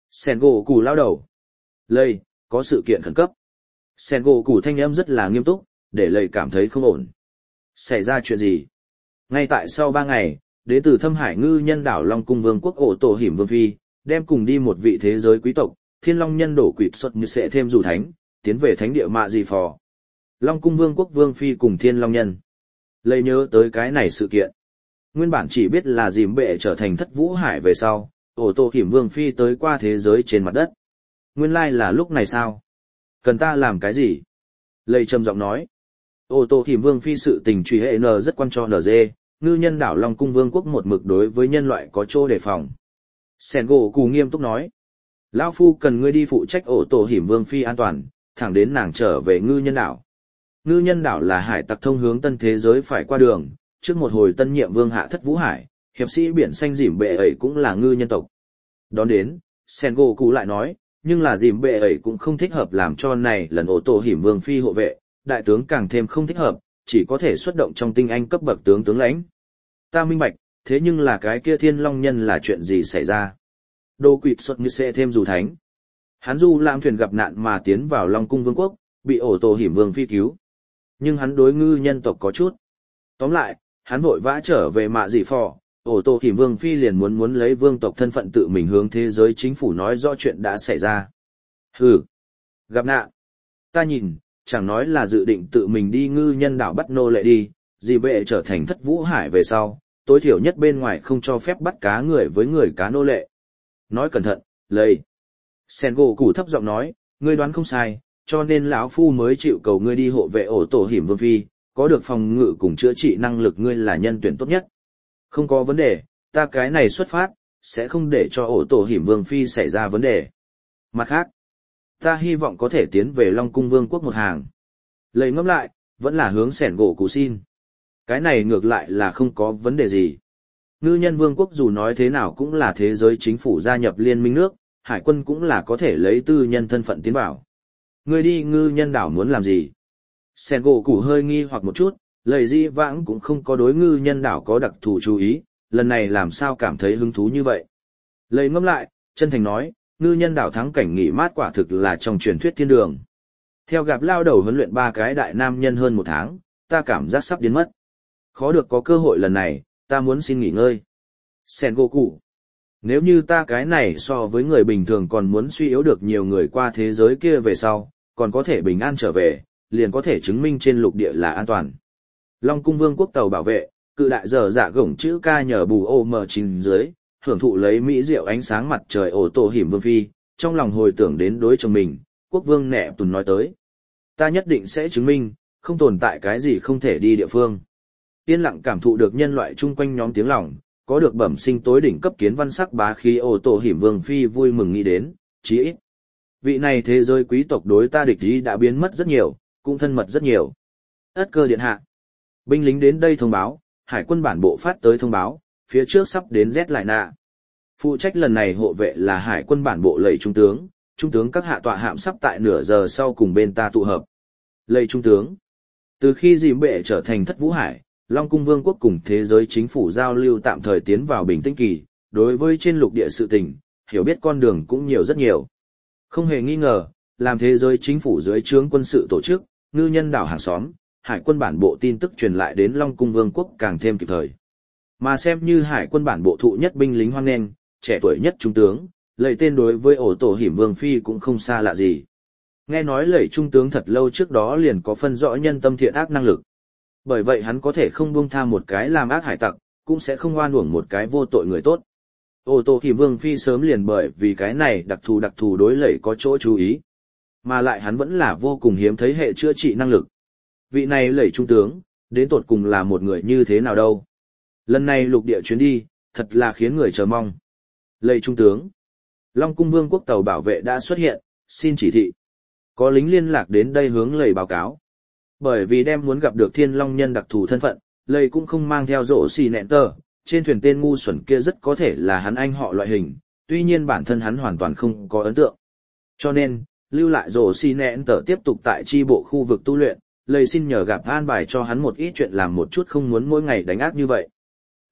Sen gỗ củ lao đầu. Lây, có sự kiện khẩn cấp. Sen gỗ củ thanh âm rất là nghiêm túc, để lây cảm thấy không ổn. Xảy ra chuyện gì? Ngay tại sau 3 ngày, đến từ Thâm Hải ngư nhân đảo Long Cung Vương quốc ổ tổ hiểm vương phi, đem cùng đi một vị thế giới quý tộc, Thiên Long nhân đổ quỵt xuất như sẽ thêm dù thánh, tiến về thánh địa mạ gì phò. Long Cung Vương quốc vương phi cùng Thiên Long nhân. Lây nhớ tới cái này sự kiện. Nguyên bản chỉ biết là dìm bệ trở thành thất vũ hải về sau, ổ tổ hiểm vương phi tới qua thế giới trên mặt đất. Nguyên lai là lúc này sao? Cần ta làm cái gì? Lây trầm giọng nói. Ổ tổ hiểm vương phi sự tình truy hệ n rất quan cho NG, ngư nhân đảo Long Cung Vương quốc một mực đối với nhân loại có chỗ đề phòng. Sen gỗ cù nghiêm túc nói. Lão phu cần ngươi đi phụ trách ổ tổ hiểm vương phi an toàn, thẳng đến nàng trở về ngư nhân đảo. Ngư nhân đảo là hải tặc thông hướng tân thế giới phải qua đường, trước một hồi tân nhiệm vương hạ thất vũ hải, hiệp sĩ biển xanh dìm bệ ấy cũng là ngư nhân tộc. Đón đến, Sen gỗ cù lại nói, nhưng là dìm bệ ấy cũng không thích hợp làm cho này lần ổ tổ hiểm vương phi hộ vệ, đại tướng càng thêm không thích hợp, chỉ có thể xuất động trong tinh anh cấp bậc tướng lãnh. Ta minh bạch, thế nhưng là cái kia Thiên Long nhân là chuyện gì xảy ra? Đô quỵt xuất như sẽ thêm dù thánh. Hắn du lãm thuyền gặp nạn mà tiến vào Long Cung Vương quốc, bị ổ tổ hiểm vương phi cứu. Nhưng hắn đối ngư nhân tộc có chút. Tóm lại, hắn vội vã trở về mạ dị phò, ổ tổ hiểm vương phi liền muốn lấy vương tộc thân phận tự mình hướng thế giới chính phủ nói rõ chuyện đã xảy ra. Hừ, gặp nạn. Ta nhìn, chẳng nói là dự định tự mình đi ngư nhân đảo bắt nô lệ đi, dì bệ trở thành thất vũ hải về sau, tối thiểu nhất bên ngoài không cho phép bắt cá người với người cá nô lệ. Nói cẩn thận, lây. Sen gỗ củ thấp giọng nói, ngươi đoán không sai, cho nên lão phu mới chịu cầu ngươi đi hộ vệ ổ tổ hiểm vương phi, có được phòng ngự cùng chữa trị năng lực ngươi là nhân tuyển tốt nhất. Không có vấn đề, ta cái này xuất phát, sẽ không để cho ổ tổ hiểm vương phi xảy ra vấn đề. Mặt khác, ta hy vọng có thể tiến về Long Cung Vương quốc một hàng. Lây ngẫm lại, vẫn là hướng Sẻn gỗ cụ xin. Cái này ngược lại là không có vấn đề gì. Ngư nhân vương quốc dù nói thế nào cũng là thế giới chính phủ gia nhập liên minh nước, hải quân cũng là có thể lấy tư nhân thân phận tiến vào. Người đi ngư nhân đảo muốn làm gì? Sẻn gỗ cụ hơi nghi hoặc một chút, lời di vãng cũng không có đối ngư nhân đảo có đặc thù chú ý, lần này làm sao cảm thấy hứng thú như vậy. Lây ngẫm lại, chân thành nói, ngư nhân đảo thắng cảnh nghỉ mát quả thực là trong truyền thuyết thiên đường. Theo gặp lao đầu huấn luyện 3 cái đại nam nhân hơn 1 tháng, ta cảm giác sắp điên mất. Khó được có cơ hội lần này, ta muốn xin nghỉ ngơi. Sengoku, nếu như ta cái này so với người bình thường còn muốn suy yếu được nhiều người qua thế giới kia về sau, còn có thể bình an trở về, liền có thể chứng minh trên lục địa là an toàn. Long Cung Vương quốc tàu bảo vệ, cự đại dở dạ gổng chữ ca nhờ bù OM9 dưới, hưởng thụ lấy mỹ diệu ánh sáng mặt trời ổ tổ hiểm vương phi, trong lòng hồi tưởng đến đối chồng mình, quốc vương nẹ tùn nói tới. Ta nhất định sẽ chứng minh, không tồn tại cái gì không thể đi địa phương. Yên lặng cảm thụ được nhân loại chung quanh nhóm tiếng lòng, có được bẩm sinh tối đỉnh cấp kiến văn sắc bá khí ổ tổ hiểm vương phi vui mừng nghĩ đến, chí ít. Vị này thế giới quý tộc đối ta địch ý đã biến mất rất nhiều, cũng thân mật rất nhiều. Ất cơ điện hạ. Binh lính đến đây thông báo, hải quân bản bộ phát tới thông báo, phía trước sắp đến Z lại nạ. Phụ trách lần này hộ vệ là hải quân bản bộ lầy trung tướng các hạ tọa hạm sắp tại nửa giờ sau cùng bên ta tụ hợp. Lầy trung tướng. Từ khi dìm bệ trở thành thất vũ hải, Long Cung Vương quốc cùng thế giới chính phủ giao lưu tạm thời tiến vào bình tĩnh kỳ, đối với trên lục địa sự tình, hiểu biết con đường cũng nhiều rất nhiều. Không hề nghi ngờ, làm thế giới chính phủ dưới trướng quân sự tổ chức, ngư nhân đảo hàng xóm, hải quân bản bộ tin tức truyền lại đến Long Cung Vương quốc càng thêm kịp thời. Mà xem như hải quân bản bộ thụ nhất binh lính hoan nghênh, trẻ tuổi nhất trung tướng, lầy tên đối với ổ tổ hiểm vương phi cũng không xa lạ gì. Nghe nói lầy trung tướng thật lâu trước đó liền có phân rõ nhân tâm thiện ác năng lực. Bởi vậy hắn có thể không buông tha một cái làm ác hải tặc, cũng sẽ không oan uổng một cái vô tội người tốt. Ổ tổ hiểm vương phi sớm liền bởi vì cái này đặc thù đối lầy có chỗ chú ý. Mà lại hắn vẫn là vô cùng hiếm thấy hệ chữa trị năng lực. Vị này lầy trung tướng, đến tột cùng là một người như thế nào đâu. Lần này lục địa chuyến đi, thật là khiến người chờ mong. Lầy trung tướng. Long Cung Vương quốc tàu bảo vệ đã xuất hiện, xin chỉ thị. Có lính liên lạc đến đây hướng lầy báo cáo. Bởi vì đem muốn gặp được Thiên Long nhân đặc thù thân phận, lầy cũng không mang theo rổ xì nẹn tờ, trên thuyền tên ngu xuẩn kia rất có thể là hắn anh họ loại hình, tuy nhiên bản thân hắn hoàn toàn không có ấn tượng. Cho nên, lưu lại rổ xì nẹn tờ tiếp tục tại chi bộ khu vực tu luyện, lầy xin nhờ gặp an bài cho hắn một ít chuyện làm một chút không muốn mỗi ngày đánh ác như vậy.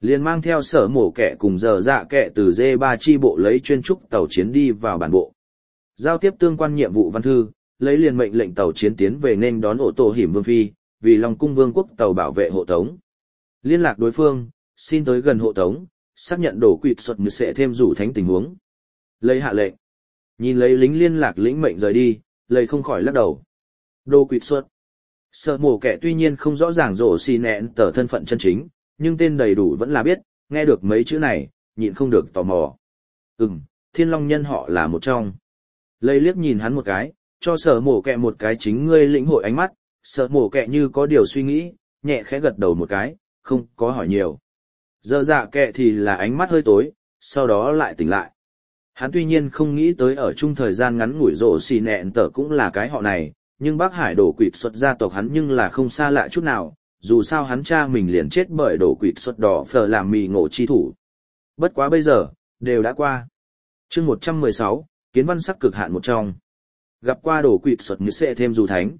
liền mang theo sở mổ kẻ cùng giờ dạ kẻ từ D3 chi bộ lấy chuyên trúc tàu chiến đi vào bản bộ. Giao tiếp tương quan nhiệm vụ văn thư, lấy liền mệnh lệnh tàu chiến tiến về nên đón ổ tổ hiểm vương phi, vì Long cung vương quốc tàu bảo vệ hộ tống. Liên lạc đối phương, xin tới gần hộ tống, xác nhận đổ quỵt xuất như sẽ thêm rủ thánh tình huống. Lấy hạ lệnh. Nhìn lấy lính liên lạc lĩnh mệnh rời đi, lấy không khỏi lắc đầu. Đô quỵt xuất. Sợ mổ kẻ tuy nhiên không rõ ràng rổ xì nẹn tờ thân phận chân chính, nhưng tên đầy đủ vẫn là biết, nghe được mấy chữ này, nhịn không được tò mò. Thiên long nhân họ là một trong. Lấy liếc nhìn hắn một cái, cho sở mổ kẹ một cái chính ngươi lĩnh hội ánh mắt, sở mổ kẹ như có điều suy nghĩ, nhẹ khẽ gật đầu một cái, không có hỏi nhiều. Giờ dạ kẹ thì là ánh mắt hơi tối, sau đó lại tỉnh lại. Hắn tuy nhiên không nghĩ tới ở chung thời gian ngắn ngủi rổ xì nẹn tờ cũng là cái họ này, nhưng bác hải đổ quỵt xuất gia tộc hắn nhưng là không xa lạ chút nào, dù sao hắn cha mình liền chết bởi đổ quỵt xuất đỏ phở làm mì ngộ chi thủ. Bất quá bây giờ, đều đã qua. Chương 116, kiến văn sắc cực hạn một trong. Gặp qua đổ quỵt xuất như sẽ thêm dù thánh.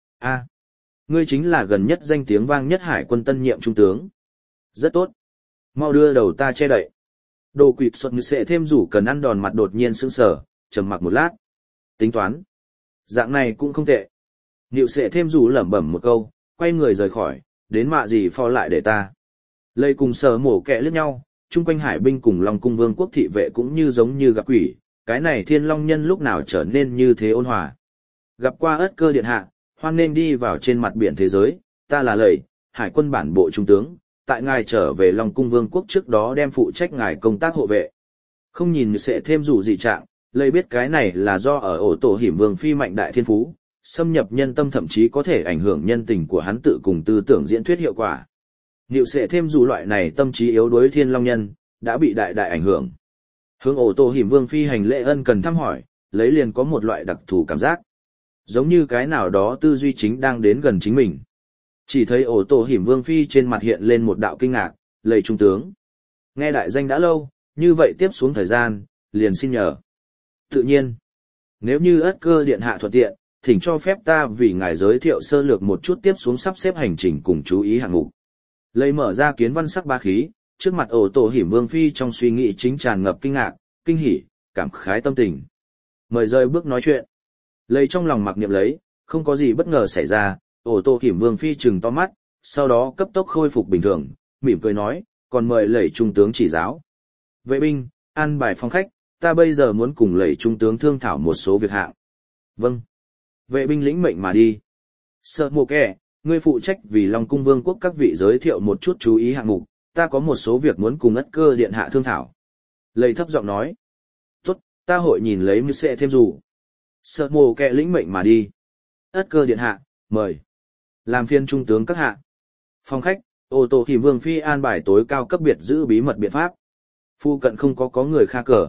Ngươi chính là gần nhất danh tiếng vang nhất hải quân tân nhiệm trung tướng. Rất tốt. Mau đưa đầu ta che đậy. Đồ quỵt xuất như sẽ thêm rủ cần ăn đòn mặt đột nhiên sững sờ, trầm mặc một lát. Tính toán. Dạng này cũng không tệ. Niệu sẽ thêm rủ lẩm bẩm một câu, quay người rời khỏi, đến mạ gì phò lại để ta. Lây cùng sờ mổ kẹ liếc nhau, chung quanh hải binh cùng Long cung vương quốc thị vệ cũng như giống như gặp quỷ, cái này thiên long nhân lúc nào trở nên như thế ôn hòa. Gặp qua ất cơ điện hạ, hoan nên đi vào trên mặt biển thế giới, ta là Lầy, hải quân bản bộ trung tướng, tại ngài trở về Long cung vương quốc trước đó đem phụ trách ngài công tác hộ vệ. Không nhìn sẽ thêm dù gì trạng, Lầy biết cái này là do ở ổ tổ hiểm vương phi mạnh đại thiên phú, xâm nhập nhân tâm thậm chí có thể ảnh hưởng nhân tình của hắn tự cùng tư tưởng diễn thuyết hiệu quả. Niệu sẽ thêm dù loại này tâm trí yếu đuối thiên long nhân, đã bị đại đại ảnh hưởng. Hướng ổ tổ hiểm vương phi hành lễ ân cần thăm hỏi, lấy liền có một loại đặc thù cảm giác. Giống như cái nào đó tư duy chính đang đến gần chính mình. Chỉ thấy ổ tổ hiểm vương phi trên mặt hiện lên một đạo kinh ngạc, lầy trung tướng. Nghe đại danh đã lâu, như vậy tiếp xuống thời gian, liền xin nhờ. Tự nhiên, nếu như ất cơ điện hạ thuận tiện, thỉnh cho phép ta vì ngài giới thiệu sơ lược một chút tiếp xuống sắp xếp hành trình cùng chú ý hạng mục. Lấy mở ra kiến văn sắc ba khí, trước mặt ổ tổ hiểm vương phi trong suy nghĩ chính tràn ngập kinh ngạc, kinh hỉ, cảm khái tâm tình. Mời rơi bước nói chuyện. Lấy trong lòng mặc niệm lấy, không có gì bất ngờ xảy ra, ổ tổ hiểm vương phi trừng to mắt, sau đó cấp tốc khôi phục bình thường, mỉm cười nói, còn mời lẩy trung tướng chỉ giáo. Vệ binh, an bài phong khách, ta bây giờ muốn cùng lẩy trung tướng thương thảo một số việc hạng. Vâng. Vệ binh lĩnh mệnh mà đi. Sợ mộ kẻ, ngươi phụ trách vì Long cung vương quốc các vị giới thiệu một chút chú ý hạng mục, ta có một số việc muốn cùng ất cơ điện hạ thương thảo. Lầy thấp giọng nói. Tốt, ta hội nhìn lấy mới sẽ thêm dù. Sợ mộ kẻ lĩnh mệnh mà đi. Ất cơ điện hạ, mời. Làm phiên trung tướng các hạ. Phòng khách, ô tô hiểm vương phi an bài tối cao cấp biệt giữ bí mật biện pháp. Phu cận không có người kha cờ.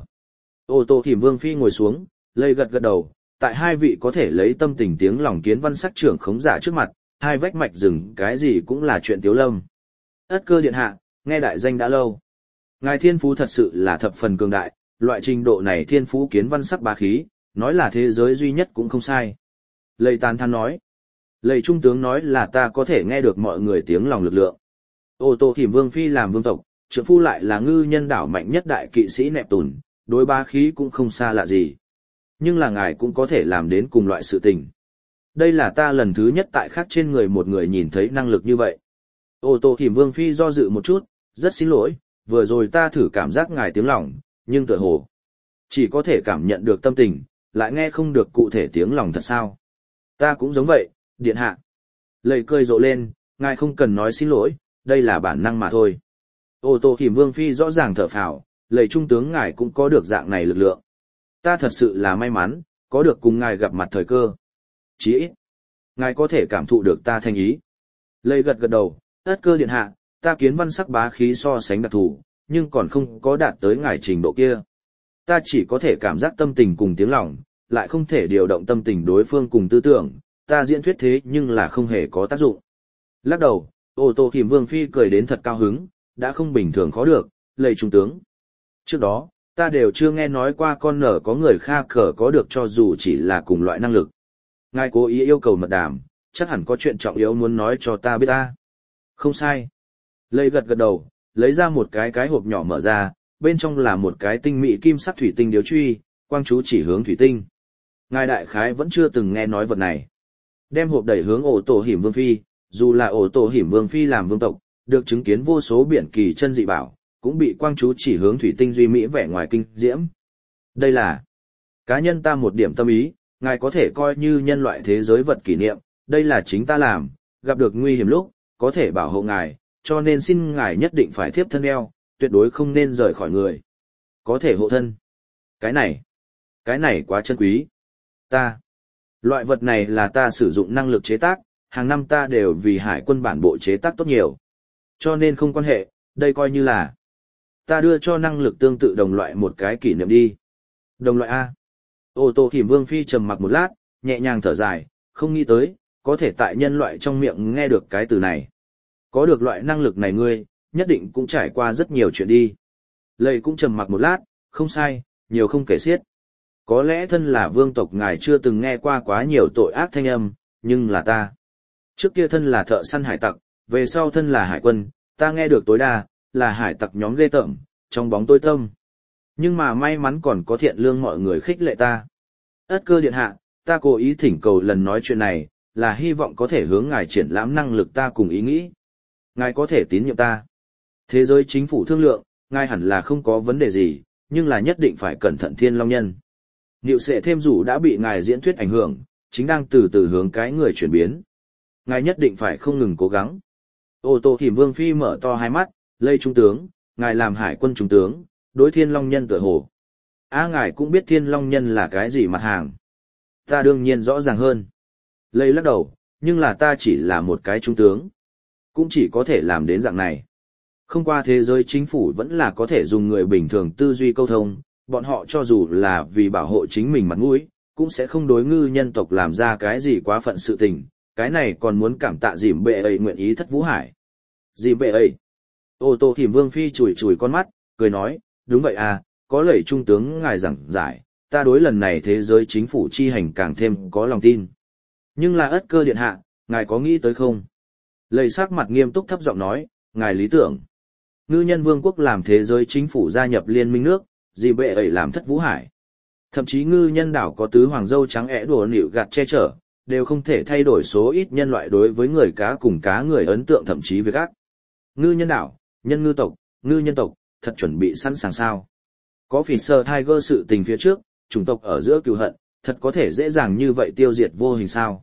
Ô tô hiểm vương phi ngồi xuống, lây gật gật đầu. Tại hai vị có thể lấy tâm tình tiếng lòng kiến văn sắc trưởng khống giả trước mặt, hai vách mạch rừng cái gì cũng là chuyện tiếu lâm. Ất cơ điện hạ, nghe đại danh đã lâu. Ngài thiên phú thật sự là thập phần cường đại, loại trình độ này thiên phú kiến văn sắc bá khí, nói là thế giới duy nhất cũng không sai. Lầy tán thán nói. Lầy trung tướng nói là ta có thể nghe được mọi người tiếng lòng lực lượng. Ô tô hiểm vương phi làm vương tộc, trưởng phu lại là ngư nhân đảo mạnh nhất đại kỵ sĩ nẹp tùn, đối bá khí cũng không xa lạ gì. Nhưng là ngài cũng có thể làm đến cùng loại sự tình. Đây là ta lần thứ nhất tại khác trên người một người nhìn thấy năng lực như vậy. Ô tô hiểm vương phi do dự một chút, rất xin lỗi, vừa rồi ta thử cảm giác ngài tiếng lòng, nhưng tựa hồ chỉ có thể cảm nhận được tâm tình, lại nghe không được cụ thể tiếng lòng thật sao. Ta cũng giống vậy, điện hạ. Lầy cười rộ lên, ngài không cần nói xin lỗi, đây là bản năng mà thôi. Ô tô hiểm vương phi rõ ràng thở phào, lầy trung tướng ngài cũng có được dạng này lực lượng. Ta thật sự là may mắn, có được cùng ngài gặp mặt thời cơ. Chỉ ít, ngài có thể cảm thụ được ta thành ý. Lây gật gật đầu, ất cơ điện hạ, ta kiến văn sắc bá khí so sánh đặc thù, nhưng còn không có đạt tới ngài trình độ kia. Ta chỉ có thể cảm giác tâm tình cùng tiếng lòng, lại không thể điều động tâm tình đối phương cùng tư tưởng, ta diễn thuyết thế nhưng là không hề có tác dụng. Lắc đầu, ô tô hiểm vương phi cười đến thật cao hứng, đã không bình thường khó được, lầy trung tướng. Trước đó, ta đều chưa nghe nói qua con nở có người kha cờ có được cho dù chỉ là cùng loại năng lực. Ngài cố ý yêu cầu mật đàm, chắc hẳn có chuyện trọng yếu muốn nói cho ta biết ta. Không sai. Lây gật gật đầu, lấy ra một cái hộp nhỏ mở ra, bên trong là một cái tinh mỹ kim sắc thủy tinh điếu truy, quang chú chỉ hướng thủy tinh. Ngài đại khái vẫn chưa từng nghe nói vật này. Đem hộp đẩy hướng ổ tổ hiểm vương phi, dù là ổ tổ hiểm vương phi làm vương tộc, được chứng kiến vô số biển kỳ chân dị bảo, cũng bị quang chú chỉ hướng thủy tinh duy mỹ vẻ ngoài kinh diễm. Đây là cá nhân ta một điểm tâm ý, ngài có thể coi như nhân loại thế giới vật kỷ niệm, đây là chính ta làm, gặp được nguy hiểm lúc, có thể bảo hộ ngài, cho nên xin ngài nhất định phải thiếp thân eo, tuyệt đối không nên rời khỏi người. Có thể hộ thân. Cái này quá chân quý. Loại vật này là ta sử dụng năng lực chế tác, hàng năm ta đều vì hải quân bản bộ chế tác tốt nhiều. Cho nên không quan hệ, đây coi như là ta đưa cho năng lực tương tự đồng loại một cái kỷ niệm đi. Đồng loại A. Ô tô hiểm vương phi trầm mặc một lát, nhẹ nhàng thở dài, không nghĩ tới, có thể tại nhân loại trong miệng nghe được cái từ này. Có được loại năng lực này ngươi, nhất định cũng trải qua rất nhiều chuyện đi. Lầy cũng trầm mặc một lát, không sai, nhiều không kể xiết. Có lẽ thân là vương tộc ngài chưa từng nghe qua quá nhiều tội ác thanh âm, nhưng là ta. Trước kia thân là thợ săn hải tặc, về sau thân là hải quân, ta nghe được tối đa, là hải tặc nhóm ghê tởm, trong bóng tối tâm. Nhưng mà may mắn còn có thiện lương mọi người khích lệ ta. Ất cơ điện hạ, ta cố ý thỉnh cầu lần nói chuyện này, là hy vọng có thể hướng ngài triển lãm năng lực ta cùng ý nghĩ. Ngài có thể tín nhiệm ta. Thế giới chính phủ thương lượng, ngài hẳn là không có vấn đề gì, nhưng là nhất định phải cẩn thận Thiên Long Nhân. Niệu Sệ thêm dù đã bị ngài diễn thuyết ảnh hưởng, chính đang từ từ hướng cái người chuyển biến. Ngài nhất định phải không ngừng cố gắng. Ô tô hiểm vương phi mở to hai mắt, lây trung tướng, ngài làm hải quân trung tướng, đối Thiên Long Nhân tựa hồ. Ngài cũng biết Thiên Long Nhân là cái gì mặt hàng. Ta đương nhiên rõ ràng hơn. Lây lắc đầu, nhưng là ta chỉ là một cái trung tướng. Cũng chỉ có thể làm đến dạng này. Không qua thế giới chính phủ vẫn là có thể dùng người bình thường tư duy câu thông, bọn họ cho dù là vì bảo hộ chính mình mặt mũi, cũng sẽ không đối ngư nhân tộc làm ra cái gì quá phận sự tình, cái này còn muốn cảm tạ dìm bệ ấy nguyện ý thất vũ hải. Dìm bệ ấy. Ô tô hiểm vương phi chùi chùi con mắt, cười nói, đúng vậy à, có lẩy trung tướng ngài giảng giải, ta đối lần này thế giới chính phủ chi hành càng thêm có lòng tin. Nhưng là Ất cơ điện hạ, ngài có nghĩ tới không? Lầy sắc mặt nghiêm túc thấp giọng nói, ngài lý tưởng. Ngư nhân vương quốc làm thế giới chính phủ gia nhập liên minh nước, dì bệ ấy làm thất vũ hải. Thậm chí ngư nhân đảo có tứ hoàng dâu trắng ẽ đùa nịu gạt che chở, đều không thể thay đổi số ít nhân loại đối với người cá cùng cá người ấn tượng thậm chí việc ác. Ngư nhân đảo, nhân ngư tộc, ngư nhân tộc, thật chuẩn bị sẵn sàng sao. Có phỉ sơ Tiger sự tình phía trước, chủng tộc ở giữa cừu hận, thật có thể dễ dàng như vậy tiêu diệt vô hình sao.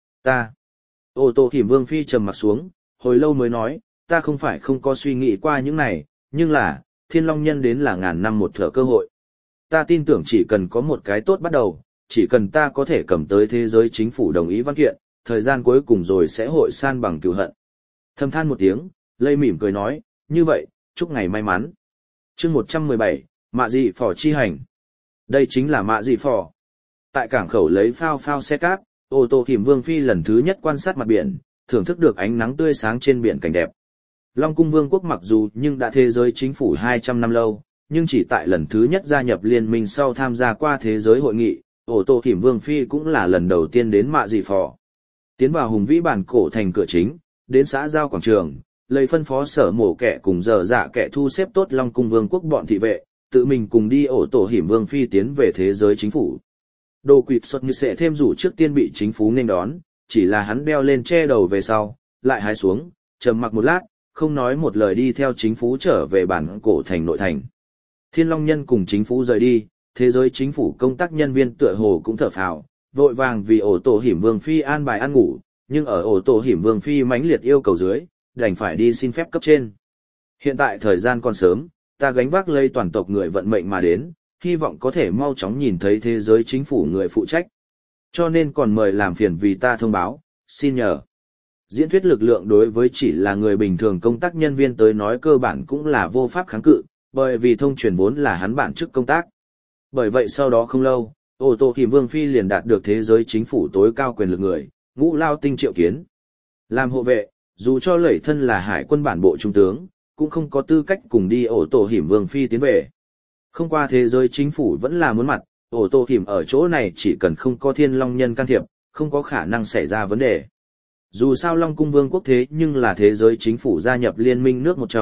Ô tô hiểm vương phi trầm mặt xuống, hồi lâu mới nói, ta không phải không có suy nghĩ qua những này, nhưng là, Thiên Long Nhân đến là ngàn năm một thở cơ hội. Ta tin tưởng chỉ cần có một cái tốt bắt đầu, chỉ cần ta có thể cầm tới thế giới chính phủ đồng ý văn kiện, thời gian cuối cùng rồi sẽ hội san bằng cừu hận. Thầm than một tiếng, lây mỉm cười nói, như vậy, chúc ngày may mắn. Chương 117, Mạ Dị Phò chi hành. Đây chính là Mạ Dị Phò. Tại cảng khẩu lấy phao xe cát, ô tô hiểm vương phi lần thứ nhất quan sát mặt biển, thưởng thức được ánh nắng tươi sáng trên biển cảnh đẹp. Long Cung Vương quốc mặc dù nhưng đã thế giới chính phủ 200 năm lâu, nhưng chỉ tại lần thứ nhất gia nhập liên minh sau tham gia qua thế giới hội nghị, ô tô hiểm vương phi cũng là lần đầu tiên đến Mạ Dị Phò. Tiến vào hùng vĩ bản cổ thành cửa chính, đến xã giao quảng trường, lấy phân phó sở mổ kẻ cùng giờ dạ kẻ thu xếp tốt Long Cung Vương quốc bọn thị vệ, tự mình cùng đi ô tô hiểm vương phi tiến về thế giới chính phủ. Đồ quỵt xuất như sẽ thêm rủ trước tiên bị chính phủ nên đón, chỉ là hắn đeo lên che đầu về sau, lại hái xuống, trầm mặc một lát, không nói một lời đi theo chính phủ trở về bản cổ thành nội thành. Thiên Long Nhân cùng chính phủ rời đi, thế giới chính phủ công tác nhân viên tựa hồ cũng thở phào, vội vàng vì ổ tổ hiểm vương phi an bài ăn ngủ, nhưng ở ổ tổ hiểm vương phi mãnh liệt yêu cầu dưới, đành phải đi xin phép cấp trên. Hiện tại thời gian còn sớm, ta gánh vác lây toàn tộc người vận mệnh mà đến, hy vọng có thể mau chóng nhìn thấy thế giới chính phủ người phụ trách. Cho nên còn mời làm phiền vì ta thông báo, xin nhờ. Diễn thuyết lực lượng đối với chỉ là người bình thường công tác nhân viên tới nói cơ bản cũng là vô pháp kháng cự, bởi vì thông truyền vốn là hắn bản chức công tác. Bởi vậy sau đó không lâu, ô tô hiểm vương phi liền đạt được thế giới chính phủ tối cao quyền lực người, Ngũ Lao Tinh triệu kiến. Làm hộ vệ, dù cho lẩy thân là hải quân bản bộ trung tướng, cũng không có tư cách cùng đi ô tô hiểm vương phi tiến về. Không qua thế giới chính phủ vẫn là muốn mặt, ô tô hiểm ở chỗ này chỉ cần không có Thiên Long Nhân can thiệp, không có khả năng xảy ra vấn đề. Dù sao Long Cung Vương quốc thế nhưng là thế giới chính phủ gia nhập liên minh nước một trong,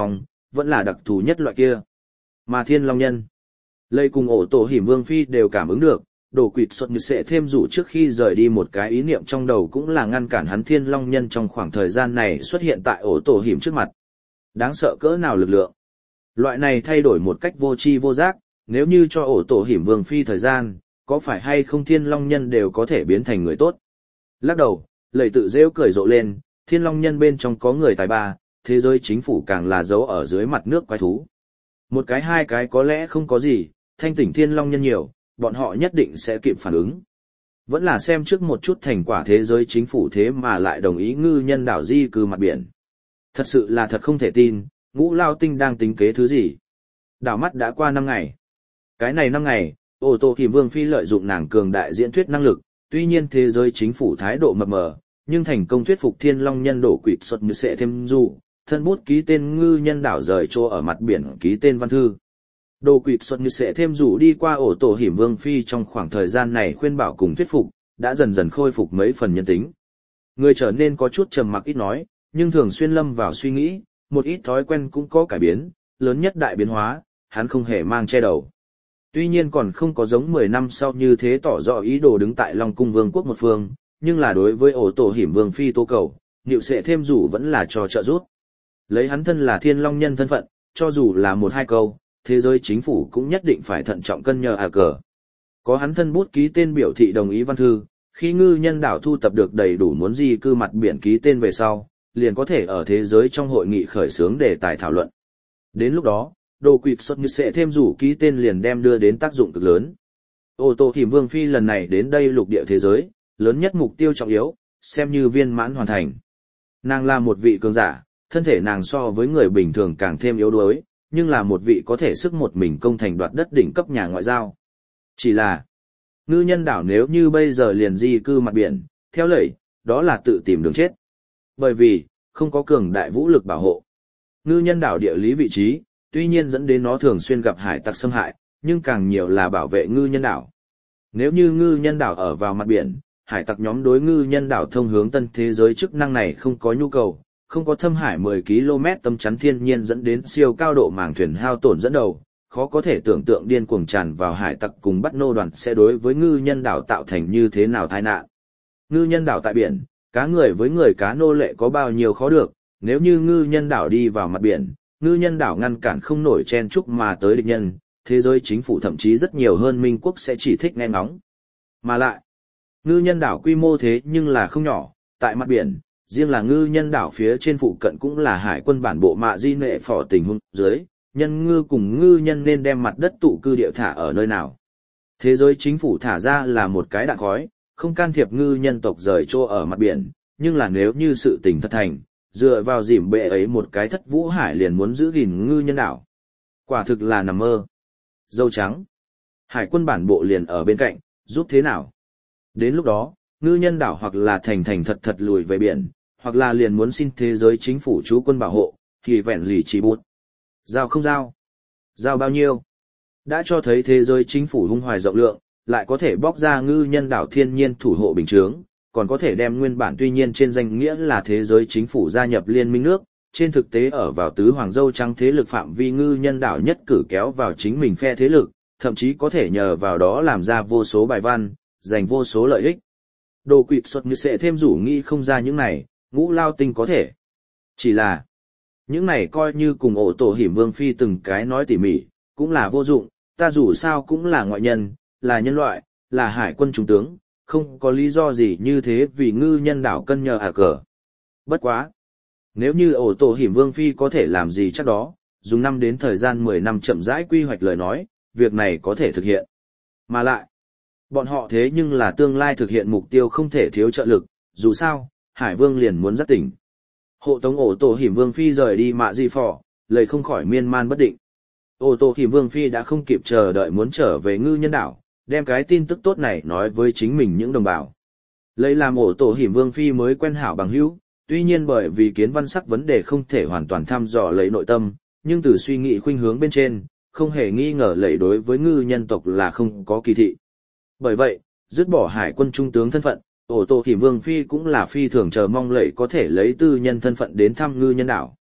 vẫn là đặc thù nhất loại kia. Mà Thiên Long Nhân, Lây cùng ổ tổ hiểm vương phi đều cảm ứng được, đồ quỵt xuất như sẽ thêm rủ trước khi rời đi một cái ý niệm trong đầu cũng là ngăn cản hắn Thiên Long Nhân trong khoảng thời gian này xuất hiện tại ổ tổ hiểm trước mặt. Đáng sợ cỡ nào lực lượng. Loại này thay đổi một cách vô tri vô giác, nếu như cho ổ tổ hiểm vương phi thời gian, có phải hay không Thiên Long Nhân đều có thể biến thành người tốt. Lắc đầu, Lầy tự rêu cười rộ lên, Thiên Long Nhân bên trong có người tài ba, thế giới chính phủ càng là giấu ở dưới mặt nước quái thú. Một cái hai cái có lẽ không có gì, thanh tỉnh Thiên Long Nhân nhiều, bọn họ nhất định sẽ kịp phản ứng. Vẫn là xem trước một chút thành quả thế giới chính phủ thế mà lại đồng ý ngư nhân đảo di cư mặt biển. Thật sự là thật không thể tin, Ngũ Lao Tinh đang tính kế thứ gì. Đảo mắt đã qua 5 ngày. Cái này 5 ngày, ô tô hiểm vương phi lợi dụng nàng cường đại diễn thuyết năng lực, tuy nhiên thế giới chính phủ thái độ mập mờ, nhưng thành công thuyết phục Thiên Long Nhân đổ quỵt xuất như sẽ thêm dù, thân bút ký tên ngư nhân đảo rời chỗ ở mặt biển ký tên văn thư. Đồ quỵt xuất như sẽ thêm dù đi qua ổ tổ hiểm vương phi trong khoảng thời gian này khuyên bảo cùng thuyết phục, đã dần dần khôi phục mấy phần nhân tính. Người trở nên có chút trầm mặc ít nói, nhưng thường xuyên lâm vào suy nghĩ, một ít thói quen cũng có cải biến, lớn nhất đại biến hóa, hắn không hề mang che đầu. Tuy nhiên còn không có giống 10 năm sau như thế tỏ rõ ý đồ đứng tại Long Cung Vương quốc một phương, nhưng là đối với ổ tổ hiểm vương phi tố cầu, Niệu sẽ thêm dù vẫn là cho trợ giúp. Lấy hắn thân là Thiên Long Nhân thân phận, cho dù là một hai câu, thế giới chính phủ cũng nhất định phải thận trọng cân nhờ cờ. Có hắn thân bút ký tên biểu thị đồng ý văn thư, khi ngư nhân đảo thu tập được đầy đủ muốn di cư mặt biển ký tên về sau, liền có thể ở thế giới trong hội nghị khởi xướng đề tài thảo luận. Đến lúc đó, đồ quỵt xuất như sẽ thêm rủ ký tên liền đem đưa đến tác dụng cực lớn. Ô tô hiểm vương phi lần này đến đây lục địa thế giới, lớn nhất mục tiêu trọng yếu, xem như viên mãn hoàn thành. Nàng là một vị cường giả, thân thể nàng so với người bình thường càng thêm yếu đuối, nhưng là một vị có thể sức một mình công thành đoạt đất đỉnh cấp nhà ngoại giao. Chỉ là, ngư nhân đảo nếu như bây giờ liền di cư mặt biển, theo lệ, đó là tự tìm đường chết. Bởi vì, không có cường đại vũ lực bảo hộ. Ngư nhân đảo địa lý vị trí, tuy nhiên dẫn đến nó thường xuyên gặp hải tặc xâm hại, nhưng càng nhiều là bảo vệ ngư nhân đảo. Nếu như ngư nhân đảo ở vào mặt biển, hải tặc nhóm đối ngư nhân đảo thông hướng tân thế giới chức năng này không có nhu cầu, không có thâm hải 10 km tâm chắn thiên nhiên dẫn đến siêu cao độ màng thuyền hao tổn dẫn đầu, khó có thể tưởng tượng điên cuồng tràn vào hải tặc cùng bắt nô đoàn sẽ đối với ngư nhân đảo tạo thành như thế nào tai nạn. Ngư nhân đảo tại biển, cá người với người cá nô lệ có bao nhiêu khó được, nếu như ngư nhân đảo đi vào mặt biển, ngư nhân đảo ngăn cản không nổi chen chúc mà tới địch nhân, thế giới chính phủ thậm chí rất nhiều hơn Minh quốc sẽ chỉ thích nghe ngóng. Mà lại, ngư nhân đảo quy mô thế nhưng là không nhỏ, tại mặt biển, riêng là ngư nhân đảo phía trên phụ cận cũng là hải quân bản bộ mạ di nệ phò tình huống dưới, nhân ngư cùng ngư nhân nên đem mặt đất tụ cư địa thả ở nơi nào. Thế giới chính phủ thả ra là một cái đạn khói, không can thiệp ngư nhân tộc rời chỗ ở mặt biển, nhưng là nếu như sự tình thật thành, dựa vào dìm bệ ấy một cái thất vũ hải liền muốn giữ gìn ngư nhân đảo. Quả thực là nằm mơ. Dâu trắng. Hải quân bản bộ liền ở bên cạnh, giúp thế nào? Đến lúc đó, ngư nhân đảo hoặc là thành thật thật lùi về biển, hoặc là liền muốn xin thế giới chính phủ chú quân bảo hộ, thì vẹn lì chỉ bút. Giao không giao? Giao bao nhiêu? Đã cho thấy thế giới chính phủ hung hoài rộng lượng, lại có thể bóc ra ngư nhân đảo thiên nhiên thủ hộ bình chướng, còn có thể đem nguyên bản tuy nhiên trên danh nghĩa là thế giới chính phủ gia nhập liên minh nước, trên thực tế ở vào tứ hoàng dâu trắng thế lực phạm vi ngư nhân đảo nhất cử kéo vào chính mình phe thế lực, thậm chí có thể nhờ vào đó làm ra vô số bài văn, giành vô số lợi ích. Đồ quỵt xuất như sẽ thêm rủ nghĩ không ra những này, Ngũ Lao Tinh có thể. Chỉ là, những này coi như cùng ổ tổ hiểm vương phi từng cái nói tỉ mỉ, cũng là vô dụng, ta dù sao cũng là ngoại nhân, là nhân loại, là hải quân trung tướng, không có lý do gì như thế vì ngư nhân đảo cân nhờ cờ. Bất quá. Nếu như ổ tổ hiểm vương phi có thể làm gì chắc đó, dùng năm đến thời gian 10 năm chậm rãi quy hoạch lời nói, việc này có thể thực hiện. Mà lại, bọn họ thế nhưng là tương lai thực hiện mục tiêu không thể thiếu trợ lực, dù sao, Hải Vương liền muốn dắt tỉnh. Hộ tống ổ tổ hiểm vương phi rời đi mạ di phò, lời không khỏi miên man bất định. Ổ tổ hiểm vương phi đã không kịp chờ đợi muốn trở về ngư nhân đảo, đem cái tin tức tốt này nói với chính mình những đồng bào. Lấy làm ổ tổ hiểm vương phi mới quen hảo bằng hữu, tuy nhiên bởi vì kiến văn sắc vấn đề không thể hoàn toàn thăm dò lấy nội tâm, nhưng từ suy nghĩ khuynh hướng bên trên, không hề nghi ngờ lệ đối với ngư nhân tộc là không có kỳ thị. Bởi vậy, dứt bỏ hải quân trung tướng thân phận, ổ tổ hiểm vương phi cũng là phi thường chờ mong lệ có thể lấy tư nhân thân phận đến thăm ngư nhân đảo.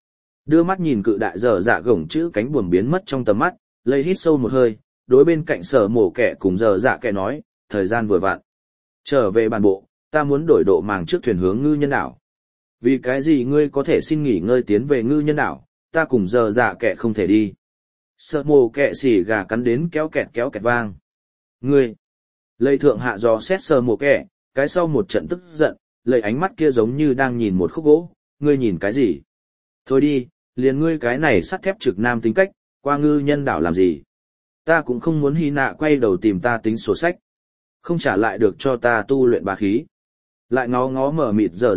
Đưa mắt nhìn cự đại dở dạ gổng chữ cánh buồm biến mất trong tầm mắt, lấy hít sâu một hơi, đối bên cạnh sở mổ kẻ cùng dở dạ kẻ nói, thời gian vừa vặn. Trở về bản bộ, ta muốn đổi độ màng trước thuyền hướng ngư nhân đảo. Vì cái gì ngươi có thể xin nghỉ ngơi tiến về ngư nhân đảo, ta cùng dở dạ kẻ không thể đi. Sở mổ kẻ xỉ gà cắn đến kéo kẹt vang. Ngươi! Lây thượng hạ dò xét sở mổ kẻ, cái sau một trận tức giận, lấy ánh mắt kia giống như đang nhìn một khúc gỗ, ngươi nhìn cái gì? Thôi đi, liền ngươi cái này sắt thép trực nam tính cách, qua ngư nhân đảo làm gì? Ta cũng không muốn Hy Nạ quay đầu tìm ta tính sổ sách. Không trả lại được cho ta tu luyện bá khí. Lại ngó mở mịt dở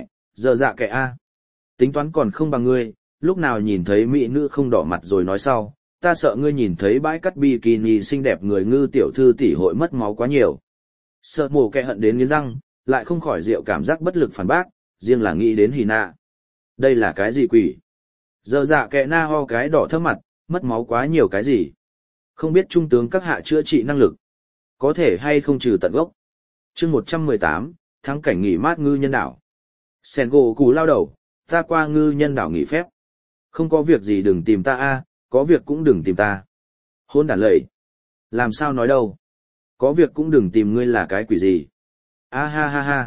dạ kẻ a. Tính toán còn không bằng ngươi, lúc nào nhìn thấy mỹ nữ không đỏ mặt rồi nói sau, ta sợ ngươi nhìn thấy bãi cắt bikini xinh đẹp người ngư tiểu thư tỷ hội mất máu quá nhiều. Sợ mổ kẻ hận đến nghiến răng, lại không khỏi rượu cảm giác bất lực phản bác, riêng là nghĩ đến Hy Nạ. Đây là cái gì quỷ? Dở dạ kẻ na ho cái đỏ thấp mặt, mất máu quá nhiều cái gì? Không biết trung tướng các hạ chữa trị năng lực. Có thể hay không trừ tận gốc. Chương 118, thắng cảnh nghỉ mát ngư nhân đảo. Sengoku lao đầu, ta qua ngư nhân đảo nghỉ phép. Không có việc gì đừng tìm ta a, có việc cũng đừng tìm ta. Hôn đản lầy. Làm sao nói đâu. Có việc cũng đừng tìm ngươi là cái quỷ gì. A ha ha ha.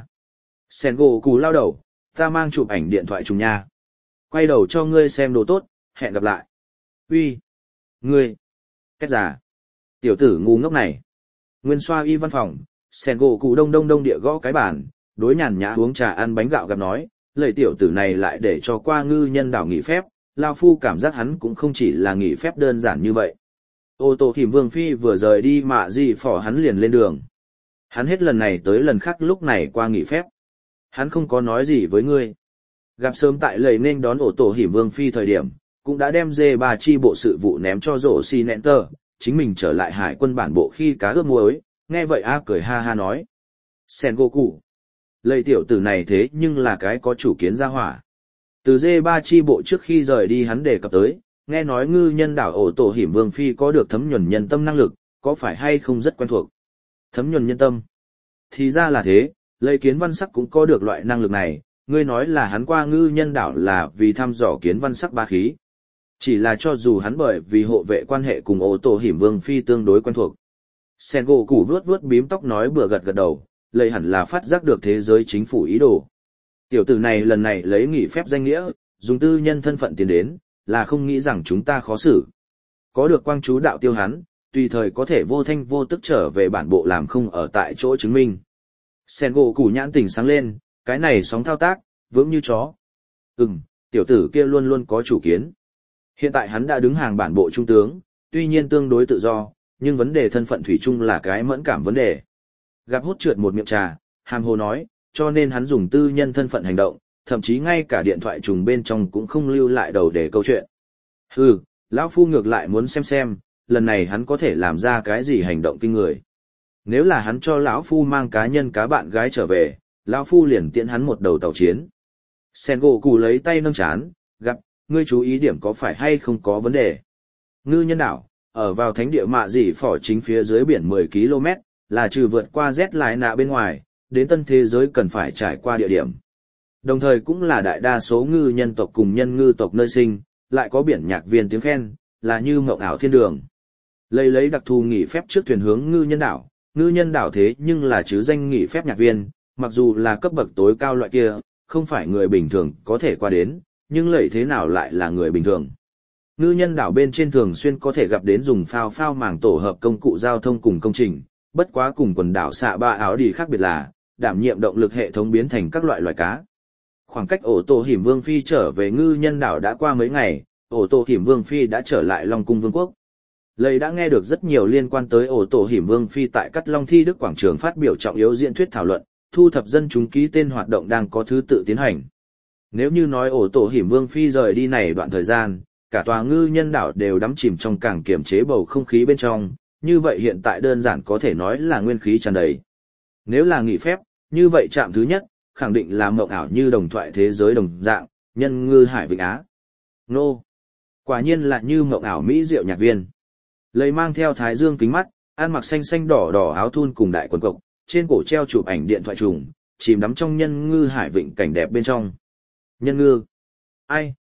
Sengoku lao đầu, ta mang chụp ảnh điện thoại trùng nha. Quay đầu cho ngươi xem đồ tốt, hẹn gặp lại. Uy, ngươi. Cách giả. Tiểu tử ngu ngốc này. Nguyên xoa y văn phòng, Sengoku đông địa gõ cái bàn, đối nhàn nhã uống trà ăn bánh gạo gặp nói, lời tiểu tử này lại để cho qua ngư nhân đảo nghỉ phép, lao phu cảm giác hắn cũng không chỉ là nghỉ phép đơn giản như vậy. Ô tô Hiểm Vương Phi vừa rời đi mà gì phỏ hắn liền lên đường. Hắn hết lần này tới lần khác lúc này qua nghỉ phép. Hắn không có nói gì với ngươi. Gặp sớm tại lầy nên đón ổ tổ Hiểm Vương Phi thời điểm, cũng đã đem D3 chi bộ sự vụ ném cho rổ xì nẹn tờ, chính mình trở lại hải quân bản bộ khi cá ướp muối, nghe vậy A cười ha ha nói. Sengoku. Lầy tiểu tử này thế nhưng là cái có chủ kiến ra hỏa. Từ D3 chi bộ trước khi rời đi hắn đề cập tới, nghe nói ngư nhân đảo ổ tổ Hiểm Vương Phi có được thấm nhuần nhân tâm năng lực, có phải hay không rất quen thuộc. Thấm nhuần nhân tâm. Thì ra là thế, Lầy Kiến Văn Sắc cũng có được loại năng lực này, ngươi nói là hắn qua ngư nhân đảo là vì thăm dò Kiến Văn Sắc ba khí. Chỉ là cho dù hắn bởi vì hộ vệ quan hệ cùng ổ tổ Hiểm Vương Phi tương đối quen thuộc. Sengoku vuốt bím tóc nói bừa gật đầu, Lầy hẳn là phát giác được thế giới chính phủ ý đồ. Tiểu tử này lần này lấy nghỉ phép danh nghĩa, dùng tư nhân thân phận tiến đến, là không nghĩ rằng chúng ta khó xử. Có được quang chú đạo tiêu hắn, tùy thời có thể vô thanh vô tức trở về bản bộ làm không ở tại chỗ chứng minh. Sengoku nhãn tỉnh sáng lên, cái này sóng thao tác, vững như chó. Tiểu tử kia luôn luôn có chủ kiến. Hiện tại hắn đã đứng hàng bản bộ trung tướng, tuy nhiên tương đối tự do, nhưng vấn đề thân phận thủy chung là cái mẫn cảm vấn đề. Gặp hút trượt một miệng trà, hàm hồ nói, cho nên hắn dùng tư nhân thân phận hành động, thậm chí ngay cả điện thoại trùng bên trong cũng không lưu lại đầu để câu chuyện. Lão phu ngược lại muốn xem, lần này hắn có thể làm ra cái gì hành động kinh người. Nếu là hắn cho lão phu mang cá nhân cá bạn gái trở về, lão phu liền tiễn hắn một đầu tàu chiến. Sengoku lấy tay nâng chán, gặp, ngươi chú ý điểm có phải hay không có vấn đề. Ngư nhân đảo, ở vào thánh địa mạ dỉ phỏ chính phía dưới biển 10 km, là trừ vượt qua Z lại nạ bên ngoài, đến tân thế giới cần phải trải qua địa điểm. Đồng thời cũng là đại đa số ngư nhân tộc cùng nhân ngư tộc nơi sinh, lại có biển nhạc viên tiếng khen, là như mộng ảo thiên đường. Lấy đặc thù nghỉ phép trước thuyền hướng ngư nhân đảo thế nhưng là chứ danh nghỉ phép nhạc viên, mặc dù là cấp bậc tối cao loại kia, không phải người bình thường có thể qua đến, nhưng lợi thế nào lại là người bình thường. Ngư nhân đảo bên trên thường xuyên có thể gặp đến dùng phao màng tổ hợp công cụ giao thông cùng công trình, bất quá cùng quần đảo xạ ba áo đi khác biệt là, đảm nhiệm động lực hệ thống biến thành các loại cá. Khoảng cách ổ tổ Hiểm Vương Phi trở về ngư nhân đảo đã qua mấy ngày, ổ tổ Hiểm Vương Phi đã trở lại Long Cung Vương quốc. Lầy đã nghe được rất nhiều liên quan tới ổ tổ Hiểm Vương Phi tại Cắt Long Thi Đức Quảng trường phát biểu trọng yếu diễn thuyết thảo luận, thu thập dân chúng ký tên hoạt động đang có thứ tự tiến hành. Nếu như nói ổ tổ Hiểm Vương Phi rời đi này đoạn thời gian, cả tòa ngư nhân đảo đều đắm chìm trong càng kiềm chế bầu không khí bên trong, như vậy hiện tại đơn giản có thể nói là nguyên khí tràn đầy. Nếu là nghỉ phép, như vậy trạm thứ nhất, khẳng định là mộng ảo như đồng thoại thế giới đồng dạng, nhân ngư hải vịnh Á. Nô! Quả nhiên là như mộng ảo mỹ diệu nhạc viên. Lấy mang theo thái dương kính mắt, ăn mặc xanh đỏ áo thun cùng đại quần cộc, trên cổ treo chụp ảnh điện thoại trùng, chìm đắm trong nhân ngư hải vịnh cảnh đẹp bên trong. Nhân ngư! Ai,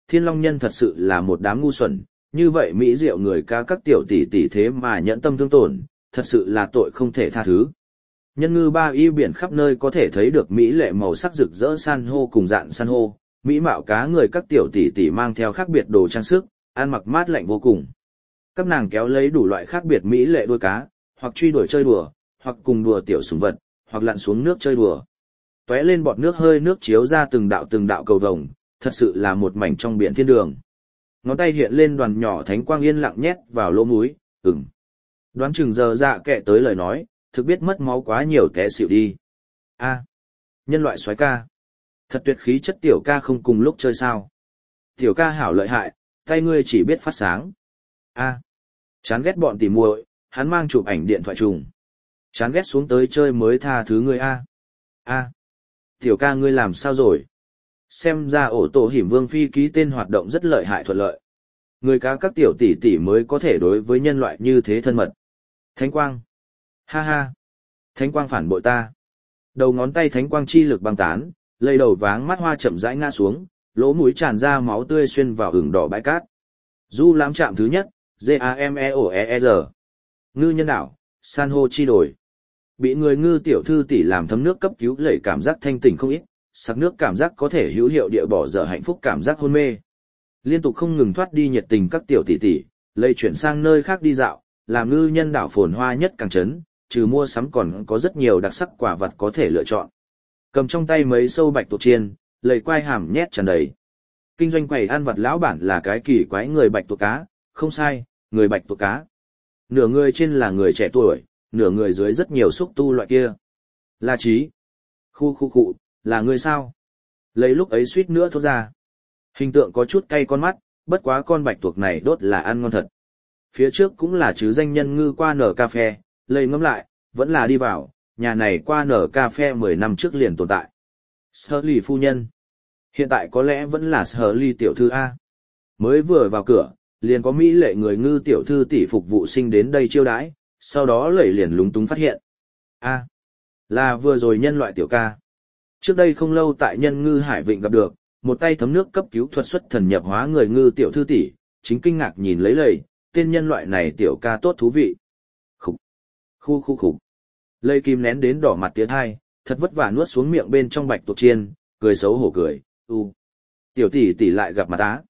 Thiên Long Nhân thật sự là một đám ngu xuẩn, như vậy mỹ diệu người ca các tiểu tỷ tỷ thế mà nhẫn tâm thương tổn, thật sự là tội không thể tha thứ. Nhân ngư ba y biển khắp nơi có thể thấy được mỹ lệ màu sắc rực rỡ san hô cùng dạng san hô, mỹ mạo cá người các tiểu tỷ tỷ mang theo khác biệt đồ trang sức, ăn mặc mát lạnh vô cùng. Các nàng kéo lấy đủ loại khác biệt mỹ lệ đuôi cá, hoặc truy đuổi chơi đùa, hoặc cùng đùa tiểu sủng vật, hoặc lặn xuống nước chơi đùa. Tóe lên bọt nước hơi nước chiếu ra từng đạo cầu vồng, thật sự là một mảnh trong biển thiên đường. Ngón tay hiện lên đoàn nhỏ thánh quang yên lặng nhét vào lỗ mũi, đoán chừng giờ dạ kệ tới lời nói, thực biết mất máu quá nhiều té xỉu đi. A, nhân loại soái ca. Thật tuyệt khí chất tiểu ca không cùng lúc chơi sao. Tiểu ca hảo lợi hại, tay ngươi chỉ biết phát sáng. A, chán ghét bọn tỉ muội, hắn mang chụp ảnh điện thoại trùng. Chán ghét xuống tới chơi mới tha thứ ngươi a. A, tiểu ca ngươi làm sao rồi? Xem ra ổ tổ hiểm vương phi ký tên hoạt động rất lợi hại thuận lợi. Người cá các tiểu tỷ tỷ mới có thể đối với nhân loại như thế thân mật. Thánh quang. Ha ha. Thánh quang phản bội ta. Đầu ngón tay thánh quang chi lực băng tán, lây đầu váng mắt hoa chậm rãi ngã xuống, lỗ mũi tràn ra máu tươi xuyên vào ửng đỏ bãi cát. Du lãm trạm thứ nhất, G-A-M-E-O-E-R. Ngư nhân đảo, san hô chi đổi. Bị người ngư tiểu thư tỷ làm thấm nước cấp cứu lẩy cảm giác thanh tỉnh không ít, sặc nước cảm giác có thể hữu hiệu địa bỏ dở hạnh phúc cảm giác hôn mê. Liên tục không ngừng thoát đi nhiệt tình các tiểu tỷ tỷ, lây chuyển sang nơi khác đi dạo, làm ngư nhân đảo phồn hoa nhất càng trấn, trừ mua sắm còn có rất nhiều đặc sắc quả vật có thể lựa chọn. Cầm trong tay mấy sâu bạch tuộc chiên, lầy quai hàm nhét tràn đầy. Kinh doanh quầy ăn vặt lão bản là cái kỳ quái người bạch tuộc cá, không sai, người bạch tuộc cá. Nửa người trên là người trẻ tuổi, nửa người dưới rất nhiều xúc tu loại kia. La Chí. Khu, là người sao? Lấy lúc ấy suýt nữa thốt ra. Hình tượng có chút cay con mắt, bất quá con bạch tuộc này đốt là ăn ngon thật. Phía trước cũng là chứ danh nhân ngư qua nở cà phê, lấy ngẫm lại, vẫn là đi vào, nhà này qua nở cà phê 10 năm trước liền tồn tại. Sở lì phu nhân. Hiện tại có lẽ vẫn là sở lì tiểu thư A. Mới vừa vào cửa, liền có mỹ lệ người ngư tiểu thư tỷ phục vụ sinh đến đây chiêu đãi, sau đó lẩy liền lúng túng phát hiện. A. Là vừa rồi nhân loại tiểu ca. Trước đây không lâu tại nhân ngư hải vịnh gặp được, một tay thấm nước cấp cứu thuật xuất thần nhập hóa người ngư tiểu thư tỷ, chính kinh ngạc nhìn lấy lầy, tên nhân loại này tiểu ca tốt thú vị. Khục. Lây kim nén đến đỏ mặt tiến hai, thật vất vả nuốt xuống miệng bên trong bạch tuộc chiên, cười xấu hổ cười, tiểu tỷ tỷ lại gặp mặt á.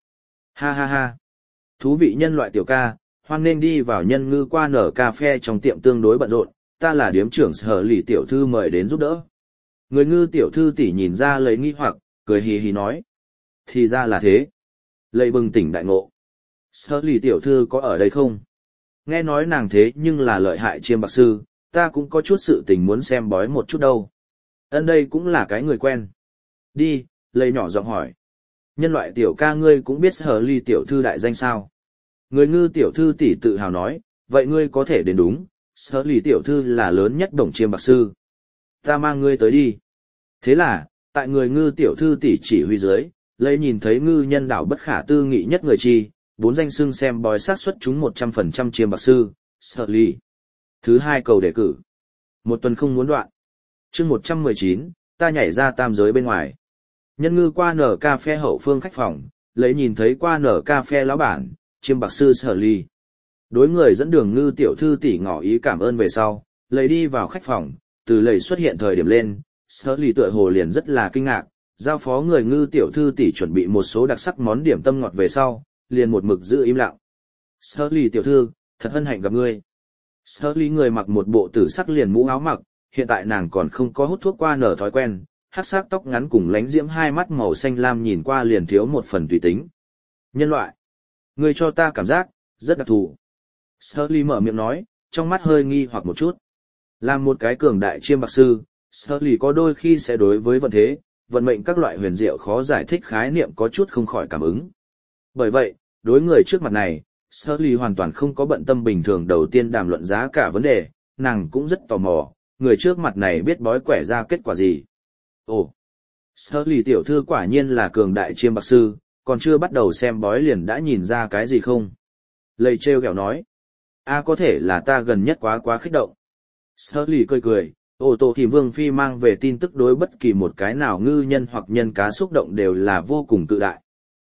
Ha. Thú vị nhân loại tiểu ca, hoan nên đi vào nhân ngư qua nở cà phê trong tiệm tương đối bận rộn, ta là điếm trưởng sở lì tiểu thư mời đến giúp đỡ. Người ngư tiểu thư tỷ nhìn ra lấy nghi hoặc, cười hì hì nói. Thì ra là thế. Lây bừng tỉnh đại ngộ. Sở lì tiểu thư có ở đây không? Nghe nói nàng thế nhưng là lợi hại chiêm bạc sư, ta cũng có chút sự tình muốn xem bói một chút đâu. Ân đây cũng là cái người quen. Đi, lây nhỏ giọng hỏi. Nhân loại tiểu ca ngươi cũng biết sở lì tiểu thư đại danh sao? Người ngư tiểu thư tỷ tự hào nói, vậy ngươi có thể đến đúng, sở lì tiểu thư là lớn nhất đồng chiêm bạc sư. Ta mang ngươi tới đi. Thế là, tại người ngư tiểu thư tỷ chỉ huy dưới, lấy nhìn thấy ngư nhân đảo bất khả tư nghị nhất người chi, 4 danh xưng xem bói xác suất chúng 100% chiêm bạc sư, sở lì. Thứ 2 cầu đề cử. Một tuần không muốn đoạn. Chương 119, ta nhảy ra tam giới bên ngoài. Nhân ngư qua nở cà phê hậu phương khách phòng, lấy nhìn thấy qua nở cà phê lão bản, chiêm bạc sư sở ly. Đối người dẫn đường ngư tiểu thư tỷ ngỏ ý cảm ơn về sau, lấy đi vào khách phòng, từ lầy xuất hiện thời điểm lên, sở ly tựa hồ liền rất là kinh ngạc, giao phó người ngư tiểu thư tỷ chuẩn bị một số đặc sắc món điểm tâm ngọt về sau, liền một mực giữ im lặng. Sở ly tiểu thư, thật hân hạnh gặp ngươi. Sở ly người mặc một bộ tử sắc liền mũ áo mặc, hiện tại nàng còn không có hút thuốc qua nở thói quen, hắc sắc tóc ngắn cùng lánh diễm hai mắt màu xanh lam nhìn qua liền thiếu một phần tùy tính. Nhân loại, ngươi cho ta cảm giác rất đặc thù. Sở ly mở miệng nói, trong mắt hơi nghi hoặc một chút. Làm một cái cường đại chiêm bạc sư, Sở ly có đôi khi sẽ đối với vận thế, vận mệnh các loại huyền diệu khó giải thích khái niệm có chút không khỏi cảm ứng. Bởi vậy, đối người trước mặt này, Sở ly hoàn toàn không có bận tâm bình thường đầu tiên đàm luận giá cả vấn đề, nàng cũng rất tò mò, người trước mặt này biết bói quẻ ra kết quả gì. Ồ, Sở ly tiểu thư quả nhiên là cường đại chiêm bạc sư, còn chưa bắt đầu xem bói liền đã nhìn ra cái gì không? Lầy trêu ghẹo nói. Có thể là ta gần nhất quá khích động. Sở ly cười, ô tô thì vương phi mang về tin tức đối bất kỳ một cái nào ngư nhân hoặc nhân cá xúc động đều là vô cùng cự đại.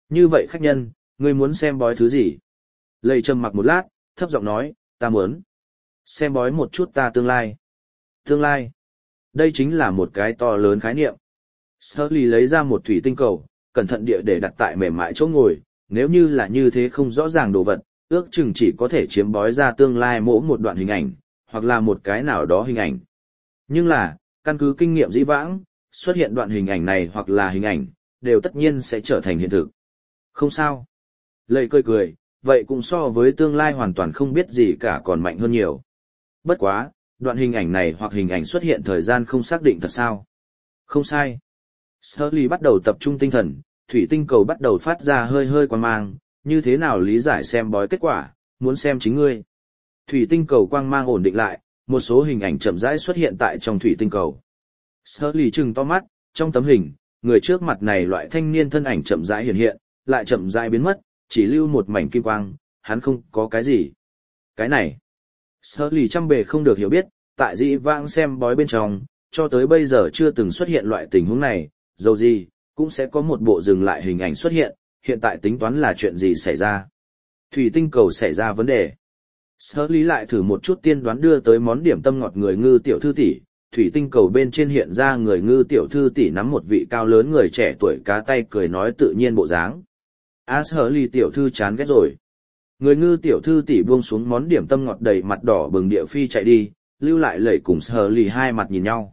Như vậy khách nhân, ngươi muốn xem bói thứ gì? Lầy trầm mặc một lát, thấp giọng nói, ta muốn xem bói một chút ta tương lai. Tương lai? Đây chính là một cái to lớn khái niệm. Shirley lấy ra một thủy tinh cầu, cẩn thận địa để đặt tại mềm mại chỗ ngồi, nếu như là như thế không rõ ràng đồ vật, ước chừng chỉ có thể chiếm bói ra tương lai mỗi một đoạn hình ảnh, hoặc là một cái nào đó hình ảnh. Nhưng là, căn cứ kinh nghiệm dĩ vãng, xuất hiện đoạn hình ảnh này hoặc là hình ảnh, đều tất nhiên sẽ trở thành hiện thực. Không sao. Lầy cười cười, vậy cũng so với tương lai hoàn toàn không biết gì cả còn mạnh hơn nhiều. Bất quá, đoạn hình ảnh này hoặc hình ảnh xuất hiện thời gian không xác định thật sao. Không sai. Shirley bắt đầu tập trung tinh thần, thủy tinh cầu bắt đầu phát ra hơi hơi quang mang, như thế nào lý giải xem bói kết quả, muốn xem chính ngươi. Thủy tinh cầu quang mang ổn định lại, một số hình ảnh chậm rãi xuất hiện tại trong thủy tinh cầu. Shirley trừng to mắt, trong tấm hình, người trước mặt này loại thanh niên thân ảnh chậm rãi hiện hiện, lại chậm rãi biến mất, chỉ lưu một mảnh kim quang, hắn không có cái gì. Cái này, Shirley trăm bề không được hiểu biết, tại dĩ vãng xem bói bên trong, cho tới bây giờ chưa từng xuất hiện loại tình huống này, dầu gì, cũng sẽ có một bộ dừng lại hình ảnh xuất hiện, hiện tại tính toán là chuyện gì xảy ra. Thủy tinh cầu xảy ra vấn đề. Shirley lại thử một chút tiên đoán đưa tới món điểm tâm ngọt người ngư tiểu thư tỷ, thủy tinh cầu bên trên hiện ra người ngư tiểu thư tỷ nắm một vị cao lớn người trẻ tuổi cá tay cười nói tự nhiên bộ dáng. Shirley tiểu thư chán ghét rồi. Người ngư tiểu thư tỷ buông xuống món điểm tâm ngọt đầy mặt đỏ bừng địa phi chạy đi, lưu lại lẩy cùng Shirley hai mặt nhìn nhau.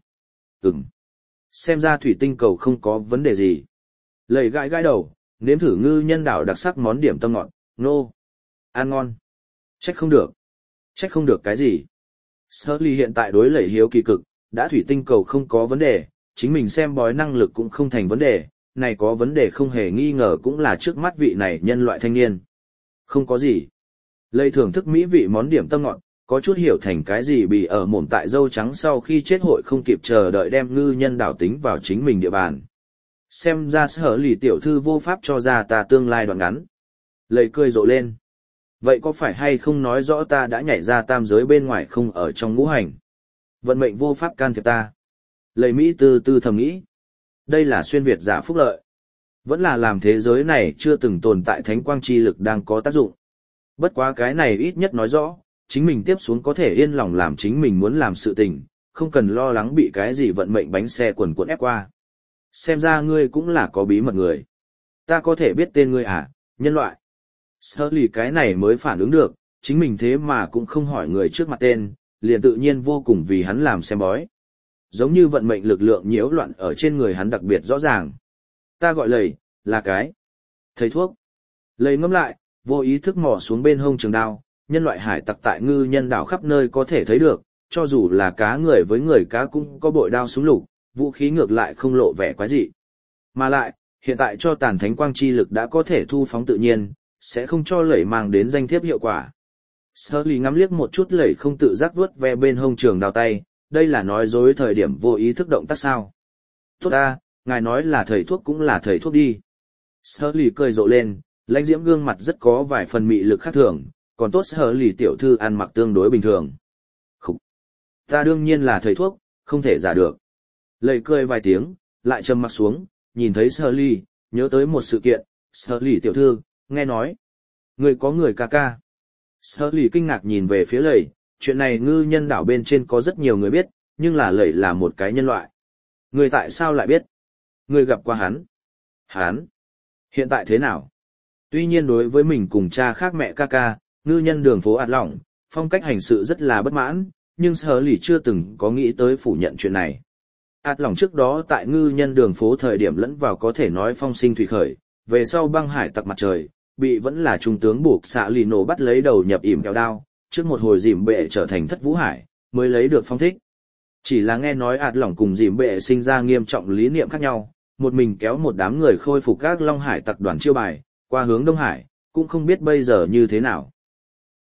Xem ra thủy tinh cầu không có vấn đề gì. Lẩy gãi gãi đầu, nếm thử ngư nhân đảo đặc sắc món điểm tâm ngọt, nô. Ăn ngon. Trách không được. Trách không được cái gì. Shirley hiện tại đối lẩy hiếu kỳ cực, đã thủy tinh cầu không có vấn đề, chính mình xem bói năng lực cũng không thành vấn đề, này có vấn đề không hề nghi ngờ cũng là trước mắt vị này nhân loại thanh niên. Không có gì. Lây thưởng thức mỹ vị món điểm tâm ngọt, có chút hiểu thành cái gì bị ở mồm tại dâu trắng sau khi chết hội không kịp chờ đợi đem ngư nhân đảo tính vào chính mình địa bàn. Xem ra sở lì tiểu thư vô pháp cho ra ta tương lai đoạn ngắn. Lây cười rộ lên. Vậy có phải hay không nói rõ ta đã nhảy ra tam giới bên ngoài không ở trong ngũ hành? Vận mệnh vô pháp can thiệp ta. Lây Mỹ từ từ thầm nghĩ. Đây là xuyên Việt giả phúc lợi. Vẫn là làm thế giới này chưa từng tồn tại thánh quang chi lực đang có tác dụng. Bất quá cái này ít nhất nói rõ, chính mình tiếp xuống có thể yên lòng làm chính mình muốn làm sự tình, không cần lo lắng bị cái gì vận mệnh bánh xe quần cuộn ép qua. Xem ra ngươi cũng là có bí mật người. Ta có thể biết tên ngươi à, nhân loại. Shirley cái này mới phản ứng được, chính mình thế mà cũng không hỏi người trước mặt tên, liền tự nhiên vô cùng vì hắn làm xem bói. Giống như vận mệnh lực lượng nhiễu loạn ở trên người hắn đặc biệt rõ ràng. Ta gọi lầy, là cái thầy thuốc. Lầy ngâm lại, vô ý thức mò xuống bên hông trường đao, nhân loại hải tặc tại ngư nhân đảo khắp nơi có thể thấy được, cho dù là cá người với người cá cũng có bội đao súng lục, vũ khí ngược lại không lộ vẻ quái dị. Mà lại, hiện tại cho tàn thánh quang chi lực đã có thể thu phóng tự nhiên, sẽ không cho lẩy mang đến danh thiếp hiệu quả. Shirley ngắm liếc một chút lẩy không tự giác vuốt ve bên hông trường đao tay, đây là nói dối thời điểm vô ý thức động tác sao. Tốt ta, ngài nói là thầy thuốc cũng là thầy thuốc đi. Shirley cười rộ lên, lãnh diễm gương mặt rất có vài phần mị lực khác thường, còn tốt Shirley tiểu thư ăn mặc tương đối bình thường. Khúc! Ta đương nhiên là thầy thuốc, không thể giả được. Lầy cười vài tiếng, lại trầm mặc xuống, nhìn thấy Shirley, nhớ tới một sự kiện. Shirley tiểu thư, nghe nói, người có người ca ca. Shirley kinh ngạc nhìn về phía lầy, chuyện này ngư nhân đảo bên trên có rất nhiều người biết, nhưng là lầy là một cái nhân loại. Người tại sao lại biết? Người gặp qua hắn. Hắn? Hiện tại thế nào? Tuy nhiên đối với mình cùng cha khác mẹ ca ca, ngư nhân đường phố ạt lỏng, phong cách hành sự rất là bất mãn, nhưng Shirley chưa từng có nghĩ tới phủ nhận chuyện này. Ạt lỏng trước đó tại ngư nhân đường phố thời điểm lẫn vào có thể nói phong sinh thủy khởi, về sau băng hải tặc mặt trời, bị vẫn là trung tướng buộc xạ lì nổ bắt lấy đầu nhập ỉm kéo đao, trước một hồi dìm bệ trở thành thất vũ hải, mới lấy được phong thích. Chỉ là nghe nói ạt lỏng cùng dìm bệ sinh ra nghiêm trọng lý niệm khác nhau, một mình kéo một đám người khôi phục các Long Hải tặc đoàn chiêu bài, qua hướng Đông Hải, cũng không biết bây giờ như thế nào.